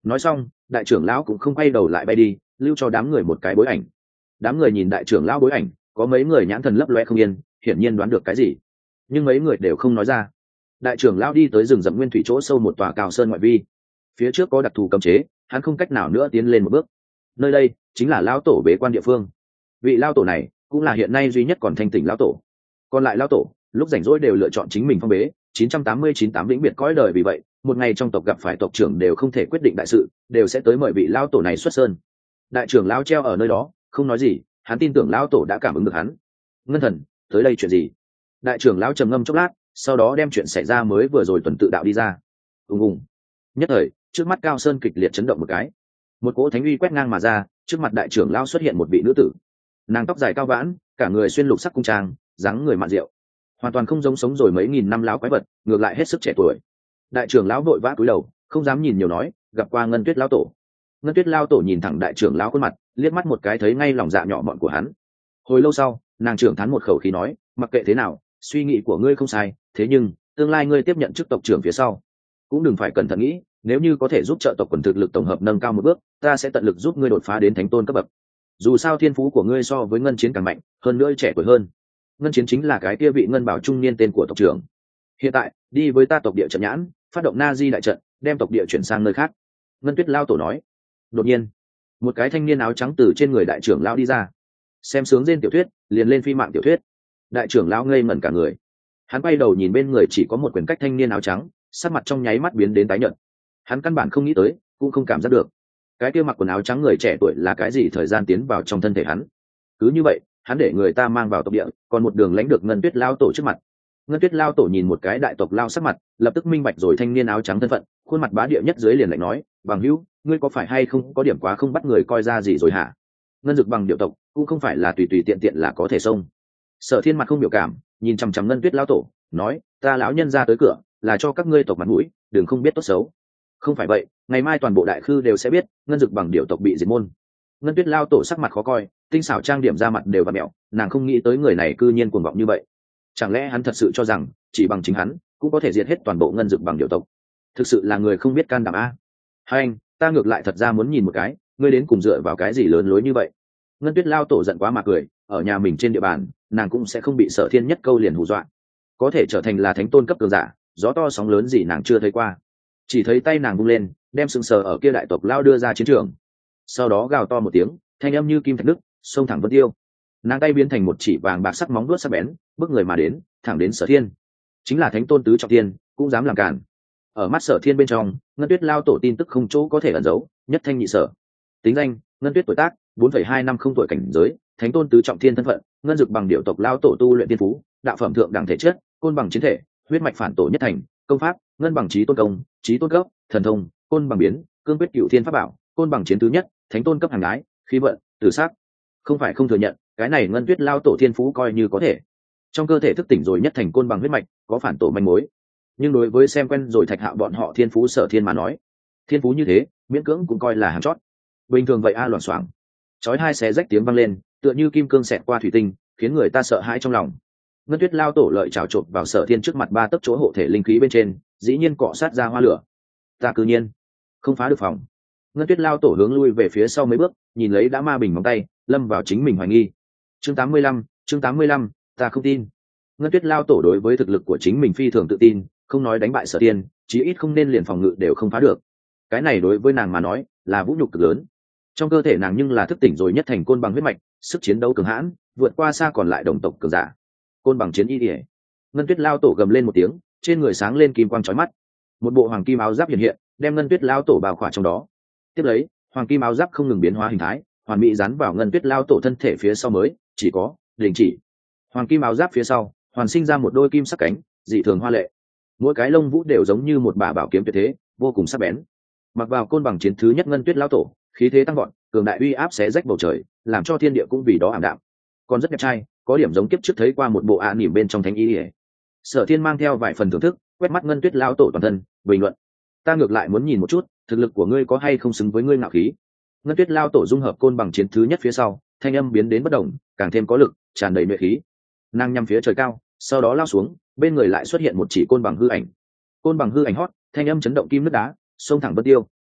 nói xong đại trưởng lão cũng không quay đầu lại bay đi, lưu cho đám người một cái bối ảnh. Đám người nhìn đại trưởng lão bối ảnh, có mấy người nhãn thần lấp loe không yên, hiển nhiên đoán được cái gì, nhưng mấy người đều không nói ra. Đại trưởng lão đi tới rừng rậm nguyên thủy chỗ sâu một tòa cao sơn ngoại vi, phía trước có đặc thù cấm chế, hắn không cách nào nữa tiến lên một bước. Nơi đây chính là lão tổ bế quan địa phương. Vị lão tổ này cũng là hiện nay duy nhất còn thanh tỉnh lão tổ, còn lại lão tổ lúc rảnh rỗi đều lựa chọn chính mình phong bế. chín trăm tám mươi chín tám vĩnh biệt cõi đời, vì vậy một ngày trong tộc gặp phải tộc trưởng đều không thể quyết định đại sự, đều sẽ tới mời vị lão tổ này xuất sơn. Đại trưởng lão treo ở nơi đó không nói gì, hắn tin tưởng lão tổ đã cảm ứng được hắn. Ngân thần, tới đây chuyện gì? Đại trưởng lão trầm ngâm chốc lát, sau đó đem chuyện xảy ra mới vừa rồi tuần tự đạo đi ra. ùng ùng nhất thời trước mắt cao sơn kịch liệt chấn động một cái, một cỗ thánh uy quét ngang mà ra. Trước mặt đại trưởng lão xuất hiện một vị nữ tử, nàng tóc dài cao vãn, cả người xuyên lục sắc cung trang, dáng người mạn diệu, hoàn toàn không giống sống rồi mấy nghìn năm lão quái vật, ngược lại hết sức trẻ tuổi. Đại trưởng lão vội vã cúi đầu, không dám nhìn nhiều, nói: gặp qua Ngân Tuyết lão tổ. Ngân Tuyết lão tổ nhìn thẳng đại trưởng lão khuôn mặt, liếc mắt một cái thấy ngay lòng dạ nhỏ mọn của hắn. Hồi lâu sau nàng trưởng thán một khẩu khí nói: mặc kệ thế nào, suy nghĩ của ngươi không sai, thế nhưng tương lai ngươi tiếp nhận chức tộc trưởng phía sau cũng đừng phải cẩn thận nghĩ, nếu như có thể giúp trợ tộc quần thực lực tổng hợp nâng cao một bước, ta sẽ tận lực giúp ngươi đột phá đến thánh tôn cấp bậc. Dù sao thiên phú của ngươi so với Ngân Chiến càng mạnh, hơn nữa trẻ tuổi hơn. Ngân Chiến chính là cái kia vị ngân bảo trung niên tên của tộc trưởng. Hiện tại đi với ta tộc địa trận nhãn, phát động na di đại trận, đem tộc địa chuyển sang nơi khác. Ngân Tuyết lao tổ nói. Đột nhiên một cái thanh niên áo trắng từ trên người đại trưởng lão đi ra. Xem sướng trên tiểu thuyết liền lên phi mạng tiểu thuyết. Đại trưởng lão ngây ngẩn cả người, hắn quay đầu nhìn bên người chỉ có một quyển cách thanh niên áo trắng, sắc mặt trong nháy mắt biến đến tái nhợt. Hắn căn bản không nghĩ tới, cũng không cảm giác được cái kia mặc quần áo trắng người trẻ tuổi là cái gì thời gian tiến vào trong thân thể hắn. Cứ như vậy hắn để người ta mang vào tộc địa, còn một đường lãnh được Ngân Tuyết lao tổ trước mặt. Ngân Tuyết lao tổ nhìn một cái đại tộc lao sắc mặt, lập tức minh bạch rồi thanh niên áo trắng thân phận, khuôn mặt bá địa nhất dưới liền lạnh nói: bằng hữu, ngươi có phải hay không có điểm quá không bắt người coi ra gì rồi hả? Ngân Dực bằng điệu tộc cũng không phải là tùy tùy tiện tiện là có thể xông. Sở Thiên mặt không biểu cảm, nhìn chằm chằm Ngân Tuyết lao tổ, nói: ta lão nhân ra tới cửa là cho các ngươi tộc mặt mũi, đừng không biết tốt xấu. Không phải vậy, ngày mai toàn bộ đại khư đều sẽ biết Ngân Dực bằng điệu tộc bị diệt môn. Ngân Tuyết lao tổ sắc mặt khó coi, tinh xảo trang điểm ra mặt đều và mẹo, nàng không nghĩ tới người này cư nhiên cuồng vọng như vậy. Chẳng lẽ hắn thật sự cho rằng chỉ bằng chính hắn cũng có thể diệt hết toàn bộ Ngân Dực bằng điệu tộc? Thực sự là người không biết can đảm a. Hai anh, ta ngược lại thật ra muốn nhìn một cái, ngươi đến cùng dựa vào cái gì lớn lối như vậy? Ngân Tuyết lao tổ giận quá mà cười, ở nhà mình trên địa bàn, nàng cũng sẽ không bị Sở Thiên nhất câu liền hù dọa. Có thể trở thành là thánh tôn cấp cường giả, gió to sóng lớn gì nàng chưa thấy qua. Chỉ thấy tay nàng vung lên, đem sừng sờ ở kia đại tộc lao đưa ra chiến trường. Sau đó gào to một tiếng, thanh âm như kim thạch nứt, xông thẳng vân tiêu. Nàng tay biến thành một chỉ vàng bạc sắc móng vuốt sắc bén, bước người mà đến, thẳng đến Sở Thiên. Chính là thánh tôn tứ trọng thiên, cũng dám làm cản. Ở mắt Sở Thiên bên trong, Ngân Tuyết lao tổ tin tức không chỗ có thể ẩn giấu, nhất thanh nhị sở. Tính danh: Ngân Tuyết, tuổi tác bốn phẩy hai năm không, tuổi cảnh giới thánh tôn tứ trọng thiên, thân phận Ngân Dực bằng điệu tộc lao tổ, tu luyện tiên phú đạo phẩm thượng đẳng thể chất, côn bằng chiến thể, huyết mạch phản tổ nhất thành, công pháp ngân bằng chí tôn công, chí tôn cấp, thần thông côn bằng biến, cương quyết cựu thiên pháp bảo, côn bằng chiến thứ nhất, thánh tôn cấp hàng ái, khí vận tử sắc. Không phải không thừa nhận, cái này Ngân Tuyết lao tổ thiên phú coi như có thể. Trong cơ thể thức tỉnh rồi nhất thành côn bằng huyết mạch, có phản tổ manh mối. Nhưng đối với xem quen rồi Thạch Hạo bọn họ thiên phú Sở Thiên mà nói, thiên phú như thế miễn cưỡng cũng coi là hàng chót. Bình thường vậy a. Loảng xoảng, chói hai xé rách tiếng vang lên, tựa như kim cương xẹt qua thủy tinh, khiến người ta sợ hãi trong lòng. Ngân Tuyết lao tổ lợi trào trộn vào Sở Thiên trước mặt ba tấc chỗ hộ thể linh khí bên trên, dĩ nhiên cọ sát ra hoa lửa. Ta cư nhiên không phá được phòng. Ngân Tuyết lao tổ hướng lui về phía sau mấy bước, nhìn lấy đã ma bình móng tay, lâm vào chính mình hoài nghi. Chương tám mươi lăm, chương tám mươi lăm, ta không tin. Ngân Tuyết lao tổ đối với thực lực của chính mình phi thường tự tin, không nói đánh bại Sở Thiên, chí ít không nên liền phòng ngự đều không phá được. Cái này đối với nàng mà nói là vũ nhục cực lớn. Trong cơ thể nàng nhưng là thức tỉnh rồi nhất thành côn bằng huyết mạch, sức chiến đấu cường hãn, vượt qua xa còn lại đồng tộc cường giả. Côn bằng chiến y ỉa. Ngân Tuyết lao tổ gầm lên một tiếng, trên người sáng lên kim quang chói mắt. Một bộ hoàng kim áo giáp hiện hiện, đem Ngân Tuyết lao tổ bao khỏa trong đó. Tiếp lấy, hoàng kim áo giáp không ngừng biến hóa hình thái, hoàn mỹ dán vào Ngân Tuyết lao tổ thân thể phía sau mới chỉ có đình chỉ. Hoàng kim áo giáp phía sau hoàn sinh ra một đôi kim sắc cánh, dị thường hoa lệ. Mỗi cái lông vũ đều giống như một bả bảo kiếm tuyệt thế, vô cùng sắc bén. Mặc vào côn bằng chiến thứ nhất Ngân Tuyết lao tổ, khí thế tăng vọt, cường đại uy áp xé rách bầu trời, làm cho thiên địa cũng vì đó ảm đạm. Còn rất đẹp trai, có điểm giống kiếp trước thấy qua một bộ ạ niệm bên trong thánh y. Sở Thiên mang theo vài phần thưởng thức, quét mắt Ngân Tuyết lao tổ toàn thân, bình luận: ta ngược lại muốn nhìn một chút, thực lực của ngươi có hay không xứng với ngươi ngạo khí. Ngân Tuyết lao tổ dung hợp côn bằng chiến thứ nhất phía sau, thanh âm biến đến bất động, càng thêm có lực, tràn đầy nhuệ khí. Nàng nhắm phía trời cao, sau đó lao xuống, bên người lại xuất hiện một chỉ côn bằng hư ảnh. Côn bằng hư ảnh hót, thanh âm chấn động kim nước đá, xông thẳng vân tiêu,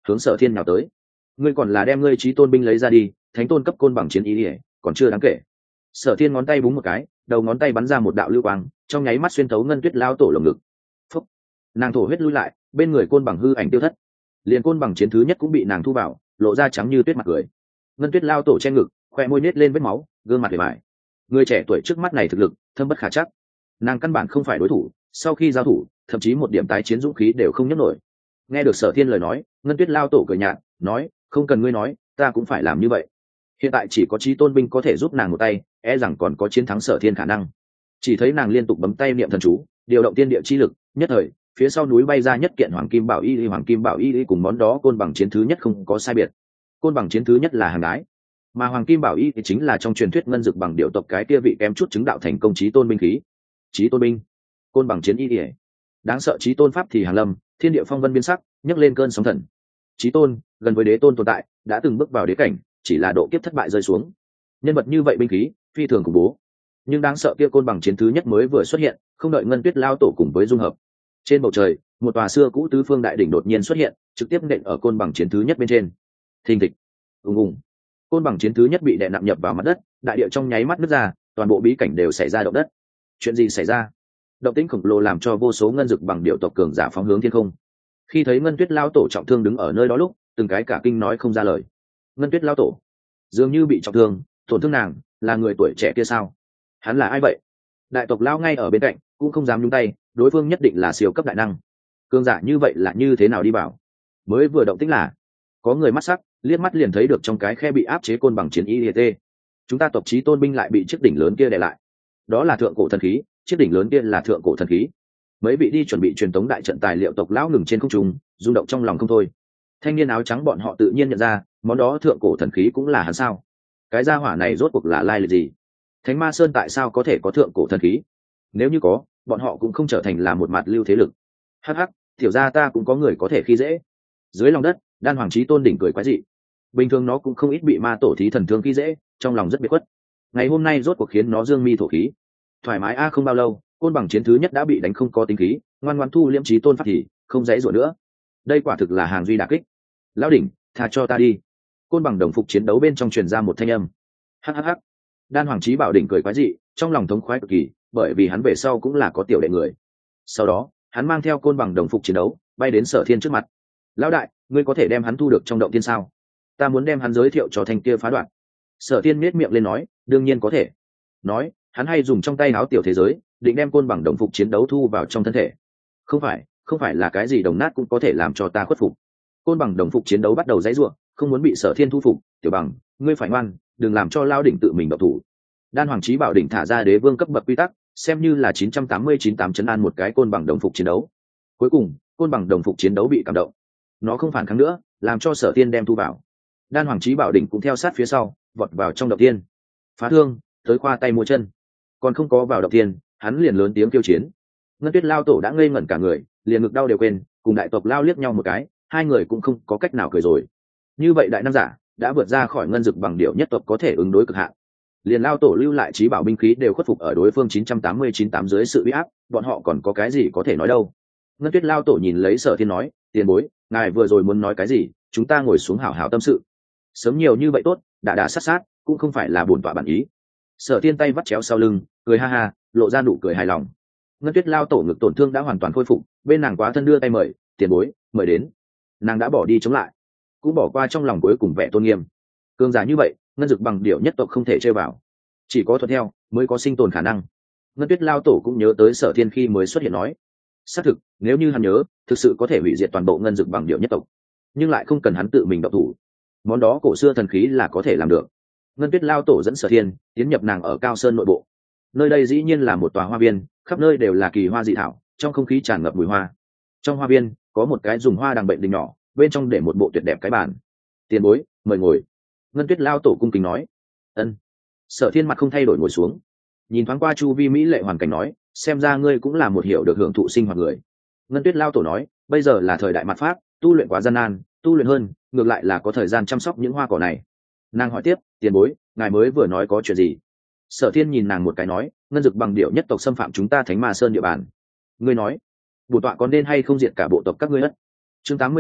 hướng Sở Thiên nhào tới. Ngươi còn là đem ngươi chí tôn binh lấy ra đi, thánh tôn cấp côn bằng chiến ý ỉa còn chưa đáng kể. Sở Thiên ngón tay búng một cái, đầu ngón tay bắn ra một đạo lưu quang, trong nháy mắt xuyên thấu Ngân Tuyết lao tổ lồng ngực. Phúc! Nàng thổ huyết lui lại, bên người côn bằng hư ảnh tiêu thất. Liền côn bằng chiến thứ nhất cũng bị nàng thu vào, lộ ra trắng như tuyết mặt cười. Ngân Tuyết lao tổ che ngực, khoe môi nết lên vết máu, gương mặt vẻ vải. Người trẻ tuổi trước mắt này thực lực thâm bất khả chắc, nàng căn bản không phải đối thủ. Sau khi giao thủ, thậm chí một điểm tái chiến dũng khí đều không nhấc nổi. Nghe được Sở Thiên lời nói, Ngân Tuyết lao tổ cười nhạt, nói: không cần ngươi nói, ta cũng phải làm như vậy. Hiện tại chỉ có chí tôn binh có thể giúp nàng một tay, e rằng còn có chiến thắng Sở Thiên khả năng. Chỉ thấy nàng liên tục bấm tay niệm thần chú, điều động tiên địa chi lực, nhất thời phía sau núi bay ra nhất kiện hoàng kim bảo y y hoàng kim bảo y y cùng món đó côn bằng chiến thứ nhất không có sai biệt. Côn bằng chiến thứ nhất là hàng đái, mà hoàng kim bảo y thì chính là trong truyền thuyết ngân dực bằng điệu tộc cái kia vị kém chút chứng đạo thành công chí tôn binh khí. Chí tôn binh, côn bằng chiến y y, đáng sợ chí tôn pháp thì hàng lâm, thiên địa phong vân biến sắc, nhấc lên cơn sóng thần. Chí tôn gần với đế tôn tồn tại, đã từng bước vào đế cảnh, chỉ là độ kiếp thất bại rơi xuống. Nhân vật như vậy binh khí phi thường khủng bố, nhưng đáng sợ kia côn bằng chiến thứ nhất mới vừa xuất hiện, không đợi Ngân Tuyết lao tổ cùng với dung hợp, trên bầu trời một tòa xưa cũ tứ phương đại đỉnh đột nhiên xuất hiện, trực tiếp nện ở côn bằng chiến thứ nhất bên trên. Thình thịch, ùng ùng, côn bằng chiến thứ nhất bị đè nặng nhập vào mặt đất, đại địa trong nháy mắt nứt ra, toàn bộ bí cảnh đều xảy ra động đất. Chuyện gì xảy ra? Động tĩnh khổng lồ làm cho vô số ngân dực bằng điệu tộc cường giả phóng hướng thiên không. Khi thấy Ngân Tuyết lao tổ trọng thương đứng ở nơi đó lúc, từng cái cả kinh nói không ra lời. Ngân Tuyết lao tổ dường như bị trọng thương, tổn thương nàng là người tuổi trẻ kia sao? Hắn là ai vậy? Đại tộc lao ngay ở bên cạnh cũng không dám nhúng tay, đối phương nhất định là siêu cấp đại năng. Cường giả như vậy là như thế nào đi vào? Mới vừa động tĩnh là có người mắt sắc, liếc mắt liền thấy được trong cái khe bị áp chế côn bằng chiến y liệt tê. Chúng ta tộc chí tôn binh lại bị chiếc đỉnh lớn kia đè lại. Đó là thượng cổ thần khí, chiếc đỉnh lớn kia là thượng cổ thần khí. Mấy vị đi chuẩn bị truyền tống đại trận tài liệu tộc lão ngừng trên không trung, rung động trong lòng không thôi. Thanh niên áo trắng bọn họ tự nhiên nhận ra, món đó thượng cổ thần khí cũng là hắn sao? Cái gia hỏa này rốt cuộc là lai lịch gì? Thánh Ma Sơn tại sao có thể có thượng cổ thần khí? Nếu như có, bọn họ cũng không trở thành là một mặt lưu thế lực. Hắc hắc, tiểu gia ta cũng có người có thể khi dễ. Dưới lòng đất, Đan Hoàng Chí Tôn đỉnh cười quái dị. Bình thường nó cũng không ít bị ma tổ thí thần thương khi dễ, trong lòng rất biệt khuất. Ngày hôm nay rốt cuộc khiến nó dương mi thổ khí. Thoải mái a, không bao lâu, côn bằng chiến thứ nhất đã bị đánh không có tính khí, ngoan ngoãn thu liễm Chí Tôn pháp thì không dãy rủa nữa. Đây quả thực là hàng duy đả kích. Lão đỉnh, tha cho ta đi. Côn bằng đồng phục chiến đấu bên trong truyền ra một thanh âm. Hắc hắc hắc. Đan Hoàng Chí Bảo đỉnh cười quái dị, trong lòng thống khoái cực kỳ, bởi vì hắn về sau cũng là có tiểu đệ người. Sau đó, hắn mang theo côn bằng đồng phục chiến đấu, bay đến Sở Thiên trước mặt. Lão đại, ngươi có thể đem hắn thu được trong động tiên sao? Ta muốn đem hắn giới thiệu cho thanh kia phá đoạn. Sở Thiên nhếch miệng lên nói, đương nhiên có thể. Nói, hắn hay dùng trong tay áo tiểu thế giới, định đem côn bằng đồng phục chiến đấu thu vào trong thân thể. Không phải, không phải là cái gì đồng nát cũng có thể làm cho ta khuất phục. Côn bằng đồng phục chiến đấu bắt đầu giãy giụa, không muốn bị Sở Thiên thu phục. Tiểu bằng, ngươi phải ngoan, đừng làm cho Lão đỉnh tự mình động thủ. Đan Hoàng Chí Bảo đỉnh thả ra đế vương cấp bậc quy tắc, xem như là chín trăm tám mươi chín tám chấn an một cái côn bằng đồng phục chiến đấu. Cuối cùng, côn bằng đồng phục chiến đấu bị cảm động, nó không phản kháng nữa, làm cho Sở Thiên đem thu vào. Đan Hoàng Chí Bảo đỉnh cũng theo sát phía sau, vọt vào trong động tiên. Phá thương, tới khoa tay múa chân. Còn không có vào động tiên, hắn liền lớn tiếng kêu chiến. Ngân Tuyết lao tổ đã ngây ngẩn cả người, liền ngực đau đều quên, cùng đại tộc lao liếc nhau một cái, hai người cũng không có cách nào cười rồi. Như vậy đại năng giả đã vượt ra khỏi ngân dực bằng điệu nhất tộc có thể ứng đối cực hạn. Liền lao tổ lưu lại chí bảo binh khí đều khuất phục ở đối phương chín trăm tám mươi chín tám dưới sự uy áp, bọn họ còn có cái gì có thể nói đâu. Ngân Tuyết lao tổ nhìn lấy Sở Thiên nói, tiền bối, ngài vừa rồi muốn nói cái gì, chúng ta ngồi xuống hảo hảo tâm sự. Sớm nhiều như vậy tốt, đã đã sát sát, cũng không phải là bổn tọa bản ý. Sở Thiên tay vắt chéo sau lưng, cười ha ha, lộ ra nụ cười hài lòng. Ngân Tuyết lao tổ ngực tổn thương đã hoàn toàn khôi phục, bên nàng quá thân đưa tay mời, tiền bối, mời đến. Nàng đã bỏ đi chống lại, cũng bỏ qua trong lòng cuối cùng vẻ tôn nghiêm. Cường giả như vậy, ngân dực bằng điệu nhất tộc không thể chơi vào, chỉ có thuận theo mới có sinh tồn khả năng. Ngân Tuyết lao tổ cũng nhớ tới Sở Thiên khi mới xuất hiện nói, xác thực, nếu như hắn nhớ, thực sự có thể hủy diệt toàn bộ ngân dực bằng điệu nhất tộc, nhưng lại không cần hắn tự mình động thủ. Món đó cổ xưa thần khí là có thể làm được. Ngân Tuyết lao tổ dẫn Sở Thiên tiến nhập nàng ở Cao Sơn nội bộ. Nơi đây dĩ nhiên là một tòa hoa viên, khắp nơi đều là kỳ hoa dị thảo, trong không khí tràn ngập mùi hoa. Trong hoa viên có một cái dùng hoa đằng bệnh đình nhỏ, bên trong để một bộ tuyệt đẹp cái bàn. Tiền bối, mời ngồi. Ngân Tuyết lao tổ cung kính nói. Ân. Sở Thiên mặt không thay đổi ngồi xuống, nhìn thoáng qua chu vi mỹ lệ hoàn cảnh nói, xem ra ngươi cũng là một hiểu được hưởng thụ sinh hoạt người. Ngân Tuyết lao tổ nói, bây giờ là thời đại mạt pháp, tu luyện quá gian nan, tu luyện hơn ngược lại là có thời gian chăm sóc những hoa cỏ này. Nàng hỏi tiếp, tiền bối, ngài mới vừa nói có chuyện gì? Sở Thiên nhìn nàng một cái nói, ngân dực bằng điệu nhất tộc xâm phạm chúng ta Thánh Ma Sơn địa bàn. Ngươi nói, bổn tọa có nên hay không diệt cả bộ tộc các ngươi ất? Chương tám mươi sáu,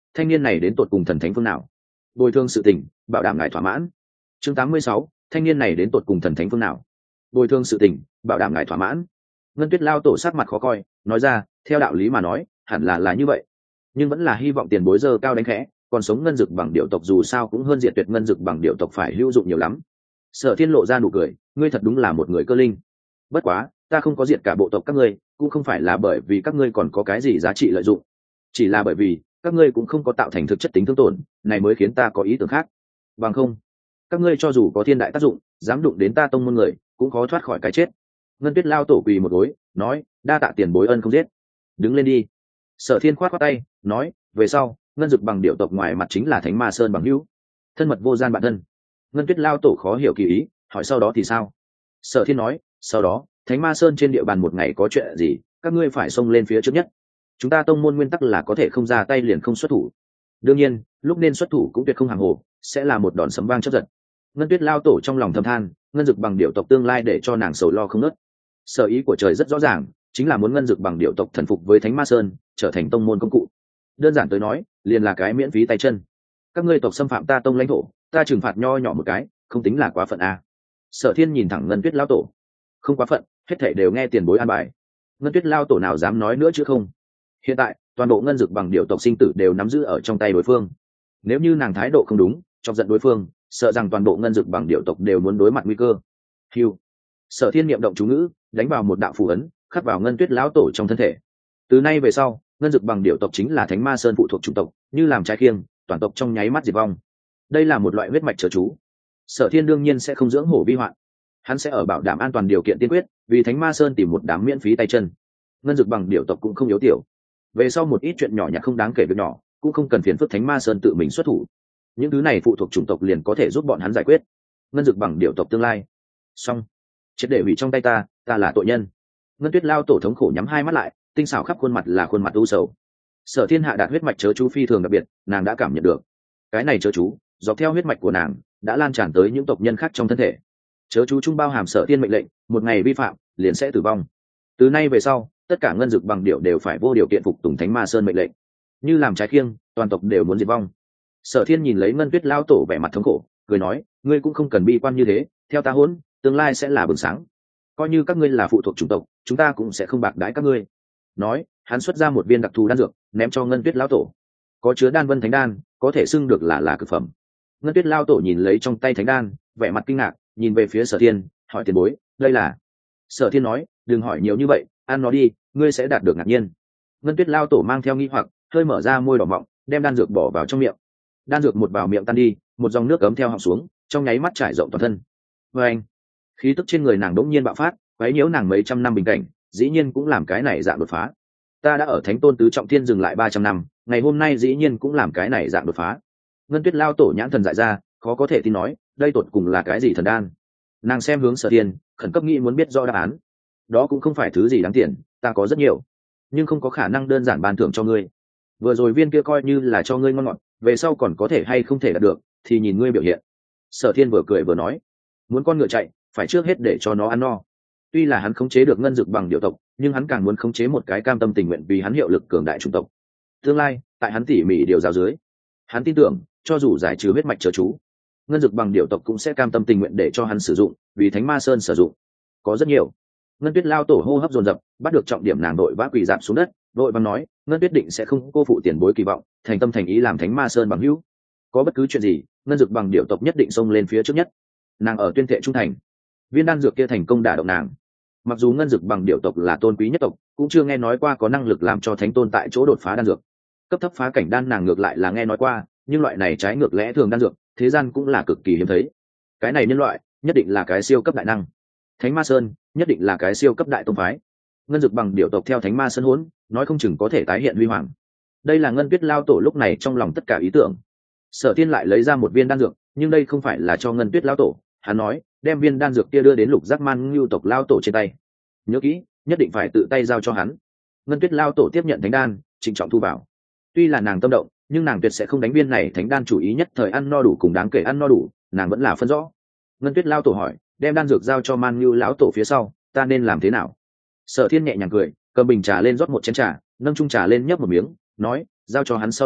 thanh niên này đến tột cùng thần thánh phương nào? Bồi thường sự tình, bảo đảm ngài thỏa mãn. Chương tám mươi sáu, thanh niên này đến tột cùng thần thánh phương nào? Bồi thường sự tình, bảo đảm ngài thỏa mãn. Ngân Tuyết lao tổ sắc mặt khó coi, nói ra, theo đạo lý mà nói, hẳn là là như vậy, nhưng vẫn là hy vọng tiền bối dơ cao đánh khẽ, còn sống ngân dực bằng điệu tộc dù sao cũng hơn diệt tuyệt ngân dực bằng điệu tộc phải hữu dụng nhiều lắm. Sở Thiên lộ ra nụ cười, ngươi thật đúng là một người cơ linh. Bất quá, ta không có diệt cả bộ tộc các ngươi, cũng không phải là bởi vì các ngươi còn có cái gì giá trị lợi dụng, chỉ là bởi vì các ngươi cũng không có tạo thành thực chất tính thương tổn, này mới khiến ta có ý tưởng khác. Bằng không, các ngươi cho dù có thiên đại tác dụng, dám đụng đến ta tông môn người, cũng khó thoát khỏi cái chết. Ngân Tuyết lao tổ quỳ một gối, nói, đa tạ tiền bối ân không giết. Đứng lên đi. Sở Thiên khoát khoát tay, nói, về sau, ngân dực bằng điệu tộc ngoài mặt chính là Thánh Ma Sơn bằng hữu, thân mật vô gian bạn thân. Ngân Tuyết lao tổ khó hiểu kỳ ý, hỏi sau đó thì sao? Sở Thiên nói, sau đó, Thánh Ma Sơn trên địa bàn một ngày có chuyện gì, các ngươi phải xông lên phía trước nhất. Chúng ta tông môn nguyên tắc là có thể không ra tay liền không xuất thủ. Đương nhiên, lúc nên xuất thủ cũng tuyệt không hàng hồ, sẽ là một đòn sấm vang chớp giật. Ngân Tuyết lao tổ trong lòng thầm than, ngân dực bằng điệu tộc tương lai để cho nàng sầu lo không ngớt. Sở ý của trời rất rõ ràng, chính là muốn ngân dực bằng điệu tộc thần phục với Thánh Ma Sơn, trở thành tông môn công cụ. Đơn giản tới nói, liền là cái miễn phí tay chân. Các ngươi tộc xâm phạm ta tông lãnh thổ, ta trừng phạt nho nhỏ một cái, không tính là quá phận à? Sở Thiên nhìn thẳng Ngân Tuyết lao tổ, không quá phận, hết thảy đều nghe tiền bối an bài. Ngân Tuyết lao tổ nào dám nói nữa chứ không? Hiện tại, toàn bộ ngân dực bằng điệu tộc sinh tử đều nắm giữ ở trong tay đối phương. Nếu như nàng thái độ không đúng, chọc giận đối phương, sợ rằng toàn bộ ngân dực bằng điệu tộc đều muốn đối mặt nguy cơ. Hưu. Sở Thiên niệm động chú ngữ, đánh vào một đạo phù ấn, khắc vào Ngân Tuyết lão tổ trong thân thể. Từ nay về sau, ngân dực bằng điệu tộc chính là Thánh Ma Sơn phụ thuộc chủng tộc, như làm trái khiêng, toàn tộc trong nháy mắt diệt vong. Đây là một loại huyết mạch chớ chú. Sở Thiên đương nhiên sẽ không dưỡng hổ vi hoạn, hắn sẽ ở bảo đảm an toàn điều kiện tiên quyết, vì Thánh Ma Sơn tìm một đám miễn phí tay chân. Ngân dực bằng điệu tộc cũng không yếu tiểu, về sau một ít chuyện nhỏ nhặt không đáng kể việc nhỏ, cũng không cần phiền phức Thánh Ma Sơn tự mình xuất thủ. Những thứ này phụ thuộc chủng tộc liền có thể giúp bọn hắn giải quyết. Ngân dực bằng điệu tộc tương lai, xong, triệt để hủy trong tay ta, ta là tội nhân. Ngân Tuyết lao tổ thống khổ nhắm hai mắt lại, tinh xảo khắp khuôn mặt là khuôn mặt u sầu. Sở Thiên hạ đạt huyết mạch chớ chú phi thường đặc biệt, nàng đã cảm nhận được. Cái này chớ chú, dọc theo huyết mạch của nàng, đã lan tràn tới những tộc nhân khác trong thân thể. Chớ chú trung bao hàm Sở Thiên mệnh lệnh, một ngày vi phạm, liền sẽ tử vong. Từ nay về sau, tất cả ngân dực bằng điệu đều phải vô điều kiện phục tùng Thánh Ma Sơn mệnh lệnh. Như làm trái khiêng, toàn tộc đều muốn diệt vong. Sở Thiên nhìn lấy Ngân Tuyết lao tổ vẻ mặt thống khổ, cười nói, ngươi cũng không cần bi quan như thế, theo ta hỗn, tương lai sẽ là bừng sáng. Coi như các ngươi là phụ thuộc chủng tộc, chúng ta cũng sẽ không bạc đãi các ngươi. Nói, hắn xuất ra một viên đặc thù đan dược, ném cho Ngân Tuyết lão tổ. Có chứa đan vân thánh đan, có thể xưng được là là cực phẩm. Ngân Tuyết lão tổ nhìn lấy trong tay thánh đan, vẻ mặt kinh ngạc, nhìn về phía Sở Thiên, hỏi tiền bối, đây là? Sở Thiên nói, đừng hỏi nhiều như vậy, ăn nó đi, ngươi sẽ đạt được ngạc nhiên. Ngân Tuyết lão tổ mang theo nghi hoặc, hơi mở ra môi đỏ mọng, đem đan dược bỏ vào trong miệng. Đan dược một vào miệng tan đi, một dòng nước ấm theo họng xuống, trong nháy mắt trải rộng toàn thân. Và anh, khí tức trên người nàng đống nhiên bạo phát, quấy nhiễu nàng mấy trăm năm bình cảnh, dĩ nhiên cũng làm cái này dạng đột phá. Ta đã ở Thánh Tôn tứ trọng thiên dừng lại ba trăm năm, ngày hôm nay dĩ nhiên cũng làm cái này dạng đột phá. Ngân Tuyết lao tổ nhãn thần dại ra, khó có thể tin nói, đây tột cùng là cái gì thần đan? Nàng xem hướng Sở Thiên, khẩn cấp nghĩ muốn biết rõ đáp án. Đó cũng không phải thứ gì đáng tiền, ta có rất nhiều, nhưng không có khả năng đơn giản ban thưởng cho ngươi. Vừa rồi viên kia coi như là cho ngươi ngon ngọt, về sau còn có thể hay không thể đạt được, thì nhìn ngươi biểu hiện. Sở Thiên vừa cười vừa nói, muốn con ngựa chạy, phải trước hết để cho nó ăn no. Tuy là hắn khống chế được ngân dực bằng điệu tộc, nhưng hắn càng muốn khống chế một cái cam tâm tình nguyện vì hắn hiệu lực cường đại chủng tộc. Tương lai, tại hắn tỉ mỉ điều giáo dưới, hắn tin tưởng, cho dù giải trừ huyết mạch chớ chú, ngân dực bằng điệu tộc cũng sẽ cam tâm tình nguyện để cho hắn sử dụng, vì Thánh Ma Sơn sử dụng. Có rất nhiều. Ngân Tuyết lao tổ hô hấp dồn dập, bắt được trọng điểm nàng đội vã quỳ dạp xuống đất, đội văn nói, ngân Tuyết định sẽ không cô phụ tiền bối kỳ vọng, thành tâm thành ý làm Thánh Ma Sơn bằng hữu. Có bất cứ chuyện gì, ngân dực bằng điệu tộc nhất định xông lên phía trước nhất. Nàng ở tuyên thệ trung thành. Viên đan dược kia thành công đả động nàng. Mặc dù ngân dực bằng điệu tộc là tôn quý nhất tộc, cũng chưa nghe nói qua có năng lực làm cho thánh tôn tại chỗ đột phá đan dược. Cấp thấp phá cảnh đan nàng ngược lại là nghe nói qua, nhưng loại này trái ngược lẽ thường đan dược, thế gian cũng là cực kỳ hiếm thấy. Cái này nhân loại, nhất định là cái siêu cấp đại năng. Thánh Ma Sơn, nhất định là cái siêu cấp đại tông phái. Ngân dực bằng điệu tộc theo Thánh Ma Sơn hỗn, nói không chừng có thể tái hiện huy hoàng. Đây là Ngân Tuyết lao tổ lúc này trong lòng tất cả ý tưởng. Sở Thiên lại lấy ra một viên đan dược, nhưng đây không phải là cho Ngân Tuyết lao tổ, hắn nói, đem viên đan dược kia đưa đến Lục Giác Man Ngưu tộc lao tổ trên tay. Nhớ kỹ, nhất định phải tự tay giao cho hắn. Ngân Tuyết lao tổ tiếp nhận thánh đan, trịnh trọng thu vào. Tuy là nàng tâm động, nhưng nàng tuyệt sẽ không đánh viên này thánh đan chủ ý nhất thời ăn no đủ cùng đáng kể ăn no đủ, nàng vẫn là phân rõ. Ngân Tuyết lao tổ hỏi, đem đan dược giao cho Man Ngưu lão tổ phía sau, ta nên làm thế nào? Sở Thiên nhẹ nhàng cười, cầm bình trà lên rót một chén trà, nâng chung trà lên nhấp một miếng, nói, giao cho hắn sau đó,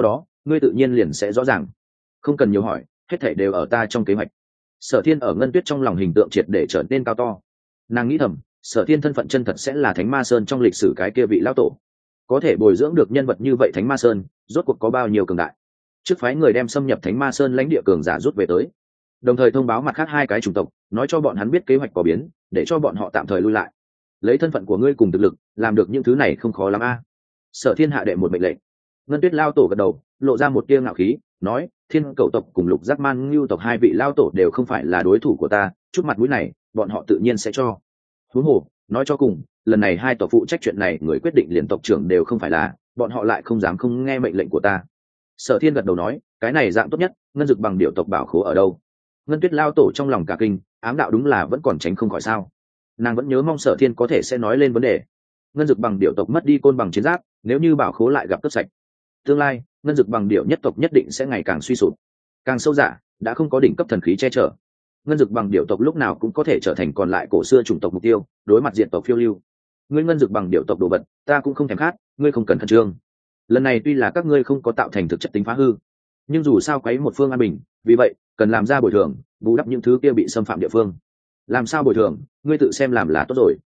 ngươi tự nhiên liền sẽ rõ ràng. Không cần nhiều hỏi, hết thảy đều ở ta trong kế hoạch. Sở Thiên ở Ngân Tuyết trong lòng hình tượng triệt để trở nên cao to. Nàng nghĩ thầm, Sở Thiên thân phận chân thật sẽ là Thánh Ma Sơn trong lịch sử cái kia vị lão tổ. Có thể bồi dưỡng được nhân vật như vậy Thánh Ma Sơn, rốt cuộc có bao nhiêu cường đại. Trước phái người đem xâm nhập Thánh Ma Sơn lãnh địa cường giả rút về tới, đồng thời thông báo mặt khác hai cái chủng tộc, nói cho bọn hắn biết kế hoạch có biến, để cho bọn họ tạm thời lui lại. Lấy thân phận của ngươi cùng thực lực, làm được những thứ này không khó lắm a. Sở Thiên hạ đệ một mệnh lệnh. Ngân Tuyết lao tổ gật đầu, lộ ra một tia ngạo khí, nói: Thiên Cẩu tộc cùng Lục Giác Man Ngưu tộc hai vị lao tổ đều không phải là đối thủ của ta, chút mặt mũi này, bọn họ tự nhiên sẽ cho. Huống hồ, nói cho cùng, lần này hai tộc phụ trách chuyện này, người quyết định liền tộc trưởng đều không phải là, bọn họ lại không dám không nghe mệnh lệnh của ta. Sở Thiên gật đầu nói: cái này dạng tốt nhất, ngân dực bằng điệu tộc bảo khố ở đâu? Ngân Tuyết lao tổ trong lòng cả kinh, ám đạo đúng là vẫn còn tránh không khỏi sao? Nàng vẫn nhớ mong Sở Thiên có thể sẽ nói lên vấn đề. Ngân dực bằng điệu tộc mất đi côn bằng chiến giáp, nếu như bảo khố lại gặp cướp sạch, tương lai ngân dực bằng điệu nhất tộc nhất định sẽ ngày càng suy sụp, càng sâu dạ đã không có đỉnh cấp thần khí che chở. Ngân dực bằng điệu tộc lúc nào cũng có thể trở thành còn lại cổ xưa chủng tộc mục tiêu, đối mặt diện tộc phiêu lưu. Ngươi ngân dực bằng điệu tộc đồ vật, ta cũng không thèm khát, ngươi không cần khẩn trương. Lần này tuy là các ngươi không có tạo thành thực chất tính phá hư, nhưng dù sao quấy một phương an bình, vì vậy cần làm ra bồi thường, bù đắp những thứ kia bị xâm phạm địa phương. Làm sao bồi thường, ngươi tự xem làm là tốt rồi.